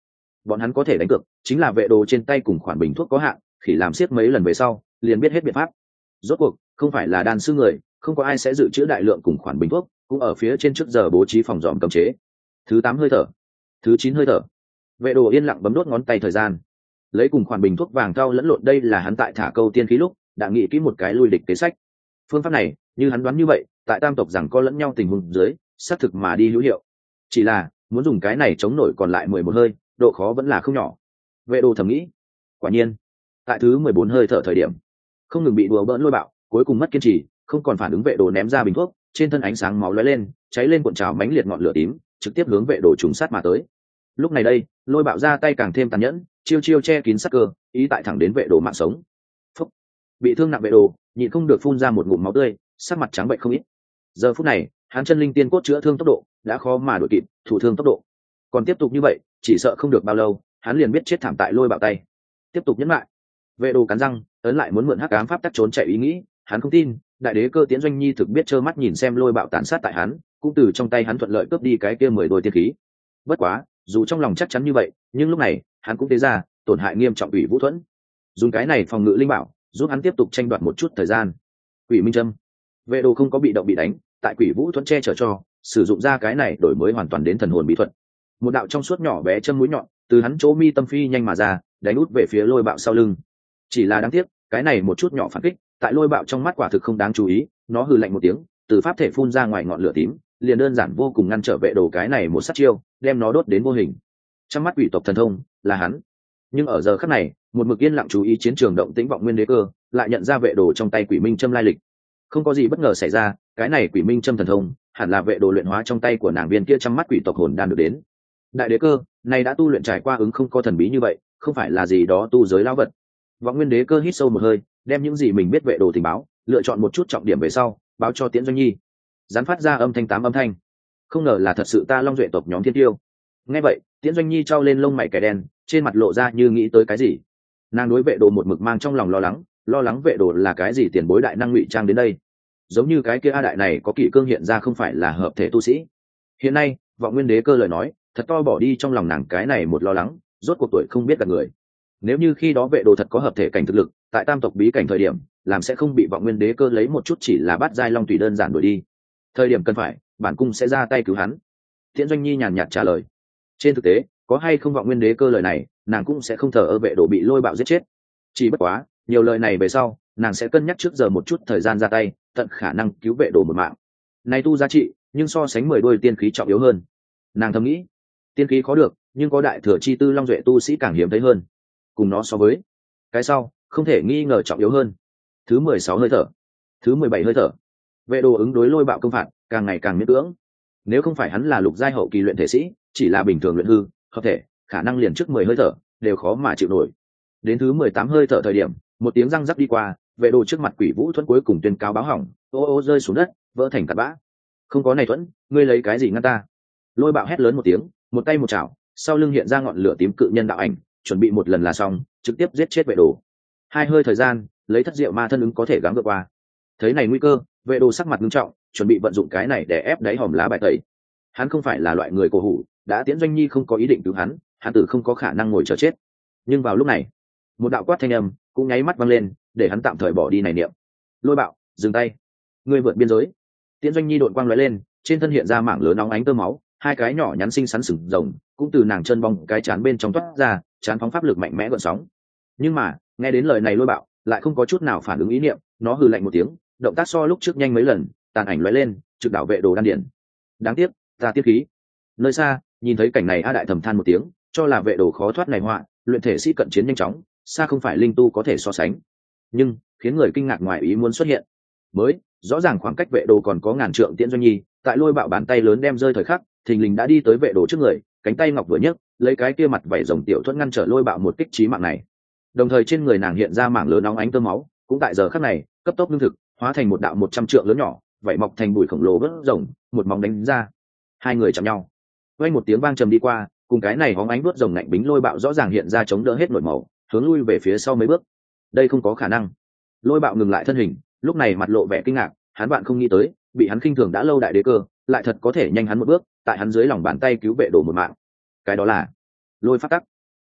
Speaker 1: bọn hắn có thể đánh cược chính là vệ đồ trên tay cùng khoản bình thuốc có hạn, khỉ làm xiết mấy lần về sau liền biết hết biện pháp. Rốt cuộc không phải là đan sư người, không có ai sẽ dự trữ đại lượng cùng khoản bình thuốc, cũng ở phía trên trước giờ bố trí phòng dòm cấm chế. Thứ tám hơi thở, thứ chín hơi thở, vệ đồ yên lặng bấm đốt ngón tay thời gian, lấy cùng khoản bình thuốc vàng cao lẫn lộn. Đây là hắn tại thả câu tiên khí lúc đã nghĩ kỹ một cái lui địch kế sách. Phương pháp này như hắn đoán như vậy, tại tam tộc rằng có lẫn nhau tình huống dưới xác thực mà đi hữu hiệu. Chỉ là muốn dùng cái này chống nổi còn lại mười một hơi, độ khó vẫn là không nhỏ. Vệ đồ thầm nghĩ. Quả nhiên tại thứ mười bốn hơi thở thời điểm, không ngừng bị đùa bỡn Lôi Bạo cuối cùng mất kiên trì, không còn phản ứng. Vệ đồ ném ra bình thuốc, trên thân ánh sáng máu lóe lên, cháy lên cuộn trào mãnh liệt ngọn lửa tím, trực tiếp hướng vệ đồ trùng sát mà tới. Lúc này đây Lôi Bạo ra tay càng thêm tàn nhẫn, chiêu chiêu che kín sắc cơ, ý tại thẳng đến vệ đồ mạng sống. Phúc. Bị thương nặng vệ đồ nhịn không được phun ra một ngụm máu tươi, sắc mặt trắng bệnh không ít. Giờ phút này hắn chân linh tiên cốt chữa thương tốc độ đã khó mà đuổi kịp thủ thương tốc độ, còn tiếp tục như vậy chỉ sợ không được bao lâu hắn liền biết chết thảm tại Lôi Bạo tay. Tiếp tục nhẫn lại. Vệ đồ cắn răng ấn lại muốn mượn hắc ám pháp tắc trốn chạy ý nghĩ. Hắn không tin đại đế cơ Tiễn Doanh Nhi thực biết trơ mắt nhìn xem Lôi Bạo tàn sát tại hắn, cũng từ trong tay hắn thuận lợi cướp đi cái kia mười đôi tiên khí. Bất quá dù trong lòng chắc chắn như vậy, nhưng lúc này hắn cũng tế ra tổn hại nghiêm trọng Ủy Vũ Thuẫn, dùng cái này phòng ngự linh bảo giúp hắn tiếp tục tranh đoạt một chút thời gian. Quỷ Minh Châm. Vệ đồ không có bị động bị đánh, tại Quỷ Vũ Thuẫn che chở cho sử dụng ra cái này đổi mới hoàn toàn đến thần hồn bí thuật. Một đạo trong suốt nhỏ bé châm mũi nhọn từ hắn chỗ mi tâm phi nhanh mà ra, đánh út về phía Lôi Bạo sau lưng. Chỉ là đáng tiếc cái này một chút nhỏ phản kích tại Lôi Bạo trong mắt quả thực không đáng chú ý. Nó hừ lạnh một tiếng, từ pháp thể phun ra ngoài ngọn lửa tím, liền đơn giản vô cùng ngăn trở vệ đồ cái này một sát chiêu, đem nó đốt đến vô hình. Trong mắt quỷ tộc thần thông là hắn, nhưng ở giờ khắc này một mực yên lặng chú ý chiến trường động tĩnh Vọng Nguyên Đế Cơ lại nhận ra vệ đồ trong tay Quỷ Minh Châm lai lịch. Không có gì bất ngờ xảy ra, cái này Quỷ Minh Châm thần thông hẳn là vệ đồ luyện hóa trong tay của nàng viên kia trăm mắt quỷ tộc hồn đan được đến. Đại đế cơ này đã tu luyện trải qua ứng không có thần bí như vậy, không phải là gì đó tu giới lão vật. Vọng Nguyên Đế Cơ hít sâu một hơi, đem những gì mình biết vệ đồ tình báo lựa chọn một chút trọng điểm về sau báo cho Tiễn Doanh Nhi. Gián phát ra âm thanh tám âm thanh, không ngờ là thật sự ta Long Duệ tộc nhóm thiên tiêu. Nghe vậy Tiễn Doanh Nhi trao lên lông mày kẻ đen, trên mặt lộ ra như nghĩ tới cái gì. Nàng đối vệ đồ một mực mang trong lòng lo lắng, lo lắng vệ đồ là cái gì tiền bối đại năng ngụy trang đến đây, giống như cái kia a đại này có kỷ cương hiện ra không phải là hợp thể tu sĩ. Hiện nay Vọng Nguyên Đế Cơ lời nói thật to bỏ đi trong lòng nàng cái này một lo lắng. Rốt cuộc tuổi không biết cả người, nếu như khi đó vệ đồ thật có hợp thể cảnh thực lực, tại tam tộc bí cảnh thời điểm làm sẽ không bị Vọng Nguyên Đế Cơ lấy một chút chỉ là bát giai long tùy đơn giản đuổi đi. Thời điểm cần phải bản cung sẽ ra tay cứu hắn. Tiễn Doanh Nhi nhàn nhạt trả lời. Trên thực tế có hay không Vọng Nguyên Đế Cơ lời này, nàng cũng sẽ không thờ ơ vệ đồ bị Lôi Bạo giết chết. Chỉ bất quá nhiều lời này về sau nàng sẽ cân nhắc trước giờ một chút thời gian ra tay, tận khả năng cứu vệ đồ một mạng. Này tu giá trị nhưng so sánh mười đôi tiên khí trọng yếu hơn. Nàng thầm nghĩ, tiên khí khó được, nhưng có đại thừa chi tư Long Duệ tu sĩ càng hiếm thấy hơn. Cùng nó so với cái sau không thể nghi ngờ trọng yếu hơn. Thứ mười sáu hơi thở, thứ mười bảy hơi thở, vệ đồ ứng đối Lôi Bạo công phạt càng ngày càng miễn cưỡng. Nếu không phải hắn là lục giai hậu kỳ luyện thể sĩ, chỉ là bình thường luyện hư hợp thể, khả năng liền trước mười hơi thở đều khó mà chịu nổi. Đến thứ mười tám hơi thở thời điểm, một tiếng răng rắc đi qua, vệ đồ trước mặt Quỷ Vũ Thuẫn cuối cùng tuyên cáo báo hỏng, ô ô rơi xuống đất, vỡ thành cát bã. Không có này Thuẫn, ngươi lấy cái gì ngăn ta? Lôi Bạo hét lớn một tiếng, một tay một chảo, sau lưng hiện ra ngọn lửa tím cự nhân đạo ảnh, chuẩn bị một lần là xong, trực tiếp giết chết vệ đồ. Hai hơi thời gian, lấy thất diệu ma thân ứng có thể gắng vượt qua. Thấy này nguy cơ, vệ đồ sắc mặt nghiêm trọng, chuẩn bị vận dụng cái này để ép đáy hòm lá bài tẩy. Hắn không phải là loại người cổ hủ, đã Tiễn Doanh Nhi không có ý định cứu hắn, hắn tử không có khả năng ngồi chờ chết. Nhưng vào lúc này một đạo quát thanh âm cũng nháy mắt vang lên, để hắn tạm thời bỏ đi này niệm. Lôi Bạo, dừng tay, ngươi vượt biên giới. Tiễn Doanh Nhi đột quang lóe lên, trên thân hiện ra mảng lớn nóng ánh tơ máu, hai cái nhỏ nhắn xinh xắn sừng rồng cũng từ nàng chân bong cái chán bên trong toát ra, chán phóng pháp lực mạnh mẽ gợn sóng. Nhưng mà nghe đến lời này Lôi Bạo lại không có chút nào phản ứng ý niệm, nó hừ lạnh một tiếng, động tác so lúc trước nhanh mấy lần, tàn ảnh lóe lên, trực đảo vệ đồ đan điển. Đáng tiếc ta tiếp khí. Nơi xa nhìn thấy cảnh này A Đại thầm than một tiếng, cho là vệ đồ khó thoát này họa, luyện thể sĩ cận chiến nhanh chóng, xa không phải linh tu có thể so sánh. Nhưng khiến người kinh ngạc ngoài ý muốn xuất hiện. Mới rõ ràng khoảng cách vệ đồ còn có ngàn trượng, Tiễn Doanh Nhi tại Lôi Bạo bàn tay lớn đem rơi thời khắc, thình lình đã đi tới vệ đồ trước người, cánh tay ngọc vừa nhấc, lấy cái kia mặt vảy rồng tiểu thuẫn ngăn trở Lôi Bạo một kích chí mạng này. Đồng thời trên người nàng hiện ra mảng lớn nóng ánh tơ máu, cũng tại giờ khắc này cấp tốc lương thực, hóa thành một đạo một trăm trượng lớn nhỏ, vảy mọc thành bụi khổng lồ vớt rồng, một móng đánh ra. Hai người chạm nhau, vang một tiếng vang trầm đi qua, cùng cái này hóng ánh vớt rồng ngạnh bính Lôi Bạo rõ ràng hiện ra chống đỡ hết nổi màu, hướng lui về phía sau mấy bước. Đây không có khả năng. Lôi Bạo ngừng lại thân hình, lúc này mặt lộ vẻ kinh ngạc, hắn bạn không nghĩ tới, bị hắn khinh thường đã lâu đại đế cơ, lại thật có thể nhanh hắn một bước, tại hắn dưới lòng bàn tay cứu vệ đồ một mạng. Cái đó là lôi pháp tắc.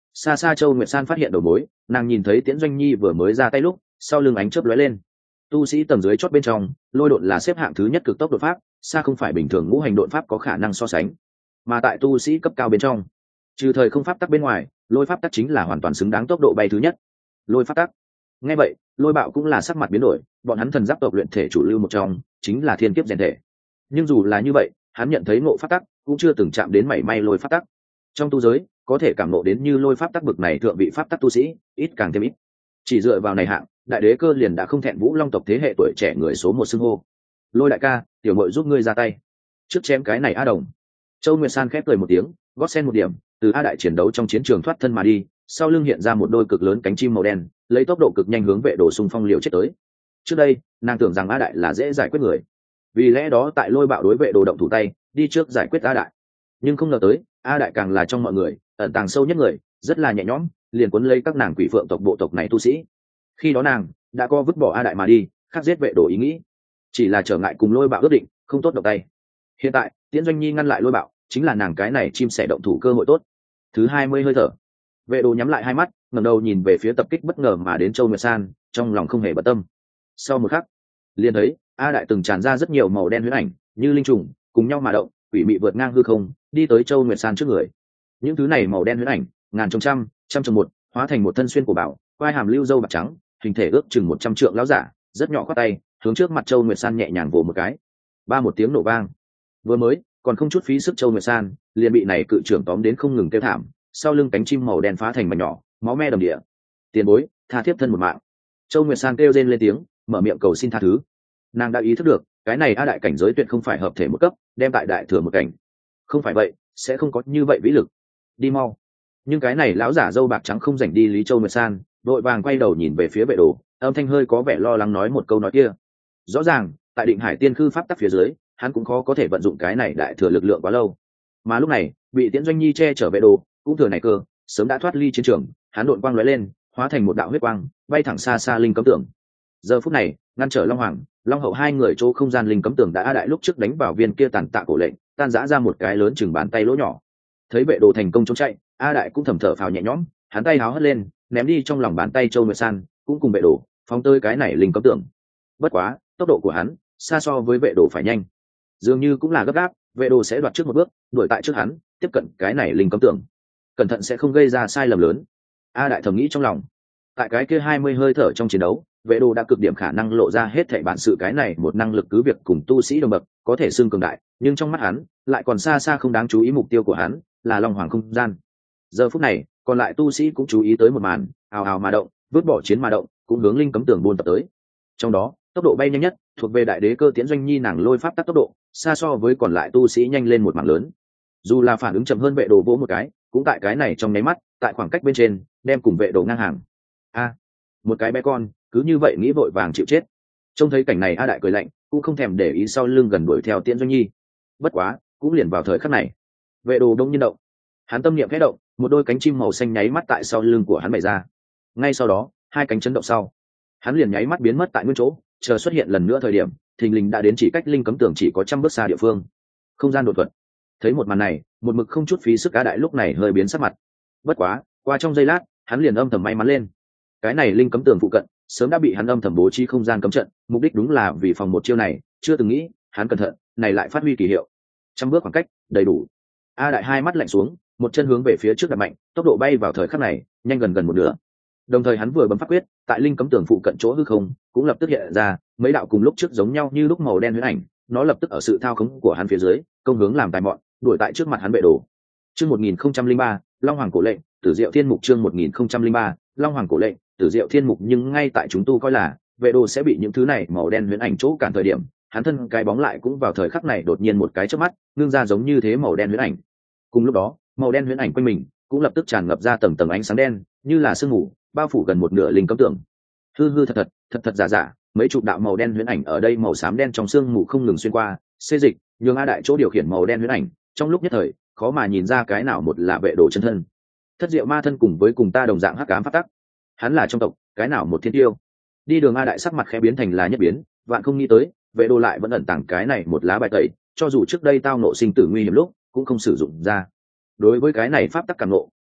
Speaker 1: Xa xa Châu Nguyệt San phát hiện đầu mối, nàng nhìn thấy Tiễn Doanh Nhi vừa mới ra tay lúc, sau lưng ánh chớp lóe lên. Tu sĩ tầng dưới chót bên trong, lôi độn là xếp hạng thứ nhất cực tốc đột pháp, xa không phải bình thường ngũ hành đột pháp có khả năng so sánh. Mà tại tu sĩ cấp cao bên trong, trừ thời không pháp tắc bên ngoài, lôi pháp tắc chính là hoàn toàn xứng đáng tốc độ bay thứ nhất. Lôi pháp tắc. Nghe vậy, Lôi Bạo cũng là sắc mặt biến đổi, bọn hắn thần giáp tộc luyện thể chủ lưu một trong, chính là thiên kiếp rèn thể. Nhưng dù là như vậy, hắn nhận thấy ngộ pháp tắc, cũng chưa từng chạm đến mảy may lôi pháp tắc. Trong tu giới, có thể cảm ngộ đến như lôi pháp tắc bực này thượng vị pháp tắc tu sĩ, ít càng thêm ít. Chỉ dựa vào này hạng, đại đế cơ liền đã không thẹn Vũ Long tộc thế hệ tuổi trẻ người số một xưng hô. Lôi đại ca, tiểu muội giúp ngươi ra tay. Trước chém cái này A Đồng. Châu Nguyệt San khép cười một tiếng, gót sen một điểm, từ A đại chiến đấu trong chiến trường thoát thân mà đi, sau lưng hiện ra một đôi cực lớn cánh chim màu đen, lấy tốc độ cực nhanh hướng vệ đồ xung phong liều chết tới. Trước đây, nàng tưởng rằng A đại là dễ giải quyết người, vì lẽ đó tại Lôi Bạo đối vệ đồ động thủ tay, đi trước giải quyết A đại. Nhưng không ngờ tới, A đại càng là trong mọi người, ẩn tàng sâu nhất người, rất là nhẹ nhõm, liền cuốn lấy các nàng quỷ phượng tộc bộ tộc này tu sĩ. Khi đó nàng đã co vứt bỏ A đại mà đi, khắc giết vệ đồ ý nghĩ, chỉ là trở ngại cùng Lôi Bạo ước định, không tốt động tay. Hiện tại, Tiễn Doanh Nhi ngăn lại Lôi Bạo, chính là nàng cái này chim sẻ động thủ cơ hội tốt. Thứ hai mươi hơi thở, vệ đồ nhắm lại hai mắt, ngẩng đầu nhìn về phía tập kích bất ngờ mà đến Châu Nguyệt San, trong lòng không hề bận tâm. Sau một khắc, liền thấy A đại từng tràn ra rất nhiều màu đen huyễn ảnh, như linh trùng, cùng nhau mà động, quỷ mị vượt ngang hư không, đi tới Châu Nguyệt San trước người. Những thứ này màu đen huyễn ảnh, ngàn trong trăm, trăm trong một, hóa thành một thân xuyên của bảo, quai hàm lưu dâu bạc trắng, hình thể ước chừng một trăm trượng lão giả, rất nhỏ khoát tay, hướng trước mặt Châu Nguyệt San nhẹ nhàng vồ một cái. Ba một tiếng nổ vang. Vừa mới, còn không chút phí sức Châu Nguyệt San, liền bị này cự trưởng tóm đến không ngừng kêu thảm, sau lưng cánh chim màu đen phá thành mảnh nhỏ, máu me đầm địa. Tiền bối, tha thiếp thân một mạng. Châu Nguyệt San kêu rên lên tiếng, mở miệng cầu xin tha thứ. Nàng đã ý thức được, cái này A đại cảnh giới tuyệt không phải hợp thể một cấp, đem tại đại thừa một cảnh. Không phải vậy, sẽ không có như vậy vĩ lực. Đi mau. Nhưng cái này lão giả dâu bạc trắng không rảnh đi lý Châu Nguyệt San, đội vàng quay đầu nhìn về phía vệ đồ, âm thanh hơi có vẻ lo lắng nói một câu nói kia. Rõ ràng, tại Định Hải Tiên Khư pháp tắc phía dưới, hắn cũng khó có thể vận dụng cái này đại thừa lực lượng quá lâu. Mà lúc này, bị Tiễn Doanh Nhi che chở vệ đồ, cũng thừa này cơ, sớm đã thoát ly chiến trường, hắn độn quang lóe lên, hóa thành một đạo huyết quang, bay thẳng xa xa linh cấm tượng. Giờ phút này, ngăn trở Long Hoàng, Long Hậu hai người chỗ không gian linh cấm tượng đã A đại lúc trước đánh vào viên kia tàn tạ cổ lệnh, tan rã ra một cái lớn chừng bàn tay lỗ nhỏ. Thấy vệ đồ thành công chống chạy, A đại cũng thầm thở phào nhẹ nhõm, hắn tay háo hất lên, ném đi trong lòng bàn tay Châu Nguyệt San, cũng cùng vệ đồ phóng tới cái này linh cấm tượng. Bất quá, tốc độ của hắn xa so với vệ đồ phải nhanh, dường như cũng là gấp gáp, vệ đồ sẽ đoạt trước một bước, đuổi tại trước hắn, tiếp cận cái này linh cấm tượng, cẩn thận sẽ không gây ra sai lầm lớn. A đại thầm nghĩ trong lòng. Tại cái kia hai mươi hơi thở trong chiến đấu, vệ đồ đã cực điểm khả năng lộ ra hết thảy bản sự, cái này một năng lực cứ việc cùng tu sĩ đồng bậc, có thể xưng cường đại, nhưng trong mắt hắn lại còn xa xa không đáng chú ý. Mục tiêu của hắn là Long Hoàng không gian. Giờ phút này, còn lại tu sĩ cũng chú ý tới một màn, ào ào mà động, vứt bỏ chiến mà động, cũng hướng linh cấm tường buôn tập tới. Trong đó, tốc độ bay nhanh nhất thuộc về đại đế cơ Tiễn Doanh Nhi, nàng lôi pháp tắc tốc độ xa so với còn lại tu sĩ nhanh lên một mảng lớn. Dù là phản ứng chậm hơn vệ đồ vỗ một cái, cũng tại cái này trong nháy mắt, tại khoảng cách bên trên, đem cùng vệ đồ ngang hàng. A, một cái bé con cứ như vậy nghĩ vội vàng chịu chết. Trông thấy cảnh này, A đại cười lạnh, cũng không thèm để ý sau lưng gần đuổi theo Tiễn Doanh Nhi. Bất quá, cũng liền vào thời khắc này, vệ đồ đông nhiên động, hắn tâm niệm khẽ động, một đôi cánh chim màu xanh nháy mắt tại sau lưng của hắn bày ra. Ngay sau đó, hai cánh chấn động sau, hắn liền nháy mắt biến mất tại nguyên chỗ, chờ xuất hiện lần nữa thời điểm, thình lình đã đến chỉ cách linh cấm tường chỉ có trăm bước xa địa phương. Không gian đột thuật. Thấy một màn này, một mực không chút phí sức A đại lúc này hơi biến sắc mặt. Bất quá, qua trong giây lát, hắn liền âm thầm may mắn lên. Cái này linh cấm tường phụ cận sớm đã bị hắn âm thầm bố trí không gian cấm trận, mục đích đúng là vì phòng một chiêu này, chưa từng nghĩ hắn cẩn thận này lại phát huy kỳ hiệu. Trăm bước khoảng cách đầy đủ. A đại hai mắt lạnh xuống, một chân hướng về phía trước đạp mạnh, tốc độ bay vào thời khắc này nhanh gần gần một nửa. Đồng thời hắn vừa bấm pháp quyết, tại linh cấm tường phụ cận chỗ hư không cũng lập tức hiện ra mấy đạo cùng lúc trước giống nhau như lúc màu đen huyễn ảnh, nó lập tức ở sự thao khống của hắn phía dưới công hướng làm tài mọn, đuổi tại trước mặt hắn vệ đồ. Chương một nghìn không trăm linh ba, Long Hoàng cổ lệnh, Tử Diệu Thiên Mục. Chương một nghìn không trăm linh ba, Long Hoàng cổ lệnh, Tử Diệu Thiên Mục. Nhưng ngay tại chúng tu coi là vệ đồ sẽ bị những thứ này màu đen huyễn ảnh chỗ cản thời điểm, hắn thân cái bóng lại cũng vào thời khắc này đột nhiên một cái chớp mắt ngưng ra giống như thế màu đen huyễn ảnh. Cùng lúc đó, màu đen huyễn ảnh quanh mình cũng lập tức tràn ngập ra tầng tầng ánh sáng đen, như là sương mù bao phủ gần một nửa linh cấm tường. Hư hư thật thật, thật thật giả giả, mấy chục đạo màu đen huyễn ảnh ở đây màu xám đen trong sương mù không ngừng xuyên qua, xê dịch, nhường A đại chỗ điều khiển màu đen huyễn ảnh, trong lúc nhất thời, khó mà nhìn ra cái nào một là vệ đồ chân thân. Thất diệu ma thân cùng với cùng ta đồng dạng hắc ám pháp tắc. Hắn là trong tộc, cái nào một thiên tiêu. Đi đường A đại sắc mặt khẽ biến thành là nhất biến, vạn không nghĩ tới, vệ đồ lại vẫn ẩn tàng cái này một lá bài tẩy, cho dù trước đây tao nộ sinh tử nguy hiểm lúc, cũng không sử dụng ra. Đối với cái này pháp tắc cảm nộ,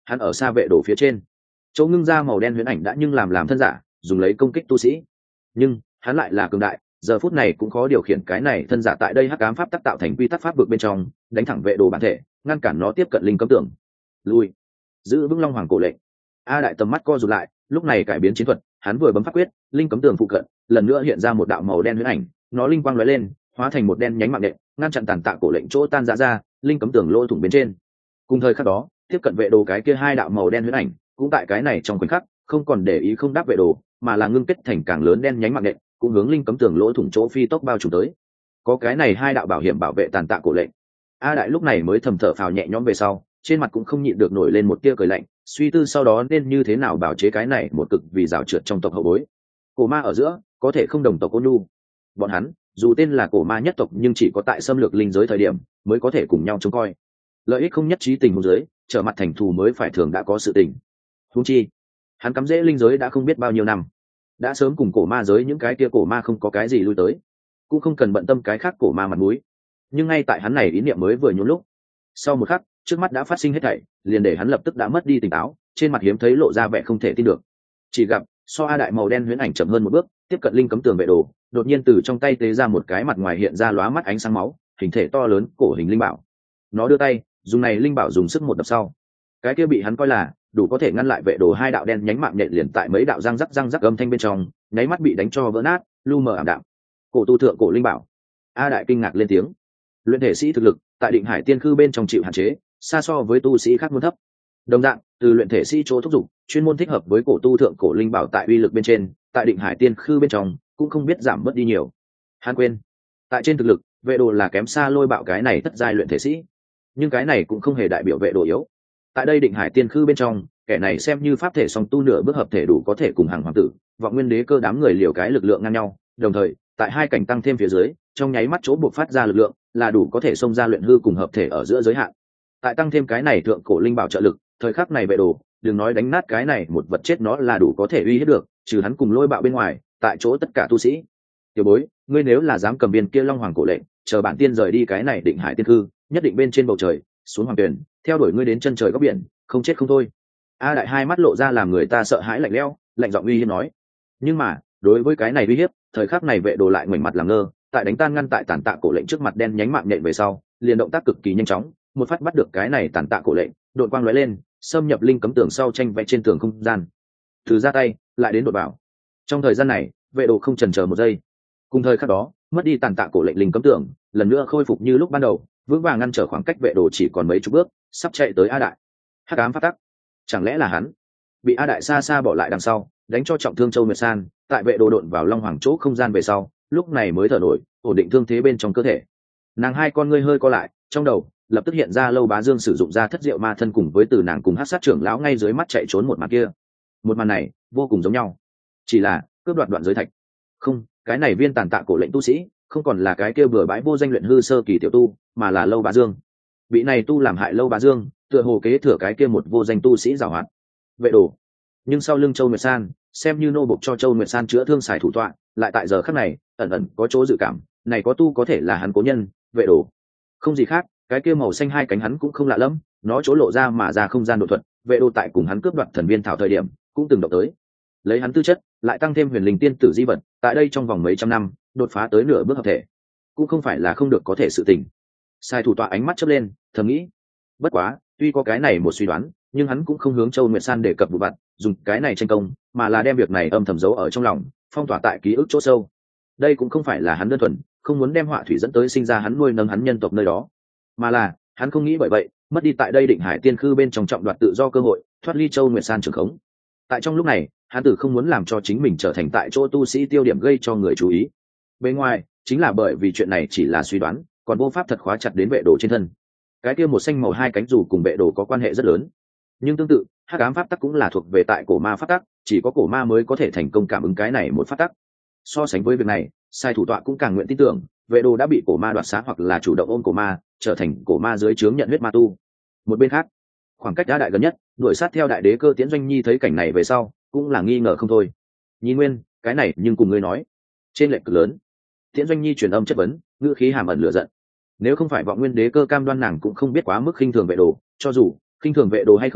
Speaker 1: hắn ở xa vệ đồ phía trên, chỗ ngưng ra màu đen huyễn ảnh đã nhưng làm làm thân giả dùng lấy công kích tu sĩ, nhưng hắn lại là cường đại, giờ phút này cũng khó điều khiển cái này thân giả tại đây hắc ám pháp tắc tạo thành quy tắc pháp vực bên trong, đánh thẳng vệ đồ bản thể, ngăn cản nó tiếp cận linh cấm tường. Lui, giữ vững long hoàng cổ lệnh. A đại tầm mắt co rụt lại, lúc này cải biến chiến thuật, hắn vừa bấm pháp quyết, linh cấm tường phụ cận lần nữa hiện ra một đạo màu đen huyễn ảnh, nó linh quang lóe lên, hóa thành một đen nhánh mạng nện, ngăn chặn tàn tạ cổ lệnh chỗ tan rã ra, linh cấm tường lỗ thủng bên trên. Cùng thời khắc đó, tiếp cận vệ đồ cái kia hai đạo màu đen huyễn ảnh, cũng tại cái này trong khoảnh khắc, không còn để ý không đáp vệ đồ, mà là ngưng kết thành càng lớn đen nhánh mạng nện, cũng hướng linh cấm tường lỗ thủng chỗ phi tốc bao trùm tới. Có cái này hai đạo bảo hiểm bảo vệ tàn tạ cổ lệnh, A đại lúc này mới thầm thở phào nhẹ nhõm về sau, trên mặt cũng không nhịn được nổi lên một tia cười lạnh, suy tư sau đó nên như thế nào bảo chế cái này một cực vì rào trượt trong tộc hậu bối. Cổ ma ở giữa có thể không đồng tộc ôn nhu, bọn hắn dù tên là cổ ma nhất tộc nhưng chỉ có tại xâm lược linh giới thời điểm mới có thể cùng nhau trông coi, lợi ích không nhất trí tình huống giới trở mặt thành thù mới phải thường đã có sự tình. Huống chi hắn cắm rễ linh giới đã không biết bao nhiêu năm, đã sớm cùng cổ ma giới những cái kia cổ ma không có cái gì lui tới, cũng không cần bận tâm cái khác cổ ma mặt mũi. Nhưng ngay tại hắn này ý niệm mới vừa nhún lúc, sau một khắc trước mắt đã phát sinh hết thảy, liền để hắn lập tức đã mất đi tỉnh táo, trên mặt hiếm thấy lộ ra vẻ không thể tin được. Chỉ gặp so A đại màu đen huyễn ảnh chậm hơn một bước, tiếp cận linh cấm tường vệ đồ, đột nhiên từ trong tay tế ra một cái mặt ngoài hiện ra lóa mắt ánh sáng máu, hình thể to lớn cổ hình linh bảo. Nó đưa tay dùng này linh bảo dùng sức một đập sau, cái kia bị hắn coi là đủ có thể ngăn lại vệ đồ hai đạo đen nhánh mạng nhện liền tại mấy đạo răng rắc răng rắc âm thanh bên trong nháy mắt bị đánh cho vỡ nát, lu mờ ảm đạm. Cổ tu thượng cổ linh bảo. A đại kinh ngạc lên tiếng. Luyện thể sĩ thực lực tại định hải tiên khư bên trong chịu hạn chế, xa so với tu sĩ khác muốn thấp. Đồng dạng từ luyện thể sĩ chỗ thúc giục, chuyên môn thích hợp với cổ tu thượng cổ linh bảo tại uy lực bên trên, tại định hải tiên khư bên trong cũng không biết giảm bớt đi nhiều. Hắn quên, tại trên thực lực vệ đồ là kém xa lôi bạo cái này thất giai luyện thể sĩ, nhưng cái này cũng không hề đại biểu vệ đồ yếu. Tại đây định hải tiên khư bên trong, kẻ này xem như pháp thể song tu nửa bước hợp thể đủ có thể cùng hàng hoàng tử vọng nguyên đế cơ đám người liều cái lực lượng ngang nhau, đồng thời tại hai cảnh tăng thêm phía dưới, trong nháy mắt chỗ buộc phát ra lực lượng là đủ có thể xông ra luyện hư cùng hợp thể ở giữa giới hạn. Tại tăng thêm cái này thượng cổ linh bảo trợ lực, thời khắc này vệ đồ đừng nói đánh nát cái này một vật chết nó là đủ có thể uy hiếp được, trừ hắn cùng lôi bạo bên ngoài tại chỗ tất cả tu sĩ. Tiểu bối, ngươi nếu là dám cầm viên kia long hoàng cổ lệnh, chờ bản tiên rời đi cái này định hải tiên khư, nhất định bên trên bầu trời xuống hoàng tuyển, theo đuổi ngươi đến chân trời góc biển, không chết không thôi. A đại hai mắt lộ ra làm người ta sợ hãi lạnh lẽo, lạnh giọng uy hiếp nói. Nhưng mà đối với cái này uy hiếp, thời khắc này vệ đồ lại ngoảnh mặt làm ngơ, tại đánh tan ngăn tại tàn tạ cổ lệnh trước mặt đen nhánh mạng nhện về sau, liền động tác cực kỳ nhanh chóng, một phát bắt được cái này tàn tạ cổ lệnh, đột quang lóe lên, xâm nhập linh cấm tường sau tranh vẽ trên tường không gian, từ ra tay lại đến đột bảo. Trong thời gian này vệ đồ không chần chờ một giây, cùng thời khắc đó mất đi tàn tạ cổ lệnh linh cấm tường lần nữa khôi phục như lúc ban đầu, vững vàng ngăn trở khoảng cách vệ đồ chỉ còn mấy chục bước, sắp chạy tới A đại. Hắc ám phát tắc, chẳng lẽ là hắn bị A đại xa xa bỏ lại đằng sau, đánh cho trọng thương Châu Nguyệt San, tại vệ đồ độn vào long hoàng chỗ không gian về sau, lúc này mới thở nổi, ổn định thương thế bên trong cơ thể. Nàng hai con ngươi hơi co lại, trong đầu lập tức hiện ra Lâu Bá Dương sử dụng ra thất diệu ma thân cùng với từ nàng cùng Hắc sát trưởng lão ngay dưới mắt chạy trốn một màn kia. Một màn này vô cùng giống nhau, chỉ là cướp đoạt đoạn giới thạch. Không, cái này viên tàn tạ cổ lệnh tu sĩ không còn là cái kia bừa bãi vô danh luyện hư sơ kỳ tiểu tu, mà là Lâu Bá Dương. Bị này tu làm hại Lâu Bá Dương, tựa hồ kế thừa cái kia một vô danh tu sĩ giàu hoạt. Vệ đồ, nhưng sau lưng Châu Nguyệt San, xem như nô bộc cho Châu Nguyệt San chữa thương xài thủ tọa, lại tại giờ khắc này ẩn ẩn có chỗ dự cảm, này có tu có thể là hắn cố nhân, vệ đồ. Không gì khác, cái kia màu xanh hai cánh hắn cũng không lạ lắm, nó chỗ lộ ra mà ra không gian độ thuật, vệ đồ tại cùng hắn cướp đoạt thần viên thảo thời điểm cũng từng động tới. Lấy hắn tư chất, lại tăng thêm huyền linh tiên tử di vật, tại đây trong vòng mấy trăm năm đột phá tới nửa bước hợp thể, cũng không phải là không được có thể sự tình. Sai thủ tọa ánh mắt chớp lên, thầm nghĩ, bất quá tuy có cái này một suy đoán, nhưng hắn cũng không hướng Châu Nguyệt San đề cập vụ vặt, dùng cái này tranh công, mà là đem việc này âm thầm giấu ở trong lòng, phong tỏa tại ký ức chỗ sâu. Đây cũng không phải là hắn đơn thuần không muốn đem họa thủy dẫn tới sinh ra hắn nuôi nấng hắn nhân tộc nơi đó, mà là hắn không nghĩ bởi vậy mất đi tại đây định hải tiên khư bên trong trọng đoạt tự do cơ hội, thoát ly Châu Nguyệt San trường khống. Tại trong lúc này, hắn tử không muốn làm cho chính mình trở thành tại chỗ tu sĩ tiêu điểm gây cho người chú ý. Bên ngoài, chính là bởi vì chuyện này chỉ là suy đoán, còn vô pháp thật khóa chặt đến vệ đồ trên thân. Cái kia một xanh màu hai cánh dù cùng vệ đồ có quan hệ rất lớn, nhưng tương tự hắc ám pháp tắc cũng là thuộc về tại cổ ma pháp tắc, chỉ có cổ ma mới có thể thành công cảm ứng cái này một pháp tắc. So sánh với việc này, sai thủ tọa cũng càng nguyện tin tưởng vệ đồ đã bị cổ ma đoạt xá hoặc là chủ động ôm cổ ma, trở thành cổ ma dưới trướng nhận huyết ma tu. Một bên khác, khoảng cách đã đại gần nhất đuổi sát theo đại đế cơ Tiễn Doanh Nhi thấy cảnh này về sau cũng là nghi ngờ không thôi. Nhi Nguyên, cái này nhưng cùng ngươi nói trên lệch cực lớn. Tiễn Doanh Nhi truyền âm chất vấn, ngữ khí hàm ẩn lửa giận. Nếu không phải vọng nguyên đế cơ cam đoan nàng cũng không biết quá mức khinh thường vệ đồ, cho dù khinh thường vệ đồ hay không,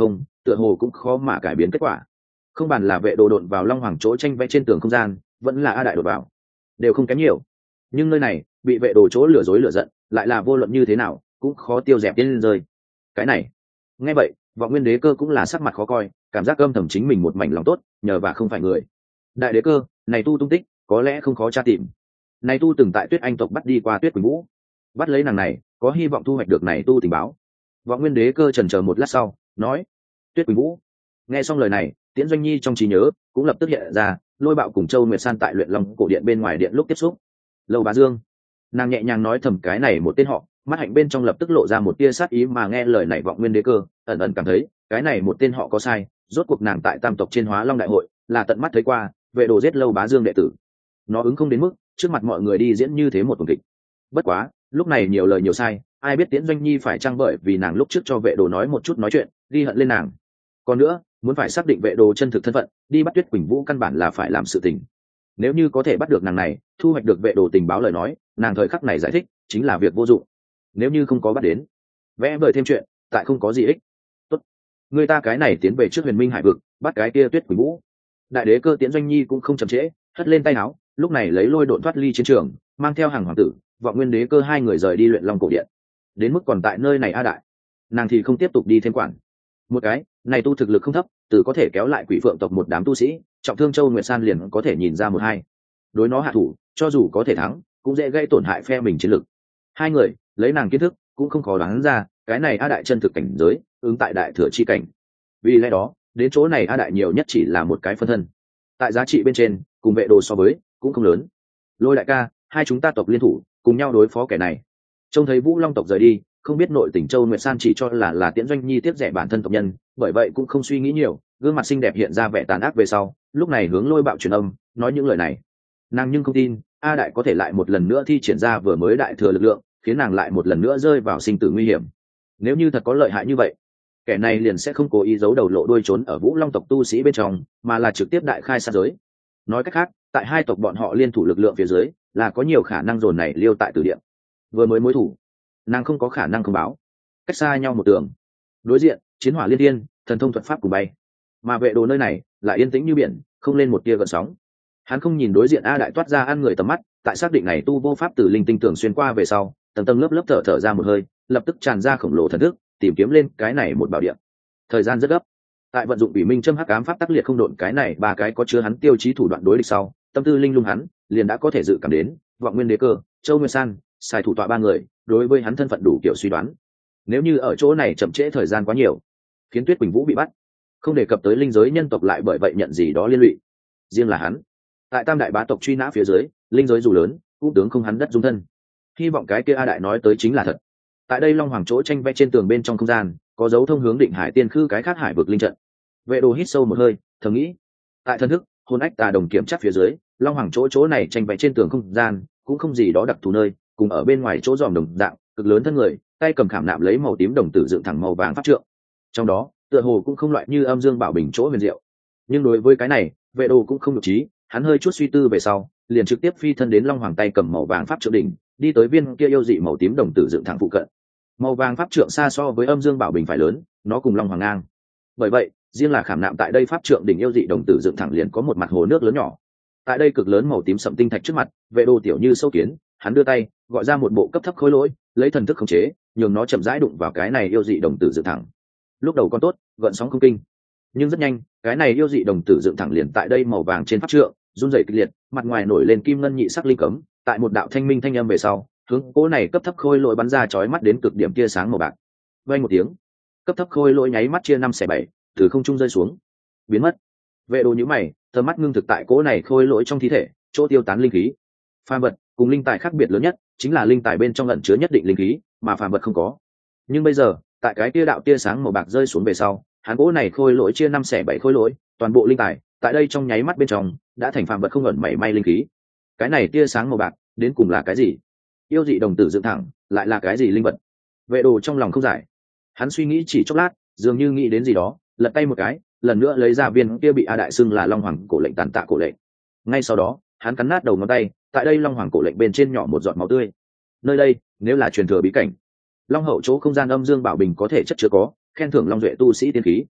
Speaker 1: tựa hồ cũng khó mà cải biến kết quả. Không bàn là vệ đồ độn vào long hoàng chỗ tranh vẽ trên tường không gian, vẫn là a đại đột vào, đều không kém nhiều. Nhưng nơi này bị vệ đồ chỗ lừa dối lừa giận, lại là vô luận như thế nào cũng khó tiêu dẹp tiến lên rơi. Cái này nghe vậy, Vọng Nguyên Đế Cơ cũng là sắc mặt khó coi, cảm giác âm thầm chính mình một mảnh lòng tốt, nhờ và không phải người. Đại đế cơ, này tu tung tích có lẽ không khó tra tìm. Này tu từng tại Tuyết Anh tộc bắt đi qua Tuyết Quỳnh Vũ, bắt lấy nàng này có hy vọng thu hoạch được này tu tình báo. Vọng Nguyên Đế Cơ chần chờ một lát sau nói, Tuyết Quỳnh Vũ. Nghe xong lời này, Tiễn Doanh Nhi trong trí nhớ cũng lập tức hiện ra Lôi Bạo cùng Châu Nguyệt San tại luyện long cổ điện bên ngoài điện lúc tiếp xúc. Lâu Bá Dương, nàng nhẹ nhàng nói thầm cái này một tên họ, mắt hạnh bên trong lập tức lộ ra một tia sát ý, mà nghe lời này Vọng Nguyên Đế Cơ ẩn ẩn cảm thấy cái này một tên họ có sai. Rốt cuộc nàng tại tam tộc trên Hóa Long đại hội là tận mắt thấy qua vệ đồ giết Lâu Bá Dương đệ tử, nó ứng không đến mức trước mặt mọi người đi diễn như thế một tuần kịch. Bất quá lúc này nhiều lời nhiều sai, ai biết Tiễn Doanh Nhi phải chăng bởi vì nàng lúc trước cho vệ đồ nói một chút nói chuyện ghi hận lên nàng. Còn nữa, muốn phải xác định vệ đồ chân thực thân phận, đi bắt Tuyết Quỳnh Vũ căn bản là phải làm sự tình. Nếu như có thể bắt được nàng này, thu hoạch được vệ đồ tình báo lời nói, nàng thời khắc này giải thích chính là việc vô dụng. Nếu như không có bắt đến, vẽ vời thêm chuyện tại không có gì ích. Tốt, người ta cái này tiến về trước Huyền Minh Hải vực, bắt cái kia Tuyết Quỳnh Vũ. Đại đế cơ Tiễn Doanh Nhi cũng không chậm trễ, hất lên tay áo, lúc này lấy lôi độn thoát ly chiến trường, mang theo hàng hoàng tử, Vọng Nguyên Đế Cơ hai người rời đi luyện long cổ điện. Đến mức còn tại nơi này a đại, nàng thì không tiếp tục đi thêm quản. Một cái này tu thực lực không thấp, từ có thể kéo lại Quỷ Phượng tộc một đám tu sĩ, trọng thương Châu Nguyệt San liền có thể nhìn ra một hai. Đối nó hạ thủ, cho dù có thể thắng, cũng dễ gây tổn hại phe mình chiến lực. Hai người lấy nàng kiến thức, cũng không khó đoán ra cái này a đại chân thực cảnh giới ứng tại đại thừa chi cảnh. Vì lẽ đó đến chỗ này a đại nhiều nhất chỉ là một cái phân thân, tại giá trị bên trên cùng vệ đồ so với cũng không lớn. Lôi đại ca, hai chúng ta tộc liên thủ cùng nhau đối phó kẻ này. Trông thấy Vũ Long tộc rời đi, không biết nội tình Châu Nguyệt San chỉ cho là là Tiễn Doanh Nhi tiếp rẻ bản thân tộc nhân, bởi vậy cũng không suy nghĩ nhiều, gương mặt xinh đẹp hiện ra vẻ tàn ác về sau, lúc này hướng Lôi Bạo truyền âm nói những lời này. Nàng nhưng không tin a đại có thể lại một lần nữa thi triển ra vừa mới đại thừa lực lượng, khiến nàng lại một lần nữa rơi vào sinh tử nguy hiểm. Nếu như thật có lợi hại như vậy, kẻ này liền sẽ không cố ý giấu đầu lộ đuôi trốn ở Vũ Long tộc tu sĩ bên trong, mà là trực tiếp đại khai sát giới. Nói cách khác, tại hai tộc bọn họ liên thủ lực lượng phía dưới, là có nhiều khả năng dồn này liêu tại tử điện. Vừa mới mối thủ, nàng không có khả năng không báo. Cách xa nhau một tường, đối diện chiến hỏa liên thiên, thần thông thuật pháp cùng bay, mà vệ đồ nơi này lại yên tĩnh như biển, không lên một tia gợn sóng. Hắn không nhìn đối diện a đại toát ra ăn người tầm mắt, tại xác định này tu vô pháp tử linh tinh tưởng xuyên qua về sau, tầng tầng lớp lớp thở thở ra một hơi, lập tức tràn ra khổng lồ thần thức, tìm kiếm lên cái này một bảo địa. Thời gian rất gấp, tại vận dụng Ủy Minh châm hắc ám pháp tắc liệt không độn cái này ba cái có chứa hắn tiêu chí thủ đoạn đối địch sau, tâm tư linh lung hắn liền đã có thể dự cảm đến Vọng Nguyên Đế Cơ, Châu Nguyên San, xài thủ tọa ba người đối với hắn thân phận đủ kiểu suy đoán. Nếu như ở chỗ này chậm trễ thời gian quá nhiều, khiến Tuyết Quỳnh Vũ bị bắt, không đề cập tới linh giới nhân tộc lại bởi vậy nhận gì đó liên lụy. Riêng là hắn, tại tam đại bá tộc truy nã phía dưới, linh giới dù lớn cũng tướng không hắn đất dung thân. Hy vọng cái kia a đại nói tới chính là thật. Tại đây Long Hoàng chỗ tranh vẽ trên tường bên trong không gian, có dấu thông hướng Định Hải Tiên Khư cái khác hải vực linh trận. Vệ đồ hít sâu một hơi, thầm nghĩ, tại thân thức hồn ách tà đồng kiểm chắc phía dưới, Long Hoàng chỗ chỗ này tranh vẽ trên tường không gian cũng không gì đó đặc thù nơi, cùng ở bên ngoài chỗ dòm đồng dạng cực lớn thân người, tay cầm khảm nạm lấy màu tím đồng tử dựng thẳng màu vàng pháp trượng. Trong đó tựa hồ cũng không loại như Âm Dương Bảo Bình chỗ huyền diệu. Nhưng đối với cái này, vệ đồ cũng không nhục trí, hắn hơi chút suy tư về sau, liền trực tiếp phi thân đến Long Hoàng tay cầm màu vàng pháp trượng đỉnh, đi tới viên kia yêu dị màu tím đồng tử dựng thẳng phụ cận. Màu vàng pháp trượng xa so với Âm Dương Bảo Bình phải lớn, nó cùng Long Hoàng ngang. Bởi vậy, riêng là khảm nạm tại đây pháp trượng đỉnh yêu dị đồng tử dựng thẳng liền có một mặt hồ nước lớn nhỏ. Tại đây cực lớn màu tím sậm tinh thạch trước mặt, vệ đồ tiểu như sâu kiến, hắn đưa tay gọi ra một bộ cấp thấp khối lỗi, lấy thần thức khống chế, nhường nó chậm rãi đụng vào cái này yêu dị đồng tử dựng thẳng. Lúc đầu còn tốt, gợn sóng không kinh, nhưng rất nhanh, cái này yêu dị đồng tử dựng thẳng liền tại đây màu vàng trên pháp trượng run rẩy kịch liệt, mặt ngoài nổi lên kim ngân nhị sắc linh cấm, tại một đạo thanh minh thanh âm về sau, hướng cỗ này cấp thấp khôi lỗi bắn ra chói mắt đến cực điểm tia sáng màu bạc. Vang một tiếng, cấp thấp khôi lỗi nháy mắt chia năm xẻ bảy, từ không trung rơi xuống, biến mất. Vệ đồ nhíu mày, tầm mắt ngưng thực tại cỗ này khôi lỗi trong thi thể, chỗ tiêu tán linh khí. Phàm vật cùng linh tài khác biệt lớn nhất chính là linh tài bên trong ẩn chứa nhất định linh khí, mà phàm vật không có. Nhưng bây giờ, tại cái tia đạo tia sáng màu bạc rơi xuống về sau, hắn cỗ này khôi lỗi chia năm xẻ bảy khôi lỗi, toàn bộ linh tài tại đây trong nháy mắt bên trong đã thành phàm vật không ẩn mảy may linh khí. Cái này tia sáng màu bạc đến cùng là cái gì? Yêu dị đồng tử dựng thẳng lại là cái gì linh vật? Vệ đồ trong lòng không giải, hắn suy nghĩ chỉ chốc lát, dường như nghĩ đến gì đó, lật tay một cái, lần nữa lấy ra viên kia bị a đại xưng là Long Hoàng cổ lệnh tàn tạ cổ lệnh. Ngay sau đó, hắn cắn nát đầu ngón tay, tại đây Long Hoàng cổ lệnh bên trên nhỏ một giọt máu tươi. Nơi đây nếu là truyền thừa bí cảnh, Long hậu chỗ không gian Âm Dương Bảo Bình có thể chất chứa có, khen thưởng Long Duệ tu sĩ tiên khí.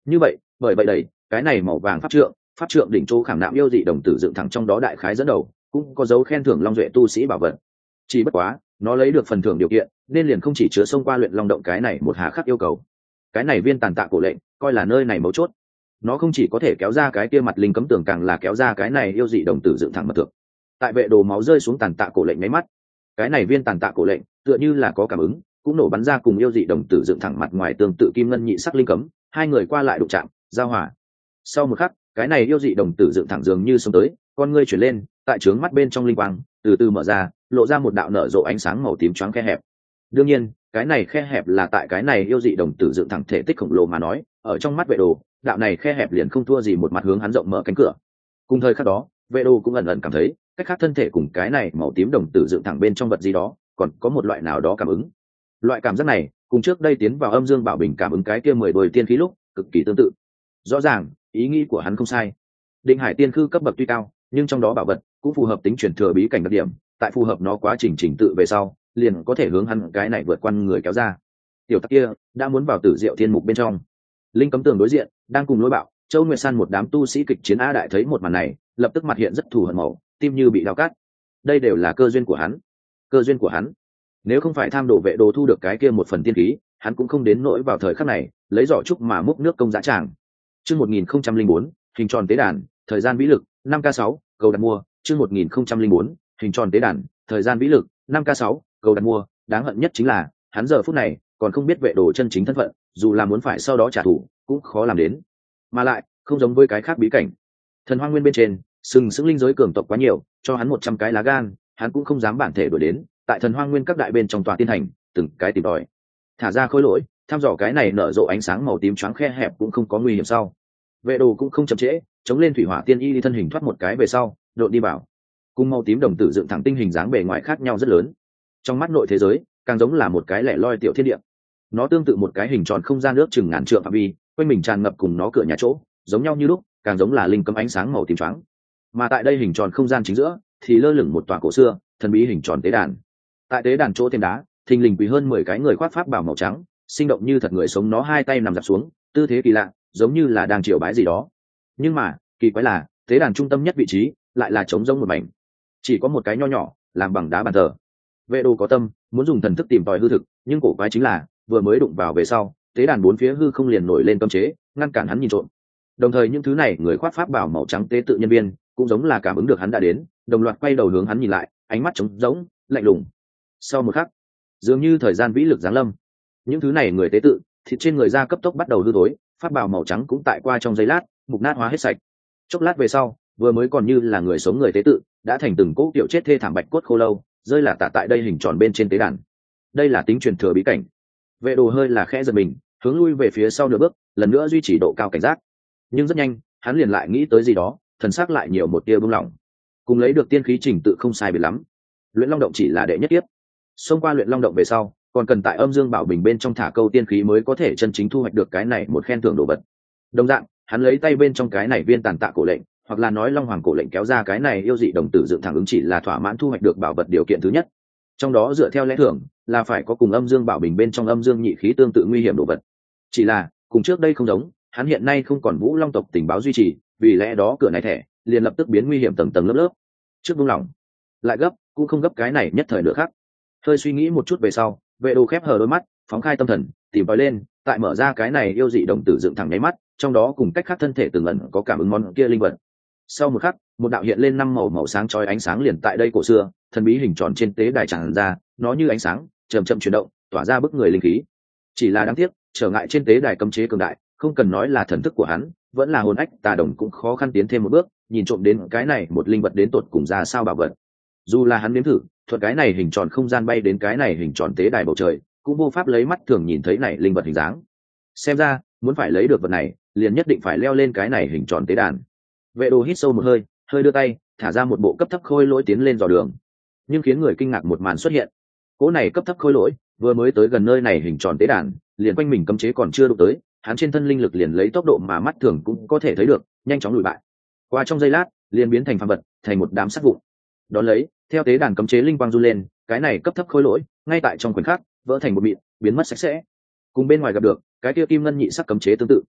Speaker 1: Như vậy bởi vậy đẩy cái này màu vàng pháp trượng pháp trượng đỉnh chỗ khảm nạm yêu dị đồng tử dựng thẳng trong đó đại khái dẫn đầu cũng có dấu khen thưởng long duệ tu sĩ bảo vật. Chỉ bất quá nó lấy được phần thưởng điều kiện nên liền không chỉ chứa xông qua luyện long động cái này một hà khắc yêu cầu. Cái này viên tàn tạ cổ lệnh coi là nơi này mấu chốt, nó không chỉ có thể kéo ra cái kia mặt linh cấm tường, càng là kéo ra cái này yêu dị đồng tử dựng thẳng mật thượng. Tại vệ đồ máu rơi xuống tàn tạ cổ lệnh nháy mắt, cái này viên tàn tạ cổ lệnh tựa như là có cảm ứng, cũng nổ bắn ra cùng yêu dị đồng tử dựng thẳng mặt ngoài tương tự kim ngân nhị sắc linh cấm, hai người qua lại đụng chạm giao hòa. Sau một khắc, cái này yêu dị đồng tử dựng thẳng dường như sống tới, con ngươi chuyển lên, tại trướng mắt bên trong linh quang từ từ mở ra, lộ ra một đạo nở rộ ánh sáng màu tím choáng khe hẹp. Đương nhiên cái này khe hẹp là tại cái này yêu dị đồng tử dựng thẳng thể tích khổng lồ mà nói, ở trong mắt vệ đồ đạo này khe hẹp liền không thua gì một mặt hướng hắn rộng mở cánh cửa. Cùng thời khắc đó vệ đồ cũng ẩn ẩn cảm thấy cách khác thân thể cùng cái này màu tím đồng tử dựng thẳng bên trong vật gì đó còn có một loại nào đó cảm ứng. Loại cảm giác này cùng trước đây tiến vào âm dương bảo bình cảm ứng cái kia mười đôi tiên khí lúc cực kỳ tương tự. Rõ ràng ý nghĩ của hắn không sai, định hải tiên khư cấp bậc tuy cao nhưng trong đó bảo vật cũng phù hợp tính chuyển thừa bí cảnh đặc điểm, tại phù hợp nó quá trình trình tự về sau liền có thể hướng hắn cái này vượt qua người kéo ra. Tiểu tắc kia đã muốn vào tử diệu thiên mục bên trong, linh cấm tường đối diện đang cùng lôi bạo Châu Nguyệt San một đám tu sĩ kịch chiến a đại thấy một màn này lập tức mặt hiện rất thù hận màu, tim như bị đau cắt. Đây đều là cơ duyên của hắn, cơ duyên của hắn. Nếu không phải tham đồ vệ đồ thu được cái kia một phần tiên khí, hắn cũng không đến nỗi vào thời khắc này lấy giỏ trúc mà múc nước công dã tràng. Chương một nghìn không trăm linh bốn, hình tròn tế đàn, thời gian vĩ lực năm k sáu, cầu đặt mua. Chương một nghìn không trăm linh bốn, hình tròn tế đàn, thời gian vĩ lực năm k sáu, cầu đặt mua. Đáng hận nhất chính là hắn giờ phút này còn không biết vệ đồ chân chính thân phận, dù là muốn phải sau đó trả thù cũng khó làm đến. Mà lại không giống với cái khác bí cảnh, thần hoang nguyên bên trên sừng sững linh giới cường tộc quá nhiều, cho hắn một trăm cái lá gan hắn cũng không dám bản thể đuổi đến tại thần hoang nguyên các đại bên trong tòa tiên thành từng cái tìm tòi thả ra khối lỗi thăm dò cái này nở rộ ánh sáng màu tím choáng khe hẹp cũng không có nguy hiểm. Sau vệ đồ cũng không chậm trễ, chống lên thủy hỏa tiên y đi thân hình thoát một cái về sau đội đi vào. Cùng màu tím đồng tử dựng thẳng tinh hình dáng bề ngoài khác nhau rất lớn, trong mắt nội thế giới càng giống là một cái lẻ loi tiểu thiên địa. Nó tương tự một cái hình tròn không gian nước chừng ngàn trượng phạm vi, quanh mình tràn ngập cùng nó cửa nhà chỗ giống nhau như lúc, càng giống là linh cấm ánh sáng màu tím choáng. Mà tại đây hình tròn không gian chính giữa thì lơ lửng một tòa cổ xưa thần bí hình tròn tế đàn. Tại tế đàn chỗ thêm đá thình lình quỳ hơn mười cái người khoác pháp bào màu trắng, sinh động như thật người sống, nó hai tay nằm dạp xuống, tư thế kỳ lạ giống như là đang triều bái gì đó. Nhưng mà kỳ quái là tế đàn trung tâm nhất vị trí lại là trống rỗng một mảnh, chỉ có một cái nho nhỏ làm bằng đá bàn thờ. Vệ đồ có tâm muốn dùng thần thức tìm tòi hư thực, nhưng cổ quái chính là vừa mới đụng vào về sau tế đàn bốn phía hư không liền nổi lên cấm chế ngăn cản hắn nhìn trộm. Đồng thời những thứ này người khoác pháp bảo màu trắng tế tự nhân viên cũng giống là cảm ứng được hắn đã đến, đồng loạt quay đầu hướng hắn nhìn lại, ánh mắt trống rỗng lạnh lùng. Sau một khắc dường như thời gian vĩ lực giáng lâm, những thứ này người tế tự thịt trên người da cấp tốc bắt đầu hư thối, pháp bảo màu trắng cũng tại qua trong giây lát mục nát hóa hết sạch. Chốc lát về sau vừa mới còn như là người sống người tế tự đã thành từng cỗ kiểu chết thê thảm bạch cốt khô lâu rơi là tả tại đây hình tròn bên trên tế đàn. Đây là tính truyền thừa bí cảnh. Vệ đồ hơi là khẽ giật mình, hướng lui về phía sau nửa bước, lần nữa duy trì độ cao cảnh giác. Nhưng rất nhanh hắn liền lại nghĩ tới gì đó, thần sắc lại nhiều một tia buông lỏng. Cùng lấy được tiên khí trình tự không sai biệt lắm, luyện long động chỉ là đệ nhất tiếp. Xông qua luyện long động về sau còn cần tại âm dương bảo bình bên trong thả câu tiên khí mới có thể chân chính thu hoạch được cái này một khen thưởng đồ vật. Đồng dạng hắn lấy tay bên trong cái này viên tàn tạ cổ lệnh, hoặc là nói long hoàng cổ lệnh kéo ra cái này yêu dị đồng tử dựng thẳng ứng chỉ là thỏa mãn thu hoạch được bảo vật điều kiện thứ nhất. Trong đó dựa theo lẽ thường là phải có cùng âm dương bảo bình bên trong âm dương nhị khí tương tự nguy hiểm đồ vật. Chỉ là cùng trước đây không giống, hắn hiện nay không còn vũ long tộc tình báo duy trì, vì lẽ đó cửa này thẻ liền lập tức biến nguy hiểm tầng tầng lớp lớp. Trước buông lỏng lại gấp cũng không gấp cái này nhất thời nữa khác. Hơi suy nghĩ một chút về sau, vệ đồ khép hờ đôi mắt, phóng khai tâm thần tìm tòi lên, tại mở ra cái này yêu dị đồng tử dựng thẳng nháy mắt, trong đó cùng cách khác thân thể từng lần có cảm ứng món kia linh vật. Sau một khắc một đạo hiện lên năm màu màu sáng chói ánh sáng liền tại đây cổ xưa thần bí hình tròn trên tế đài tràn ra, nó như ánh sáng chậm chậm chuyển động tỏa ra bức người linh khí. Chỉ là đáng tiếc trở ngại trên tế đài cấm chế cường đại, không cần nói là thần thức của hắn, vẫn là hồn ách tà đồng cũng khó khăn tiến thêm một bước nhìn trộm đến cái này một linh vật đến tột cùng ra sao bảo vật. Dù là hắn nếm thử thuật cái này hình tròn không gian bay đến cái này hình tròn tế đài bầu trời, cũng vô pháp lấy mắt thường nhìn thấy này linh vật hình dáng. Xem ra muốn phải lấy được vật này liền nhất định phải leo lên cái này hình tròn tế đàn. Vệ đồ hít sâu một hơi, hơi đưa tay thả ra một bộ cấp thấp khôi lỗi tiến lên dò đường. Nhưng khiến người kinh ngạc một màn xuất hiện. Cỗ này cấp thấp khôi lỗi vừa mới tới gần nơi này hình tròn tế đàn, liền quanh mình cấm chế còn chưa đụng tới, hắn trên thân linh lực liền lấy tốc độ mà mắt thường cũng có thể thấy được nhanh chóng lùi bại. Qua trong giây lát liền biến thành phàm vật, thành một đám sắt vụn. Đón lấy theo tế đàn cấm chế linh quang du lên, cái này cấp thấp khôi lỗi ngay tại trong khoảnh khắc vỡ thành một mịn, biến mất sạch sẽ. Cùng bên ngoài gặp được cái kia kim ngân nhị sắc cấm chế tương tự.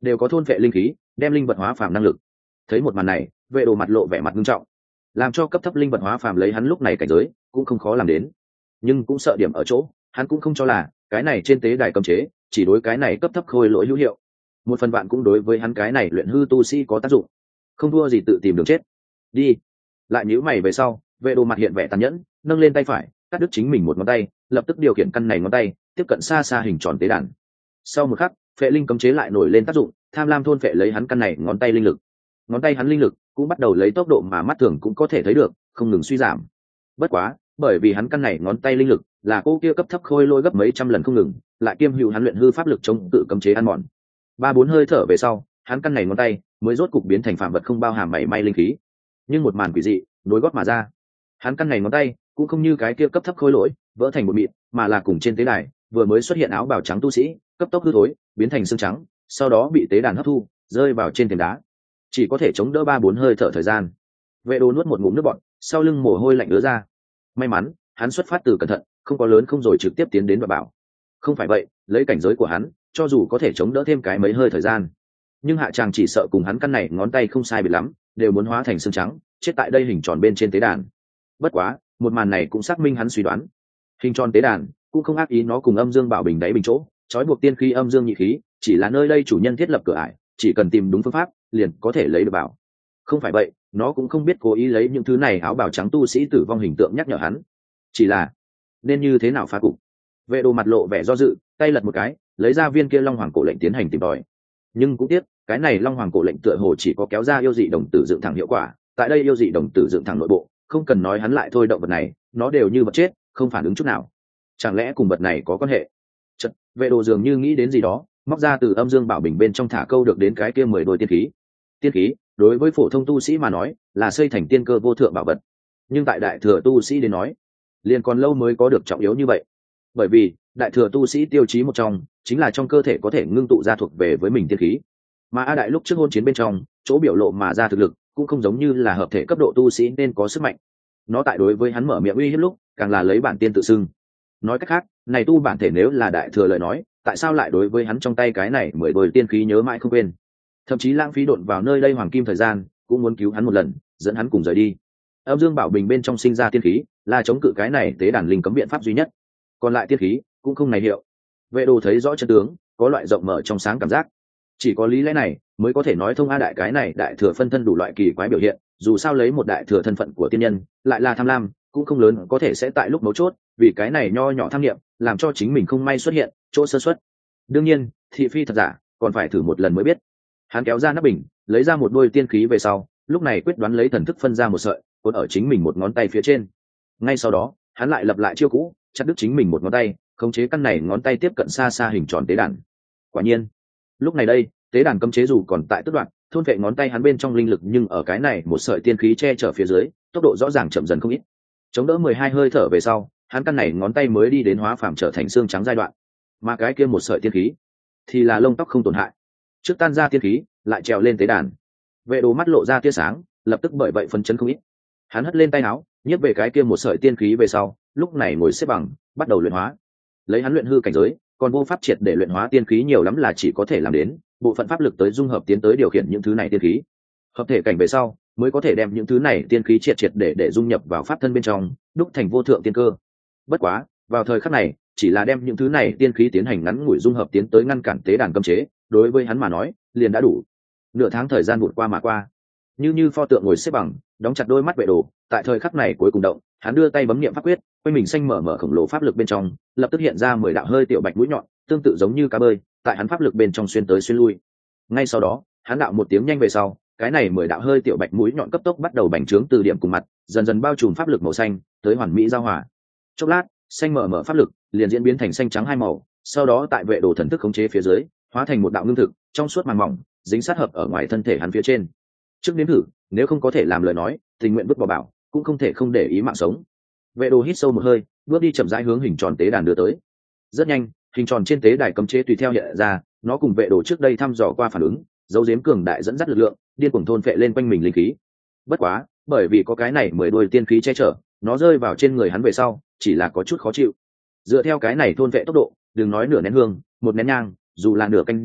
Speaker 1: đều có thôn vệ linh khí đem linh vật hóa phàm năng lực. Thấy một màn này, vệ đồ mặt lộ vẻ mặt nghiêm trọng, làm cho cấp thấp linh vật hóa phàm lấy hắn lúc này cảnh giới cũng không khó làm đến, nhưng cũng sợ điểm ở chỗ hắn cũng không cho là cái này trên tế đài cấm chế chỉ đối cái này cấp thấp khôi lỗi hữu hiệu, một phần bạn cũng đối với hắn cái này luyện hư tu sĩ có tác dụng, không thua gì tự tìm đường chết. Đi. Lại nhíu mày về sau, vệ đồ mặt hiện vẻ tàn nhẫn, nâng lên tay phải cắt đứt chính mình một ngón tay, lập tức điều khiển căn này ngón tay tiếp cận xa xa hình tròn tế đàn. Sau một khắc, phệ linh cấm chế lại nổi lên tác dụng, tham lam thôn phệ lấy hắn căn này ngón tay linh lực. Ngón tay hắn linh lực cũng bắt đầu lấy tốc độ mà mắt thường cũng có thể thấy được không ngừng suy giảm. Bất quá, bởi vì hắn căn này ngón tay linh lực là cô kia cấp thấp khôi lôi gấp mấy trăm lần không ngừng, lại kiêm hữu hắn luyện hư pháp lực chống tự cấm chế ăn mòn. Ba bốn hơi thở về sau, hắn căn này ngón tay mới rốt cục biến thành phạm vật không bao hàm mảy may linh khí. Nhưng một màn quỷ dị nối gót mà ra, hắn căn này ngón tay cũng không như cái kia cấp thấp khôi lỗi vỡ thành một mịn, mà là cùng trên tế đài vừa mới xuất hiện áo bào trắng tu sĩ cấp tốc hư thối biến thành xương trắng, sau đó bị tế đàn hấp thu rơi vào trên thềm đá, chỉ có thể chống đỡ ba bốn hơi thở thời gian. Vệ đồ nuốt một ngụm nước bọt, sau lưng mồ hôi lạnh ứa ra. May mắn hắn xuất phát từ cẩn thận, không có lớn không rồi trực tiếp tiến đến và bảo. Không phải vậy, lấy cảnh giới của hắn, cho dù có thể chống đỡ thêm cái mấy hơi thời gian, nhưng hạ tràng chỉ sợ cùng hắn căn này ngón tay không sai biệt lắm, đều muốn hóa thành xương trắng, chết tại đây hình tròn bên trên tế đàn. Bất quá, một màn này cũng xác minh hắn suy đoán. Hình tròn tế đàn cũng không ác ý nó cùng âm dương bảo bình đáy bình chỗ, trói buộc tiên khí âm dương nhị khí, chỉ là nơi đây chủ nhân thiết lập cửa ải, chỉ cần tìm đúng phương pháp, liền có thể lấy được bảo. Không phải vậy, nó cũng không biết cố ý lấy những thứ này áo bào trắng tu sĩ tử vong hình tượng nhắc nhở hắn. Chỉ là nên như thế nào phá cục? Vệ đồ mặt lộ vẻ do dự, tay lật một cái, lấy ra viên kia long hoàng cổ lệnh tiến hành tìm tòi. Nhưng cũng tiếc, cái này long hoàng cổ lệnh tựa hồ chỉ có kéo ra yêu dị đồng tử dựng thẳng hiệu quả. Tại đây yêu dị đồng tử dựng thẳng nội bộ, không cần nói hắn lại thôi động vật này, nó đều như vật chết, không phản ứng chút nào. Chẳng lẽ cùng vật này có quan hệ? Chật, vệ đồ dường như nghĩ đến gì đó, móc ra từ âm dương bảo bình bên trong thả câu được đến cái kia mười đôi tiên khí. Tiên khí đối với phổ thông tu sĩ mà nói là xây thành tiên cơ vô thượng bảo vật, nhưng tại đại thừa tu sĩ đến nói liền còn lâu mới có được trọng yếu như vậy. Bởi vì đại thừa tu sĩ tiêu chí một trong chính là trong cơ thể có thể ngưng tụ ra thuộc về với mình tiên khí, mà a đại lúc trước hôn chiến bên trong chỗ biểu lộ mà ra thực lực cũng không giống như là hợp thể cấp độ tu sĩ nên có sức mạnh. Nó tại đối với hắn mở miệng uy hiếp lúc càng là lấy bản tiên tự xưng. Nói cách khác, này tu bản thể nếu là đại thừa lời nói, tại sao lại đối với hắn trong tay cái này mười đôi tiên khí nhớ mãi không quên, thậm chí lãng phí đột vào nơi đây hoàng kim thời gian cũng muốn cứu hắn một lần, dẫn hắn cùng rời đi. Âm dương bảo bình bên trong sinh ra tiên khí là chống cự cái này tế đàn linh cấm biện pháp duy nhất, còn lại tiên khí cũng không này hiệu. Vệ đồ thấy rõ chân tướng, có loại rộng mở trong sáng cảm giác, chỉ có lý lẽ này mới có thể nói thông a đại cái này đại thừa phân thân đủ loại kỳ quái biểu hiện. Dù sao lấy một đại thừa thân phận của tiên nhân lại là tham lam cũng không lớn, có thể sẽ tại lúc mấu chốt vì cái này nho nhỏ tham niệm làm cho chính mình không may xuất hiện chỗ sơ xuất. Đương nhiên thị phi thật giả còn phải thử một lần mới biết. Hắn kéo ra nắp bình, lấy ra một đôi tiên khí về sau, lúc này quyết đoán lấy thần thức phân ra một sợi cuốn ở chính mình một ngón tay phía trên. Ngay sau đó hắn lại lập lại chiêu cũ, chặt đứt chính mình một ngón tay, khống chế căn này ngón tay tiếp cận xa xa hình tròn tế đàn. Quả nhiên lúc này đây tế đàn cấm chế dù còn tại tức đoạn, thôn vệ ngón tay hắn bên trong linh lực, nhưng ở cái này một sợi tiên khí che chở phía dưới, tốc độ rõ ràng chậm dần không ít. Chống đỡ mười hai hơi thở về sau, hắn căn này ngón tay mới đi đến hóa phàm trở thành xương trắng giai đoạn, mà cái kia một sợi tiên khí thì là lông tóc không tổn hại. Trước tan ra tiên khí, lại trèo lên tế đàn. Vệ đồ mắt lộ ra tia sáng, lập tức bởi vậy phấn chấn không ít. Hắn hất lên tay áo, nhấc về cái kia một sợi tiên khí về sau, lúc này ngồi xếp bằng, bắt đầu luyện hóa. Lấy hắn luyện hư cảnh giới, còn vô pháp triệt để luyện hóa tiên khí nhiều lắm là chỉ có thể làm đến bộ phận pháp lực tới dung hợp tiến tới điều khiển những thứ này tiên khí. Hợp thể cảnh về sau mới có thể đem những thứ này tiên khí triệt triệt để để dung nhập vào pháp thân bên trong, đúc thành vô thượng tiên cơ. Bất quá vào thời khắc này, chỉ là đem những thứ này tiên khí tiến hành ngắn ngủi dung hợp tiến tới ngăn cản tế đàn cấm chế, đối với hắn mà nói liền đã đủ. Nửa tháng thời gian vụt qua mà qua, như như pho tượng ngồi xếp bằng, đóng chặt đôi mắt vệ đồ. Tại thời khắc này cuối cùng động, hắn đưa tay bấm niệm pháp quyết, quanh mình xanh mở mở khổng lồ pháp lực bên trong lập tức hiện ra mười đạo hơi tiểu bạch mũi nhọn, tương tự giống như cá bơi, tại hắn pháp lực bên trong xuyên tới xuyên lui. Ngay sau đó hắn đạo một tiếng nhanh về sau, cái này mười đạo hơi tiểu bạch mũi nhọn cấp tốc bắt đầu bành trướng từ điểm cùng mặt, dần dần bao trùm pháp lực màu xanh tới hoàn mỹ giao hòa. Chốc lát, xanh mở mở pháp lực liền diễn biến thành xanh trắng hai màu, sau đó tại vệ đồ thần thức khống chế phía dưới, hóa thành một đạo ngưng thực trong suốt màng mỏng, dính sát hợp ở ngoài thân thể hắn phía trên. Trước nếm thử, nếu không có thể làm lời nói, tình nguyện vứt bỏ bảo, cũng không thể không để ý mạng sống. Vệ đồ hít sâu một hơi, bước đi chậm rãi hướng hình tròn tế đàn đưa tới. Rất nhanh, hình tròn trên tế đài cấm chế tùy theo hiện ra, nó cùng vệ đồ trước đây thăm dò qua phản ứng, dấu diếm cường đại dẫn dắt lực lượng, điên cuồng thôn phệ lên quanh mình linh khí. Bất quá, bởi vì có cái này mười đuôi tiên khí che chở, nó rơi vào trên người hắn về sau, chỉ là có chút khó chịu. Dựa theo cái này thôn vệ tốc độ, đừng nói nửa nén hương, một nén nhang, dù là nửa canh giờ,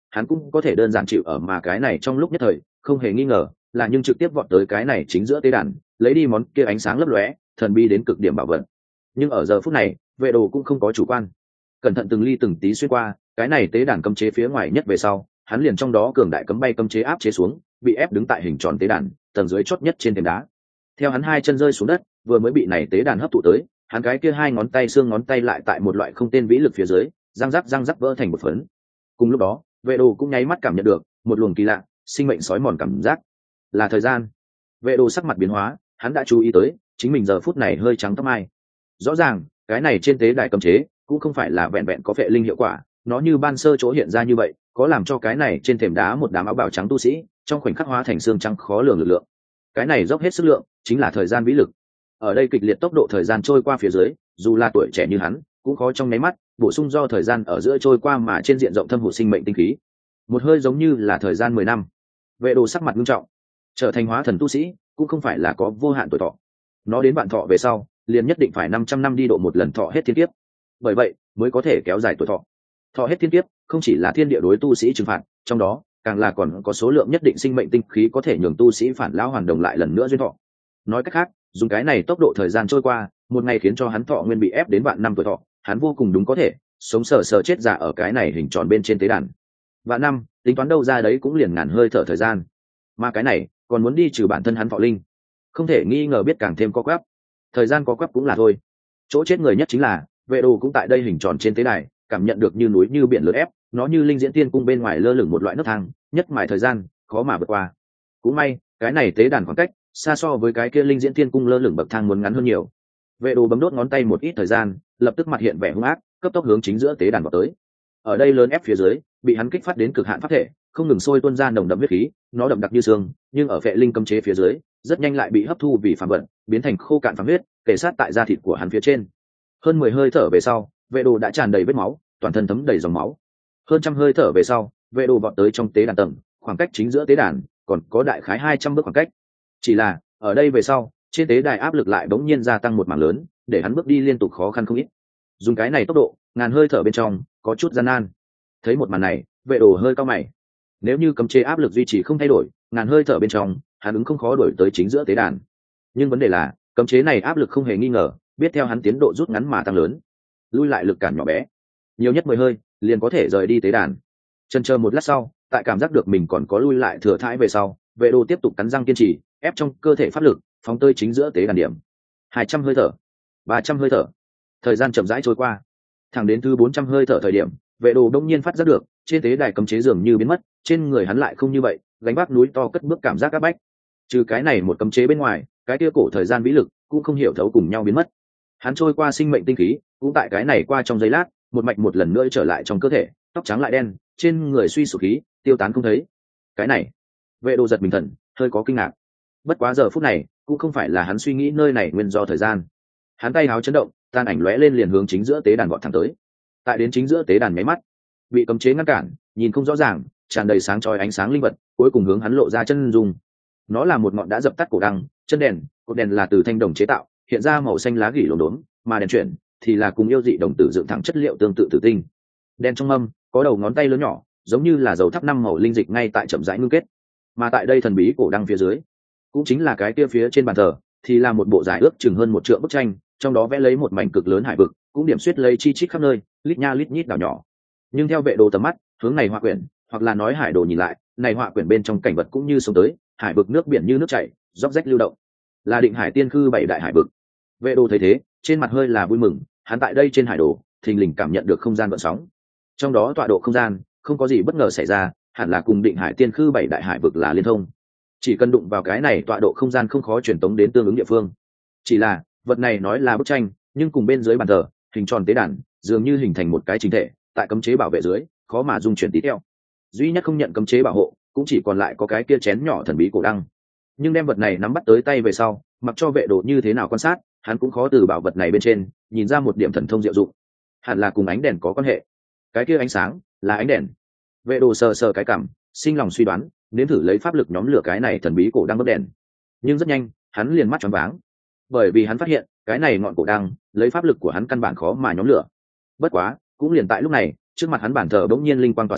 Speaker 1: hắn cũng có thể đơn giản chịu ở, mà cái này trong lúc nhất thời không hề nghi ngờ là nhưng trực tiếp vọt tới cái này chính giữa tế đàn, lấy đi món kia ánh sáng lấp lóe thần bi đến cực điểm bảo vật. Nhưng ở giờ phút này vệ đồ cũng không có chủ quan, cẩn thận từng ly từng tí xuyên qua cái này tế đàn cấm chế phía ngoài nhất về sau, hắn liền trong đó cường đại cấm bay cấm chế áp chế xuống, bị ép đứng tại hình tròn tế đàn tầng dưới chót nhất trên thềm đá. Theo hắn hai chân rơi xuống đất, vừa mới bị này tế đàn hấp thụ tới, hắn cái kia hai ngón tay xương ngón tay lại tại một loại không tên vĩ lực phía dưới răng rắc răng rắc vỡ thành một phấn. Cùng lúc đó vệ đồ cũng nháy mắt cảm nhận được một luồng kỳ lạ sinh mệnh sói mòn cảm giác, là thời gian. Vệ đồ sắc mặt biến hóa, hắn đã chú ý tới chính mình giờ phút này hơi trắng tóc mai. Rõ ràng cái này trên tế đài cấm chế cũng không phải là vẹn vẹn có vệ linh hiệu quả, nó như ban sơ chỗ hiện ra như vậy, có làm cho cái này trên thềm đá một đám áo bào trắng tu sĩ trong khoảnh khắc hóa thành xương trắng khó lường lực lượng. Cái này dốc hết sức lượng chính là thời gian vĩ lực. Ở đây kịch liệt tốc độ thời gian trôi qua phía dưới, dù là tuổi trẻ như hắn cũng khó trong nháy mắt bổ sung do thời gian ở giữa trôi qua mà trên diện rộng thâm hụt sinh mệnh tinh khí, một hơi giống như là thời gian mười năm. Vệ đồ sắc mặt nghiêm trọng, trở thành hóa thần tu sĩ cũng không phải là có vô hạn tuổi thọ, nó đến vạn thọ về sau liền nhất định phải năm trăm năm đi độ một lần thọ hết thiên kiếp, bởi vậy mới có thể kéo dài tuổi thọ. Thọ hết thiên kiếp không chỉ là thiên địa đối tu sĩ trừng phạt, trong đó càng là còn có số lượng nhất định sinh mệnh tinh khí có thể nhường tu sĩ phản lão hoàn đồng lại lần nữa duyên thọ. Nói cách khác, dùng cái này tốc độ thời gian trôi qua, một ngày khiến cho hắn thọ nguyên bị ép đến vạn năm tuổi thọ, hắn vô cùng đúng có thể sống sờ sờ chết già ở cái này hình tròn bên trên tế đàn. Vạn năm tính toán đâu ra đấy cũng liền ngàn hơi thở thời gian, mà cái này còn muốn đi trừ bản thân hắn thọ linh, không thể nghi ngờ biết càng thêm có quắp. Thời gian có quắp cũng là thôi, chỗ chết người nhất chính là vệ đồ cũng tại đây hình tròn trên tế đài cảm nhận được như núi như biển lớn ép, nó như linh diễn tiên cung bên ngoài lơ lửng một loại nấc thang, nhất mài thời gian khó mà vượt qua. Cũng may cái này tế đàn khoảng cách xa so với cái kia linh diễn tiên cung lơ lửng bậc thang muốn ngắn hơn nhiều. Vệ đồ bấm đốt ngón tay một ít thời gian, lập tức mặt hiện vẻ hung ác, cấp tốc hướng chính giữa tế đàn vào tới. Ở đây lớn ép phía dưới bị hắn kích phát đến cực hạn pháp thể, không ngừng sôi tuôn ra nồng đậm huyết khí, nó đậm đặc như xương, nhưng ở vệ linh cấm chế phía dưới rất nhanh lại bị hấp thu vì phàm vật, biến thành khô cạn phàm huyết, kề sát tại da thịt của hắn phía trên. Hơn mười hơi thở về sau, vệ đồ đã tràn đầy vết máu, toàn thân thấm đầy dòng máu. Hơn trăm hơi thở về sau, vệ đồ vọt tới trong tế đàn tầng, khoảng cách chính giữa tế đàn còn có đại khái hai trăm bước khoảng cách. Chỉ là ở đây về sau, trên tế đài áp lực lại bỗng nhiên gia tăng một mảng lớn, để hắn bước đi liên tục khó khăn không ít. Dùng cái này tốc độ, ngàn hơi thở bên trong có chút gian nan. Thấy một màn này, vệ đồ hơi cao mày. Nếu như cấm chế áp lực duy trì không thay đổi, ngàn hơi thở bên trong hắn ứng không khó đổi tới chính giữa tế đàn. Nhưng vấn đề là cấm chế này áp lực không hề nghi ngờ biết theo hắn tiến độ rút ngắn mà tăng lớn. Lui lại lực cản nhỏ bé, nhiều nhất mười hơi liền có thể rời đi tế đàn. Chần chờ một lát sau, tại cảm giác được mình còn có lui lại thừa thãi về sau, vệ đồ tiếp tục cắn răng kiên trì, ép trong cơ thể pháp lực phóng tơi chính giữa tế đàn điểm. Hai trăm hơi thở, ba trăm hơi thở, thời gian chậm rãi trôi qua, thẳng đến thứ bốn trăm hơi thở thời điểm, vệ đồ đông nhiên phát giác được trên tế đài cấm chế dường như biến mất, trên người hắn lại không như vậy, gánh vác núi to cất bước cảm giác áp bách. Trừ cái này một cấm chế bên ngoài, cái kia cổ thời gian vĩ lực cũng không hiểu thấu cùng nhau biến mất. Hắn trôi qua sinh mệnh tinh khí cũng tại cái này qua trong giây lát một mạch một lần nữa trở lại trong cơ thể, tóc trắng lại đen, trên người suy sụp khí tiêu tán không thấy. Cái này, vệ đồ giật mình thần, hơi có kinh ngạc. Bất quá giờ phút này cũng không phải là hắn suy nghĩ nơi này nguyên do thời gian. Hắn tay háo chấn động, tan ảnh lóe lên liền hướng chính giữa tế đàn vọt thẳng tới. Tại đến chính giữa tế đàn nháy mắt, bị cấm chế ngăn cản, nhìn không rõ ràng, tràn đầy sáng chói ánh sáng linh vật, cuối cùng hướng hắn lộ ra chân dung. Nó là một ngọn đã dập tắt cổ đăng, chân đèn, cột đèn là từ thanh đồng chế tạo, hiện ra màu xanh lá gỉ lốm đốm, mà đèn chuyển thì là cùng yêu dị đồng tử dựng thẳng chất liệu tương tự tử tinh. Đèn trong mâm có đầu ngón tay lớn nhỏ, giống như là dầu thắp năm màu linh dịch ngay tại chậm rãi ngưng kết. Mà tại đây thần bí cổ đăng phía dưới, cũng chính là cái kia phía trên bàn thờ, thì là một bộ giải ước chừng hơn một trượng bức tranh, trong đó vẽ lấy một mảnh cực lớn hải vực, cũng điểm xuyết lấy chi chít khắp nơi, lít nha lít nhít đảo nhỏ. Nhưng theo vệ đồ tầm mắt hướng này họa quyển, hoặc là nói hải đồ nhìn lại, này họa quyển bên trong cảnh vật cũng như sống tới, hải vực nước biển như nước chảy, róc rách lưu động, là Định Hải Tiên Khư bảy đại hải vực. Vệ đồ thấy thế, trên mặt hơi là vui mừng, hắn tại đây trên hải đồ thình lình cảm nhận được không gian gợn sóng. Trong đó tọa độ không gian không có gì bất ngờ xảy ra, hẳn là cùng Định Hải Tiên Khư bảy đại hải vực là liên thông. Chỉ cần đụng vào cái này tọa độ không gian không khó truyền tống đến tương ứng địa phương. Chỉ là vật này nói là bức tranh, nhưng cùng bên dưới bàn thờ hình tròn tế đàn dường như hình thành một cái chính thể, tại cấm chế bảo vệ dưới khó mà dung chuyển tí teo. Duy nhất không nhận cấm chế bảo hộ cũng chỉ còn lại có cái kia chén nhỏ thần bí cổ đăng. Nhưng đem vật này nắm bắt tới tay về sau, mặc cho vệ đồ như thế nào quan sát, hắn cũng khó từ bảo vật này bên trên nhìn ra một điểm thần thông diệu dụng. Hẳn là cùng ánh đèn có quan hệ. Cái kia ánh sáng là ánh đèn. Vệ đồ sờ sờ cái cằm, sinh lòng suy đoán, nếm thử lấy pháp lực nhóm lửa cái này thần bí cổ đăng bấc đèn. Nhưng rất nhanh hắn liền mắt choáng váng, bởi vì hắn phát hiện cái này ngọn cổ đăng lấy pháp lực của hắn căn bản khó mà nhóm lửa. Bất quá cũng liền tại lúc này, trước mặt hắn bản thờ bỗng nhiên linh quang tỏa sáng,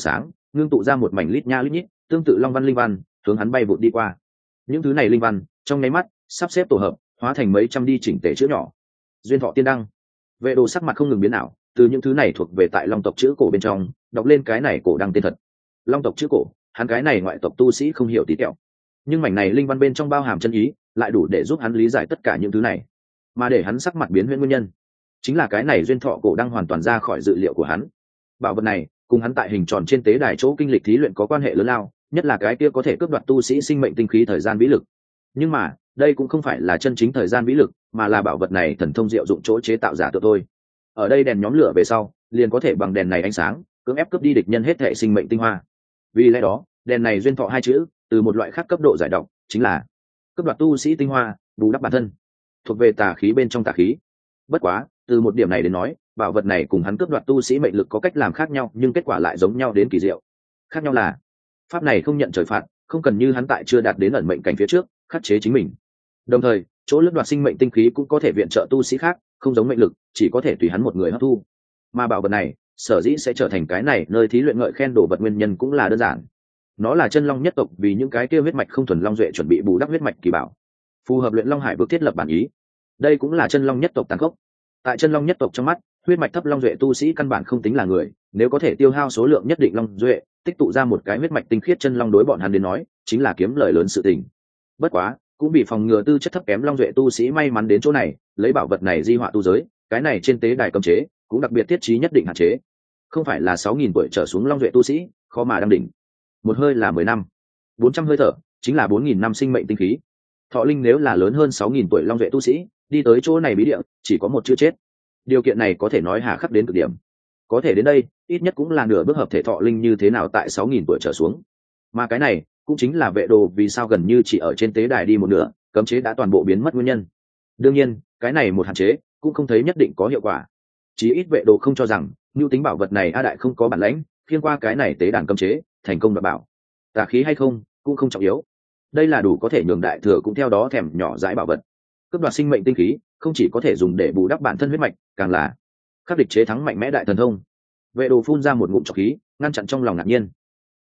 Speaker 1: ngưng tụ ra một mảnh lít nha lít nhít tương tự long văn linh văn hướng hắn bay vụt đi qua. Những thứ này linh văn trong nháy mắt sắp xếp tổ hợp hóa thành mấy trăm đi chỉnh tề chữ nhỏ. Duyên thọ tiên đăng. Vệ đồ sắc mặt không ngừng biến ảo, từ những thứ này thuộc về tại long tộc chữ cổ bên trong đọc lên cái này cổ đăng tên thật. Long tộc chữ cổ, hắn cái này ngoại tộc tu sĩ không hiểu tí tẹo, nhưng mảnh này linh văn bên trong bao hàm chân ý lại đủ để giúp hắn lý giải tất cả những thứ này. Mà để hắn sắc mặt biến huyễn nguyên nhân chính là cái này duyên thọ cổ đăng hoàn toàn ra khỏi dự liệu của hắn. Bảo vật này cùng hắn tại hình tròn trên tế đài chỗ kinh lịch thí luyện có quan hệ lớn lao, nhất là cái kia có thể cướp đoạt tu sĩ sinh mệnh tinh khí thời gian vĩ lực. Nhưng mà đây cũng không phải là chân chính thời gian vĩ lực, mà là bảo vật này thần thông diệu dụng chỗ chế tạo giả tự thôi. Ở đây đèn nhóm lửa về sau liền có thể bằng đèn này ánh sáng cưỡng ép cướp đi địch nhân hết thể sinh mệnh tinh hoa. Vì lẽ đó đèn này duyên thọ hai chữ từ một loại khác cấp độ giải độc chính là cướp đoạt tu sĩ tinh hoa, bù đắp bản thân, thuộc về tà khí bên trong tà khí. Bất quá từ một điểm này đến nói, bảo vật này cùng hắn cướp đoạt tu sĩ mệnh lực có cách làm khác nhau, nhưng kết quả lại giống nhau đến kỳ diệu. Khác nhau là pháp này không nhận trời phạt, không cần như hắn tại chưa đạt đến ẩn mệnh cảnh phía trước khắc chế chính mình. Đồng thời chỗ lướt đoạt sinh mệnh tinh khí cũng có thể viện trợ tu sĩ khác, không giống mệnh lực chỉ có thể tùy hắn một người hấp thu. Mà bảo vật này sở dĩ sẽ trở thành cái này nơi thí luyện ngợi khen đồ vật nguyên nhân cũng là đơn giản, nó là chân long nhất tộc vì những cái kia huyết mạch không thuần long duệ chuẩn bị bù đắp huyết mạch kỳ bảo, phù hợp luyện long hải vực thiết lập bản ý. Đây cũng là chân long nhất tộc tàn khốc. Tại chân long nhất tộc trong mắt, huyết mạch thấp long duệ tu sĩ căn bản không tính là người, nếu có thể tiêu hao số lượng nhất định long duệ tích tụ ra một cái huyết mạch tinh khiết chân long, đối bọn hắn đến nói chính là kiếm lời lớn sự tình. Bất quá cũng bị phòng ngừa tư chất thấp kém long duệ tu sĩ may mắn đến chỗ này lấy bảo vật này di họa tu giới, cái này trên tế đài cấm chế cũng đặc biệt thiết trí nhất định hạn chế, không phải là sáu nghìn tuổi trở xuống long duệ tu sĩ khó mà đăng đỉnh. Một hơi là mười năm, bốn trăm hơi thở chính là bốn nghìn năm sinh mệnh tinh khí. Thọ linh nếu là lớn hơn sáu nghìn tuổi long duệ tu sĩ đi tới chỗ này bí địa chỉ có một chữ chết. Điều kiện này có thể nói hà khắc đến cực điểm, có thể đến đây ít nhất cũng là nửa bước hợp thể thọ linh như thế nào tại sáu nghìn tuổi trở xuống. Mà cái này cũng chính là vệ đồ vì sao gần như chỉ ở trên tế đài đi một nửa cấm chế đã toàn bộ biến mất nguyên nhân. Đương nhiên cái này một hạn chế cũng không thấy nhất định có hiệu quả, chí ít vệ đồ không cho rằng mưu tính bảo vật này a đại không có bản lãnh khiên qua cái này tế đàn cấm chế thành công đảm bảo. Tà khí hay không cũng không trọng yếu, đây là đủ có thể nhường đại thừa cũng theo đó thèm nhỏ dãi bảo vật. Cướp đoạt sinh mệnh tinh khí không chỉ có thể dùng để bù đắp bản thân huyết mạch, càng là khắc địch chế thắng mạnh mẽ đại thần thông. Vệ đồ phun ra một ngụm trọc khí ngăn chặn trong lòng ngạc nhiên.